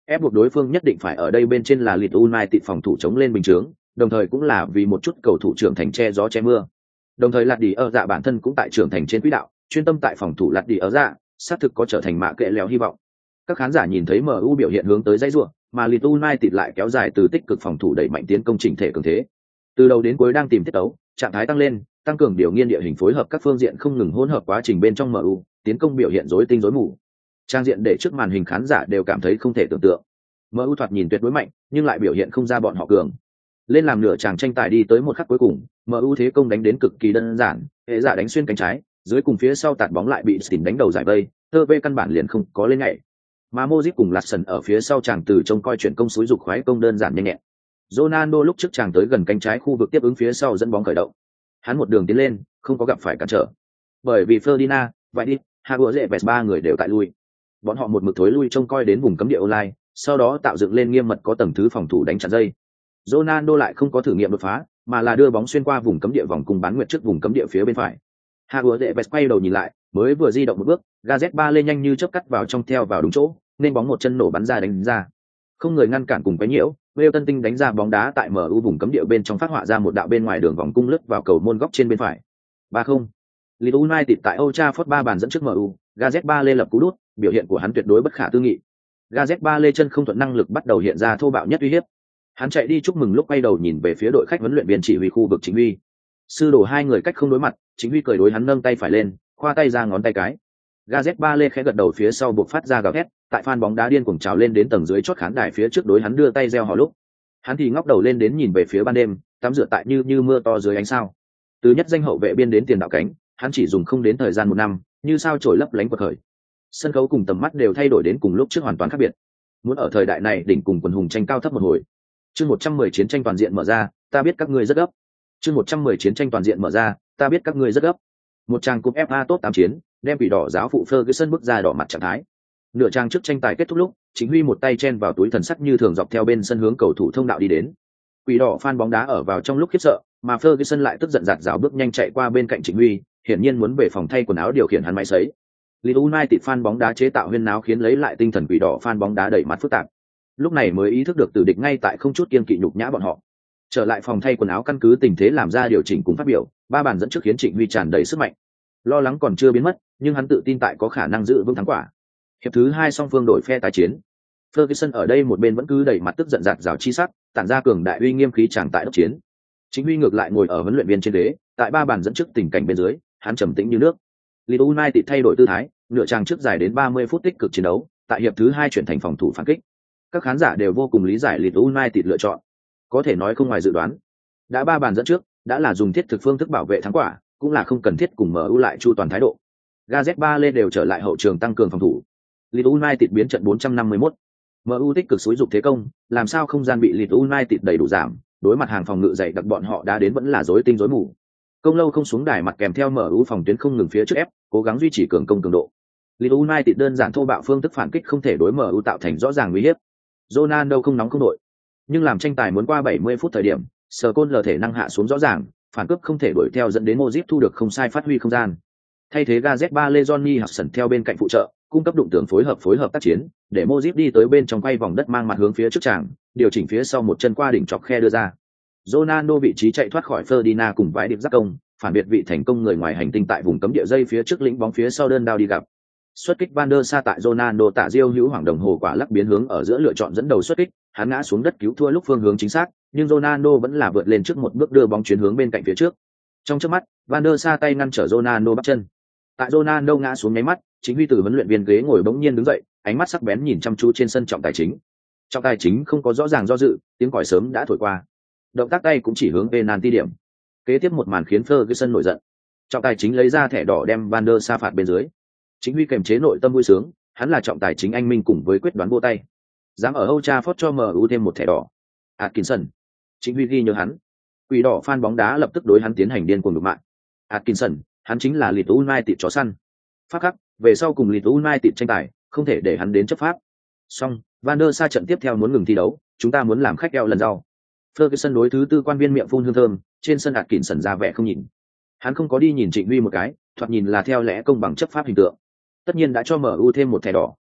ép buộc đối phương nhất định phải ở đây bên trên là Leeds United phòng thủ chống lên bình chướng, đồng thời cũng là vì một chút cầu thủ trưởng thành che gió che mưa. Đồng thời Lạt Đi ở dạ bản thân cũng tại trưởng thành trên quỹ đạo, chuyên tâm tại phòng thủ Lạt Đi ở dạ, xác thực có trở thành mạ kệ lèo hy vọng. Các khán giả nhìn thấy MU biểu hiện hướng tới dãy rùa, mà Leeds United lại kéo dài từ tích cực phòng thủ đẩy mạnh tiến công chỉnh thể cường thế. Từ đầu đến cuối đang tìm tiết tấu, trạng thái tăng lên, tăng cường điều nghiên địa hình phối hợp các phương diện không ngừng hỗn hợp quá trình bên trong MU, tiến công biểu hiện rối tinh rối mù. Trang diện để trước màn hình khán giả đều cảm thấy không thể tưởng tượng. MU thoạt nhìn tuyệt đối mạnh, nhưng lại biểu hiện không ra bọn họ cường. Lên làm nửa chàng tranh tài đi tới một khắc cuối cùng, MU thế công đánh đến cực kỳ đơn giản, hệ giả đánh xuyên cánh trái, dưới cùng phía sau tạt bóng lại bị Stin đánh đầu giải vây, tơ vê căn bản liền không có lên nhảy. Mà Modric cùng Larsson ở phía sau chàng từ trông coi chuyển công xúi dục khoái công đơn giản nhanh nhẹn. Ronaldo lúc trước chàng tới gần cánh trái khu vực tiếp ứng phía sau dẫn bóng khởi động. Hắn một đường tiến lên, không có gặp phải cản trở. Bởi vì Ferdinand, Vaidi, Havertz ba người đều tại lui. Bọn họ một mực thối lui trông coi đến vùng cấm địa online, sau đó tạo dựng lên nghiêm mật có tầng thứ phòng thủ đánh chặn dây. Ronaldo lại không có thử nghiệm đột phá, mà là đưa bóng xuyên qua vùng cấm địa vòng cung bán nguyệt trước vùng cấm địa phía bên phải. Havertz quay đầu nhìn lại, mới vừa di động một bước, Gazet lên nhanh như chớp cắt vào trong theo vào đúng chỗ, nên bóng một chân nổ bắn ra đánh ra. Không người ngăn cản cùng quấy nhiễu, Wales Tân Tinh đánh ra bóng đá tại MU vùng cấm địa bên trong phát họa ra một đạo bên ngoài đường vòng cung lướt vào cầu môn góc trên bên phải. 3-0. Leeds United tại Old Trafford 3 bàn dẫn trước MU, Gazet lên lập cú đút, biểu hiện của hắn tuyệt đối bất khả tư nghị. Gazet lên chân không thuận năng lực bắt đầu hiện ra thô bạo nhất uy hiếp. Hắn chạy đi chúc mừng lúc quay đầu nhìn về phía đội khách huấn luyện viên chỉ huy khu vực Chính Huy. Sư đồ hai người cách không đối mặt, Chính Huy cười đối hắn nâng tay phải lên, khoa tay ra ngón tay cái. Gazet khẽ gật đầu phía sau buộc phát ra gào thét, tại fan bóng đá điên cuồng trào lên đến tầng dưới chót khán đài phía trước đối hắn đưa tay reo hò lúc. Hắn thì ngóc đầu lên đến nhìn về phía ban đêm, tắm rửa tại như mưa to dưới ánh sao. Từ nhất danh hậu vệ biên đến tiền đạo cánh, hắn chỉ dùng không đến thời gian 1 năm, như sao trổi lấp lánh quật khởi. Sân khấu cùng tầm mắt đều thay đổi đến cùng lúc trước hoàn toàn khác biệt. Muốn ở thời đại này đỉnh cùng quần hùng tranh cao thấp một hồi. Chương 110 chiến tranh toàn diện mở ra, ta biết các ngươi rất gấp. Chương 110 chiến tranh toàn diện mở ra, ta biết các ngươi rất gấp. Một trang cúp FA top 8 chiến, đem quỷ đỏ giáo phụ Ferguson bước ra đỏ mặt trạng thái. Nửa trang trước tranh tài kết thúc lúc, Chính Huy một tay chen vào túi thần sắt như thường dọc theo bên sân hướng cầu thủ thông đạo đi đến. Quỷ đỏ fan bóng đá ở vào trong lúc khiếp sợ, mà Ferguson lại tức giận giạt rào bước nhanh chạy qua bên cạnh Chính Huy, hiển nhiên muốn về phòng thay quần áo điều khiển hắn máy sấy. Leeds United fan bóng đá chế tạo huyên náo khiến lấy lại tinh thần quỷ đỏ fan bóng đá đẩy mặt phức tạp. Lúc này mới ý thức được tử địch ngay tại không chút kiêng kỵ nhục nhã bọn họ. Trở lại phòng thay quần áo căn cứ tình thế làm ra điều chỉnh cùng phát biểu, 3 bàn dẫn trước khiến Trịnh Huy tràn đầy sức mạnh. Lo lắng còn chưa biến mất, nhưng hắn tự tin tại có khả năng giữ vững thắng quả. Hiệp thứ 2 song phương đổi phe tái chiến. Ferguson ở đây một bên vẫn cứ đẩy mặt tức giận giạt rào chi sắc, tản ra cường đại uy nghiêm khí tràng tại đốc chiến. Chính Huy ngược lại ngồi ở huấn luyện viên trên ghế, tại 3 bàn dẫn trước tình cảnh bên dưới, hắn trầm tĩnh như nước. Leeds United thay đổi tư thái, nửa trang trước dài đến 30 phút tích cực chiến đấu, tại hiệp thứ 2 chuyển thành phòng thủ phản kích. Các khán giả đều vô cùng lý giải Leeds United lựa chọn, có thể nói không ngoài dự đoán. Đã 3 bàn dẫn trước, đã là dùng thiết thực phương thức bảo vệ thắng quả, cũng là không cần thiết cùng MU lại chu toàn thái độ. Gazet đều trở lại hậu trường tăng cường phòng thủ. Leeds United biến trận 451. MU tích cực xúi dục thế công, làm sao không gian bị Leeds United đầy đủ giảm, đối mặt hàng phòng ngự dày đặc bọn họ đã đến vẫn là rối tinh rối mù. Công lâu không xuống đài mặt kèm theo MU phòng tuyến không ngừng phía trước ép, cố gắng duy trì cường công cường độ. Leeds United đơn giản thô bạo phương thức phản kích không thể đối MU tạo thành rõ ràng uy hiếp. Ronaldo không nóng không đội, nhưng làm tranh tài muốn qua 70 phút thời điểm, Scholes thể năng hạ xuống rõ ràng, phản cướp không thể đuổi theo dẫn đến Modric thu được không sai phát huy không gian. Thay thế Gazet Johnny Hudson theo bên cạnh phụ trợ, cung cấp đụng tưởng phối hợp tác chiến, để Modric đi tới bên trong quay vòng đất mang mặt hướng phía trước tràng, điều chỉnh phía sau một chân qua đỉnh chọc khe đưa ra. Ronaldo vị trí chạy thoát khỏi Ferdinand cùng vãi điệp giáp công, phản biệt vị thành công người ngoài hành tinh tại vùng cấm địa dây phía trước lĩnh bóng phía sau đơn đao đi gặp. Xuất kích Van der Sa tại Ronaldo tạ diêu hữu hoàng đồng hồ quả lắc biến hướng ở giữa lựa chọn dẫn đầu xuất kích, hắn ngã xuống đất cứu thua lúc phương hướng chính xác, nhưng Ronaldo vẫn là vượt lên trước một bước đưa bóng chuyển hướng bên cạnh phía trước. Trong chớp mắt, Van der Sa tay ngăn trở Ronaldo bắt chân. Tại Ronaldo ngã xuống nháy mắt, Chính Huy từ huấn luyện viên ghế ngồi bỗng nhiên đứng dậy, ánh mắt sắc bén nhìn chăm chú trên sân trọng tài chính. Trọng tài chính không có rõ ràng do dự, tiếng còi sớm đã thổi qua. Động tác tay cũng chỉ hướng penalty điểm. Kế tiếp một màn khiến Ferguson nổi giận. Trọng tài chính lấy ra thẻ đỏ đem Van der Sa phạt bên dưới. Chính Huy kềm chế nội tâm vui sướng, hắn là trọng tài chính anh minh cùng với quyết đoán vô tay. Dám ở Old Trafford cho MU thêm một thẻ đỏ. Atkinson. Chính Huy ghi nhớ hắn. Quỷ đỏ fan bóng đá lập tức đối hắn tiến hành điên cuồng đục mạng. Atkinson, hắn chính là Leeds United chó săn. Pháp khắc, về sau cùng Leeds United tranh tài, không thể để hắn đến chấp pháp. Xong, Van der Sa trận tiếp theo muốn ngừng thi đấu, chúng ta muốn làm khách eo lần sau. Ferguson đối thứ tư quan viên miệng phun hương thơm, trên sân Atkinson ra vẻ không nhìn. Hắn không có đi nhìn Trịnh Huy một cái, thoạt nhìn là theo lẽ công bằng chấp pháp hình tượng. Tất nhiên đã cho MU thêm một thẻ đỏ,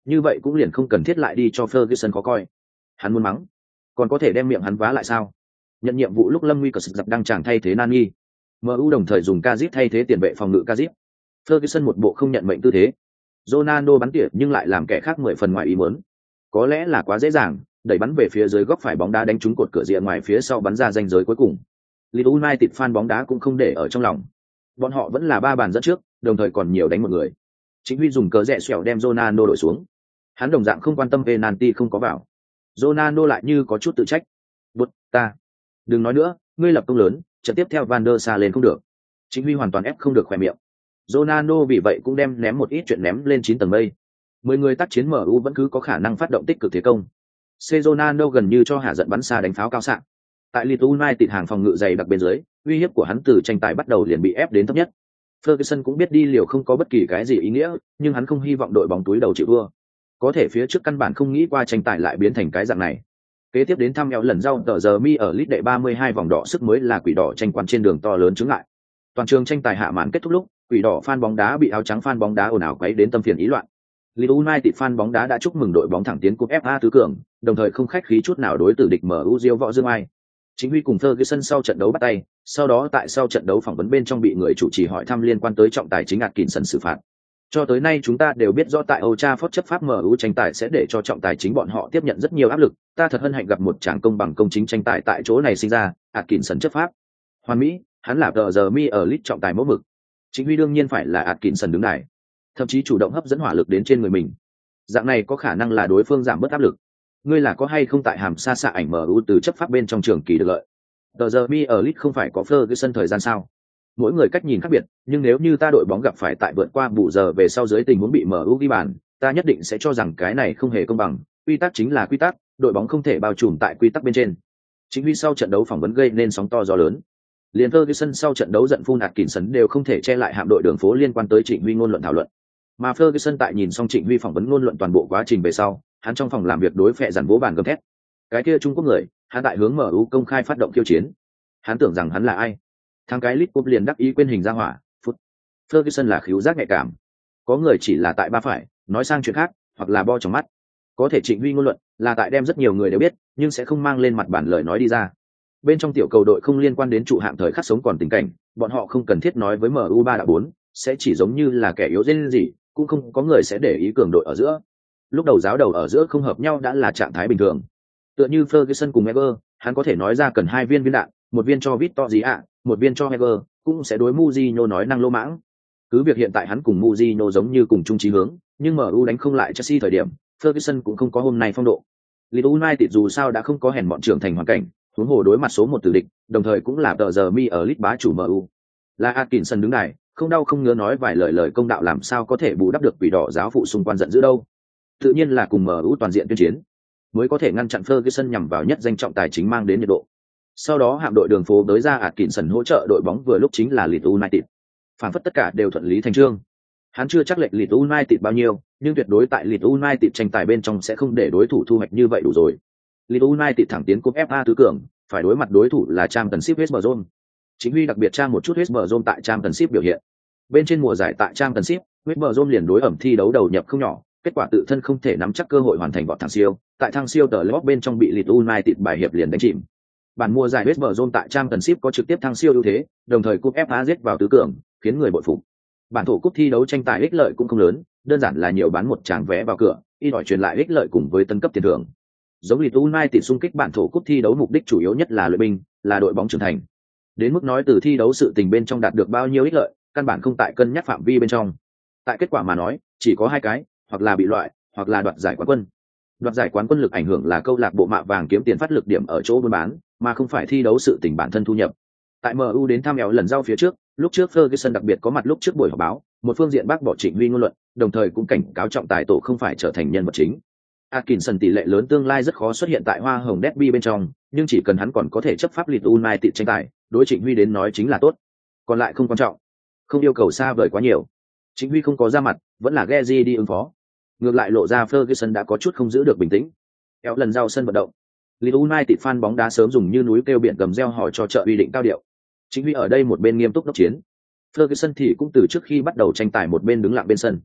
như vậy cũng liền không cần thiết lại đi cho Ferguson khó coi. Hắn muốn mắng, còn có thể đem miệng hắn vá lại sao? Nhận nhiệm vụ lúc Lâm Nguy cờ sực giặc đang chàng thay thế Nani. MU đồng thời dùng Kazip thay thế tiền vệ phòng ngự Kazip. Ferguson một bộ không nhận mệnh tư thế. Ronaldo bắn tỉa nhưng lại làm kẻ khác 10 phần ngoài ý muốn. Có lẽ là quá dễ dàng, đẩy bắn về phía dưới góc phải bóng đá đánh trúng cột cửa rìa ngoài phía sau bắn ra ranh giới cuối cùng. Leeds United fan bóng đá cũng không để ở trong lòng. Bọn họ vẫn là 3 bàn dẫn trước, đồng thời còn nhiều đánh một người. Chính Huy dùng cớ rẽ xẻo đem Ronaldo đổi xuống. Hắn đồng dạng không quan tâm penalty không có vào. Ronaldo lại như có chút tự trách. "Bút, ta, đừng nói nữa, ngươi lập công lớn, trận tiếp theo Van der Sar lên không được." Chính Huy hoàn toàn ép không được khỏe miệng. Ronaldo vì vậy cũng đem ném một ít chuyện ném lên 9 tầng mây. 10 người tác chiến MU vẫn cứ có khả năng phát động tích cực thế công. Ronaldo gần như cho hạ giận bắn xa đánh pháo cao xạ. Tại Leeds United hàng phòng ngự dày đặc bên dưới, uy hiếp của hắn từ tranh tài bắt đầu liền bị ép đến thấp nhất. Ferguson cũng biết đi liều không có bất kỳ cái gì ý nghĩa, nhưng hắn không hy vọng đội bóng túi đầu chịu thua. Có thể phía trước căn bản không nghĩ qua tranh tài lại biến thành cái dạng này. Kế tiếp đến thăm eo lần rau tờ giờ mi ở Leeds đệ 32 vòng đỏ sức mới là quỷ đỏ tranh quan trên đường to lớn chứng ngại. Toàn trường tranh tài hạ màn kết thúc lúc, quỷ đỏ fan bóng đá bị áo trắng fan bóng đá ồn ào quấy đến tâm phiền ý loạn. Leeds United fan bóng đá đã chúc mừng đội bóng thẳng tiến cúp FA tứ cường, đồng thời không khách khí chút nào đối tử địch MU diêu võ dương ai. Chính Huy cùng Ferguson sau trận đấu bắt tay, sau đó tại sau trận đấu phỏng vấn bên trong bị người chủ trì hỏi thăm liên quan tới trọng tài chính Atkinson xử phạt. Cho tới nay chúng ta đều biết rõ tại Old Trafford chấp pháp MU tranh tài sẽ để cho trọng tài chính bọn họ tiếp nhận rất nhiều áp lực, ta thật hân hạnh gặp một tràng công bằng công chính tranh tài tại chỗ này sinh ra, Atkinson chấp pháp. Hoàn mỹ, hắn là tờ giờ mi ở Leeds trọng tài mẫu mực. Chính Huy đương nhiên phải là Atkinson đứng đài, thậm chí chủ động hấp dẫn hỏa lực đến trên người mình. Dạng này có khả năng là đối phương giảm bớt áp lực. Ngươi là có hay không tại hàm xa xạ ảnh MU từ chấp pháp bên trong trường kỳ được lợi. Tờ giờ mi ở Leeds không phải có Ferguson thời gian sao? Mỗi người cách nhìn khác biệt, nhưng nếu như ta đội bóng gặp phải tại vượt qua bù giờ về sau dưới tình huống bị MU ghi bàn, ta nhất định sẽ cho rằng cái này không hề công bằng, quy tắc chính là quy tắc, đội bóng không thể bao trùm tại quy tắc bên trên. Chính vì sau trận đấu phỏng vấn gây nên sóng to gió lớn. Liên Ferguson sau trận đấu giận phun Atkinson đều không thể che lại hạm đội đường phố liên quan tới Trịnh Huy ngôn luận thảo luận. Mà Ferguson tại nhìn xong Trịnh Huy phỏng vấn ngôn luận toàn bộ quá trình về sau, hắn trong phòng làm việc đối phệ dàn vỗ bàn gầm thét. Cái kia Trung Quốc người, hắn tại hướng MU công khai phát động khiêu chiến. Hắn tưởng rằng hắn là ai? Thằng cái Leeds Cup liền đắc ý quên hình ra hỏa, phút. Ferguson là khứu giác nhạy cảm. Có người chỉ là tại ba phải, nói sang chuyện khác, hoặc là bo trong mắt. Có thể Trịnh Huy ngôn luận là tại đem rất nhiều người đều biết, nhưng sẽ không mang lên mặt bản lời nói đi ra. Bên trong tiểu cầu đội không liên quan đến trụ hạng thời khắc sống còn tình cảnh, bọn họ không cần thiết nói với MU 3 đã 4, sẽ chỉ giống như là kẻ yếu dên gì, cũng không có người sẽ để ý cường đội ở giữa. Lúc đầu giáo đầu ở giữa không hợp nhau đã là trạng thái bình thường. Tựa như Ferguson cùng Wenger, hắn có thể nói ra cần 2 viên đạn, một viên cho Victoria, một viên cho Wenger, cũng sẽ đối Mourinho nói năng lô mãng. Cứ việc hiện tại hắn cùng Mourinho giống như cùng chung chí hướng, nhưng MU đánh không lại Chelsea thời điểm, Ferguson cũng không có hôm nay phong độ. Leeds United dù sao đã không có hèn bọn trưởng thành hoàn cảnh, huống hồ đối mặt số 1 tử địch, đồng thời cũng là tờ giờ mi ở Leeds bá chủ MU. Là Atkinson đứng đài, không đau không ngứa nói vài lời công đạo làm sao có thể bù đắp được quỷ đỏ giáo phụ xung quanh giận dữ đâu. Tự nhiên là cùng MU toàn diện tuyên chiến, mới có thể ngăn chặn Ferguson nhằm vào nhất danh trọng tài chính mang đến nhiệt độ. Sau đó hạm đội đường phố tới ra Atkinson hỗ trợ đội bóng vừa lúc chính là Leeds United. Phản phất tất cả đều thuận lý thành chương. Hắn chưa chắc lệch Leeds United bao nhiêu, nhưng tuyệt đối tại Leeds United tranh tài bên trong sẽ không để đối thủ thu hoạch như vậy đủ rồi. Leeds United thẳng tiến cúp FA tứ cường, phải đối mặt đối thủ là Championship West Brom. Chính Huy đặc biệt tra một chút West Brom tại Championship biểu hiện. Bên trên mùa giải tại Championship, West Brom liền đối ẩm thi đấu đầu nhập không nhỏ, kết quả tự thân không thể nắm chắc cơ hội hoàn thành vọt thẳng siêu, tại thăng siêu tờ lót bên trong bị Leeds United bài hiệp liền đánh chìm. Bản mùa giải West Brom tại Championship có trực tiếp thăng siêu ưu thế, đồng thời cúp FA giết vào tứ cường, khiến người bội phục. Bản thổ cúp thi đấu tranh tài ích lợi cũng không lớn, đơn giản là nhiều bán một tràng vé vào cửa, y đòi truyền lại ích lợi cùng với tân cấp tiền thưởng. Giống Leeds United xung kích bản thổ cúp thi đấu mục đích chủ yếu nhất là luyện binh, là đội bóng trưởng thành. Đến mức nói từ thi đấu sự tình bên trong đạt được bao nhiêu ích lợi, căn bản không tại cân nhắc phạm vi bên trong. Tại kết quả mà nói, chỉ có 2 cái, hoặc là bị loại, hoặc là đoạt giải quán quân. Đoạt giải quán quân lực ảnh hưởng là câu lạc bộ mạ vàng kiếm tiền phát lực điểm ở chỗ buôn bán, mà không phải thi đấu sự tình bản thân thu nhập. Tại MU đến thăm eo lần giao phía trước, lúc trước Ferguson đặc biệt có mặt lúc trước buổi họp báo, một phương diện bác bỏ Trịnh Huy ngôn luận, đồng thời cũng cảnh cáo trọng tài tổ không phải trở thành nhân vật chính. Atkinson tỷ lệ lớn tương lai rất khó xuất hiện tại hoa hồng derby bên trong, nhưng chỉ cần hắn còn có thể chấp pháp Leeds United tranh tài, đối Trịnh Huy đến nói chính là tốt. Còn lại không quan trọng, không yêu cầu xa vời quá nhiều. Trịnh Huy không có ra mặt, vẫn là Gezi đi ứng phó. Ngược lại lộ ra Ferguson đã có chút không giữ được bình tĩnh. Eo lần giao sân vận động. Leeds United fan bóng đá sớm dùng như núi kêu biển gầm reo hò cho trợ uy định cao điệu. Trịnh Huy ở đây một bên nghiêm túc đốc chiến. Ferguson thì cũng từ trước khi bắt đầu tranh tài một bên đứng lặng bên sân.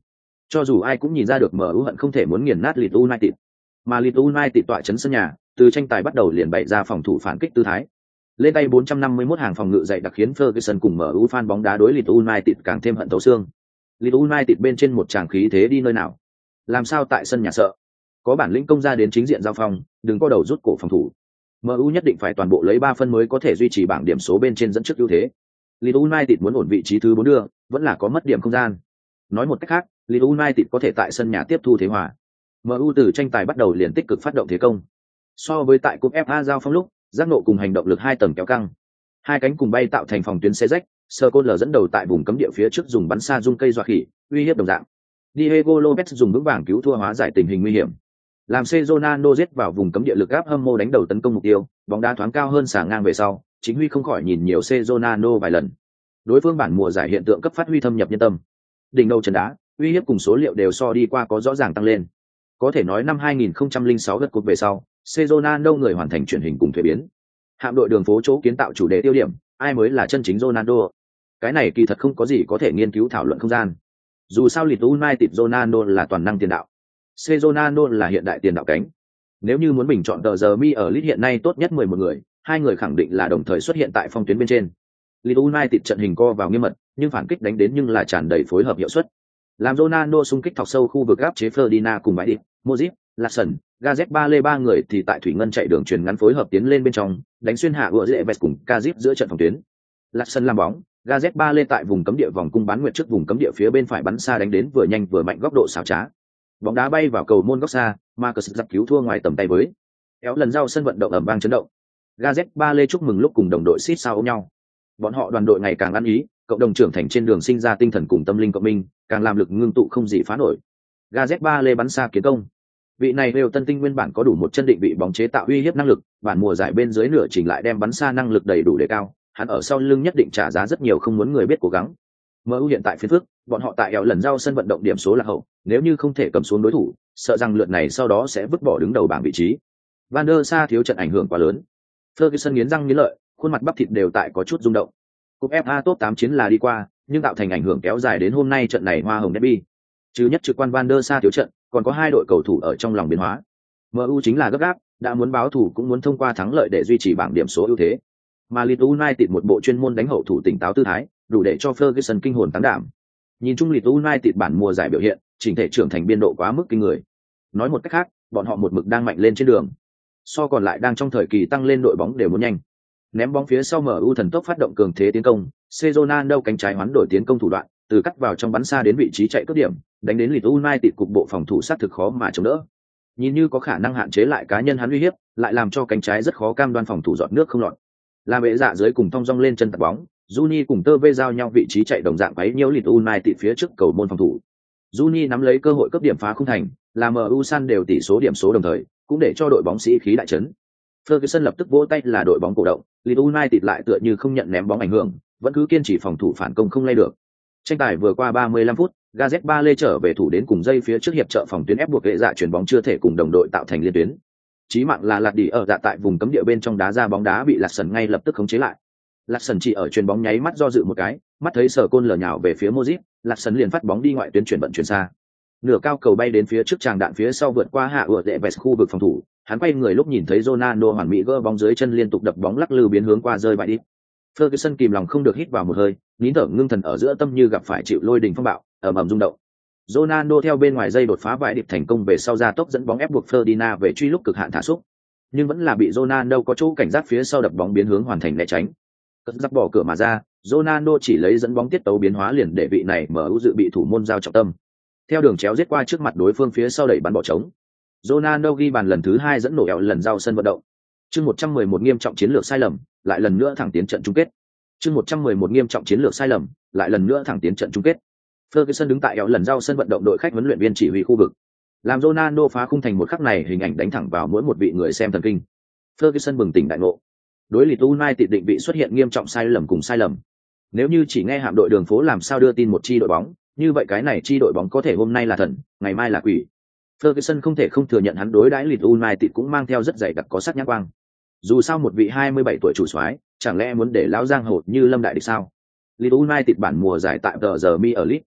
Cho dù ai cũng nhìn ra được MU hận không thể muốn nghiền nát Leeds United, mà Leeds United tọa trấn sân nhà, từ tranh tài bắt đầu liền bày ra phòng thủ phản kích tư thái. Lên tay 451 hàng phòng ngự dày đặc khiến Ferguson cùng MU fan bóng đá đối Leeds United càng thêm hận thấu xương. Leeds United bên trên một tràng khí thế đi nơi nào? Làm sao tại sân nhà sợ? Có bản lĩnh công ra đến chính diện giao phong, đừng có đầu rút cổ phòng thủ. MU nhất định phải toàn bộ lấy 3 phân mới có thể duy trì bảng điểm số bên trên dẫn trước ưu thế. Leeds United muốn ổn vị trí thứ 4 đưa, vẫn là có mất điểm không gian. Nói một cách khác, Leeds United có thể tại sân nhà tiếp thu thế hòa. MU từ tranh tài bắt đầu liền tích cực phát động thế công. So với tại cúp FA giao phong lúc, giác nộ cùng hành động lực 2 tầng kéo căng. Hai cánh cùng bay tạo thành phòng tuyến xe rách, Scholes dẫn đầu tại vùng cấm địa phía trước dùng bắn xa dung cây dọa khỉ, uy hiếp đồng dạng. Diego Lopez dùng vững vàng cứu thua hóa giải tình hình nguy hiểm. Làm Ronaldo giết vào vùng cấm địa lực áp hâm mộ đánh đầu tấn công mục tiêu, bóng đá thoáng cao hơn xả ngang về sau, chính Huy không khỏi nhìn nhiều Ronaldo vài lần. Đối phương bản mùa giải hiện tượng cấp phát huy thâm nhập nhân tâm. Đỉnh đầu chân đá, uy hiếp cùng số liệu đều so đi qua có rõ ràng tăng lên. Có thể nói năm 2006 gật cột về sau, Ronaldo người hoàn thành chuyển hình cùng thuế biến. Hạm đội đường phố chỗ kiến tạo chủ đề tiêu điểm, ai mới là chân chính Ronaldo? Cái này kỳ thật không có gì có thể nghiên cứu thảo luận không gian. Dù sao Leeds United Ronaldo là toàn năng tiền đạo, Ronaldo là hiện đại tiền đạo cánh. Nếu như muốn bình chọn tờ giờ mi ở Leeds hiện nay tốt nhất 11 người, hai người khẳng định là đồng thời xuất hiện tại phong tuyến bên trên. Leeds United trận hình co vào nghiêm mật, nhưng phản kích đánh đến nhưng là tràn đầy phối hợp hiệu suất. Làm Ronaldo xung kích thọc sâu khu vực áp chế Ferdinand cùng bãi điệp, Modric, Larsson, Gareth Bale ba người thì tại thủy ngân chạy đường truyền ngắn phối hợp tiến lên bên trong, đánh xuyên hạ ựa dễ cùng Kazip giữa trận phòng tuyến. Larsson làm bóng, Gareth Bale tại vùng cấm địa vòng cung bán nguyệt trước vùng cấm địa phía bên phải bắn xa đánh đến vừa nhanh vừa mạnh góc độ xảo trá. Bóng đá bay vào cầu môn góc xa, Marcus giật cứu thua ngoài tầm tay với. Kéo lần giao sân vận động ầm vang chấn động. Gareth Bale chúc mừng lúc cùng đồng đội xít sao ôm nhau. Bọn họ đoàn đội ngày càng ăn ý, cộng đồng trưởng thành trên đường sinh ra tinh thần cùng tâm linh cộng minh, càng làm lực ngưng tụ không gì phá nổi. Gareth Bale bắn xa kiến công. Vị này đều tân tinh nguyên bản có đủ một chân định vị bóng chế tạo uy hiếp năng lực, bản mùa giải bên dưới nửa chỉnh lại đem bắn xa năng lực đầy đủ để cao, hắn ở sau lưng nhất định trả giá rất nhiều không muốn người biết cố gắng. MU hiện tại phiến phước, bọn họ tại eo lần giao sân vận động điểm số là hậu, nếu như không thể cầm xuống đối thủ, sợ rằng lượt này sau đó sẽ vứt bỏ đứng đầu bảng vị trí. Van der Sa thiếu trận ảnh hưởng quá lớn. Ferguson nghiến răng nghiến lợi, khuôn mặt bắp thịt đều tại có chút rung động. Cúp FA top 8 chiến là đi qua, nhưng tạo thành ảnh hưởng kéo dài đến hôm nay trận này hoa hồng derby. Chứ nhất trực quan Van der Sa thiếu trận, còn có hai đội cầu thủ ở trong lòng biến hóa. MU chính là gấp gáp, đã muốn báo thủ cũng muốn thông qua thắng lợi để duy trì bảng điểm số ưu thế. Mà Leeds United một bộ chuyên môn đánh hậu thủ tỉnh táo tư thái, đủ để cho Ferguson kinh hồn táng đảm. Nhìn chung Leeds United bản mùa giải biểu hiện, chỉnh thể trưởng thành biên độ quá mức kinh người. Nói một cách khác, bọn họ một mực đang mạnh lên trên đường. So còn lại đang trong thời kỳ tăng lên đội bóng đều muốn nhanh. Ném bóng phía sau MU thần tốc phát động cường thế tiến công, Ronaldo cánh trái hoán đổi tiến công thủ đoạn, từ cắt vào trong bắn xa đến vị trí chạy cướp điểm, đánh đến Leeds United cục bộ phòng thủ sát thực khó mà chống đỡ. Nhìn như có khả năng hạn chế lại cá nhân hắn uy hiếp, lại làm cho cánh trái rất khó cam đoan phòng thủ giọt nước không lọt. Làm bệ dạ dưới cùng thong dong lên chân tập bóng, Juni cùng Tơ Vê giao nhau vị trí chạy đồng dạng quấy nhiễu Leeds United phía trước cầu môn phòng thủ. Juni nắm lấy cơ hội cướp điểm phá không thành, làm MU san đều tỷ số điểm số đồng thời, cũng để cho đội bóng sĩ khí đại chấn. Ferguson lập tức vỗ tay là đội bóng cổ động, Leeds United lại tựa như không nhận ném bóng ảnh hưởng, vẫn cứ kiên trì phòng thủ phản công không lay được. Tranh tài vừa qua 35 phút, Gareth Bale trở về thủ đến cùng dây phía trước hiệp trợ phòng tuyến ép buộc hệ dạ chuyển bóng chưa thể cùng đồng đội tạo thành liên tuyến. Chí mạng là lạt đi ở dạ tại vùng cấm địa bên trong đá ra bóng đá bị Larsson ngay lập tức khống chế lại. Larsson chỉ ở chuyền bóng nháy mắt do dự một cái, mắt thấy sở côn lờ nhào về phía Modric, Larsson liền phát bóng đi ngoại tuyến chuyển vận chuyển xa. Nửa cao cầu bay đến phía trước tràng đạn phía sau vượt qua hạ ủa đệ vẹt khu vực phòng thủ, hắn quay người lúc nhìn thấy Ronaldo hoàn mỹ gỡ bóng dưới chân liên tục đập bóng lắc lư biến hướng qua rơi bại đi. Ferguson kìm lòng không được hít vào một hơi, nín thở ngưng thần ở giữa tâm như gặp phải chịu lôi đình phong bạo, ầm ầm rung động. Ronaldo theo bên ngoài dây đột phá vải điệp thành công về sau ra tốc dẫn bóng ép buộc Ferdinand về truy lúc cực hạn thả xúc, nhưng vẫn là bị Ronaldo có chỗ cảnh giác phía sau đập bóng biến hướng hoàn thành né tránh. Cất giáp bỏ cửa mà ra, Ronaldo chỉ lấy dẫn bóng tiết tấu biến hóa liền để vị này MU dự bị thủ môn giao trọng tâm. Theo đường chéo giết qua trước mặt đối phương phía sau đẩy bắn bỏ trống. Ronaldo ghi bàn lần thứ 2 dẫn nổ eo lần giao sân vận động. Chương 111 nghiêm trọng chiến lược sai lầm, lại lần nữa thẳng tiến trận chung kết. Chương 111 nghiêm trọng chiến lược sai lầm, lại lần nữa thẳng tiến trận chung kết. Ferguson đứng tại eo lần giao sân vận động đội khách huấn luyện viên chỉ huy khu vực. Làm Ronaldo phá khung thành một khắc này hình ảnh đánh thẳng vào mỗi một vị người xem thần kinh. Ferguson bừng tỉnh đại ngộ. Đối Leeds United định vị xuất hiện nghiêm trọng sai lầm cùng sai lầm. Nếu như chỉ nghe hạm đội đường phố làm sao đưa tin một chi đội bóng, như vậy cái này chi đội bóng có thể hôm nay là thần, ngày mai là quỷ. Ferguson không thể không thừa nhận hắn đối đãi Leeds United cũng mang theo rất dày đặc có sắc nhãn quang. Dù sao một vị 27 tuổi chủ soái, chẳng lẽ muốn để lão giang hồ như Lâm Đại Địch sao? Leeds United bản mùa giải tại tờ giờ Mi ở Leeds.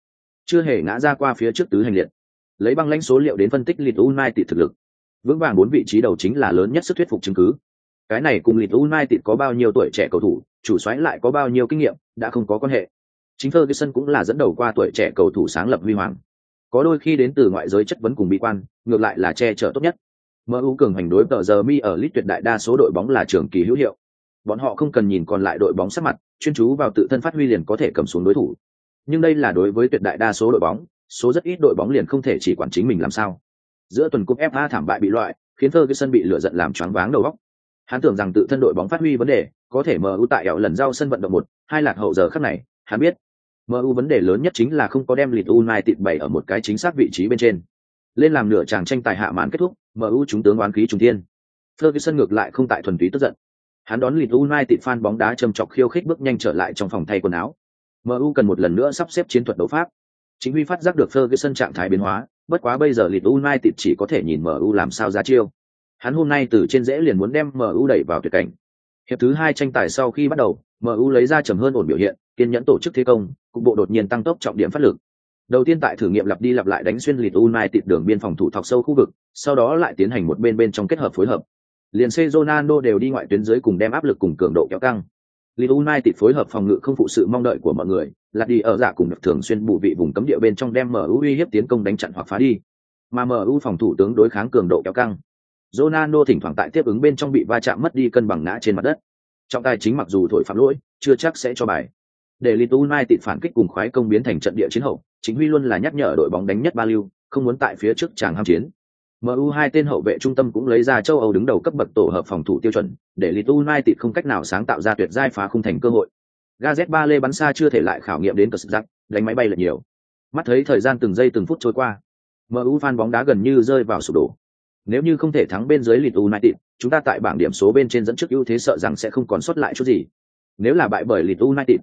chưa hề ngã ra qua phía trước tứ hành liệt. Lấy băng lãnh số liệu đến phân tích Leeds United thực lực, vững vàng 4 vị trí đầu chính là lớn nhất sức thuyết phục chứng cứ. Cái này cùng Leeds United có bao nhiêu tuổi trẻ cầu thủ, chủ soái lại có bao nhiêu kinh nghiệm, đã không có quan hệ. Chính Ferguson cũng là dẫn đầu qua tuổi trẻ cầu thủ sáng lập huy hoàng. Có đôi khi đến từ ngoại giới chất vấn cùng bi quan, ngược lại là che chở tốt nhất. MU cường hành đối tờ giờ mi ở Leeds tuyệt đại đa số đội bóng là trường kỳ hữu hiệu. Bọn họ không cần nhìn còn lại đội bóng sắc mặt, chuyên chú vào tự thân phát huy liền có thể cầm xuống đối thủ. Nhưng đây là đối với tuyệt đại đa số đội bóng, số rất ít đội bóng liền không thể chỉ quản chính mình làm sao. Giữa tuần cúp FA thảm bại bị loại, khiến Ferguson bị lửa giận làm choáng váng đầu óc. Hắn tưởng rằng tự thân đội bóng phát huy vấn đề, có thể MU tại ẻo lần giao sân vận động 1-2 lạc hậu giờ khắc này, hắn biết, MU vấn đề lớn nhất chính là không có đem Leeds United bày ở một cái chính xác vị trí bên trên. Lên làm nửa chàng tranh tài hạ màn kết thúc, MU chúng tướng oán khí trùng thiên. Ferguson ngược lại không tại thuần túy tức giận. Hắn đón Leeds United fan bóng đá châm chọc khiêu khích bước nhanh trở lại trong phòng thay quần áo. MU cần một lần nữa sắp xếp chiến thuật đấu pháp. Chính huy phát giác được Ferguson trạng thái biến hóa, bất quá bây giờ Leeds United chỉ có thể nhìn MU làm sao ra chiêu. Hắn hôm nay từ trên rễ liền muốn đem MU đẩy vào tuyệt cảnh. Hiệp thứ 2 tranh tài sau khi bắt đầu, MU lấy ra trầm hơn ổn biểu hiện, kiên nhẫn tổ chức thế công, cục bộ đột nhiên tăng tốc trọng điểm phát lực. Đầu tiên tại thử nghiệm lặp đi lặp lại đánh xuyên Leeds United đường biên phòng thủ thọc sâu khu vực, sau đó lại tiến hành một bên bên trong kết hợp phối hợp. Liền Ronaldo đều đi ngoại tuyến dưới cùng đem áp lực cùng cường độ kéo căng. Leeds United phối hợp phòng ngự không phụ sự mong đợi của mọi người, lạt đi ở dạ cùng được thường xuyên bù vị vùng cấm địa bên trong đem MU uy hiếp tiến công đánh chặn hoặc phá đi. Mà MU phòng thủ tướng đối kháng cường độ kéo căng. Ronaldo thỉnh thoảng tại tiếp ứng bên trong bị va chạm mất đi cân bằng ngã trên mặt đất. Trọng tài chính mặc dù thổi phạm lỗi, chưa chắc sẽ cho bài. Để Leeds United phản kích cùng khoái công biến thành trận địa chiến hậu, chính huy luôn là nhắc nhở đội bóng đánh nhất ba lưu, không muốn tại phía trước chàng ham chiến. MU hai tên hậu vệ trung tâm cũng lấy ra châu Âu đứng đầu cấp bậc tổ hợp phòng thủ tiêu chuẩn, để Leeds United không cách nào sáng tạo ra tuyệt giai phá khung thành cơ hội. Gazet ba lê bắn xa chưa thể lại khảo nghiệm đến cờ giặc, đánh máy bay lật nhiều. Mắt thấy thời gian từng giây từng phút trôi qua, MU fan bóng đá gần như rơi vào sụp đổ. Nếu như không thể thắng bên dưới Leeds United, chúng ta tại bảng điểm số bên trên dẫn trước ưu thế sợ rằng sẽ không còn sót lại chút gì. Nếu là bại bởi Leeds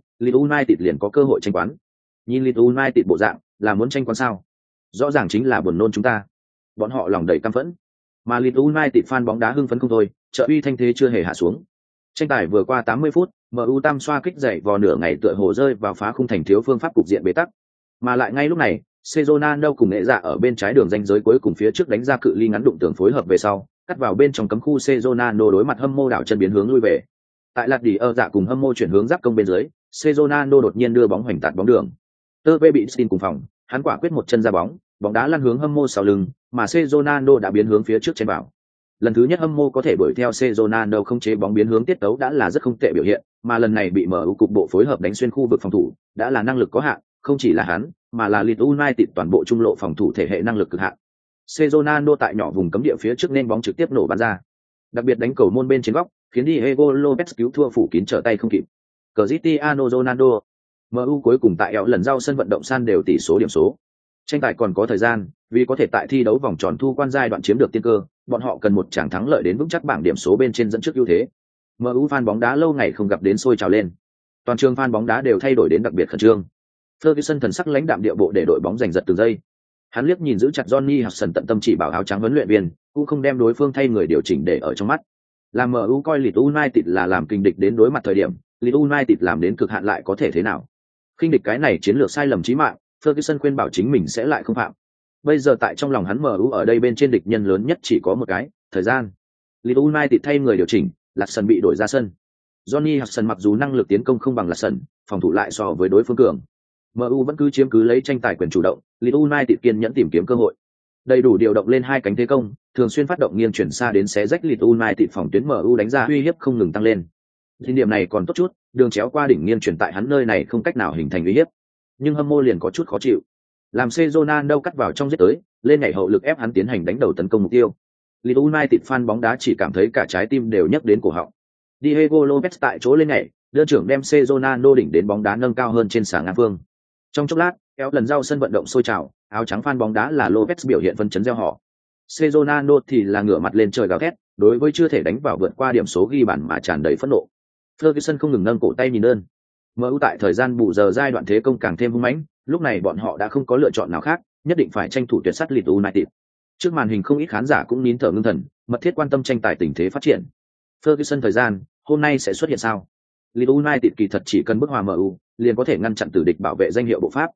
United liền có cơ hội tranh quán. Nhìn Leeds United bộ dạng, là muốn tranh quán sao? Rõ ràng chính là buồn nôn chúng ta. Bọn họ lòng đầy căm phẫn. Mà Leeds United fan bóng đá hưng phấn không thôi, trợ uy thanh thế chưa hề hạ xuống. Tranh tài vừa qua 80 phút, MU tam xoa kích dậy vào nửa ngày tựa hồ rơi vào phá khung thành thiếu phương pháp cục diện bế tắc. Mà lại ngay lúc này, Ronaldo cùng nghệ dạ ở bên trái đường ranh giới cuối cùng phía trước đánh ra cự ly ngắn đụng tường phối hợp về sau, cắt vào bên trong cấm khu Ronaldo đối mặt hâm mô đảo chân biến hướng lui về. Tại lạt đi ở dạ cùng hâm mô chuyển hướng giáp công bên dưới, Ronaldo đột nhiên đưa bóng hoành tạt bóng đường. Tơ vê bị Stin cùng phòng, hắn quả quyết một chân ra bóng, bóng đá lăn hướng hâm mô sau lưng, mà Ronaldo đã biến hướng phía trước trên vào. Lần thứ nhất hâm mô có thể đuổi theo Ronaldo không chế bóng biến hướng tiết tấu đã là rất không tệ biểu hiện, mà lần này bị MU cục bộ phối hợp đánh xuyên khu vực phòng thủ, đã là năng lực có hạn, không chỉ là hắn, mà là Leeds United toàn bộ trung lộ phòng thủ thể hệ năng lực cực hạn. Ronaldo tại nhỏ vùng cấm địa phía trước nên bóng trực tiếp nổ bắn ra. Đặc biệt đánh cầu môn bên trên góc, khiến Diego Lopez cứu thua phủ kín trở tay không kịp. Cristiano Ronaldo. MU cuối cùng tại ẻo lần giao sân vận động san đều tỷ số điểm số. Tranh tài còn có thời gian, vì có thể tại thi đấu vòng tròn thu quan giai đoạn chiếm được tiên cơ, bọn họ cần một tràng thắng lợi đến vững chắc bảng điểm số bên trên dẫn trước ưu thế. MU fan bóng đá lâu ngày không gặp đến sôi trào lên. Toàn trường fan bóng đá đều thay đổi đến đặc biệt khẩn trương. Ferguson thần sắc lãnh đạm điệu bộ để đội bóng giành giật từng giây. Hắn liếc nhìn giữ chặt Johnny Hudson tận tâm chỉ bảo áo trắng huấn luyện viên, cũng không đem đối phương thay người điều chỉnh để ở trong mắt. Làm MU coi Leeds United là làm kình địch đến đối mặt thời điểm, Leeds United làm đến cực hạn lại có thể thế nào? Khinh địch cái này chiến lược sai lầm chí mạng, Ferguson khuyên bảo chính mình sẽ lại không phạm. Bây giờ tại trong lòng hắn MU ở đây bên trên địch nhân lớn nhất chỉ có một cái, thời gian. Leeds United thay người điều chỉnh, Hudson bị đổi ra sân. Johnny Hudson mặc dù năng lực tiến công không bằng Hudson, phòng thủ lại so với đối phương cường. MU vẫn cứ chiếm cứ lấy tranh tài quyền chủ động, Leeds United kiên nhẫn tìm kiếm cơ hội. Đầy đủ điều động lên hai cánh thế công, thường xuyên phát động nghiêng chuyển xa đến xé rách Leeds United phòng tuyến MU đánh ra uy hiếp không ngừng tăng lên. Thiên điểm này còn tốt chút, đường chéo qua đỉnh nghiêng chuyển tại hắn nơi này không cách nào hình thành uy hiếp. Nhưng hâm mộ liền có chút khó chịu. Làm Ronaldo cắt vào trong giết tới, lên nhảy hậu lực ép hắn tiến hành đánh đầu tấn công mục tiêu. Leeds United fan bóng đá chỉ cảm thấy cả trái tim đều nhấc đến cổ họng. Diego Lopez tại chỗ lên nhảy, đưa trưởng đem Ronaldo đỉnh đến bóng đá nâng cao hơn trên xà ngang phương. Trong chốc lát, kéo lần giao sân vận động sôi trào, áo trắng fan bóng đá là Lopez biểu hiện phân chấn reo hò. Ronaldo thì là ngửa mặt lên trời gào thét, đối với chưa thể đánh vào vượt qua điểm số ghi bàn mà tràn đầy phẫn nộ. Ferguson không ngừng nâng cổ tay nhìn ơn. MU tại thời gian bù giờ giai đoạn thế công càng thêm hung mãnh, lúc này bọn họ đã không có lựa chọn nào khác, nhất định phải tranh thủ tuyệt sát Leeds United. Trước màn hình không ít khán giả cũng nín thở ngưng thần, mật thiết quan tâm tranh tài tình thế phát triển. Ferguson thời gian, hôm nay sẽ xuất hiện sao? Leeds United kỳ thật chỉ cần bức hòa MU, liền có thể ngăn chặn tử địch bảo vệ danh hiệu bộ pháp.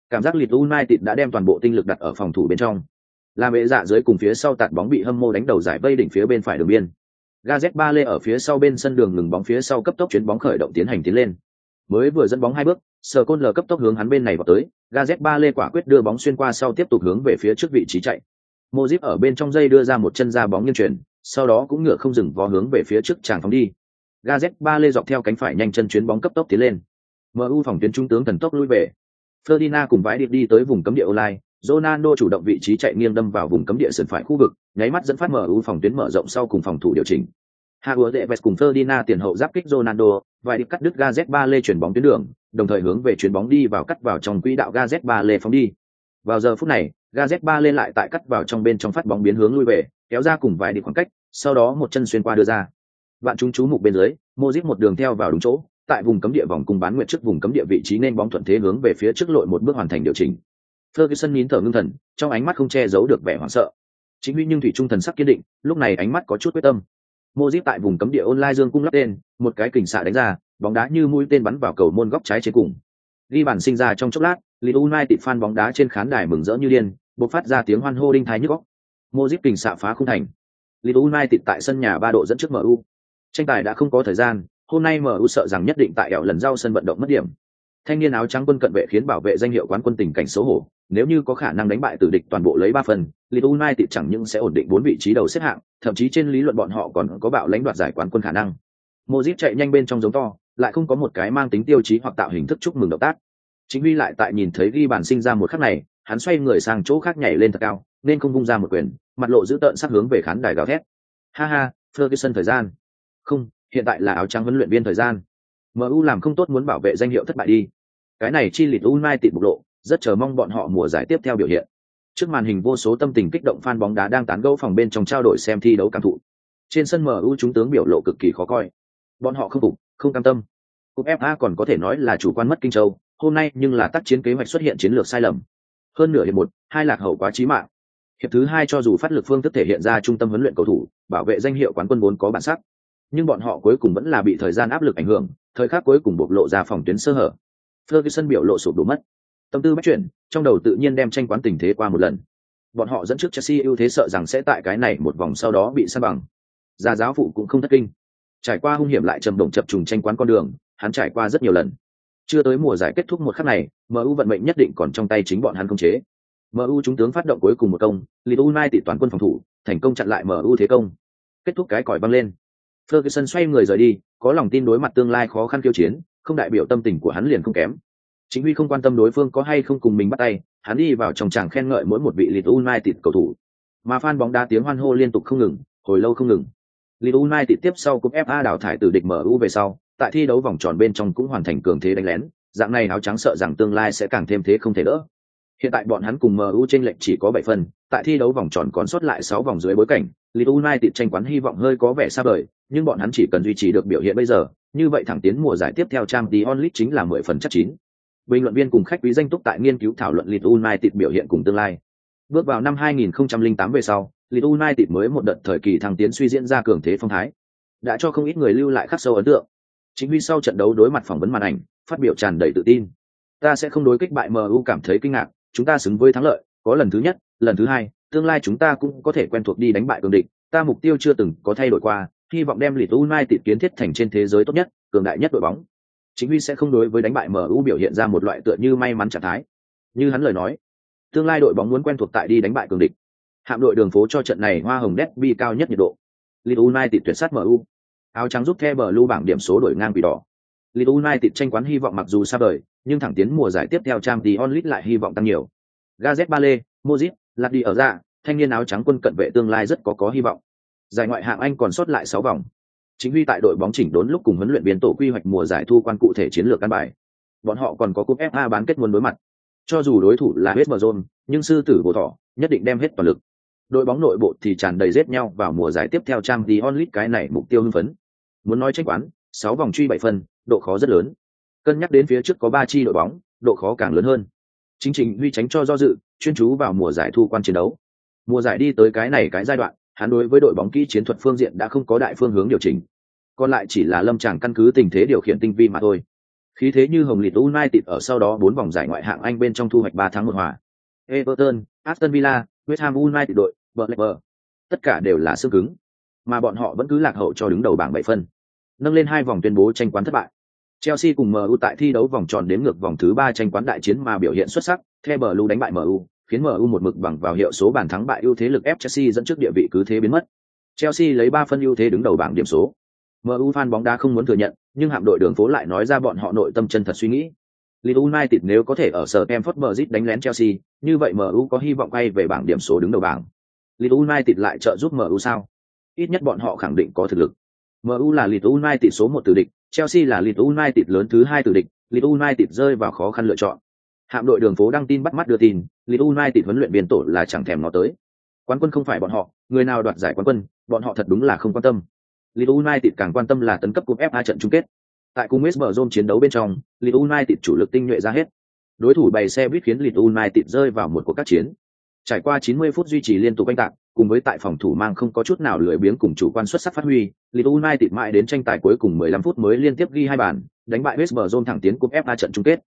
Cảm giác Leeds United đã đem toàn bộ tinh lực đặt ở phòng thủ bên trong. Làm bệ dạ dưới cùng phía sau tạt bóng bị hâm mộ đánh đầu giải vây đỉnh phía bên phải đường biên. Gareth Bale ở phía sau bên sân đường ngừng bóng phía sau cấp tốc chuyến bóng khởi động tiến lên. Mới vừa dẫn bóng 2 bước, Skrtel cấp tốc hướng hắn bên này vào tới, Gareth Bale quả quyết đưa bóng xuyên qua sau tiếp tục hướng về phía trước vị trí chạy. Modric ở bên trong dây đưa ra một chân ra bóng nghiêng chuyển, sau đó cũng ngựa không dừng vó hướng về phía trước chàng phóng đi. Gareth Bale dọc theo cánh phải nhanh chân chuyến bóng cấp tốc tiến lên. MU phòng tuyến trung tướng thần tốc lui về. Ferdinand cùng vãi điệp đi tới vùng cấm địa online, Ronaldo chủ động vị trí chạy nghiêng đâm vào vùng cấm địa sườn phải khu vực, nháy mắt dẫn phát MU phòng tuyến mở rộng sau cùng phòng thủ điều chỉnh. Havertz cùng Ferdinand tiền hậu giáp kích Ronaldo, vãi điệp cắt đứt Gareth Bale chuyển bóng tuyến đường, đồng thời hướng về chuyền bóng đi vào cắt vào trong quỹ đạo Gareth Bale phóng đi. Vào giờ phút này, Gareth Bale lại tại cắt vào trong bên trong phát bóng biến hướng lui về, kéo ra cùng vài đi khoảng cách, sau đó một chân xuyên qua đưa ra. Bạn chúng chú mục bên dưới, Modric một đường theo vào đúng chỗ, tại vùng cấm địa vòng cung bán nguyệt trước vùng cấm địa vị trí nên bóng thuận thế hướng về phía trước lội một bước hoàn thành điều chỉnh. Ferguson nín thở ngưng thần, trong ánh mắt không che giấu được vẻ hoảng sợ. Chính huy nhưng thủy trung thần sắc kiên định, lúc này ánh mắt có chút quyết tâm. Modric tại vùng cấm địa online dương cung lắp tên, một cái kình xạ đánh ra, bóng đá như mũi tên bắn vào cầu môn góc trái trên cùng. Ghi bàn sinh ra trong chốc lát, Leeds United fan bóng đá trên khán đài mừng rỡ như điên, bộc phát ra tiếng hoan hô đinh thái nhức óc. Modric kình xạ phá khung thành. Leeds United tại sân nhà 3 độ dẫn trước MU. Tranh tài đã không có thời gian, hôm nay MU sợ rằng nhất định tại ẻo lần giao sân vận động mất điểm. Thanh niên áo trắng quân cận vệ khiến bảo vệ danh hiệu quán quân tình cảnh xấu hổ, nếu như có khả năng đánh bại tử địch toàn bộ lấy 3 phần, Leeds United chẳng những sẽ ổn định 4 vị trí đầu xếp hạng, thậm chí trên lý luận bọn họ còn có bạo lãnh đoạt giải quán quân khả năng. Modric chạy nhanh bên trong giống to, lại không có một cái mang tính tiêu chí hoặc tạo hình thức chúc mừng động tác. Chính huy lại tại nhìn thấy ghi bàn sinh ra một khắc này, hắn xoay người sang chỗ khác nhảy lên thật cao, nên không vung ra một quyền, mặt lộ dữ tợn sắc hướng về khán đài gào thét. Ha ha, Ferguson thời gian. Không, hiện tại là áo trắng huấn luyện viên thời gian. MU làm không tốt muốn bảo vệ danh hiệu thất bại đi. Cái này chi Leeds United bộc lộ, rất chờ mong bọn họ mùa giải tiếp theo biểu hiện. Trước màn hình vô số tâm tình kích động fan bóng đá đang tán gẫu phòng bên trong trao đổi xem thi đấu cảm thụ. Trên sân MU chúng tướng biểu lộ cực kỳ khó coi. Bọn họ không phục, không cam tâm. Cúp FA còn có thể nói là chủ quan mất kinh châu, hôm nay nhưng là tác chiến kế hoạch xuất hiện chiến lược sai lầm. Hơn nửa hiệp 1, 2 lạc hậu quá chí mạng. Hiệp thứ 2 cho dù phát lực phương thức thể hiện ra trung tâm huấn luyện cầu thủ, bảo vệ danh hiệu quán quân vốn có bản sắc, nhưng bọn họ cuối cùng vẫn là bị thời gian áp lực ảnh hưởng, thời khắc cuối cùng bộc lộ ra phòng tuyến sơ hở. Ferguson biểu lộ sụp đổ mất. Tâm tư bắt chuyển, trong đầu tự nhiên đem tranh quán tình thế qua một lần. Bọn họ dẫn trước Chelsea ưu thế sợ rằng sẽ tại cái này một vòng sau đó bị san bằng. Gia giáo phụ cũng không thất kinh. Trải qua hung hiểm lại trầm động chập trùng tranh quán con đường, hắn trải qua rất nhiều lần. Chưa tới mùa giải kết thúc một khắc này, MU vận mệnh nhất định còn trong tay chính bọn hắn khống chế. MU chúng tướng phát động cuối cùng một công, Leeds United toàn quân phòng thủ, thành công chặn lại MU thế công. Kết thúc cái còi văng lên. Ferguson xoay người rời đi, có lòng tin đối mặt tương lai khó khăn khiêu chiến, không đại biểu tâm tình của hắn liền không kém. Chính huy không quan tâm đối phương có hay không cùng mình bắt tay, hắn đi vào trong tràng khen ngợi mỗi một vị Leeds United cầu thủ. Mà fan bóng đá tiếng hoan hô liên tục không ngừng, hồi lâu không ngừng. Leeds United tiếp sau cúp FA đào thải từ địch MU về sau, tại thi đấu vòng tròn bên trong cũng hoàn thành cường thế đánh lén, dạng này áo trắng sợ rằng tương lai sẽ càng thêm thế không thể đỡ. Hiện tại bọn hắn cùng MU chênh lệch chỉ có 7 phần, tại thi đấu vòng tròn còn sót lại 6 vòng dưới bối cảnh, Leeds United tranh quán hy vọng hơi có vẻ xa vời, nhưng bọn hắn chỉ cần duy trì được biểu hiện bây giờ, như vậy thẳng tiến mùa giải tiếp theo Champions League chính là 10 phần chắc chín. Bình luận viên cùng khách quý danh túc tại nghiên cứu thảo luận Leeds United biểu hiện cùng tương lai. Bước vào năm 2008 về sau, Leeds United mới một đợt thời kỳ thăng tiến suy diễn ra cường thế phong thái, đã cho không ít người lưu lại khắc sâu ấn tượng. Chính vì sau trận đấu đối mặt phỏng vấn màn ảnh, phát biểu tràn đầy tự tin. Ta sẽ không đối kích bại MU cảm thấy kinh ngạc, chúng ta xứng với thắng lợi, có lần thứ nhất, lần thứ hai, tương lai chúng ta cũng có thể quen thuộc đi đánh bại cường địch. Ta mục tiêu chưa từng có thay đổi qua, hy vọng đem Leeds United kiến thiết thành trên thế giới tốt nhất, cường đại nhất đội bóng. Chính vì sẽ không đối với đánh bại MU biểu hiện ra một loại tựa như may mắn trạng thái. Như hắn lời nói, tương lai đội bóng muốn quen thuộc tại đi đánh bại cường địch. Hạm đội đường phố cho trận này hoa hồng derby cao nhất nhiệt độ. Leeds United tuyệt sát MU. Áo trắng giúp The Blue bảng điểm số đổi ngang quỷ đỏ. Leeds United tranh quán hy vọng mặc dù xa vời, nhưng thẳng tiến mùa giải tiếp theo Champions League lại hy vọng tăng nhiều. Gareth Bale, Modric, Lardy ở ra, thanh niên áo trắng quân cận vệ tương lai rất có hy vọng. Giải ngoại hạng Anh còn sót lại 6 vòng. Chính vì tại đội bóng chỉnh đốn lúc cùng huấn luyện viên tổ quy hoạch mùa giải thu quan cụ thể chiến lược căn bài. Bọn họ còn có cúp FA bán kết muốn đối mặt. Cho dù đối thủ là West Brom, nhưng sư tử bộ thỏ nhất định đem hết toàn lực. Đội bóng nội bộ thì tràn đầy giết nhau vào mùa giải tiếp theo Champions League, cái này mục tiêu hưng phấn. Muốn nói tranh quán, 6 vòng truy 7 phần, độ khó rất lớn. Cân nhắc đến phía trước có 3 chi đội bóng, độ khó càng lớn hơn. Chính trình huy tránh cho do dự, chuyên chú vào mùa giải thu quan chiến đấu. Mùa giải đi tới cái giai đoạn, hắn đối với đội bóng kỹ chiến thuật phương diện đã không có đại phương hướng điều chỉnh. Còn lại chỉ là lâm tràng căn cứ tình thế điều khiển tinh vi mà thôi. Khí thế như hồng Leeds United ở sau đó 4 vòng giải ngoại hạng Anh bên trong thu hoạch 3 thắng 1 hòa. Everton, Aston Villa, West Ham United đội, Blackburn, tất cả đều là xương cứng, mà bọn họ vẫn cứ lạc hậu cho đứng đầu bảng 7 phân. Nâng lên 2 vòng tuyên bố tranh quán thất bại. Chelsea cùng MU tại thi đấu vòng tròn đếm ngược vòng thứ 3 tranh quán đại chiến mà biểu hiện xuất sắc, The Blue đánh bại MU, khiến MU một mực bằng vào hiệu số bàn thắng bại ưu thế lực ép Chelsea dẫn trước địa vị cứ thế biến mất. Chelsea lấy 3 phân ưu thế đứng đầu bảng điểm số. MU fan bóng đá không muốn thừa nhận, nhưng hạm đội đường phố lại nói ra bọn họ nội tâm chân thật suy nghĩ. Leeds United nếu có thể ở Stamford Bridge đánh lén Chelsea, như vậy MU có hy vọng quay về bảng điểm số đứng đầu bảng. Leeds United lại trợ giúp MU sao? Ít nhất bọn họ khẳng định có thực lực. MU là Leeds United số 1 tử địch, Chelsea là Leeds United lớn thứ 2 tử địch, Leeds United rơi vào khó khăn lựa chọn. Hạm đội đường phố đăng tin bắt mắt đưa tin, Leeds United huấn luyện viên tổ là chẳng thèm nó tới. Quán quân không phải bọn họ, người nào đoạt giải quán quân, bọn họ thật đúng là không quan tâm. Leeds United càng quan tâm là tấn cấp cúp FA trận chung kết. Tại cùng West Brom chiến đấu bên trong, Leeds United chủ lực tinh nhuệ ra hết. Đối thủ bày xe buýt khiến Leeds United rơi vào một cuộc các chiến. Trải qua 90 phút duy trì liên tục oanh tạc, cùng với tại phòng thủ mang không có chút nào lười biếng cùng chủ quan xuất sắc phát huy, Leeds United mãi đến tranh tài cuối cùng 15 phút mới liên tiếp ghi 2 bàn, đánh bại West Brom thẳng tiến cúp FA trận chung kết.